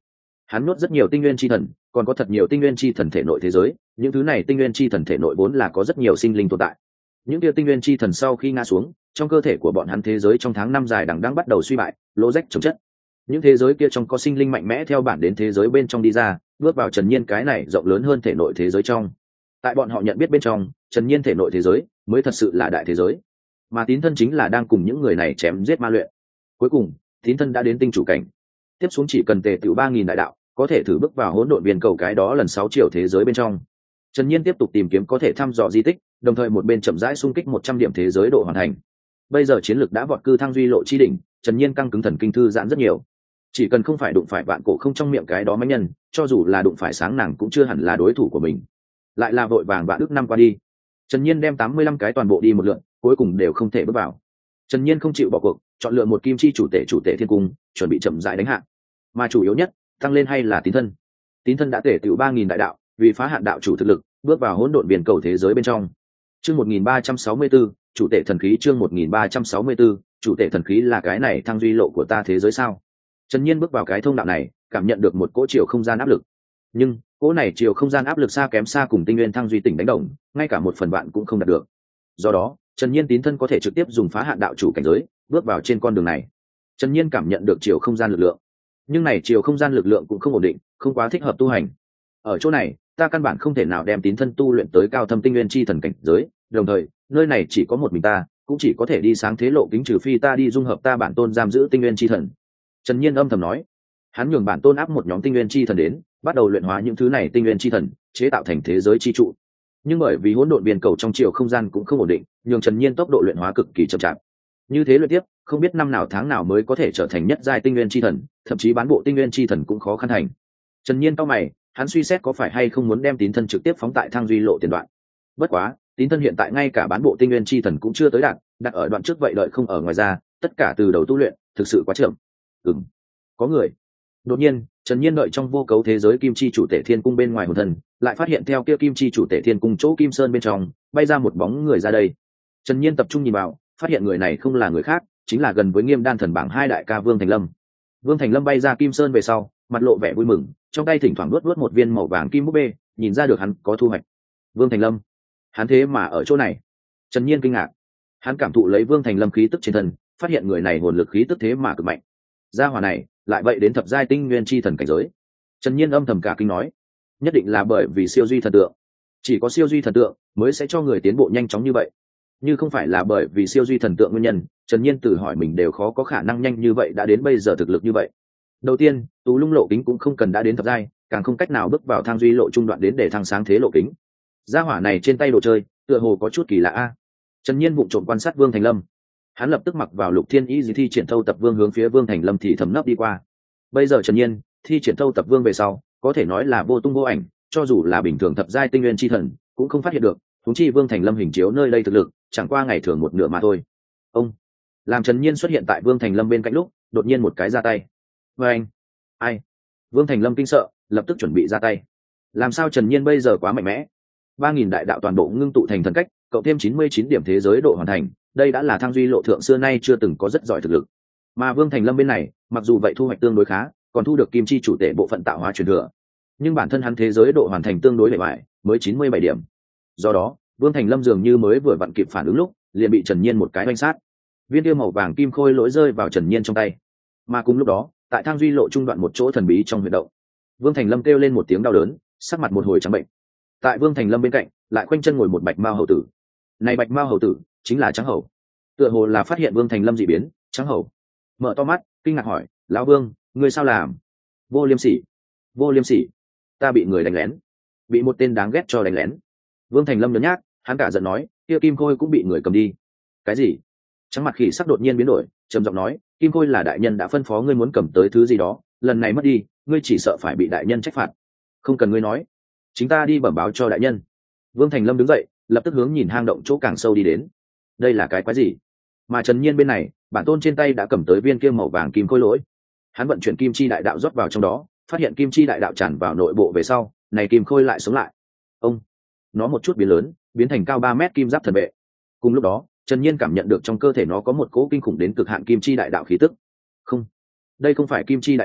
Hắn nuốt rất nhiều tinh nguyên chi thần, còn có thật nhiều tinh nguyên chi thần thể nội thế giới, những thứ này tinh nguyên chi thần thể nội vốn là có rất nhiều sinh linh tồn tại. Những kia tinh nguyên chi thần sau khi ngã xuống, trong cơ thể của bọn hắn thế giới trong tháng năm dài đằng đang bắt đầu suy bại, lỗ rách chồng chất. Những thế giới kia trong có sinh linh mạnh mẽ theo bản đến thế giới bên trong đi ra, bước vào Trần Nhiên cái này rộng lớn hơn thể nội thế giới trong. Tại bọn họ nhận biết bên trong, Trần Nhiên thể nội thế giới mới thật sự là đại thế giới, mà Tín thân chính là đang cùng những người này chém giết ma luyện. Cuối cùng, Tín thân đã đến tinh chủ cảnh. Tiếp xuống chỉ cần tề tựu ba nghìn đại đạo, có thể thử bước vào hỗn độn viên cầu cái đó lần sáu triệu thế giới bên trong. Trần Nhiên tiếp tục tìm kiếm có thể thăm dò di tích, đồng thời một bên chậm rãi xung kích một trăm điểm thế giới độ hoàn thành. Bây giờ chiến lược đã vọt cư thăng duy lộ chi đỉnh, Trần Nhiên căng cứng thần kinh thư giãn rất nhiều. Chỉ cần không phải đụng phải vạn cổ không trong miệng cái đó mãnh nhân, cho dù là đụng phải sáng nàng cũng chưa hẳn là đối thủ của mình. Lại là vội vàng vạn ước năm qua đi, Trần Nhiên đem tám mươi lăm cái toàn bộ đi một lượt, cuối cùng đều không thể bước vào. Trần Nhiên không chịu bỏ cuộc, chọn lựa một kim chi chủ tể chủ tể thiên cung, chuẩn bị chậm rãi đánh hạ. Mà chủ yếu nhất, tăng lên hay là tín thân. Tín thân đã tể tiểu ba nghìn đại đạo, vì phá hạn đạo chủ thực lực, bước vào hỗn độn viền cầu thế giới bên trong. Chương một nghìn ba trăm sáu mươi 1.364, chủ tể thần khí chương một nghìn ba trăm sáu mươi 1.364, chủ tể thần khí là cái này thăng duy lộ của ta thế giới sao? Trần Nhiên bước vào cái thông đạo này, cảm nhận được một cỗ chiều không gian áp lực. Nhưng, cỗ này chiều không gian áp lực xa kém xa cùng tinh nguyên thăng duy tỉnh đánh đồng, ngay cả một phần bạn cũng không đạt được. Do đó, Trần Nhiên tín thân có thể trực tiếp dùng phá hạn đạo chủ cảnh giới, bước vào trên con đường này. Trần Nhiên cảm nhận được chiều không gian lực lượng. Nhưng này chiều không gian lực lượng cũng không ổn định, không quá thích hợp tu hành. Ở chỗ này, ta căn bản không thể nào đem tín thân tu luyện tới cao thâm tinh nguyên chi thần cảnh giới, đồng thời, nơi này chỉ có một mình ta, cũng chỉ có thể đi sáng thế lộ kính trừ phi ta đi dung hợp ta bản tôn giam giữ tinh nguyên chi thần. Trần Nhiên âm thầm nói, hắn nhường bản tôn áp một nhóm tinh nguyên chi thần đến, bắt đầu luyện hóa những thứ này tinh nguyên chi thần, chế tạo thành thế giới chi trụ. Nhưng bởi vì hỗn độn biên cầu trong chiều không gian cũng không ổn định, nhường Trần Nhiên tốc độ luyện hóa cực kỳ chậm chạp. Như thế luyện tiếp, không biết năm nào tháng nào mới có thể trở thành nhất giai tinh nguyên chi thần, thậm chí bán bộ tinh nguyên chi thần cũng khó khăn thành. Trần Nhiên cau mày, hắn suy xét có phải hay không muốn đem tín thân trực tiếp phóng tại thang duy lộ tiền đoạn. Bất quá, tín thân hiện tại ngay cả bán bộ tinh nguyên chi thần cũng chưa tới đạt, đặt ở đoạn trước vậy đợi không ở ngoài ra, tất cả từ đầu tu luyện, thực sự quá chậm. Ừm, có người. Đột nhiên, Trần Nhiên đợi trong vô cấu thế giới kim chi chủ tể thiên cung bên ngoài hồn thần, lại phát hiện theo kia kim chi chủ tể thiên cung chỗ kim sơn bên trong, bay ra một bóng người ra đây. Trần Nhiên tập trung nhìn vào, phát hiện người này không là người khác, chính là gần với Nghiêm Đan thần bảng hai đại ca Vương Thành Lâm. Vương Thành Lâm bay ra kim sơn về sau, mặt lộ vẻ vui mừng, trong tay thỉnh thoảng luốt luốt một viên màu vàng kim búp bê, nhìn ra được hắn có thu hoạch. Vương Thành Lâm, hắn thế mà ở chỗ này. Trần Nhiên kinh ngạc, hắn cảm thụ lấy Vương Thành Lâm khí tức trên thân, phát hiện người này hồn lực khí tức thế mà cực mạnh. Gia hỏa này lại vậy đến thập giai tinh nguyên chi thần cảnh giới. Trần Nhiên âm thầm cả kinh nói, nhất định là bởi vì siêu duy thần tượng, chỉ có siêu duy thần tượng mới sẽ cho người tiến bộ nhanh chóng như vậy. Như không phải là bởi vì siêu duy thần tượng nguyên nhân, Trần Nhiên tự hỏi mình đều khó có khả năng nhanh như vậy đã đến bây giờ thực lực như vậy. Đầu tiên, tú lung lộ kính cũng không cần đã đến thập giai, càng không cách nào bước vào thang duy lộ trung đoạn đến để thăng sáng thế lộ kính. Gia hỏa này trên tay đồ chơi, tựa hồ có chút kỳ lạ a. Trần Nhiên vụng trộm quan sát Vương Thành Lâm, hắn lập tức mặc vào lục thiên ý gì thi triển thâu tập vương hướng phía Vương Thành Lâm thì thầm nấp đi qua. Bây giờ Trần Nhiên thi triển thâu tập vương về sau, có thể nói là vô tung vô ảnh, cho dù là bình thường thập giai tinh nguyên chi thần cũng không phát hiện được. Huống chi Vương Thành Lâm hình chiếu nơi đây thực lực chẳng qua ngày thường một nửa mà thôi. Ông làm Trần Nhiên xuất hiện tại Vương Thành Lâm bên cạnh lúc, đột nhiên một cái ra tay. Với anh, ai? Vương Thành Lâm kinh sợ, lập tức chuẩn bị ra tay. Làm sao Trần Nhiên bây giờ quá mạnh mẽ? ba nghìn đại đạo toàn bộ ngưng tụ thành thần cách, cộng thêm chín mươi chín điểm thế giới độ hoàn thành, đây đã là thang duy lộ thượng xưa nay chưa từng có rất giỏi thực lực. Mà Vương Thành Lâm bên này, mặc dù vậy thu hoạch tương đối khá, còn thu được kim chi chủ tể bộ phận tạo hóa truyền thừa, nhưng bản thân hắn thế giới độ hoàn thành tương đối bề bại, mới chín mươi bảy điểm. Do đó, Vương Thành Lâm dường như mới vừa vặn kịp phản ứng lúc, liền bị Trần Nhiên một cái oanh sát. Viên tiêu màu vàng kim khôi lỗi rơi vào Trần Nhiên trong tay. Mà cùng lúc đó, tại thang duy lộ trung đoạn một chỗ thần bí trong huyệt động, Vương Thành Lâm kêu lên một tiếng đau đớn, sắc mặt một hồi trắng bệnh. Tại Vương Thành Lâm bên cạnh, lại khoanh chân ngồi một bạch mao hầu tử. Này bạch mao hầu tử chính là Trắng Hầu. Tựa hồ là phát hiện Vương Thành Lâm dị biến, Trắng Hầu mở to mắt, kinh ngạc hỏi, lão Vương, ngươi sao làm? Vô liêm sỉ, vô liêm sỉ, ta bị người đánh lén, bị một tên đáng ghét cho đánh lén. Vương Thành Lâm nhớ nhác, hắn cả giận nói, kia kim khôi cũng bị người cầm đi. Cái gì? Trắng mặt khỉ sắc đột nhiên biến đổi, trầm giọng nói, kim khôi là đại nhân đã phân phó ngươi muốn cầm tới thứ gì đó, lần này mất đi, ngươi chỉ sợ phải bị đại nhân trách phạt. Không cần ngươi nói, chính ta đi bẩm báo cho đại nhân. Vương Thành Lâm đứng dậy, lập tức hướng nhìn hang động chỗ càng sâu đi đến. Đây là cái quái gì? Mà Trần Nhiên bên này, bản tôn trên tay đã cầm tới viên kim màu vàng kim khôi lỗi. Hắn vận chuyển kim chi đại đạo rót vào trong đó, phát hiện kim chi đại đạo tràn vào nội bộ về sau, này kim khôi lại sống lại. Ông, nó một chút biến lớn, biến thành cao ba mét kim giáp thần vệ. Cùng lúc đó, Trần Nhiên cảm nhận được trong cơ thể nó có một cỗ kinh khủng đến cực hạn kim chi đại đạo khí tức. Không, đây không phải kim chi đại đạo,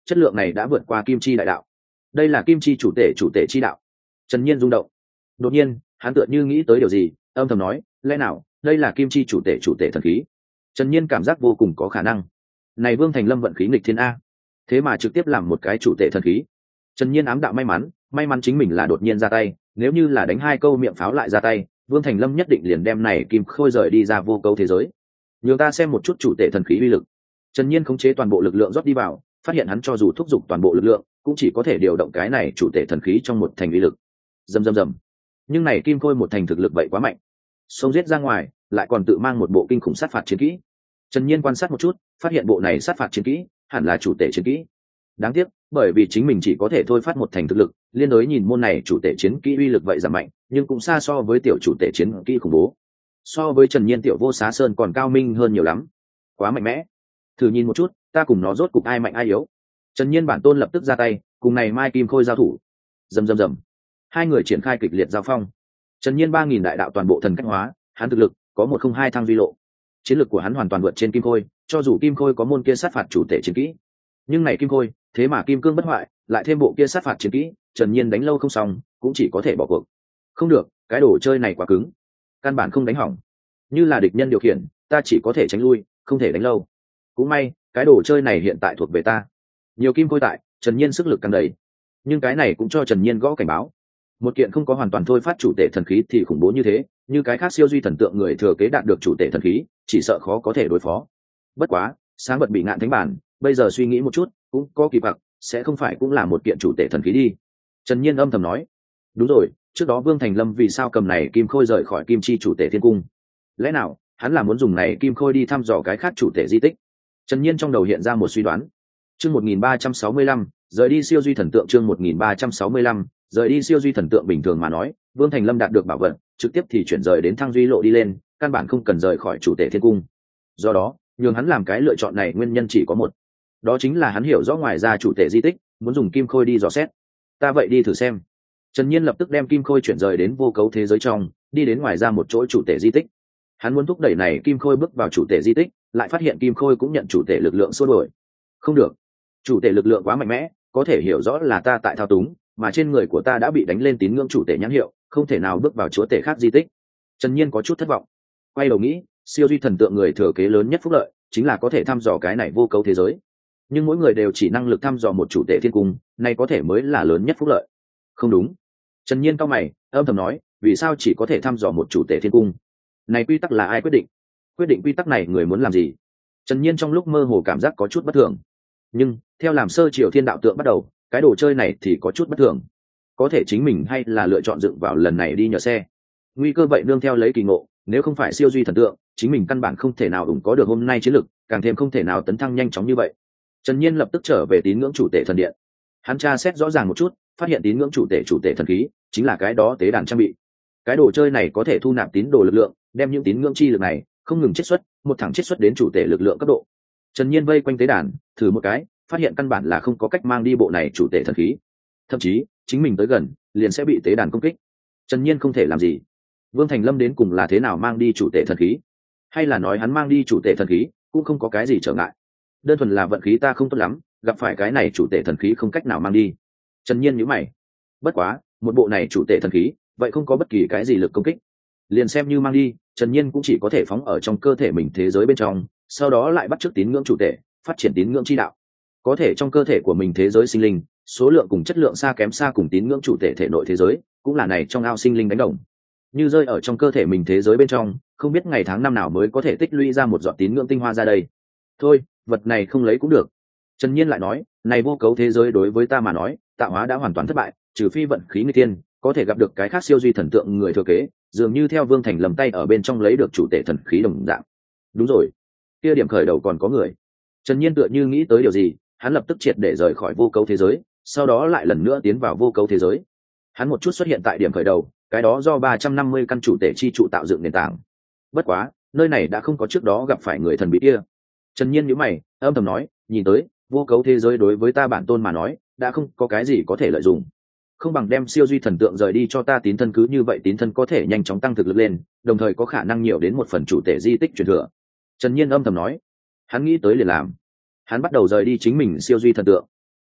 chất lượng này đã vượt qua kim chi đại đạo. Đây là kim chi chủ tể chủ tể chi đạo. Trần Nhiên rung động. Đột nhiên hắn tựa như nghĩ tới điều gì, âm thầm nói, lẽ nào đây là kim chi chủ tể chủ tể thần khí? Trần Nhiên cảm giác vô cùng có khả năng. Này Vương Thành Lâm vận khí nghịch thiên a, thế mà trực tiếp làm một cái chủ tể thần khí. Trần Nhiên ám đạo may mắn, may mắn chính mình là đột nhiên ra tay, nếu như là đánh hai câu miệng pháo lại ra tay, Vương Thành Lâm nhất định liền đem này kim khôi rời đi ra vô câu thế giới. Nhường ta xem một chút chủ tể thần khí uy lực. Trần Nhiên khống chế toàn bộ lực lượng rót đi vào, phát hiện hắn cho dù thúc giục toàn bộ lực lượng, cũng chỉ có thể điều động cái này chủ tể thần khí trong một thành uy lực. Rầm rầm rầm. Nhưng này kim khôi một thành thực lực vậy quá mạnh, xông giết ra ngoài, lại còn tự mang một bộ kinh khủng sát phạt chiến kỹ. Trần Nhiên quan sát một chút, phát hiện bộ này sát phạt chiến kỹ hẳn là chủ tể chiến kỹ. Đáng tiếc, bởi vì chính mình chỉ có thể thôi phát một thành thực lực, liên đối nhìn môn này chủ tể chiến kỹ uy lực vậy giảm mạnh, nhưng cũng xa so với tiểu chủ tể chiến kỹ khủng bố. So với Trần Nhiên tiểu vô xá sơn còn cao minh hơn nhiều lắm. Quá mạnh mẽ. Thử nhìn một chút, ta cùng nó rốt cục ai mạnh ai yếu. Trần Nhiên bản tôn lập tức ra tay, cùng này Mai Kim Khôi giao thủ. Rầm rầm rầm. Hai người triển khai kịch liệt giao phong. Trần Nhiên ba nghìn đại đạo toàn bộ thần cách hóa, hắn thực lực có một không hai thăng duy lộ. Chiến lược của hắn hoàn toàn vượt trên Kim Khôi, cho dù Kim Khôi có môn kia sát phạt chủ tể chiến kỹ, nhưng này Kim Khôi, thế mà kim cương bất hoại, lại thêm bộ kia sát phạt chiến kỹ, Trần Nhiên đánh lâu không xong, cũng chỉ có thể bỏ cuộc. Không được, cái đồ chơi này quá cứng, căn bản không đánh hỏng. Như là địch nhân điều khiển, ta chỉ có thể tránh lui, không thể đánh lâu. Cũng may, cái đồ chơi này hiện tại thuộc về ta. Nhiều kim khôi tại, Trần Nhiên sức lực càng đầy. Nhưng cái này cũng cho Trần Nhiên gõ cảnh báo. Một kiện không có hoàn toàn thôi phát chủ tể thần khí thì khủng bố như thế, như cái khác siêu duy thần tượng người thừa kế đạt được chủ tể thần khí, chỉ sợ khó có thể đối phó. Bất quá, sáng bật bị ngạn thánh bản, bây giờ suy nghĩ một chút, cũng có kỳ vọng, sẽ không phải cũng là một kiện chủ tể thần khí đi. Trần Nhiên âm thầm nói, đúng rồi, trước đó Vương Thành Lâm vì sao cầm này kim khôi rời khỏi kim chi chủ tể thiên cung? Lẽ nào hắn là muốn dùng này kim khôi đi thăm dò cái khác chủ tể di tích? Trần Nhiên trong đầu hiện ra một suy đoán. Chương một nghìn ba trăm sáu mươi lăm, rời đi siêu duy thần tượng. Chương một nghìn ba trăm sáu mươi lăm, rời đi siêu duy thần tượng. Bình thường mà nói, Vương Thành Lâm đạt được bảo vật, trực tiếp thì chuyển rời đến thăng duy lộ đi lên, căn bản không cần rời khỏi chủ tể thiên cung. Do đó, nhường hắn làm cái lựa chọn này nguyên nhân chỉ có một, đó chính là hắn hiểu rõ ngoài ra chủ tể di tích, muốn dùng kim khôi đi dò xét. Ta vậy đi thử xem. Trần Nhiên lập tức đem kim khôi chuyển rời đến vô cấu thế giới trong, đi đến ngoài ra một chỗ chủ tể di tích. Hắn muốn thúc đẩy này kim khôi bước vào chủ tể di tích, lại phát hiện kim khôi cũng nhận chủ tể lực lượng xua đuổi. Không được, chủ tể lực lượng quá mạnh mẽ, có thể hiểu rõ là ta tại thao túng, mà trên người của ta đã bị đánh lên tín ngưỡng chủ tể nhãn hiệu, không thể nào bước vào chúa tể khác di tích. Trần Nhiên có chút thất vọng, quay đầu nghĩ, siêu duy thần tượng người thừa kế lớn nhất phúc lợi chính là có thể thăm dò cái này vô cấu thế giới, nhưng mỗi người đều chỉ năng lực thăm dò một chủ tể thiên cung, này có thể mới là lớn nhất phúc lợi. Không đúng. Trần Nhiên cau mày, âm thầm nói, vì sao chỉ có thể thăm dò một chủ tể thiên cung? Này quy tắc là ai quyết định? Quyết định quy tắc này người muốn làm gì? Trần Nhiên trong lúc mơ hồ cảm giác có chút bất thường. Nhưng theo làm sơ triều thiên đạo tượng bắt đầu, cái đồ chơi này thì có chút bất thường. Có thể chính mình hay là lựa chọn dựng vào lần này đi nhờ xe. Nguy cơ vậy nương theo lấy kỳ ngộ, nếu không phải siêu duy thần tượng, chính mình căn bản không thể nào ủng có được hôm nay chiến lực, càng thêm không thể nào tấn thăng nhanh chóng như vậy. Trần Nhiên lập tức trở về tín ngưỡng chủ tể thần điện. Hắn tra xét rõ ràng một chút, phát hiện tín ngưỡng chủ tể chủ tể thần khí chính là cái đó tế đàn trang bị. Cái đồ chơi này có thể thu nạp tín đồ lực lượng, đem những tín ngưỡng chi lực này không ngừng chiết xuất, một thẳng chiết xuất đến chủ tể lực lượng cấp độ. Trần Nhiên vây quanh tế đàn, thử một cái, phát hiện căn bản là không có cách mang đi bộ này chủ tể thần khí. Thậm chí, chính mình tới gần, liền sẽ bị tế đàn công kích. Trần Nhiên không thể làm gì. Vương Thành Lâm đến cùng là thế nào mang đi chủ tể thần khí? Hay là nói hắn mang đi chủ tể thần khí, cũng không có cái gì trở ngại. Đơn thuần là vận khí ta không tốt lắm, gặp phải cái này chủ tể thần khí không cách nào mang đi. Trần Nhiên nhíu mày. Bất quá, một bộ này chủ tể thần khí, vậy không có bất kỳ cái gì lực công kích. Liền xem như mang đi, Trần Nhiên cũng chỉ có thể phóng ở trong cơ thể mình thế giới bên trong, sau đó lại bắt chước tín ngưỡng chủ tể, phát triển tín ngưỡng chi đạo. Có thể trong cơ thể của mình thế giới sinh linh, số lượng cùng chất lượng xa kém xa cùng tín ngưỡng chủ tể thể nội thế giới, cũng là này trong ao sinh linh đánh đồng. Như rơi ở trong cơ thể mình thế giới bên trong, không biết ngày tháng năm nào mới có thể tích lũy ra một giọt tín ngưỡng tinh hoa ra đây. Thôi, vật này không lấy cũng được. Trần Nhiên lại nói, này vô cấu thế giới đối với ta mà nói, tạo hóa đã hoàn toàn thất bại, trừ phi vận khí người tiên, có thể gặp được cái khác siêu duy thần tượng người thừa kế, dường như theo Vương Thành lầm tay ở bên trong lấy được chủ tể thần khí đồng dạng. Đúng rồi, kia điểm khởi đầu còn có người. Trần Nhiên tựa như nghĩ tới điều gì, hắn lập tức triệt để rời khỏi vô cấu thế giới, sau đó lại lần nữa tiến vào vô cấu thế giới. Hắn một chút xuất hiện tại điểm khởi đầu, cái đó do ba trăm năm mươi căn chủ tể chi trụ tạo dựng nền tảng. Bất quá, nơi này đã không có trước đó gặp phải người thần bí kia. Trần Nhiên nhíu mày, âm thầm nói, nhìn tới, vô cấu thế giới đối với ta bản tôn mà nói, đã không có cái gì có thể lợi dụng. Không bằng đem siêu duy thần tượng rời đi cho ta tín thân, cứ như vậy tín thân có thể nhanh chóng tăng thực lực lên, đồng thời có khả năng nhiều đến một phần chủ tể di tích truyền thừa. Trần Nhiên âm thầm nói, hắn nghĩ tới liền làm. Hắn bắt đầu rời đi chính mình siêu duy thần tượng.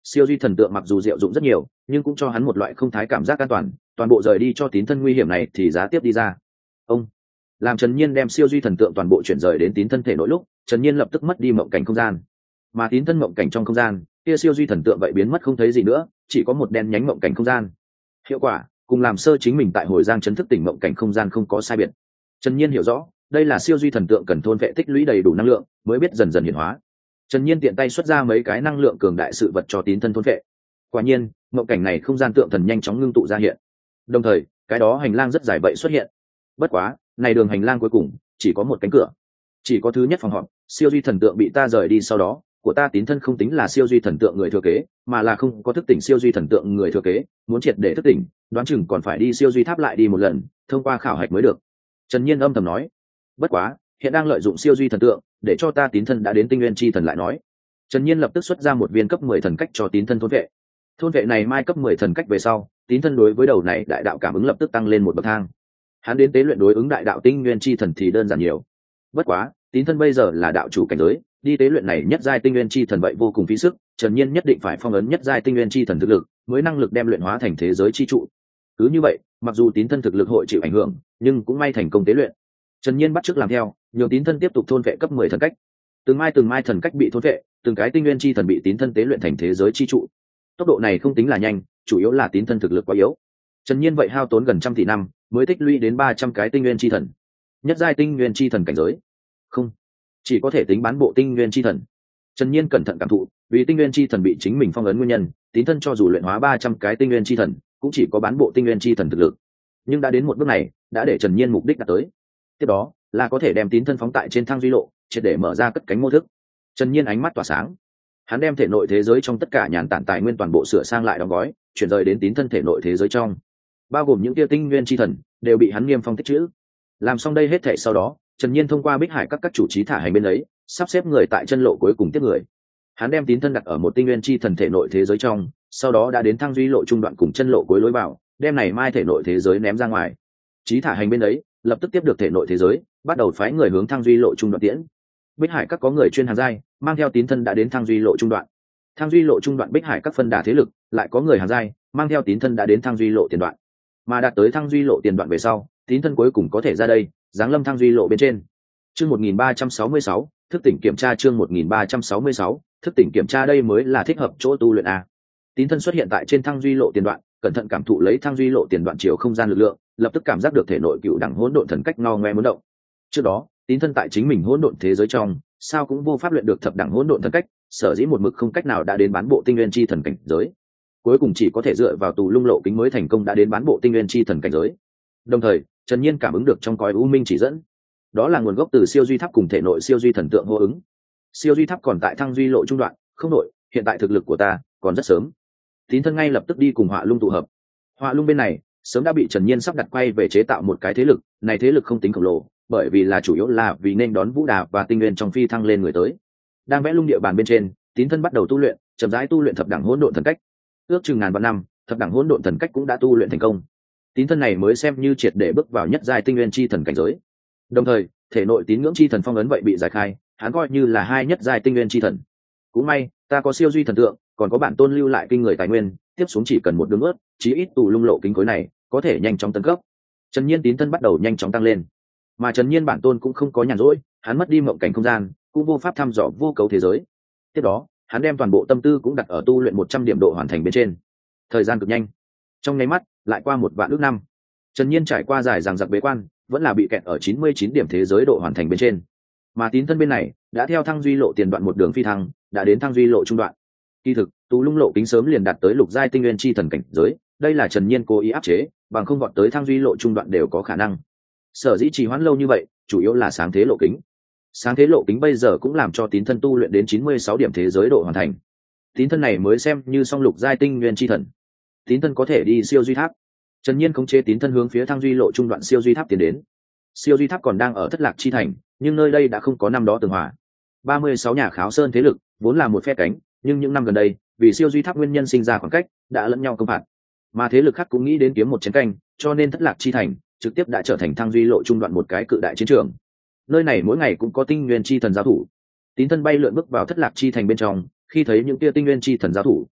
Siêu duy thần tượng mặc dù diệu dụng rất nhiều, nhưng cũng cho hắn một loại không thái cảm giác an toàn, toàn bộ rời đi cho tín thân nguy hiểm này thì giá tiếp đi ra. Ông làm Trần Nhiên đem siêu duy thần tượng toàn bộ chuyển rời đến tín thân thể nội lúc, Trần Nhiên lập tức mất đi mộng cảnh không gian, mà tín thân mộng cảnh trong không gian kia siêu duy thần tượng vậy biến mất không thấy gì nữa, chỉ có một đen nhánh mộng cảnh không gian. Hiệu quả cùng làm sơ chính mình tại hồi giang chấn thức tỉnh mộng cảnh không gian không có sai biệt. Trần Nhiên hiểu rõ đây là siêu duy thần tượng cần thôn vệ tích lũy đầy đủ năng lượng mới biết dần dần hiển hóa. Trần Nhiên tiện tay xuất ra mấy cái năng lượng cường đại sự vật cho tín thân thôn vệ. Quả nhiên mộng cảnh này không gian tượng thần nhanh chóng ngưng tụ ra hiện, đồng thời cái đó hành lang rất dài vậy xuất hiện. Bất quá này đường hành lang cuối cùng chỉ có một cánh cửa, chỉ có thứ nhất phòng họp. Siêu duy thần tượng bị ta rời đi sau đó, của ta tín thân không tính là siêu duy thần tượng người thừa kế, mà là không có thức tỉnh siêu duy thần tượng người thừa kế, muốn triệt để thức tỉnh đoán chừng còn phải đi siêu duy tháp lại đi một lần, thông qua khảo hạch mới được. Trần Nhiên âm thầm nói. Bất quá hiện đang lợi dụng siêu duy thần tượng để cho ta tín thân đã đến tinh nguyên chi thần lại nói. Trần Nhiên lập tức xuất ra một viên cấp mười thần cách cho tín thân thôn vệ. Thôn vệ này mai cấp mười thần cách về sau, tín thân đối với đầu này đại đạo cảm ứng lập tức tăng lên một bậc thang. Hắn đến tế luyện đối ứng đại đạo tinh nguyên chi thần thì đơn giản nhiều. Bất quá tín thân bây giờ là đạo chủ cảnh giới, đi tế luyện này nhất giai tinh nguyên chi thần vậy vô cùng phí sức. Trần Nhiên nhất định phải phong ấn nhất giai tinh nguyên chi thần thực lực mới năng lực đem luyện hóa thành thế giới chi trụ. Cứ như vậy mặc dù tín thân thực lực hội chịu ảnh hưởng, nhưng cũng may thành công tế luyện. Trần Nhiên bắt chước làm theo, nhường tín thân tiếp tục thôn vệ cấp mười thần cách. Từng mai từng mai thần cách bị thôn vệ, từng cái tinh nguyên chi thần bị tín thân tế luyện thành thế giới chi trụ. Tốc độ này không tính là nhanh, chủ yếu là tín thân thực lực quá yếu. Trần Nhiên vậy hao tốn gần trăm tỷ năm mới tích lũy đến ba trăm cái tinh nguyên chi thần. Nhất giai tinh nguyên chi thần cảnh giới. Không, chỉ có thể tính bán bộ tinh nguyên chi thần. Trần Nhiên cẩn thận cảm thụ, vì tinh nguyên chi thần bị chính mình phong ấn nguyên nhân, tín thân cho dù luyện hóa ba trăm cái tinh nguyên chi thần, cũng chỉ có bán bộ tinh nguyên chi thần thực lực. Nhưng đã đến một bước này, đã để Trần Nhiên mục đích đạt tới. Tiếp đó là có thể đem tín thân phóng tại trên thang duy lộ, triệt để mở ra cất cánh mô thức. Trần Nhiên ánh mắt tỏa sáng, hắn đem thể nội thế giới trong tất cả nhàn tản tài nguyên toàn bộ sửa sang lại đóng gói, chuyển rời đến tín thân thể nội thế giới trong, bao gồm những tia tinh nguyên chi thần đều bị hắn niêm phong tích trữ. Làm xong đây hết thể sau đó, Trần Nhiên thông qua Bích Hải các các chủ trí thả hành bên ấy, sắp xếp người tại chân lộ cuối cùng tiếp người. Hắn đem tín thân đặt ở một tinh nguyên chi thần thể nội thế giới trong, sau đó đã đến thang duy lộ trung đoạn cùng chân lộ cuối lối vào, đem này mai thể nội thế giới ném ra ngoài. Trí thả hành bên ấy lập tức tiếp được thể nội thế giới, bắt đầu phái người hướng thang duy lộ trung đoạn tiễn. Bích Hải các có người chuyên hàng giai, mang theo tín thân đã đến thang duy lộ trung đoạn. Thang duy lộ trung đoạn Bích Hải các phân đà thế lực lại có người hàng giai, mang theo tín thân đã đến thang duy lộ tiền đoạn. Mà đạt tới thang duy lộ tiền đoạn về sau, tín thân cuối cùng có thể ra đây, giáng lâm thang duy lộ bên trên. Chương một nghìn ba trăm sáu mươi sáu, thức tỉnh kiểm tra. Chương một nghìn ba trăm sáu mươi sáu, thức tỉnh kiểm tra. Đây mới là thích hợp chỗ tu luyện a. Tín thân xuất hiện tại trên thang duy lộ tiền đoạn, cẩn thận cảm thụ lấy thang duy lộ tiền đoạn chiều không gian lực lượng, lập tức cảm giác được thể nội cựu đẳng hỗn độn thần cách ngao ngoe muốn động. Trước đó tín thân tại chính mình hỗn độn thế giới trong, sao cũng vô pháp luyện được thập đẳng hỗn độn thần cách, sở dĩ một mực không cách nào đã đến bán bộ tinh nguyên chi thần cảnh giới, cuối cùng chỉ có thể dựa vào tù lung lộ kính mới thành công đã đến bán bộ tinh nguyên chi thần cảnh giới. Đồng thời Trần Nhiên cảm ứng được trong cõi u minh chỉ dẫn, đó là nguồn gốc từ siêu duy tháp cùng thể nội siêu duy thần tượng hô ứng. Siêu duy tháp còn tại thăng duy lộ trung đoạn, không nội, hiện tại thực lực của ta còn rất sớm. Tín thân ngay lập tức đi cùng Họa Lung tụ hợp. Họa Lung bên này sớm đã bị Trần Nhiên sắp đặt quay về chế tạo một cái thế lực, này thế lực không tính khổng lồ, bởi vì là chủ yếu là vì nên đón Vũ Đà và Tinh Nguyên trong phi thăng lên người tới. Đang vẽ lung địa bàn bên trên, tín thân bắt đầu tu luyện, chậm rãi tu luyện thập đẳng hỗn độn thần cách. Ước chừng ngàn vạn năm, thập đẳng hỗn độn thần cách cũng đã tu luyện thành công. Tín thân này mới xem như triệt để bước vào nhất giai tinh nguyên chi thần cảnh giới. Đồng thời, thể nội tín ngưỡng chi thần phong ấn vậy bị giải khai, hắn coi như là hai nhất giai tinh nguyên chi thần. Cũng may, ta có siêu duy thần tượng, còn có bản tôn lưu lại kinh người tài nguyên, tiếp xuống chỉ cần một đường ướt, chí ít tù lung lộ kính khối này có thể nhanh chóng tấn cấp. Trần Nhiên tín thân bắt đầu nhanh chóng tăng lên, mà Trần Nhiên bản tôn cũng không có nhàn rỗi, hắn mất đi mộng cảnh không gian, cũng vô pháp thăm dò vô cấu thế giới. Tiếp đó, hắn đem toàn bộ tâm tư cũng đặt ở tu luyện một trăm điểm độ hoàn thành bên trên. Thời gian cực nhanh, trong nháy mắt lại qua một vạn ước năm. Trần Nhiên trải qua dài dằng dặc bế quan, vẫn là bị kẹt ở chín mươi chín điểm thế giới độ hoàn thành bên trên. Mà tín thân bên này đã theo thăng duy lộ tiền đoạn một đường phi thăng, đã đến thăng duy lộ trung đoạn. Kỳ thực, tu lung lộ kính sớm liền đạt tới lục giai tinh nguyên chi thần cảnh giới, đây là Trần Nhiên cố ý áp chế, bằng không vọt tới thăng duy lộ trung đoạn đều có khả năng. Sở dĩ trì hoãn lâu như vậy, chủ yếu là sáng thế lộ kính. Sáng thế lộ kính bây giờ cũng làm cho tín thân tu luyện đến chín mươi sáu điểm thế giới độ hoàn thành. Tín thân này mới xem như song lục giai tinh nguyên chi thần. Tín thân có thể đi siêu duy tháp. Trần Nhiên khống chế tín thân hướng phía thăng duy lộ trung đoạn siêu duy tháp tiến đến. Siêu duy tháp còn đang ở thất lạc chi thành, nhưng nơi đây đã không có năm đó tường hòa. ba mươi sáu nhà kháo sơn thế lực vốn là một phe cánh, nhưng những năm gần đây, vì siêu duy tháp nguyên nhân sinh ra khoảng cách, đã lẫn nhau công phạt. Mà thế lực khác cũng nghĩ đến kiếm một chiến canh, cho nên thất lạc chi thành trực tiếp đã trở thành thăng duy lộ trung đoạn một cái cự đại chiến trường. Nơi này mỗi ngày cũng có tinh nguyên chi thần giao thủ. Tín thân bay lượn bước vào thất lạc chi thành bên trong, khi thấy những tia tinh nguyên chi thần giao thủ,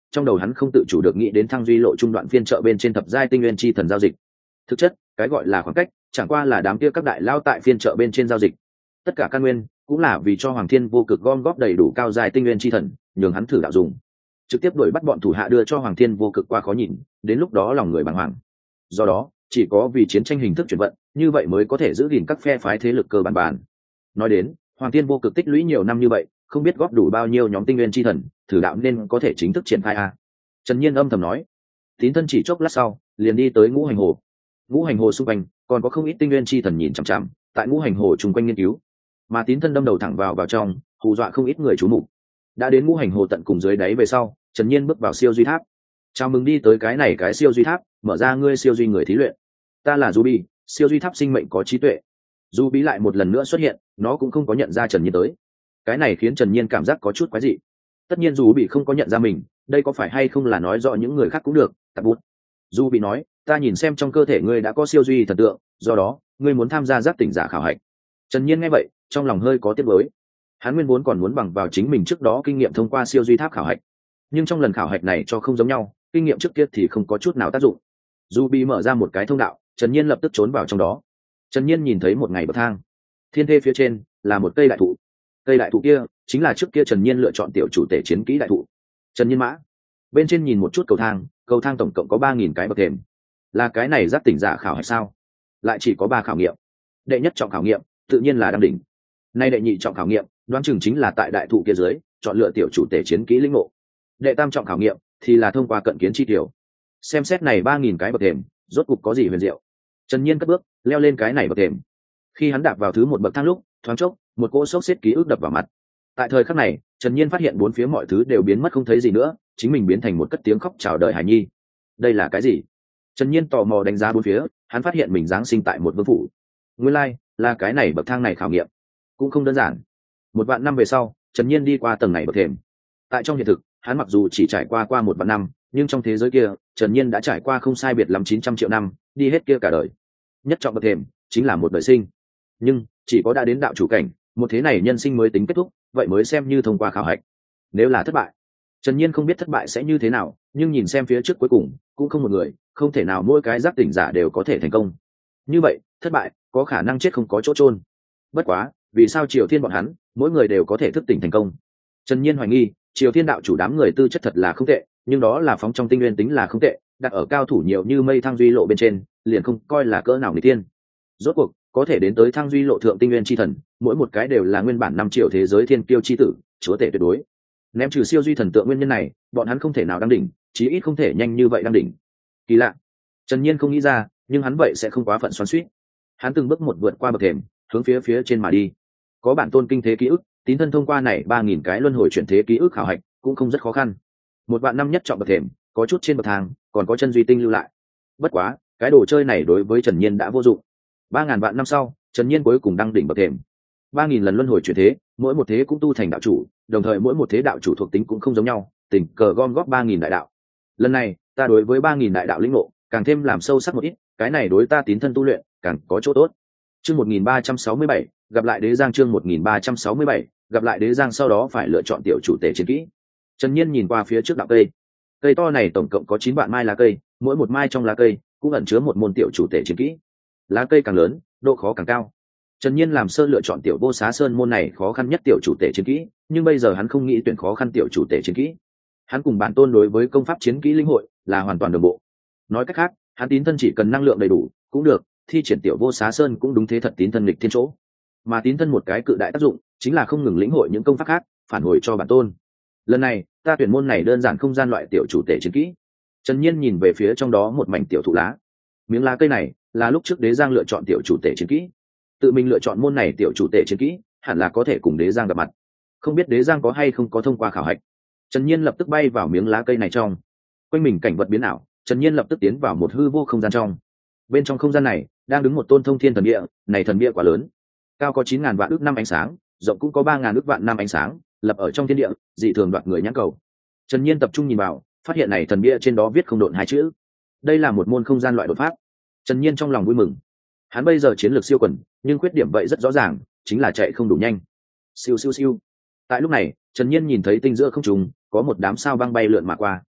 trong đầu hắn không tự chủ được nghĩ đến thăng duy lộ trung đoạn phiên chợ bên trên thập giai tinh nguyên chi thần giao dịch. Thực chất cái gọi là khoảng cách chẳng qua là đám kia các đại lao tại phiên chợ bên trên giao dịch, tất cả căn nguyên cũng là vì cho Hoàng Thiên Vô Cực gom góp đầy đủ cao giai tinh nguyên chi thần, nhường hắn thử đạo dùng, trực tiếp đuổi bắt bọn thủ hạ đưa cho Hoàng Thiên Vô Cực qua khó nhìn, đến lúc đó lòng người bàng hoàng. Do đó chỉ có vì chiến tranh hình thức chuyển vận, như vậy mới có thể giữ gìn các phe phái thế lực cơ bản bản. Nói đến Hoàng Thiên Vô Cực tích lũy nhiều năm như vậy, không biết góp đủ bao nhiêu nhóm tinh nguyên chi thần, thử đạo nên có thể chính thức triển khai a. Trần Nhiên âm thầm nói. Tín thân chỉ chốc lát sau liền đi tới Ngũ Hành Hồ. Ngũ Hành Hồ xung quanh còn có không ít tinh nguyên chi thần nhìn chằm chằm tại Ngũ Hành Hồ chung quanh nghiên cứu, mà Tín thân đâm đầu thẳng vào vào trong, hù dọa không ít người chú mục. Đã đến Ngũ Hành Hồ tận cùng dưới đáy về sau, Trần Nhiên bước vào siêu duy tháp. Chào mừng đi tới cái này cái siêu duy tháp, mở ra ngươi siêu duy người thí luyện. Ta là Ruby, siêu duy tháp sinh mệnh có trí tuệ. Ruby lại một lần nữa xuất hiện, nó cũng không có nhận ra Trần Nhiên tới. Cái này khiến Trần Nhiên cảm giác có chút quái dị. Tất nhiên Ruby không có nhận ra mình, đây có phải hay không là nói rõ những người khác cũng được. Tạp bút. Ruby nói, ta nhìn xem trong cơ thể ngươi đã có siêu duy thần tượng, do đó ngươi muốn tham gia giác tỉnh giả khảo hạch. Trần Nhiên nghe vậy, trong lòng hơi có tiếc nuối. Hắn nguyên vốn còn muốn bằng vào chính mình trước đó kinh nghiệm thông qua siêu duy tháp khảo hạch, nhưng trong lần khảo hạch này cho không giống nhau, kinh nghiệm trước kia thì không có chút nào tác dụng. Ruby mở ra một cái thông đạo, Trần Nhiên lập tức trốn vào trong đó. Trần Nhiên nhìn thấy một ngày bậc thang, thiên thê phía trên là một cây đại thụ. Cây đại thụ kia chính là trước kia Trần Nhiên lựa chọn tiểu chủ tể chiến kỹ đại thụ. Trần Nhiên mã bên trên nhìn một chút cầu thang, cầu thang tổng cộng có ba nghìn cái bậc thềm. Là cái này giác tỉnh giả khảo hạch sao? Lại chỉ có ba khảo nghiệm. Đệ nhất trọng khảo nghiệm tự nhiên là đăng đỉnh. Nay đệ nhị trọng khảo nghiệm đoán chừng chính là tại đại thụ kia dưới chọn lựa tiểu chủ tể chiến kỹ lĩnh ngộ. Đệ tam trọng khảo nghiệm thì là thông qua cận kiến chi tiểu. Xem xét này ba nghìn cái bậc thềm, rốt cục có gì huyền diệu. Trần Nhiên cất bước leo lên cái này bậc thềm. Khi hắn đạp vào thứ một bậc thang lúc, thoáng chốc một cỗ sốc xếp ký ức đập vào mặt. Tại thời khắc này, Trần Nhiên phát hiện bốn phía mọi thứ đều biến mất không thấy gì nữa, chính mình biến thành một cất tiếng khóc chào đời hải nhi. Đây là cái gì? Trần Nhiên tò mò đánh giá bốn phía, hắn phát hiện mình giáng sinh tại một vương phủ. Nguyên lai like, là cái này bậc thang này khảo nghiệm, cũng không đơn giản. Một vạn năm về sau, Trần Nhiên đi qua tầng này bậc thềm. Tại trong hiện thực, hắn mặc dù chỉ trải qua qua một vạn năm, nhưng trong thế giới kia, Trần Nhiên đã trải qua không sai biệt lắm chín trăm triệu năm, đi hết kia cả đời. Nhất trọng bậc thềm chính là một đời sinh, nhưng chỉ có đã đến đạo chủ cảnh, một thế này nhân sinh mới tính kết thúc, vậy mới xem như thông qua khảo hạch. Nếu là thất bại, Trần Nhiên không biết thất bại sẽ như thế nào, nhưng nhìn xem phía trước cuối cùng cũng không một người, không thể nào mỗi cái giác tỉnh giả đều có thể thành công. Như vậy thất bại có khả năng chết không có chỗ chôn. Bất quá vì sao Triều Thiên bọn hắn mỗi người đều có thể thức tỉnh thành công? Trần Nhiên hoài nghi Triều Thiên đạo chủ đám người tư chất thật là không tệ, nhưng đó là phóng trong tinh nguyên tính là không tệ, đặt ở cao thủ nhiều như mây thăng duy lộ bên trên liền không coi là cỡ nào người tiên. Rốt cuộc có thể đến tới thăng duy lộ thượng tinh nguyên chi thần, mỗi một cái đều là nguyên bản năm triệu thế giới thiên kiêu chi tử, chúa tể tuyệt đối. Ném trừ siêu duy thần tượng nguyên nhân này, bọn hắn không thể nào đăng đỉnh, chí ít không thể nhanh như vậy đăng đỉnh. Kỳ lạ, Trần Nhiên không nghĩ ra, nhưng hắn vậy sẽ không quá phận xoắn xuýt. Hắn từng bước một vượt qua bậc thềm, hướng phía phía trên mà đi. Có bản tôn kinh thế ký ức, tín thân thông qua này ba nghìn cái luân hồi chuyển thế ký ức khảo hạch, cũng không rất khó khăn. Một vạn năm nhất chọn bậc thềm, có chút trên bậc thang, còn có chân duy tinh lưu lại. Bất quá, cái đồ chơi này đối với Trần Nhiên đã vô dụng. Ba ngàn vạn năm sau, Trần Nhiên cuối cùng đăng đỉnh bậc thềm. Ba nghìn lần luân hồi chuyển thế, mỗi một thế cũng tu thành đạo chủ, đồng thời mỗi một thế đạo chủ thuộc tính cũng không giống nhau, tình cờ gom góp ba nghìn đại đạo. Lần này, ta đối với ba nghìn đại đạo lĩnh ngộ, càng thêm làm sâu sắc một ít, cái này đối ta tín thân tu luyện, càng có chỗ tốt. Chương một nghìn ba trăm sáu mươi bảy, gặp lại Đế Giang chương một nghìn ba trăm sáu mươi bảy, gặp lại Đế Giang sau đó phải lựa chọn tiểu chủ tể chiến kỹ. Trần Nhiên nhìn qua phía trước đạo cây. Cây to này tổng cộng có chín vạn mai lá cây, mỗi một mai trong lá cây cũng ẩn chứa một môn tiểu chủ tể chiến kỹ. Lá cây càng lớn, độ khó càng cao. Trần Nhiên làm sơ lựa chọn tiểu vô xá sơn môn này khó khăn nhất tiểu chủ tể chiến kỹ, nhưng bây giờ hắn không nghĩ tuyển khó khăn tiểu chủ tể chiến kỹ. Hắn cùng bản tôn đối với công pháp chiến kỹ linh hội là hoàn toàn đồng bộ. Nói cách khác, hắn tín thân chỉ cần năng lượng đầy đủ cũng được, thi triển tiểu vô xá sơn cũng đúng thế thật tín thân lịch thiên chỗ. Mà tín thân một cái cự đại tác dụng chính là không ngừng lĩnh hội những công pháp khác, phản hồi cho bản tôn. Lần này, ta tuyển môn này đơn giản không gian loại tiểu chủ tể chiến kỹ. Trần Nhiên nhìn về phía trong đó một mảnh tiểu thụ lá. Miếng lá cây này là lúc trước Đế Giang lựa chọn tiểu chủ tể chiến kỹ. Tự mình lựa chọn môn này tiểu chủ tể chiến kỹ, hẳn là có thể cùng Đế Giang gặp mặt. Không biết Đế Giang có hay không có thông qua khảo hạch. Trần Nhiên lập tức bay vào miếng lá cây này trong. Quanh mình cảnh vật biến ảo, Trần Nhiên lập tức tiến vào một hư vô không gian trong. Bên trong không gian này đang đứng một tôn thông thiên thần địa, này thần địa quá lớn, cao có chín ngàn vạn ước năm ánh sáng, rộng cũng có ba ngàn ước vạn năm ánh sáng, lập ở trong thiên địa, dị thường đoạt người nhãn cầu. Trần Nhiên tập trung nhìn vào, phát hiện này thần bia trên đó viết không độn hai chữ. Đây là một môn không gian loại đột pháp. Trần Nhiên trong lòng vui mừng. Hắn bây giờ chiến lược siêu quần, nhưng khuyết điểm vậy rất rõ ràng, chính là chạy không đủ nhanh. Siêu siêu siêu. Tại lúc này, Trần Nhiên nhìn thấy tinh giữa không trung có một đám sao băng bay lượn mà qua.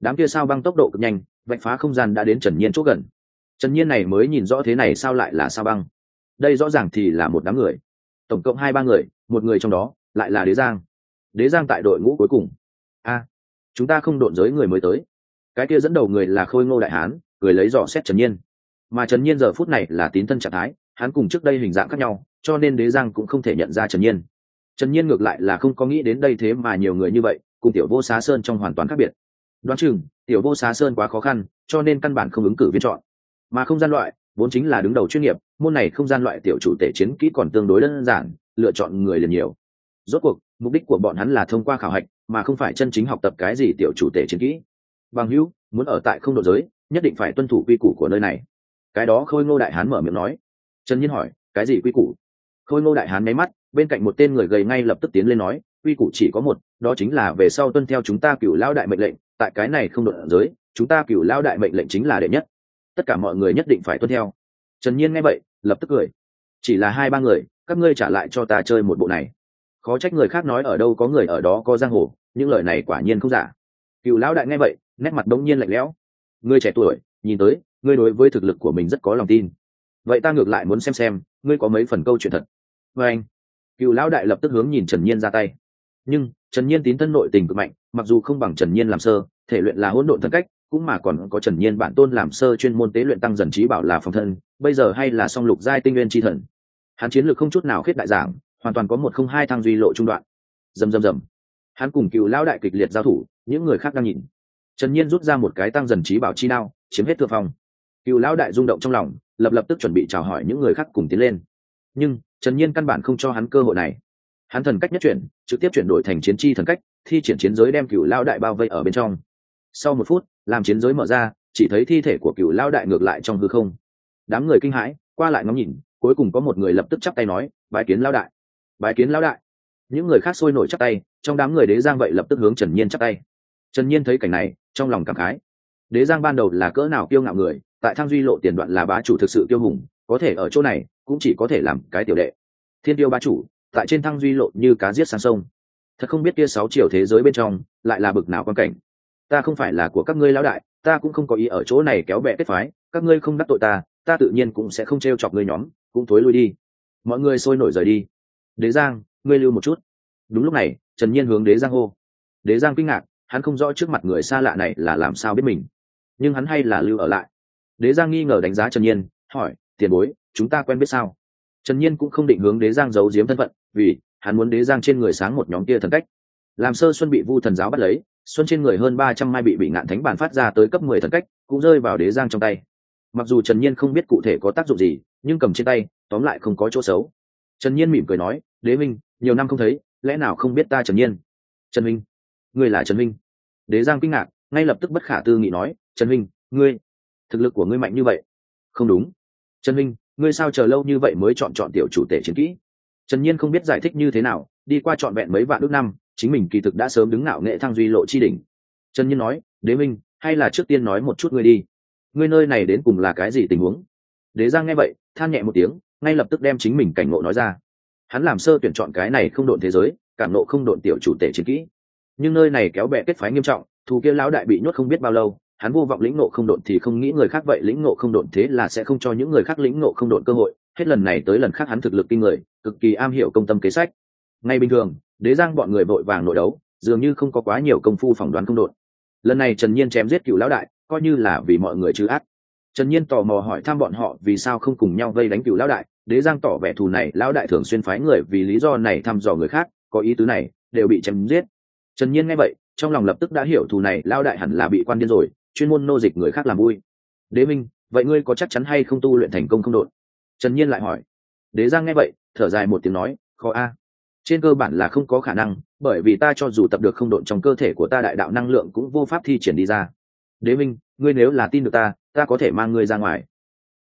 đám kia sao băng tốc độ cực nhanh, vạch phá không gian đã đến Trần Nhiên chỗ gần. Trần Nhiên này mới nhìn rõ thế này sao lại là sao băng. Đây rõ ràng thì là một đám người, tổng cộng hai ba người, một người trong đó lại là Đế Giang. Đế Giang tại đội ngũ cuối cùng. A, chúng ta không độn giới người mới tới. Cái kia dẫn đầu người là Khôi Ngô đại hán, cười lấy dò xét Trần Nhiên. Mà Trần Nhiên giờ phút này là tín thân trạng thái, hắn cùng trước đây hình dạng khác nhau, cho nên Đế Giang cũng không thể nhận ra Trần Nhiên. Trần Nhiên ngược lại là không có nghĩ đến đây thế mà nhiều người như vậy, cùng Tiểu Vô Xá Sơn trong hoàn toàn khác biệt. Đoán chừng Tiểu Vô Xá Sơn quá khó khăn, cho nên căn bản không ứng cử viên chọn. Mà không gian loại vốn chính là đứng đầu chuyên nghiệp, môn này không gian loại tiểu chủ tể chiến kỹ còn tương đối đơn giản, lựa chọn người liền nhiều. Rốt cuộc mục đích của bọn hắn là thông qua khảo hạch, mà không phải chân chính học tập cái gì tiểu chủ tể chiến kỹ. Bằng hữu, muốn ở tại không độ giới, nhất định phải tuân thủ quy củ của nơi này. Cái đó Khôi Ngô đại hán mở miệng nói. Trần Nhiên hỏi, cái gì quy củ? Khôi Ngô đại hán nháy mắt, bên cạnh một tên người gầy ngay lập tức tiến lên nói, quy củ chỉ có một, đó chính là về sau tuân theo chúng ta Cửu Lão đại mệnh lệnh, tại cái này không độ giới, chúng ta Cửu Lão đại mệnh lệnh chính là đệ nhất, tất cả mọi người nhất định phải tuân theo. Trần Nhiên nghe vậy lập tức cười, chỉ là hai ba người, các ngươi trả lại cho ta chơi một bộ này. Khó trách người khác nói ở đâu có người ở đó có giang hồ, những lời này quả nhiên không giả. Cửu Lão đại nghe vậy nét mặt đống nhiên lạnh lẽo. Ngươi trẻ tuổi, nhìn tới ngươi đối với thực lực của mình rất có lòng tin, vậy ta ngược lại muốn xem xem ngươi có mấy phần câu chuyện thật. Và anh, Cửu Lão đại lập tức hướng nhìn Trần Nhiên ra tay. Nhưng Trần Nhiên tín thân nội tình cực mạnh, mặc dù không bằng Trần Nhiên làm sơ, thể luyện là hỗn độn thân cách, cũng mà còn có Trần Nhiên bản tôn làm sơ chuyên môn tế luyện tăng dần trí bảo là phòng thân, bây giờ hay là song lục giai tinh nguyên chi thần. Hắn chiến lược không chút nào khiết đại giảng, hoàn toàn có một không hai thăng duy lộ trung đoạn. Rầm rầm rầm. Hắn cùng Cửu Lão đại kịch liệt giao thủ, những người khác đang nhìn. Trần Nhiên rút ra một cái tăng dần trí bảo chi đao, chiếm hết thượng phong. Cửu Lão đại rung động trong lòng, lập lập tức chuẩn bị chào hỏi những người khác cùng tiến lên. Nhưng Trần Nhiên căn bản không cho hắn cơ hội này. Hắn thần cách nhất chuyển, trực tiếp chuyển đổi thành chiến chi thần cách, thi triển chiến giới đem Cửu Lão đại bao vây ở bên trong. Sau một phút, làm chiến giới mở ra, chỉ thấy thi thể của Cửu Lão đại ngược lại trong hư không. Đám người kinh hãi, qua lại ngắm nhìn, cuối cùng có một người lập tức chắp tay nói, bái kiến Lão đại, bái kiến Lão đại. Những người khác sôi nổi chắp tay, trong đám người Đế Giang vậy lập tức hướng Trần Nhiên chắp tay. Trần Nhiên thấy cảnh này, trong lòng cảm khái. Đế Giang ban đầu là cỡ nào kiêu ngạo người, tại Thăng Duy lộ tiền đoạn là bá chủ thực sự kiêu hùng, có thể ở chỗ này cũng chỉ có thể làm cái tiểu đệ. Thiên tiêu bá chủ, tại trên Thăng Duy lộ như cá giết sang sông. Thật không biết kia sáu chiều thế giới bên trong lại là bực nào quan cảnh. Ta không phải là của các ngươi Lão đại, ta cũng không có ý ở chỗ này kéo bè kết phái, các ngươi không đắc tội ta, ta tự nhiên cũng sẽ không trêu chọc ngươi nhóm, cũng thối lui đi. Mọi người sôi nổi rời đi. Đế Giang, ngươi lưu một chút. Đúng lúc này, Trần Nhiên hướng Đế Giang hô. Đế Giang kinh ngạc, hắn không rõ trước mặt người xa lạ này là làm sao biết mình, nhưng hắn hay là lưu ở lại. Đế Giang nghi ngờ đánh giá Trần Nhiên, hỏi, tiền bối, chúng ta quen biết sao? Trần Nhiên cũng không định hướng Đế Giang giấu giếm thân phận, vì hắn muốn Đế Giang trên người sáng một nhóm kia thần cách. Làm Sơ Xuân bị Vu Thần giáo bắt lấy, Xuân trên người hơn ba trăm mai bị bị ngạn thánh bản phát ra tới cấp mười thần cách, cũng rơi vào Đế Giang trong tay. Mặc dù Trần Nhiên không biết cụ thể có tác dụng gì, nhưng cầm trên tay, tóm lại không có chỗ xấu. Trần Nhiên mỉm cười nói, Đế Minh, nhiều năm không thấy, lẽ nào không biết ta Trần Nhiên? Trần Minh, ngươi là Trần Minh? Đế Giang kinh ngạc, ngay lập tức bất khả tư nghị nói, Trần Minh, ngươi, thực lực của ngươi mạnh như vậy? Không đúng. Trần Minh, ngươi sao chờ lâu như vậy mới chọn chọn tiểu chủ tể chiến kỹ? Trần Nhiên không biết giải thích như thế nào, đi qua trọn vẹn mấy vạn ước năm, chính mình kỳ thực đã sớm đứng ngạo nghệ Thăng Duy lộ chi đỉnh. Trần Nhiên nói, Đế Minh, hay là trước tiên nói một chút ngươi đi, ngươi nơi này đến cùng là cái gì tình huống? Đế Giang nghe vậy, than nhẹ một tiếng, ngay lập tức đem chính mình cảnh ngộ nói ra. Hắn làm sơ tuyển chọn cái này không độn thế giới, cảm ngộ không độn tiểu chủ tể chiến kỹ, nhưng nơi này kéo bè kết phái nghiêm trọng, thù kia Lão đại bị nhốt không biết bao lâu, hắn vô vọng lĩnh ngộ không độn thì không nghĩ người khác vậy lĩnh ngộ không độn, thế là sẽ không cho những người khác lĩnh ngộ không độn cơ hội. Hết lần này tới lần khác hắn thực lực kinh người, cực kỳ am hiểu công tâm kế sách. Ngay bình thường, Đế Giang bọn người vội vàng nội đấu, dường như không có quá nhiều công phu phỏng đoán không độn. Lần này Trần Nhiên chém giết Cửu Lão đại, coi như là vì mọi người trừ ác. Trần Nhiên tò mò hỏi thăm bọn họ vì sao không cùng nhau vây đánh Cửu Lão đại. Đế Giang tỏ vẻ thù này Lão đại thường xuyên phái người vì lý do này thăm dò người khác, có ý tứ này đều bị chém giết. Trần Nhiên nghe vậy, trong lòng lập tức đã hiểu thù này Lão đại hẳn là bị quan điên rồi, chuyên môn nô dịch người khác làm vui. Đế Minh, vậy ngươi có chắc chắn hay không tu luyện thành công không độn? Trần Nhiên lại hỏi. Đế Giang nghe vậy, thở dài một tiếng nói, khó a. Trên cơ bản là không có khả năng, bởi vì ta cho dù tập được không độn trong cơ thể của ta đại đạo năng lượng cũng vô pháp thi triển đi ra. Đế Minh, ngươi nếu là tin được ta, ta có thể mang ngươi ra ngoài.